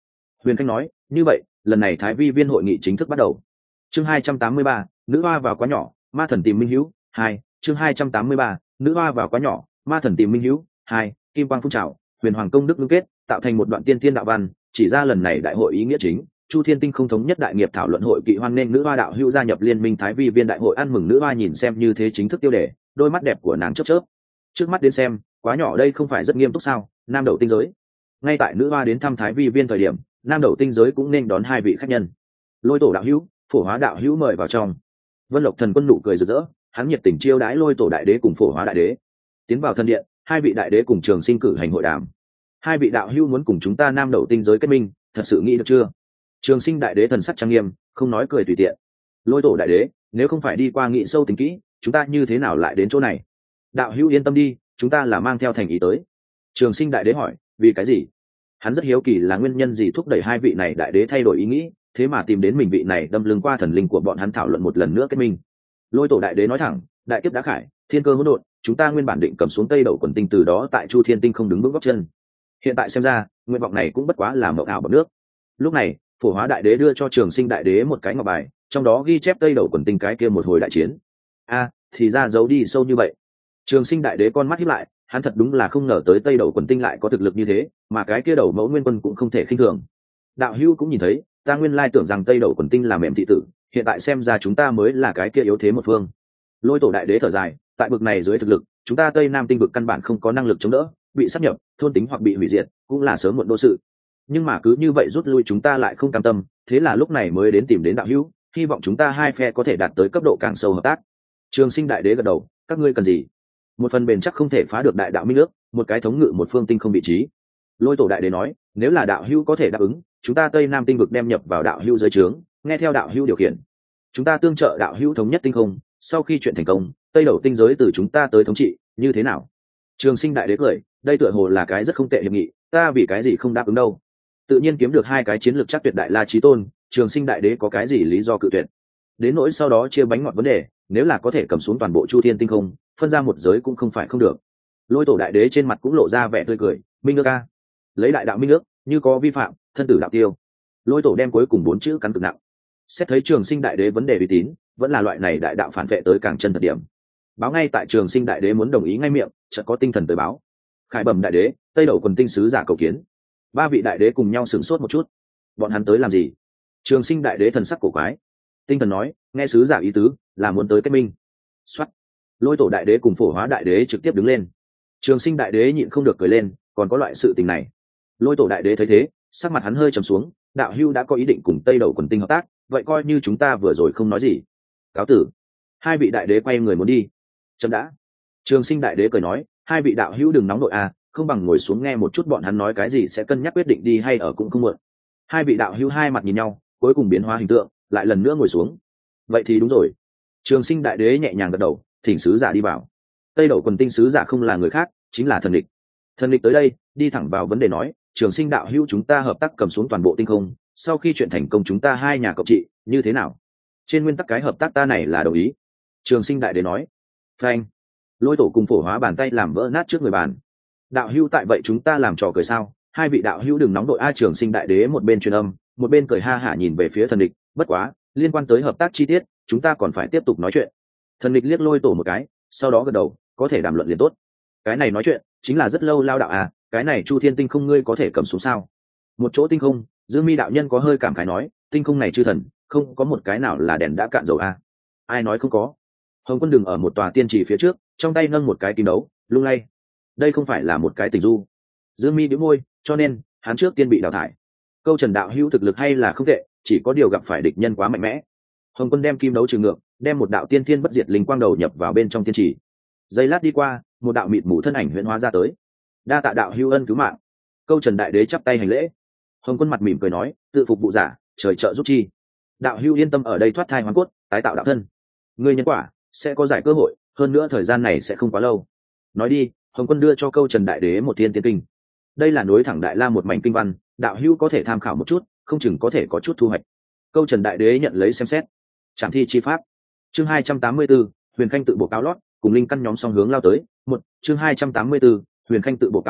Huyền Khanh nói, như vậy lần này thái vi viên hội nghị chính thức bắt đầu. Chương hai trăm tám mươi ba, nữ hoa vào quá nhỏ, ma thần tìm minh hữu hai. Chương hai trăm tám mươi ba, nữ hoa vào quá nhỏ, ma thần tìm minh hữu hai. Kim quang phun trào, huyền hoàng công đức ngưng kết, tạo thành một đoạn tiên thiên đạo văn, chỉ ra lần này đại hội ý nghĩa chính. Chu Thiên Tinh không thống nhất đại nghiệp thảo luận hội kỵ hoan nên nữ hoa đạo hữu gia nhập liên minh thái vi viên đại hội, ăn mừng nữ hoa nhìn xem như thế chính thức tiêu đề, đôi mắt đẹp của nàng chớp chớp. Trước mắt đến xem, quá nhỏ đây không phải rất nghiêm túc sao? Nam đầu tinh giới. Ngay tại nữ hoa đến thăm thái vi viên thời điểm, nam đầu tinh giới cũng nên đón hai vị khách nhân. Lôi tổ đạo hữu, phổ hóa đạo hữu mời vào trong. Vân Lộc thần quân nụ cười rực rỡ, hắn nhiệt tình chiêu đãi lôi tổ đại đế cùng phổ hóa đại đế. Tiến vào thần điện, hai vị đại đế cùng Trường Sinh cử hành hội đàm. Hai vị đạo hữu muốn cùng chúng ta nam đầu tinh giới kết minh, thật sự nghĩ được chưa? Trường Sinh đại đế thần sắc trang nghiêm, không nói cười tùy tiện. Lôi tổ đại đế, nếu không phải đi qua nghị sâu tính kỹ, chúng ta như thế nào lại đến chỗ này? Đạo hữu yên tâm đi, chúng ta là mang theo thành ý tới. Trường Sinh đại đế hỏi, vì cái gì? Hắn rất hiếu kỳ là nguyên nhân gì thúc đẩy hai vị này đại đế thay đổi ý nghĩ, thế mà tìm đến mình vị này đâm lưng qua thần linh của bọn hắn thảo luận một lần nữa kết minh. Lôi tổ đại đế nói thẳng, đại kiếp đã khải, thiên cơ hỗn độn, chúng ta nguyên bản định cầm xuống tây đậu quần tinh, từ đó tại Chu Thiên Tinh không đứng vững gót chân. Hiện tại xem ra, nguyện vọng này cũng bất quá là mộng ảo bọt nước. Lúc này, phổ hóa đại đế đưa cho Trường Sinh đại đế một cái ngọc bài, trong đó ghi chép tây đậu quần tinh cái kia một hồi đại chiến. A, thì ra giấu đi sâu như vậy. Trường Sinh đại đế con mắt híp lại, hắn thật đúng là không ngờ tới tây đậu quần tinh lại có thực lực như thế, mà cái kia đầu mẫu nguyên quân cũng không thể khinh thường. Đạo hữu cũng nhìn thấy, ta nguyên lai tưởng rằng tây đậu quần tinh là mềm thị tử, hiện tại xem ra chúng ta mới là cái kia yếu thế một phương. Lôi tổ đại đế thở dài, tại bực này dưới thực lực, chúng ta tây nam tinh vực căn bản không có năng lực chống đỡ, bị sáp nhập, thôn tính hoặc bị hủy diệt, cũng là sớm muộn đô sự. Nhưng mà cứ như vậy rút lui chúng ta lại không cam tâm, thế là lúc này mới đến tìm đến đạo hữu, hy vọng chúng ta hai phe có thể đạt tới cấp độ càng sâu hợp tác. Trường Sinh đại đế gật đầu, các ngươi cần gì? Một phần bền chắc không thể phá được đại đạo minh ước, một cái thống ngự một phương tinh không vị trí. Lôi tổ đại đế nói, nếu là đạo hữu có thể đáp ứng, chúng ta tây nam tinh vực đem nhập vào đạo hữu dưới trướng, nghe theo đạo hữu điều khiển. Chúng ta tương trợ đạo hữu thống nhất tinh không, sau khi chuyện thành công, tây đậu tinh giới từ chúng ta tới thống trị, như thế nào? Trường Sinh đại đế cười, đây tựa hồ là cái rất không tệ hiệp nghị, ta vì cái gì không đáp ứng đâu? Tự nhiên kiếm được hai cái chiến lược chắc tuyệt đại la chí tôn, Trường Sinh đại đế có cái gì lý do cự tuyệt? Đến nỗi sau đó chia bánh ngọt vấn đề, nếu là có thể cầm xuống toàn bộ Chu Thiên Tinh không, phân ra một giới cũng không phải không được. Lôi tổ đại đế trên mặt cũng lộ ra vẻ tươi cười, minh ước a, lấy đại đạo minh ước, như có vi phạm, thân tử đạo tiêu. Lôi tổ đem cuối cùng bốn chữ cắn cực nặng. Xét thấy Trường Sinh đại đế vấn đề uy tín, vẫn là loại này đại đạo phản vệ tới càng chân thật điểm. Báo ngay tại Trường Sinh đại đế muốn đồng ý ngay miệng, chợt có tinh thần tới báo. Khải bẩm đại đế, tây đậu quần tinh sứ giả cầu kiến. Ba vị đại đế cùng nhau sửng sốt một chút. Bọn hắn tới làm gì? Trường Sinh đại đế thần sắc cổ quái. Tinh thần nói, nghe sứ giả ý tứ, là muốn tới kết minh. Soát. Lôi tổ đại đế cùng phổ hóa đại đế trực tiếp đứng lên. Trường Sinh đại đế nhịn không được cười lên, còn có loại sự tình này. Lôi tổ đại đế thấy thế, sắc mặt hắn hơi trầm xuống, đạo hưu đã có ý định cùng tây đậu quần tinh hợp tác, vậy coi như chúng ta vừa rồi không nói gì. Cáo tử. Hai vị đại đế quay người muốn đi. Chấm đã. Trường Sinh đại đế cười nói, hai vị đạo hữu đừng nóng nội à, không bằng ngồi xuống nghe một chút bọn hắn nói cái gì, sẽ cân nhắc quyết định đi hay ở cũng không muộn. Hai vị đạo hữu hai mặt nhìn nhau, cuối cùng biến hóa hình tượng, lại lần nữa ngồi xuống. Vậy thì đúng rồi. Trường Sinh đại đế nhẹ nhàng gật đầu, thỉnh sứ giả đi vào. Tây đậu quần tinh sứ giả không là người khác, chính là thần địch. Thần địch tới đây, đi thẳng vào vấn đề nói, Trường Sinh đạo hữu chúng ta hợp tác cầm xuống toàn bộ tinh không, sau khi chuyện thành công chúng ta hai nhà cộng trị, như thế nào? Trên nguyên tắc cái hợp tác ta này là đồng ý. Trường Sinh đại đế nói. Phanh. Lôi tổ cùng phổ hóa bàn tay làm vỡ nát trước người bàn. Đạo hữu tại vậy chúng ta làm trò cười sao? Hai vị đạo hữu đừng nóng đội a. Trường Sinh đại đế một bên truyền âm, một bên cười ha hả nhìn về phía thần địch, bất quá, liên quan tới hợp tác chi tiết, chúng ta còn phải tiếp tục nói chuyện. Thần địch liếc lôi tổ một cái, sau đó gật đầu, có thể đàm luận liền tốt. Cái này nói chuyện, chính là rất lâu lao đạo à, cái này Chu Thiên Tinh không ngươi có thể cầm xuống sao? Một chỗ tinh không, Dương Mi đạo nhân có hơi cảm khái nói, tinh không này chư thần, không có một cái nào là đèn đã cạn dầu à? Ai nói không có? Hồng Quân đừng ở một tòa tiên trì phía trước, trong tay nâng một cái kim đấu, lung lay. Đây không phải là một cái tình du. Dương Mi nhíu môi, cho nên hắn trước tiên bị đào thải. Câu Trần đạo hữu thực lực hay là không tệ, chỉ có điều gặp phải địch nhân quá mạnh mẽ. Hồng Quân đem kim đấu trừ ngược, đem một đạo tiên thiên bất diệt linh quang đầu nhập vào bên trong tiên trì. Giây lát đi qua, một đạo mịt mù thân ảnh huyễn hóa ra tới. Đa tạ đạo hữu ân cứu mạng. Câu Trần đại đế chắp tay hành lễ. Hồng Quân mặt mỉm cười nói, tự phục vụ giả, trời trợ giúp chi. Đạo hữu yên tâm ở đây thoát thai hóa cốt, tái tạo đạo thân. Ngươi nhân quả sẽ có giải cơ hội, hơn nữa thời gian này sẽ không quá lâu. Nói đi, Hồng Quân đưa cho Câu Trần đại đế một thiên tiên kinh. Đây là nối thẳng đại la một mảnh kinh văn, đạo hữu có thể tham khảo một chút, không chừng có thể có chút thu hoạch. Câu Trần đại đế nhận lấy xem xét. Trảm thi chi pháp. Chương hai trăm tám mươi 4, Huyền Khanh tự bộ cáo lót, cùng linh căn nhóm song hướng lao tới. Một, chương hai trăm tám mươi 4, Huyền Khanh tự bộ cáo lót,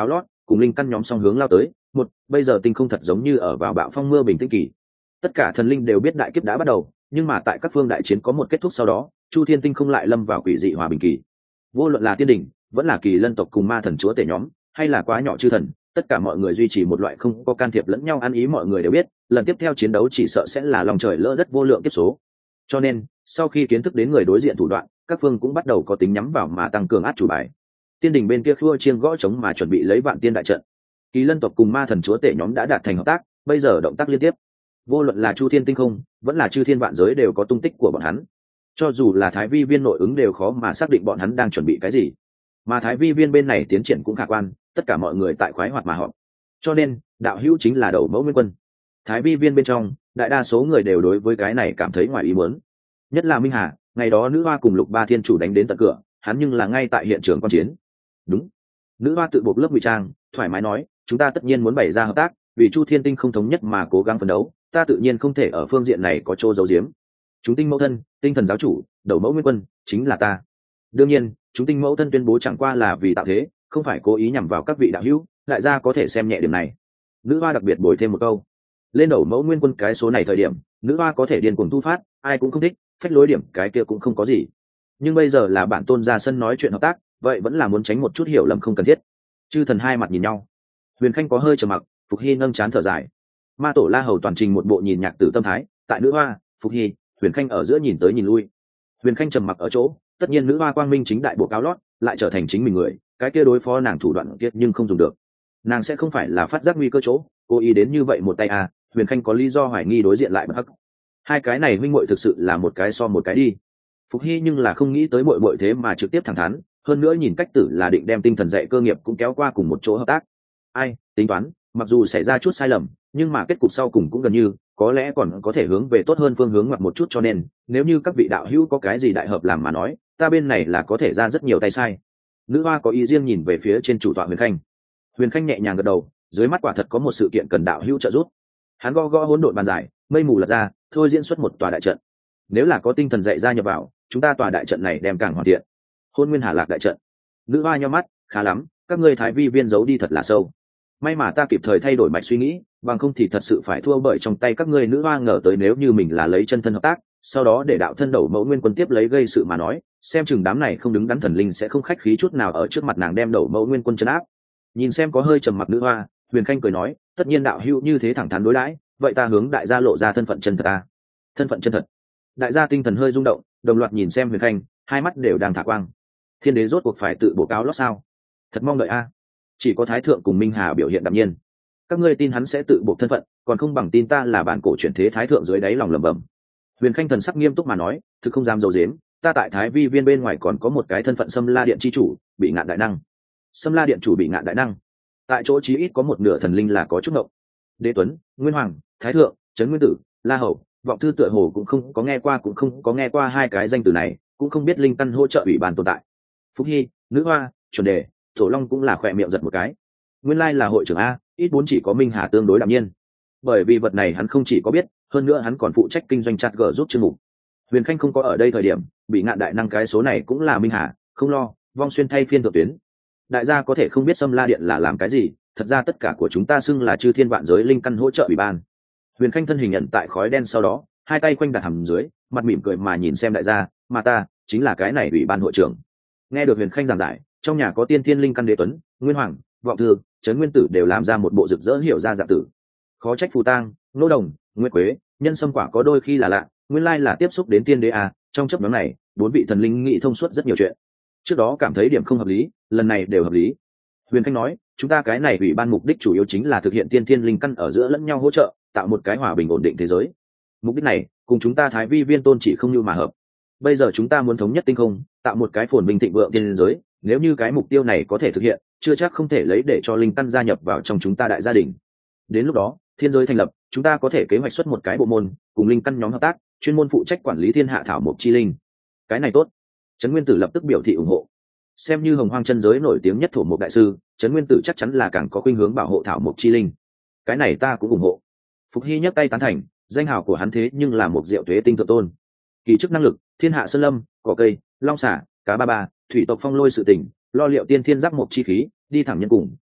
cùng linh căn nhóm song hướng lao tới. Một, bây giờ tinh không thật giống như ở vào bạo phong mưa bình tĩnh kỳ. Tất cả thần linh đều biết đại kiếp đã bắt đầu, nhưng mà tại các phương đại chiến có một kết thúc sau đó, Chu Thiên tinh không lại lâm vào quỷ dị hòa bình kỳ. Vô luận là tiên đỉnh, vẫn là kỳ lân tộc cùng ma thần chúa tể nhóm, hay là quá nhỏ chư thần, tất cả mọi người duy trì một loại không có can thiệp lẫn nhau ăn ý. Mọi người đều biết lần tiếp theo chiến đấu chỉ sợ sẽ là lòng trời lỡ đất vô lượng kiếp số. Cho nên sau khi kiến thức đến người đối diện thủ đoạn, các phương cũng bắt đầu có tính nhắm vào mà tăng cường át chủ bài. Tiên đình bên kia khua chiêng gõ trống mà chuẩn bị lấy vạn tiên đại trận. Kỳ lân tộc cùng ma thần chúa tể nhóm đã đạt thành hợp tác, bây giờ động tác liên tiếp. Vô luận là Chu Thiên tinh không, vẫn là chư thiên vạn giới đều có tung tích của bọn hắn. Cho dù là Thái Vi viên nội ứng đều khó mà xác định bọn hắn đang chuẩn bị cái gì. Mà Thái Vi viên bên này tiến triển cũng khả quan, tất cả mọi người tại khoái hoạt mà họp. Cho nên đạo hữu chính là đầu mẫu nguyên quân. Thái Vi viên bên trong, đại đa số người đều đối với cái này cảm thấy ngoài ý muốn. Nhất là Minh Hà, ngày đó nữ hoa cùng Lục Ba Thiên chủ đánh đến tận cửa, hắn nhưng là ngay tại hiện trường quan chiến. Đúng. Nữ hoa tự buộc lớp ngụy trang, thoải mái nói, chúng ta tất nhiên muốn bày ra hợp tác, vì Chu Thiên tinh không thống nhất mà cố gắng phấn đấu, ta tự nhiên không thể ở phương diện này có chỗ giấu giếm. Chúng tinh mẫu thân, tinh thần giáo chủ, đầu mẫu nguyên quân, chính là ta. Đương nhiên, chúng tinh mẫu thân tuyên bố chẳng qua là vì tạo thế, không phải cố ý nhằm vào các vị đạo hữu, đại gia có thể xem nhẹ điểm này. Nữ hoa đặc biệt bồi thêm một câu. Lên đầu mẫu nguyên quân cái số này thời điểm, nữ hoa có thể điên cuồng thu phát, ai cũng không thích, phách lối điểm cái kia cũng không có gì. Nhưng bây giờ là bản tôn ra sân nói chuyện hợp tác, vậy vẫn là muốn tránh một chút hiểu lầm không cần thiết. Chư thần hai mặt nhìn nhau. Huyền Khanh có hơi trầm mặc, Phục Hy nâng chán thở dài. Ma tổ La Hầu toàn trình một bộ nhìn nhạc tử tâm thái, tại nữ hoa, Phục Hy, Huyền Khanh ở giữa nhìn tới nhìn lui. Huyền Khanh trầm mặc ở chỗ, tất nhiên nữ hoa quang minh chính đại bộ cáo lót, lại trở thành chính mình người, cái kia đối phó nàng thủ đoạn kiệt nhưng không dùng được. Nàng sẽ không phải là phát giác nguy cơ chỗ, cố ý đến như vậy một tay à, Huyền Khanh có lý do hoài nghi đối diện lại bất hắc. Hai cái này minh muội thực sự là một cái so một cái đi. Phục Hy nhưng là không nghĩ tới muội muội thế mà trực tiếp thẳng thắn, hơn nữa nhìn cách tử là định đem tinh thần dạy cơ nghiệp cũng kéo qua cùng một chỗ hợp tác. Ai, tính toán, mặc dù xảy ra chút sai lầm, nhưng mà kết cục sau cùng cũng gần như, có lẽ còn có thể hướng về tốt hơn phương hướng ngoặt một chút, cho nên nếu như các vị đạo hữu có cái gì đại hợp làm mà nói, ta bên này là có thể ra rất nhiều tay sai. Nữ hoa có ý riêng nhìn về phía trên chủ tọa Huyền Khanh. Huyền Khanh nhẹ nhàng gật đầu, dưới mắt quả thật có một sự kiện cần đạo hữu trợ giúp. Hắn gõ gõ hỗn độn bàn giải, mây mù lật ra, thôi diễn xuất một tòa đại trận. Nếu là có tinh thần dạy ra nhập vào, chúng ta tòa đại trận này đem càng hoàn thiện. Hôn Nguyên Hà Lạc đại trận. Nữ hoa nhíu mắt, khá lắm, các ngươi Thái Vi viên giấu đi thật là sâu. May mà ta kịp thời thay đổi mạch suy nghĩ, bằng không thì thật sự phải thua bởi trong tay các ngươi. Nữ hoa ngờ tới nếu như mình là lấy chân thân hợp tác, sau đó để đạo thân đầu mẫu nguyên quân tiếp lấy gây sự mà nói, xem chừng đám này không đứng đắn thần linh sẽ không khách khí chút nào ở trước mặt nàng đem đầu mẫu nguyên quân trấn áp. Nhìn xem có hơi trầm mặc nữ hoa, Huyền Khanh cười nói, tất nhiên đạo hữu như thế thẳng thắn đối đãi, vậy ta hướng đại gia lộ ra thân phận chân thật ta. Thân phận chân thật. Đại gia tinh thần hơi rung động, đồng loạt nhìn xem Huyền Khanh, hai mắt đều đang thả quang. Thiên đế rốt cuộc phải tự bổ cáo lót sao? Thật mong đợi a. Chỉ có Thái thượng cùng Minh Hà biểu hiện đạm nhiên. Các ngươi tin hắn sẽ tự buộc thân phận, còn không bằng tin ta là bản cổ chuyển thế Thái thượng dưới đáy lòng lẩm bẩm. Huyền Khanh thần sắc nghiêm túc mà nói, thực không dám dầu dếm, ta tại Thái Vi viên bên ngoài còn có một cái thân phận Sâm La điện chi chủ, Bị Ngạn đại năng. Sâm La điện chủ Bị Ngạn đại năng. Tại chỗ chí ít có một nửa thần linh là có chút ngộng. Đế Tuấn, Nguyên Hoàng, Thái thượng, Trấn Nguyên Tử, La Hầu, Vọng Thư tựa hồ cũng không có nghe qua cũng không có nghe qua hai cái danh từ này, cũng không biết linh căn hỗ trợ ủy ban tồn tại. Phúc Hy, Nữ Hoa, Chuẩn Đề, Thổ Long cũng là khỏe miệng giật một cái. Nguyên lai là hội trưởng a, ít bốn chỉ có Minh Hà tương đối đạm nhiên. Bởi vì vật này hắn không chỉ có biết, hơn nữa hắn còn phụ trách kinh doanh chặt gở giúp chương mục. Huyền Khanh không có ở đây thời điểm, Bị Ngạn đại năng cái số này cũng là Minh Hà, không lo, Vong Xuyên thay phiên thượng tuyến. Đại gia có thể không biết Sâm La điện là làm cái gì, thật ra tất cả của chúng ta xưng là chư thiên vạn giới linh căn hỗ trợ ủy ban. Huyền Khanh thân hình nhận tại khói đen sau đó, hai tay quanh đặt hầm dưới, mặt mỉm cười mà nhìn xem đại gia, mà ta chính là cái này ủy ban hội trưởng. Nghe được Huyền Khanh giảng giải, trong nhà có tiên thiên linh căn Đế Tuấn, Nguyên Hoàng, Vọng Thư, Trấn Nguyên Tử đều làm ra một bộ rực rỡ hiểu ra dạng tử. Khó trách Phù Tang, Nô Đồng, Nguyệt Quế, Nhân Sâm Quả có đôi khi là lạ, nguyên lai là tiếp xúc đến tiên đế à, trong chấp nhóm này, bốn vị thần linh nghĩ thông suốt rất nhiều chuyện. Trước đó cảm thấy điểm không hợp lý, lần này đều hợp lý. Huyền Khanh nói, chúng ta cái này ủy ban mục đích chủ yếu chính là thực hiện tiên thiên linh căn ở giữa lẫn nhau hỗ trợ, tạo một cái hòa bình ổn định thế giới. Mục đích này cùng chúng ta Thái Vi viên tôn chỉ không như mà hợp. Bây giờ chúng ta muốn thống nhất tinh không, tạo một cái phồn bình thịnh vượng tiên giới, nếu như cái mục tiêu này có thể thực hiện, chưa chắc không thể lấy để cho linh căn gia nhập vào trong chúng ta đại gia đình. Đến lúc đó, thiên giới thành lập, chúng ta có thể kế hoạch xuất một cái bộ môn, cùng linh căn nhóm hợp tác, chuyên môn phụ trách quản lý thiên hạ thảo mộc chi linh. Cái này tốt. Trấn Nguyên Tử lập tức biểu thị ủng hộ. Xem như hồng hoang chân giới nổi tiếng nhất thổ mộc đại sư, Trấn Nguyên Tử chắc chắn là càng có khuynh hướng bảo hộ thảo mộc chi linh. Cái này ta cũng ủng hộ. Phục Hy nhấc tay tán thành, danh hào của hắn thế nhưng là một diệu tuế tinh thượng tôn. Kỳ chức năng lực, thiên hạ sơn lâm, cỏ cây, long xả, cá ba ba, thủy tộc phong lôi sự tỉnh, lo liệu tiên thiên giác mộc chi khí, đi thẳng nhân cùng,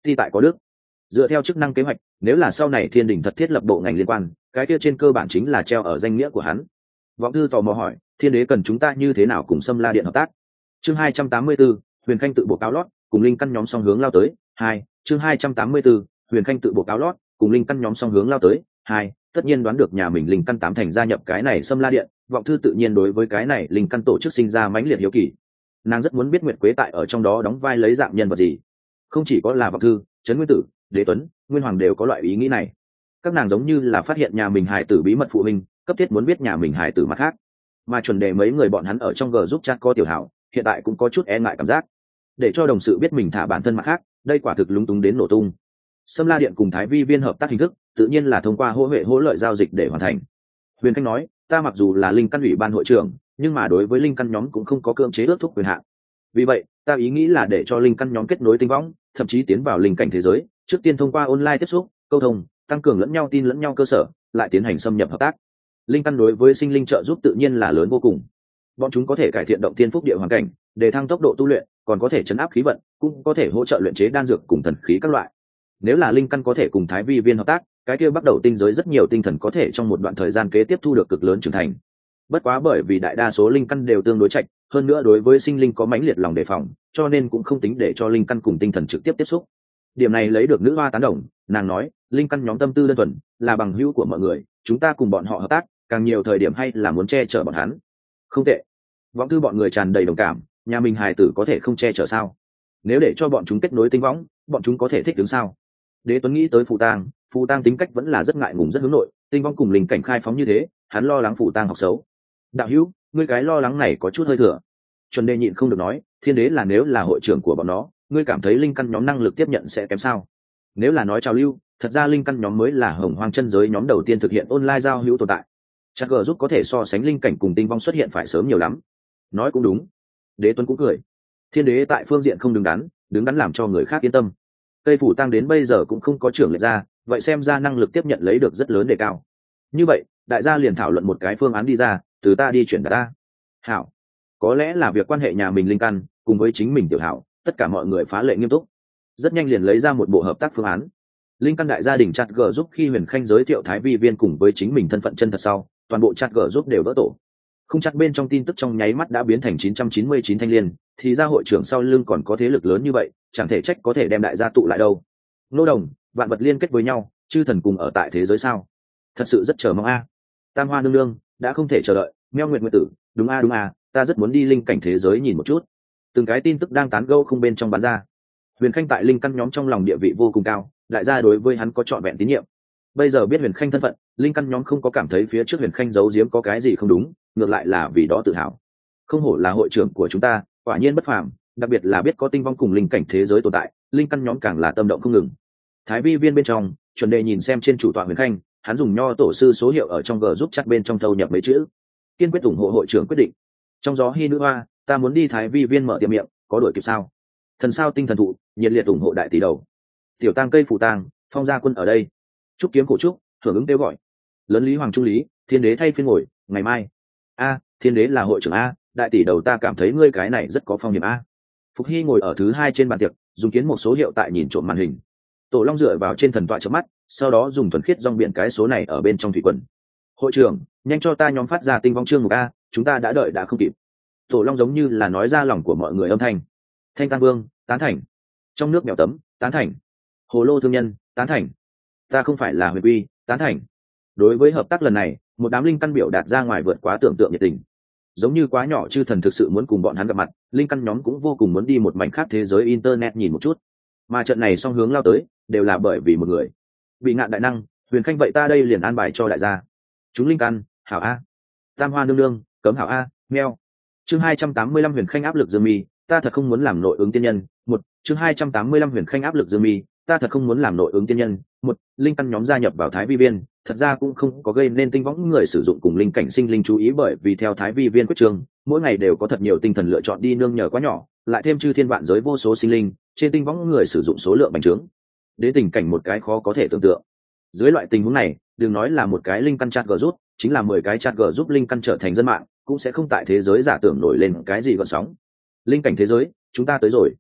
thi tại có đức. Dựa theo chức năng kế hoạch, nếu là sau này thiên đình thật thiết lập bộ ngành liên quan, cái kia trên cơ bản chính là treo ở danh nghĩa của hắn. Vọng thư tò mò hỏi, thiên đế cần chúng ta như thế nào cùng Sâm La Điện hợp tác? Chương hai trăm tám mươi 4, Huyền Khanh tự bộ cáo lót, cùng linh căn nhóm song hướng lao tới. Hai, chương hai trăm tám mươi 4, Huyền Khanh tự bộ cáo lót, cùng linh căn nhóm song hướng lao tới. Hai, tất nhiên đoán được nhà mình linh căn tám thành gia nhập cái này Sâm La Điện, Vọng thư tự nhiên đối với cái này linh căn tổ chức sinh ra mãnh liệt hiếu kỳ. Nàng rất muốn biết Nguyệt Quế tại ở trong đó đóng vai lấy dạng nhân vật gì. Không chỉ có là Vọng thư, Trấn Nguyên Tử, Đế Tuấn, Nguyên Hoàng đều có loại ý nghĩ này. Các nàng giống như là phát hiện nhà mình hài tử bí mật phụ huynh, cấp thiết muốn biết nhà mình hài tử mặt khác. Mà chuẩn đề mấy người bọn hắn ở trong g giúp chat có tiểu hảo, hiện tại cũng có chút e ngại cảm giác. Để cho đồng sự biết mình thả bản thân mặt khác, đây quả thực lúng túng đến nổ tung. Sâm La Điện cùng Thái Vi Viên hợp tác hình thức, tự nhiên là thông qua hỗ huệ hỗ lợi giao dịch để hoàn thành. Huyền Khanh nói, ta mặc dù là linh căn ủy ban hội trưởng, nhưng mà đối với linh căn nhóm cũng không có cưỡng chế ước thúc quyền hạn. Vì vậy, ta ý nghĩ là để cho linh căn nhóm kết nối tinh võng, thậm chí tiến vào linh cảnh thế giới, trước tiên thông qua online tiếp xúc, câu thông, tăng cường lẫn nhau tin lẫn nhau cơ sở, lại tiến hành xâm nhập hợp tác. Linh căn đối với sinh linh trợ giúp tự nhiên là lớn vô cùng. Bọn chúng có thể cải thiện động thiên phúc địa hoàn cảnh, để thăng tốc độ tu luyện, còn có thể chấn áp khí vận, cũng có thể hỗ trợ luyện chế đan dược cùng thần khí các loại. Nếu là linh căn có thể cùng Thái Vi Viên hợp tác, cái kia bắt đầu tinh giới rất nhiều tinh thần có thể trong một đoạn thời gian kế tiếp thu được cực lớn trưởng thành. Bất quá bởi vì đại đa số linh căn đều tương đối chạch, hơn nữa đối với sinh linh có mãnh liệt lòng đề phòng, cho nên cũng không tính để cho linh căn cùng tinh thần trực tiếp tiếp xúc. Điểm này lấy được nữ hoa tán đồng, nàng nói, linh căn nhóm tâm tư đơn thuần, là bằng hữu của mọi người, chúng ta cùng bọn họ hợp tác, càng nhiều thời điểm hay là muốn che chở bọn hắn. Không tệ. Vọng thư bọn người tràn đầy đồng cảm, nhà mình hài tử có thể không che chở sao? Nếu để cho bọn chúng kết nối tinh võng, bọn chúng có thể thích ứng sao? Đế Tuấn nghĩ tới Phù Tang, Phù Tang tính cách vẫn là rất ngại ngùng rất hướng nội, tinh võng cùng linh cảnh khai phóng như thế, hắn lo lắng Phù Tang học xấu. Đạo hữu, ngươi cái lo lắng này có chút hơi thừa. Chuẩn Đề nhịn không được nói, thiên đế là nếu là hội trưởng của bọn nó, ngươi cảm thấy linh căn nhóm năng lực tiếp nhận sẽ kém sao? Nếu là nói trào lưu, thật ra linh căn nhóm mới là hồng hoang chân giới nhóm đầu tiên thực hiện online giao hữu tồn tại. Chắc gờ giúp có thể so sánh linh cảnh cùng tinh vong xuất hiện phải sớm nhiều lắm. Nói cũng đúng. Đế Tuấn cũng cười. Thiên đế tại phương diện không đứng đắn, đứng đắn làm cho người khác yên tâm. Tây phủ tăng đến bây giờ cũng không có trưởng lệch ra, vậy xem ra năng lực tiếp nhận lấy được rất lớn đề cao. Như vậy, đại gia liền thảo luận một cái phương án đi ra, từ ta đi chuyển ta. Hảo. Có lẽ là việc quan hệ nhà mình linh căn, cùng với chính mình tiểu hảo, tất cả mọi người phá lệ nghiêm túc. Rất nhanh liền lấy ra một bộ hợp tác phương án. Linh căn đại gia đình chặt gờ giúp khi Huyền Khanh giới thiệu Thái Vi Viên cùng với chính mình thân phận chân thật sau, toàn bộ chặt gờ giúp đều vỡ tổ. Không chắc bên trong tin tức trong nháy mắt đã biến thành chín trăm chín mươi chín thanh liên, thì ra hội trưởng sau lưng còn có thế lực lớn như vậy, chẳng thể trách có thể đem đại gia tụ lại đâu. Nô đồng, vạn vật liên kết với nhau, chư thần cùng ở tại thế giới sao? Thật sự rất chờ mong a. Tam Hoa nương nương, đã không thể chờ đợi, Meo Nguyệt Nguyệt tử, đúng a đúng a, ta rất muốn đi linh cảnh thế giới nhìn một chút. Từng cái tin tức đang tán gẫu không bên trong bán ra. Huyền Khanh tại linh căn nhóm trong lòng địa vị vô cùng cao, đại gia đối với hắn có trọn vẹn tín nhiệm. Bây giờ biết Huyền Khanh thân phận, linh căn nhóm không có cảm thấy phía trước Huyền Khanh giấu giếm có cái gì không đúng, ngược lại là vì đó tự hào. Không hổ là hội trưởng của chúng ta, quả nhiên bất phàm, đặc biệt là biết có tinh vong cùng linh cảnh thế giới tồn tại, linh căn nhóm càng là tâm động không ngừng. Thái Vi Viên bên trong, Chuẩn Đề nhìn xem trên chủ tọa Huyền Khanh, hắn dùng nho tổ sư số hiệu ở trong g giúp chắc bên trong thâu nhập mấy chữ, kiên quyết ủng hộ hội trưởng quyết định. Trong gió hy nữ hoa, ta muốn đi Thái Vi Viên mở tiệm miệng, có đuổi kịp sao? Thần sao tinh thần thụ, nhiệt liệt ủng hộ đại tỷ đầu. Tiểu tang cây phủ tang, phong gia quân ở đây. Trúc kiếm cổ trúc, hưởng ứng kêu gọi. Lớn lý hoàng trung lý, thiên đế thay phiên ngồi, ngày mai. A, thiên đế là hội trưởng a, đại tỷ đầu ta cảm thấy ngươi cái này rất có phong hiểm a. Phục hy ngồi ở thứ hai trên bàn tiệc, dùng kiến một số hiệu tại nhìn trộm màn hình. Tổ long dựa vào trên thần tọa chớp mắt, sau đó dùng thuần khiết dòng biển cái số này ở bên trong thủy quần. Hội trưởng, nhanh cho ta nhóm phát ra tinh vong chương mục a, chúng ta đã đợi đã không kịp. Tổ long giống như là nói ra lòng của mọi người âm thanh. Thanh Tăng Vương, tán thành. Trong nước mèo tấm, tán thành. Hồ lô thương nhân, tán thành. Ta không phải là Huyền Quy, tán thành. Đối với hợp tác lần này, một đám linh căn biểu đạt ra ngoài vượt quá tưởng tượng nhiệt tình. Giống như quá nhỏ chư thần thực sự muốn cùng bọn hắn gặp mặt, linh căn nhóm cũng vô cùng muốn đi một mảnh khác thế giới internet nhìn một chút. Mà trận này song hướng lao tới, đều là bởi vì một người. Bị ngạn đại năng, Huyền Khanh vậy ta đây liền an bài cho đại gia. Chúng linh căn, hảo a. Tam Hoa nương nương, cấm hảo a, meo. Chương hai trăm tám mươi lăm Huyền Khanh áp lực Dương Mi, ta thật không muốn làm nội ứng tiên nhân. Một, chương hai trăm tám mươi lăm Huyền Khanh áp lực Dương Mi, ta thật không muốn làm nội ứng tiên nhân. Một, linh căn nhóm gia nhập vào Thái Vi Viên, thật ra cũng không có gây nên tinh võng người sử dụng cùng linh cảnh sinh linh chú ý, bởi vì theo Thái Vi Viên quyết trường, mỗi ngày đều có thật nhiều tinh thần lựa chọn đi nương nhờ quá nhỏ, lại thêm chư thiên vạn giới vô số sinh linh, trên tinh võng người sử dụng số lượng bành trướng, đến tình cảnh một cái khó có thể tưởng tượng. Dưới loại tình huống này, đừng nói là một cái linh căn chat g rút, chính là mười cái chat g giúp linh căn trở thành dân mạng, cũng sẽ không tại thế giới giả tưởng nổi lên cái gì gợn sóng. Linh cảnh thế giới, chúng ta tới rồi.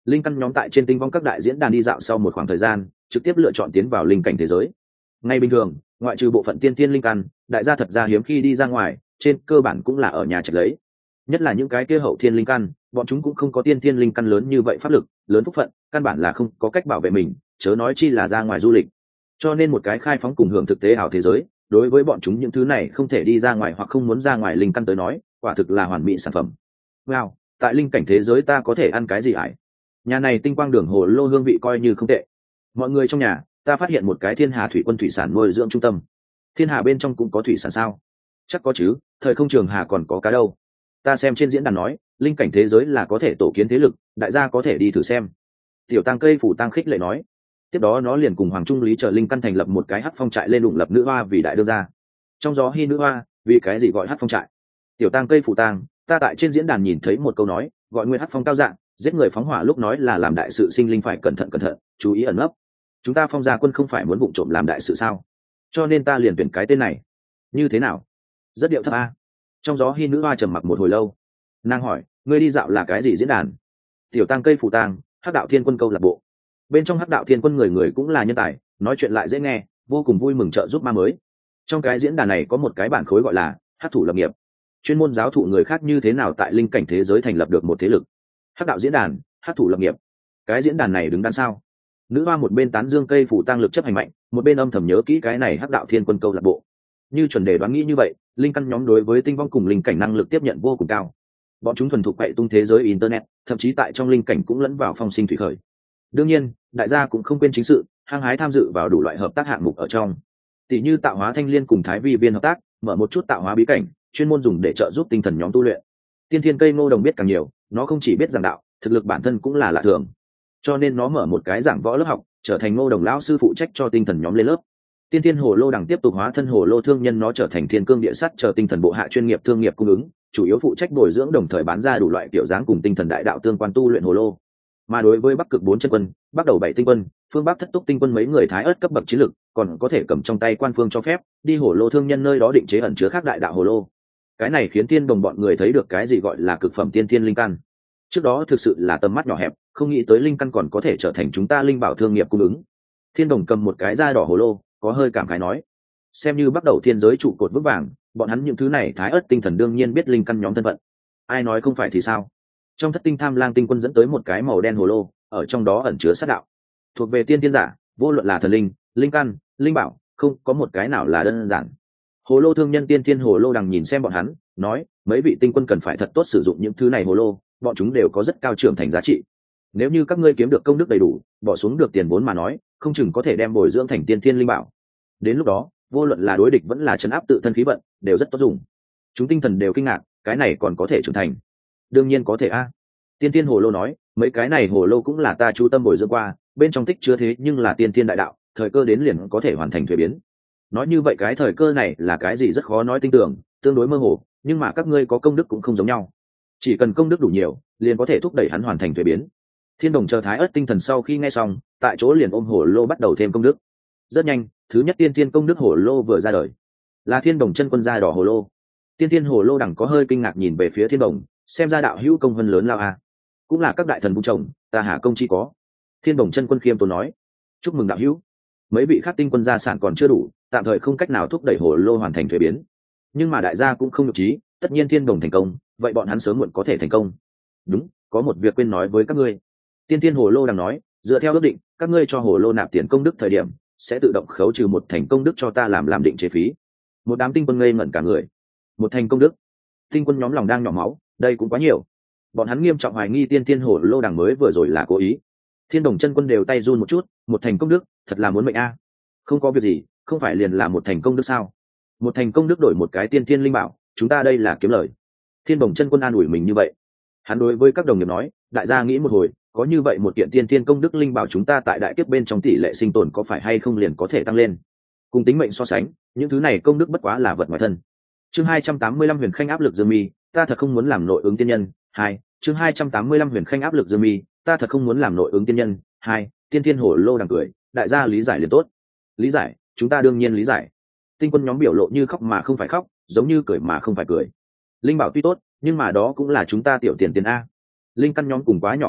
Linh căn nhóm tại trên tinh vong các đại diễn đàn đi dạo sau một khoảng thời gian, trực tiếp lựa chọn tiến vào linh cảnh thế giới. Ngay bình thường, ngoại trừ bộ phận tiên tiên linh căn, đại gia thật ra hiếm khi đi ra ngoài, trên cơ bản cũng là ở nhà trạch lấy. Nhất là những cái kia hậu thiên linh căn, bọn chúng cũng không có tiên tiên linh căn lớn như vậy pháp lực, lớn phúc phận, căn bản là không có cách bảo vệ mình, chớ nói chi là ra ngoài du lịch. Cho nên một cái khai phóng cùng hưởng thực tế ảo thế giới, đối với bọn chúng những thứ này không thể đi ra ngoài hoặc không muốn ra ngoài linh căn tới nói, quả thực là hoàn mỹ sản phẩm. Wow, tại linh cảnh thế giới ta có thể ăn cái gì ải? Nhà này tinh quang đường hồ lô hương vị coi như không tệ. Mọi người trong nhà, ta phát hiện một cái Thiên Hà thủy quân thủy sản nuôi dưỡng trung tâm. Thiên Hà bên trong cũng có thủy sản sao? Chắc có chứ, thời không trường hà còn có cá đâu. Ta xem trên diễn đàn nói, linh cảnh thế giới là có thể tổ kiến thế lực, đại gia có thể đi thử xem. Tiểu Tăng cây phủ tăng khích lệ nói. Tiếp đó nó liền cùng Hoàng Trung Lý Trợ Linh căn thành lập một cái hắc phong trại lên đụng lập nữ hoa vì đại đương gia. Trong gió hy nữ hoa, vì cái gì gọi hắc phong trại? Tiểu Tăng cây phủ tăng, ta tại trên diễn đàn nhìn thấy một câu nói, gọi nguyên hắc phong cao dạng, giết người phóng hỏa lúc nói là làm đại sự sinh linh phải cẩn thận cẩn thận, chú ý ẩn nấp. Chúng ta Phong gia quân không phải muốn vụng trộm làm đại sự sao? Cho nên ta liền tuyển cái tên này. Như thế nào? Rất điệu thấp a. Trong gió hy nữ hoa trầm mặc một hồi lâu, nàng hỏi, ngươi đi dạo là cái gì diễn đàn? Tiểu Tăng cây phủ tăng, hắc đạo thiên quân câu lạc bộ. Bên trong hắc đạo thiên quân người người cũng là nhân tài, nói chuyện lại dễ nghe, vô cùng vui mừng trợ giúp ma mới. Trong cái diễn đàn này có một cái bản khối gọi là hắc thủ lập nghiệp, chuyên môn giáo thụ người khác như thế nào tại linh cảnh thế giới thành lập được một thế lực. Hắc đạo diễn đàn, hắc thủ lập nghiệp, cái diễn đàn này đứng đằng sau. Nữ hoa một bên tán dương cây phủ tăng lực chấp hành mạnh, một bên âm thầm nhớ kỹ cái này hắc đạo thiên quân câu lạc bộ. Như chuẩn đề đoán nghĩ như vậy, linh căn nhóm đối với tinh vong cùng linh cảnh năng lực tiếp nhận vô cùng cao. Bọn chúng thuần thục quậy tung thế giới internet, thậm chí tại trong linh cảnh cũng lẫn vào phong sinh thủy khởi. Đương nhiên, đại gia cũng không quên chính sự, hăng hái tham dự vào đủ loại hợp tác hạng mục ở trong. Tỷ như tạo hóa thanh liên cùng Thái Vi viên hợp tác, mở một chút tạo hóa bí cảnh, chuyên môn dùng để trợ giúp tinh thần nhóm tu luyện. Tiên thiên cây ngô đồng biết càng nhiều, nó không chỉ biết giảng đạo, thực lực bản thân cũng là lạ thường. Cho nên nó mở một cái giảng võ lớp học, trở thành ngô đồng lão sư phụ trách cho tinh thần nhóm lên lớp. Tiên thiên hồ lô đằng tiếp tục hóa thân hồ lô thương nhân, nó trở thành thiên cương địa sắt chờ tinh thần bộ hạ chuyên nghiệp thương nghiệp cung ứng, chủ yếu phụ trách bồi dưỡng đồng thời bán ra đủ loại kiểu dáng cùng tinh thần đại đạo tương quan tu luyện hồ lô. Mà đối với bắc cực bốn chân quân, bắc đầu bảy tinh quân, phương bắc thất túc tinh quân mấy người thái ớt cấp bậc chiến lực, còn có thể cầm trong tay quan phương cho phép đi hồ lô thương nhân nơi đó định chế ẩn chứa khác đại đạo hồ lô. Cái này khiến thiên đồng bọn người thấy được cái gì gọi là cực phẩm tiên thiên linh căn. Trước đó thực sự là tầm mắt nhỏ hẹp, không nghĩ tới linh căn còn có thể trở thành chúng ta linh bảo thương nghiệp cung ứng. Thiên đồng cầm một cái da đỏ hồ lô, có hơi cảm khái nói, xem như bắt đầu thiên giới trụ cột vững vàng, bọn hắn những thứ này thái ớt tinh thần đương nhiên biết linh căn nhóm thân phận. Ai nói không phải thì sao? Trong thất tinh tham lang tinh quân dẫn tới một cái màu đen hồ lô, ở trong đó ẩn chứa sát đạo, thuộc về tiên tiên giả, vô luận là thần linh, linh căn, linh bảo, không có một cái nào là đơn giản. Hồ lô thương nhân tiên tiên hồ lô đằng nhìn xem bọn hắn, nói, mấy vị tinh quân cần phải thật tốt sử dụng những thứ này hồ lô, bọn chúng đều có rất cao trưởng thành giá trị. Nếu như các ngươi kiếm được công đức đầy đủ, bỏ xuống được tiền vốn mà nói, không chừng có thể đem bồi dưỡng thành tiên tiên linh bảo. Đến lúc đó, vô luận là đối địch vẫn là chấn áp tự thân khí vận, đều rất tốt dùng. Chúng tinh thần đều kinh ngạc, cái này còn có thể trưởng thành? Đương nhiên có thể a. Tiên tiên hồ lô nói, mấy cái này hồ lô cũng là ta chú tâm bồi dưỡng qua, bên trong tích chứa thế nhưng là tiên tiên đại đạo, thời cơ đến liền có thể hoàn thành thuế biến. Nói như vậy cái thời cơ này là cái gì rất khó nói tin tưởng, tương đối mơ hồ, nhưng mà các ngươi có công đức cũng không giống nhau. Chỉ cần công đức đủ nhiều, liền có thể thúc đẩy hắn hoàn thành thuế biến. Thiên đồng chờ thái ớt tinh thần sau khi nghe xong, tại chỗ liền ôm hồ lô bắt đầu thêm công đức. Rất nhanh, thứ nhất tiên tiên công đức hồ lô vừa ra đời, là thiên đồng chân quân da đỏ hồ lô. Tiên tiên hồ lô đẳng có hơi kinh ngạc nhìn về phía thiên đồng, xem ra đạo hữu công vân lớn lao a, cũng là các đại thần vung trồng, ta hà công chi có. Thiên đồng chân quân khiêm tốn nói, chúc mừng đạo hữu. Mấy vị khác tinh quân gia sản còn chưa đủ, tạm thời không cách nào thúc đẩy hồ lô hoàn thành thuế biến, nhưng mà đại gia cũng không nhục trí, tất nhiên thiên đồng thành công, vậy bọn hắn sớm muộn có thể thành công. Đúng, có một việc quên nói với các ngươi. Tiên tiên hồ lô đang nói, dựa theo ước định, các ngươi cho hồ lô nạp tiền công đức thời điểm, sẽ tự động khấu trừ một thành công đức cho ta làm làm định chế phí. Một đám tinh quân ngây ngẩn cả người. Một thành công đức? Tinh quân nhóm lòng đang nhỏ máu, đây cũng quá nhiều. Bọn hắn nghiêm trọng hoài nghi tiên tiên hồ lô đằng mới vừa rồi là cố ý. Thiên đồng chân quân đều tay run một chút, một thành công đức, thật là muốn mệnh a. Không có việc gì, không phải liền là một thành công đức sao? Một thành công đức đổi một cái tiên tiên linh bảo, chúng ta đây là kiếm lời. Thiên đồng chân quân an ủi mình như vậy. Hắn đối với các đồng nghiệp nói, đại gia nghĩ một hồi, có như vậy một kiện tiên tiên công đức linh bảo, chúng ta tại đại kiếp bên trong tỷ lệ sinh tồn có phải hay không liền có thể tăng lên. Cùng tính mệnh so sánh, những thứ này công đức bất quá là vật ngoài thân. Chương hai trăm tám mươi lăm huyền khanh áp lực dương mi, ta thật không muốn làm nội ứng tiên nhân. Hai, chương hai trăm tám mươi lăm huyền khanh áp lực dương mi, ta thật không muốn làm nội ứng tiên nhân. Hai, tiên tiên hồ lô đang cười, đại gia lý giải liền tốt. Lý giải, chúng ta đương nhiên lý giải. Tinh quân nhóm biểu lộ như khóc mà không phải khóc, giống như cười mà không phải cười. Linh bảo tuy tốt, nhưng mà đó cũng là chúng ta tiểu tiền tiền a. Linh căn nhóm cùng quá nhỏ hợp tác,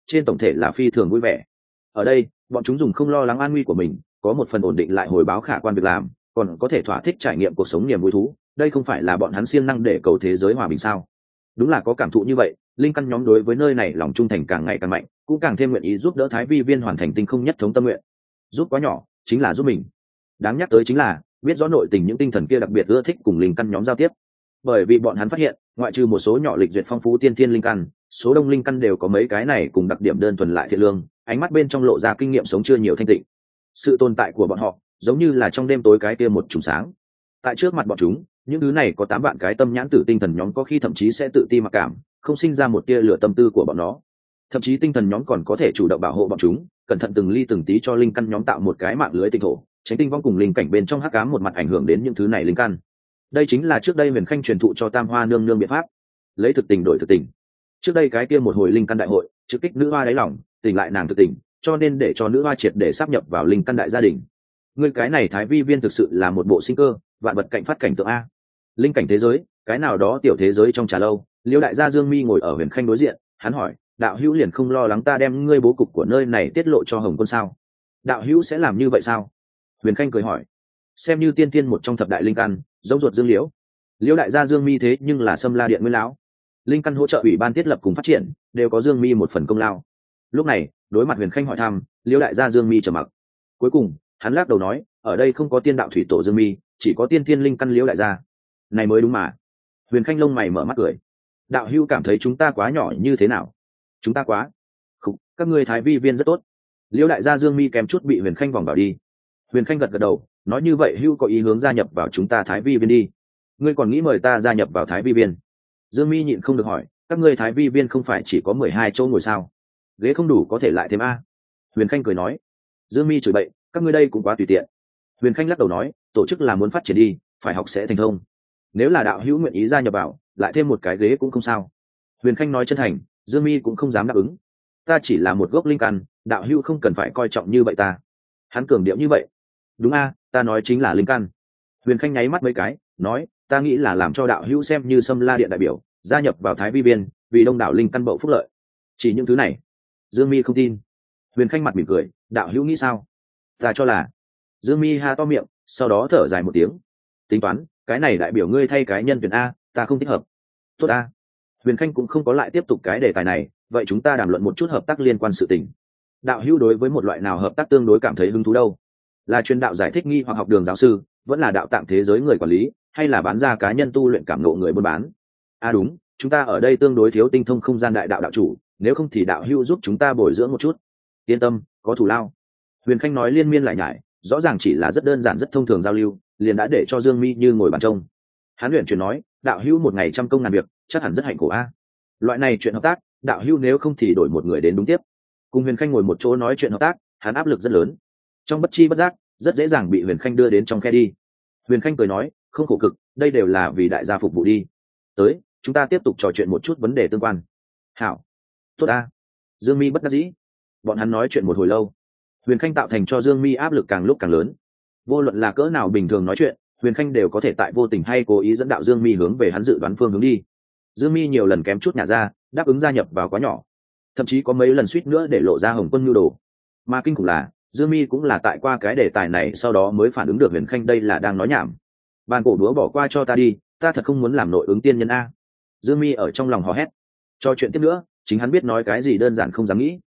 trên tổng thể là phi thường vui vẻ. Ở đây bọn chúng dùng không lo lắng an nguy của mình, có một phần ổn định lại hồi báo khả quan việc làm, còn có thể thỏa thích trải nghiệm cuộc sống niềm vui thú. Đây không phải là bọn hắn siêng năng để cầu thế giới hòa bình sao? Đúng là có cảm thụ như vậy, linh căn nhóm đối với nơi này lòng trung thành càng ngày càng mạnh, cũng càng thêm nguyện ý giúp đỡ thái vi viên hoàn thành tinh không nhất thống tâm nguyện. Giúp quá nhỏ chính là giúp mình. Đáng nhắc tới chính là biết rõ nội tình những tinh thần kia đặc biệt ưa thích cùng linh căn nhóm giao tiếp, bởi vì bọn hắn phát hiện ngoại trừ một số nhỏ lịch duyệt phong phú tiên thiên linh căn, số đông linh căn đều có mấy cái này cùng đặc điểm đơn thuần lại thiện lương, ánh mắt bên trong lộ ra kinh nghiệm sống chưa nhiều thanh tịnh. Sự tồn tại của bọn họ giống như là trong đêm tối cái kia một trùng sáng. Tại trước mặt bọn chúng, những thứ này có tám vạn cái tâm nhãn tử tinh thần nhóm có khi thậm chí sẽ tự ti mặc cảm, không sinh ra một tia lửa tâm tư của bọn nó. Thậm chí tinh thần nhóm còn có thể chủ động bảo hộ bọn chúng, cẩn thận từng ly từng tí cho linh căn nhóm tạo một cái mạng lưới tinh thổ, tránh tinh vong cùng linh cảnh bên trong hắc ám một mặt ảnh hưởng đến những thứ này linh căn. Đây chính là trước đây Huyền Khanh truyền thụ cho Tam Hoa nương nương biện pháp, lấy thực tình đổi thực tình. Trước đây cái kia một hồi linh căn đại hội, trực kích nữ hoa đáy lòng, tỉnh lại nàng thực tình, cho nên để cho nữ hoa triệt để sáp nhập vào linh căn đại gia đình. Ngươi cái này thái vi viên thực sự là một bộ sinh cơ, vạn vật cạnh phát cảnh tượng a. Linh cảnh thế giới, cái nào đó tiểu thế giới trong trà lâu, Liêu đại gia Dương Mi ngồi ở Huyền Khanh đối diện, hắn hỏi, đạo hữu liền không lo lắng ta đem ngươi bố cục của nơi này tiết lộ cho Hồng Quân sao? Đạo hữu sẽ làm như vậy sao? Huyền Khanh cười hỏi, xem như tiên tiên một trong thập đại linh căn, giống ruột Dương Liễu. Liêu đại gia Dương Mi thế nhưng là Sâm La Điện Nguyên lão, linh căn hỗ trợ ủy ban thiết lập cùng phát triển, đều có Dương Mi một phần công lao. Lúc này, đối mặt Huyền Khanh hỏi thăm, Liêu đại gia Dương Mi trầm mặc. Cuối cùng, hắn lắc đầu nói, ở đây không có tiên đạo thủy tổ Dương Mi, chỉ có tiên thiên linh căn Liêu đại gia. Này mới đúng mà. Huyền Khanh lông mày mở mắt cười. Đạo hữu cảm thấy chúng ta quá nhỏ như thế nào? Chúng ta quá. Khục, các ngươi thái vi viên rất tốt. Liêu đại gia Dương Mi kém chút bị Huyền Khanh vòng vào đi. Huyền Khanh gật gật đầu, nói như vậy hữu có ý hướng gia nhập vào chúng ta thái vi viên đi. Ngươi còn nghĩ mời ta gia nhập vào thái vi viên? Dương Mi nhịn không được hỏi, các ngươi thái vi viên không phải chỉ có mười hai chỗ ngồi sao? Ghế không đủ có thể lại thêm a. Huyền Khanh cười nói. Dương Mi chửi bậy, các ngươi đây cũng quá tùy tiện. Huyền Khanh lắc đầu nói, tổ chức là muốn phát triển đi, phải học sẽ thành thông. Nếu là đạo hữu nguyện ý gia nhập vào, lại thêm một cái ghế cũng không sao. Huyền Khanh nói chân thành, Dương Mi cũng không dám đáp ứng. Ta chỉ là một gốc linh căn, đạo hữu không cần phải coi trọng như vậy ta. Hắn cường điệu như vậy. Đúng a, ta nói chính là linh căn. Huyền Khanh nháy mắt mấy cái, nói, ta nghĩ là làm cho đạo hữu xem như Sâm La Điện đại biểu, gia nhập vào thái vi viên, vì đông đảo linh căn bậu phúc lợi. Chỉ những thứ này. Dương Mi không tin. Huyền Khanh mặt mỉm cười, đạo hữu nghĩ sao? Ta cho là. Dương Mi ha to miệng, sau đó thở dài một tiếng. Tính toán, cái này đại biểu ngươi thay cái nhân tuyển a, ta không thích hợp. Tốt a. Huyền Khanh cũng không có lại tiếp tục cái đề tài này, vậy chúng ta đàm luận một chút hợp tác liên quan sự tình. Đạo hữu đối với một loại nào hợp tác tương đối cảm thấy hứng thú đâu? Là truyền đạo giải thích nghi hoặc học đường giáo sư, vẫn là đạo tạng thế giới người quản lý, hay là bán ra cá nhân tu luyện cảm ngộ người buôn bán? À đúng, chúng ta ở đây tương đối thiếu tinh thông không gian đại đạo đạo chủ, nếu không thì đạo hữu giúp chúng ta bồi dưỡng một chút. Yên tâm, có thù lao. Huyền Khanh nói liên miên lại nhải, rõ ràng chỉ là rất đơn giản rất thông thường giao lưu, liền đã để cho Dương Mi như ngồi bàn trông. Hắn luyện chuyển nói, đạo hữu một ngày trăm công ngàn việc, chắc hẳn rất hạnh khổ a. Loại này chuyện hợp tác, đạo hữu nếu không thì đổi một người đến đúng tiếp. Cùng Huyền Khanh ngồi một chỗ nói chuyện hợp tác, hắn áp lực rất lớn. Trong bất chi bất giác, rất dễ dàng bị Huyền Khanh đưa đến trong khe đi. Huyền Khanh cười nói, không khổ cực, đây đều là vì đại gia phục vụ đi. Tới, chúng ta tiếp tục trò chuyện một chút vấn đề tương quan. Hảo. Tốt a. Dương Mi bất đắc dĩ. Bọn hắn nói chuyện một hồi lâu. Huyền Khanh tạo thành cho Dương Mi áp lực càng lúc càng lớn. Vô luận là cỡ nào bình thường nói chuyện, Huyền Khanh đều có thể tại vô tình hay cố ý dẫn đạo Dương Mi hướng về hắn dự đoán phương hướng đi. Dương Mi nhiều lần kém chút nhả ra, đáp ứng gia nhập vào quá nhỏ, thậm chí có mấy lần suýt nữa để lộ ra Hồng Quân nhu đồ. Mà kinh khủng là, Dương Mi cũng là tại qua cái đề tài này sau đó mới phản ứng được Huyền Khanh đây là đang nói nhảm. Bàn cổ đúa bỏ qua cho ta đi, ta thật không muốn làm nội ứng tiên nhân a. Dương Mi ở trong lòng hò hét. Cho chuyện tiếp nữa, chính hắn biết nói cái gì đơn giản không dám nghĩ.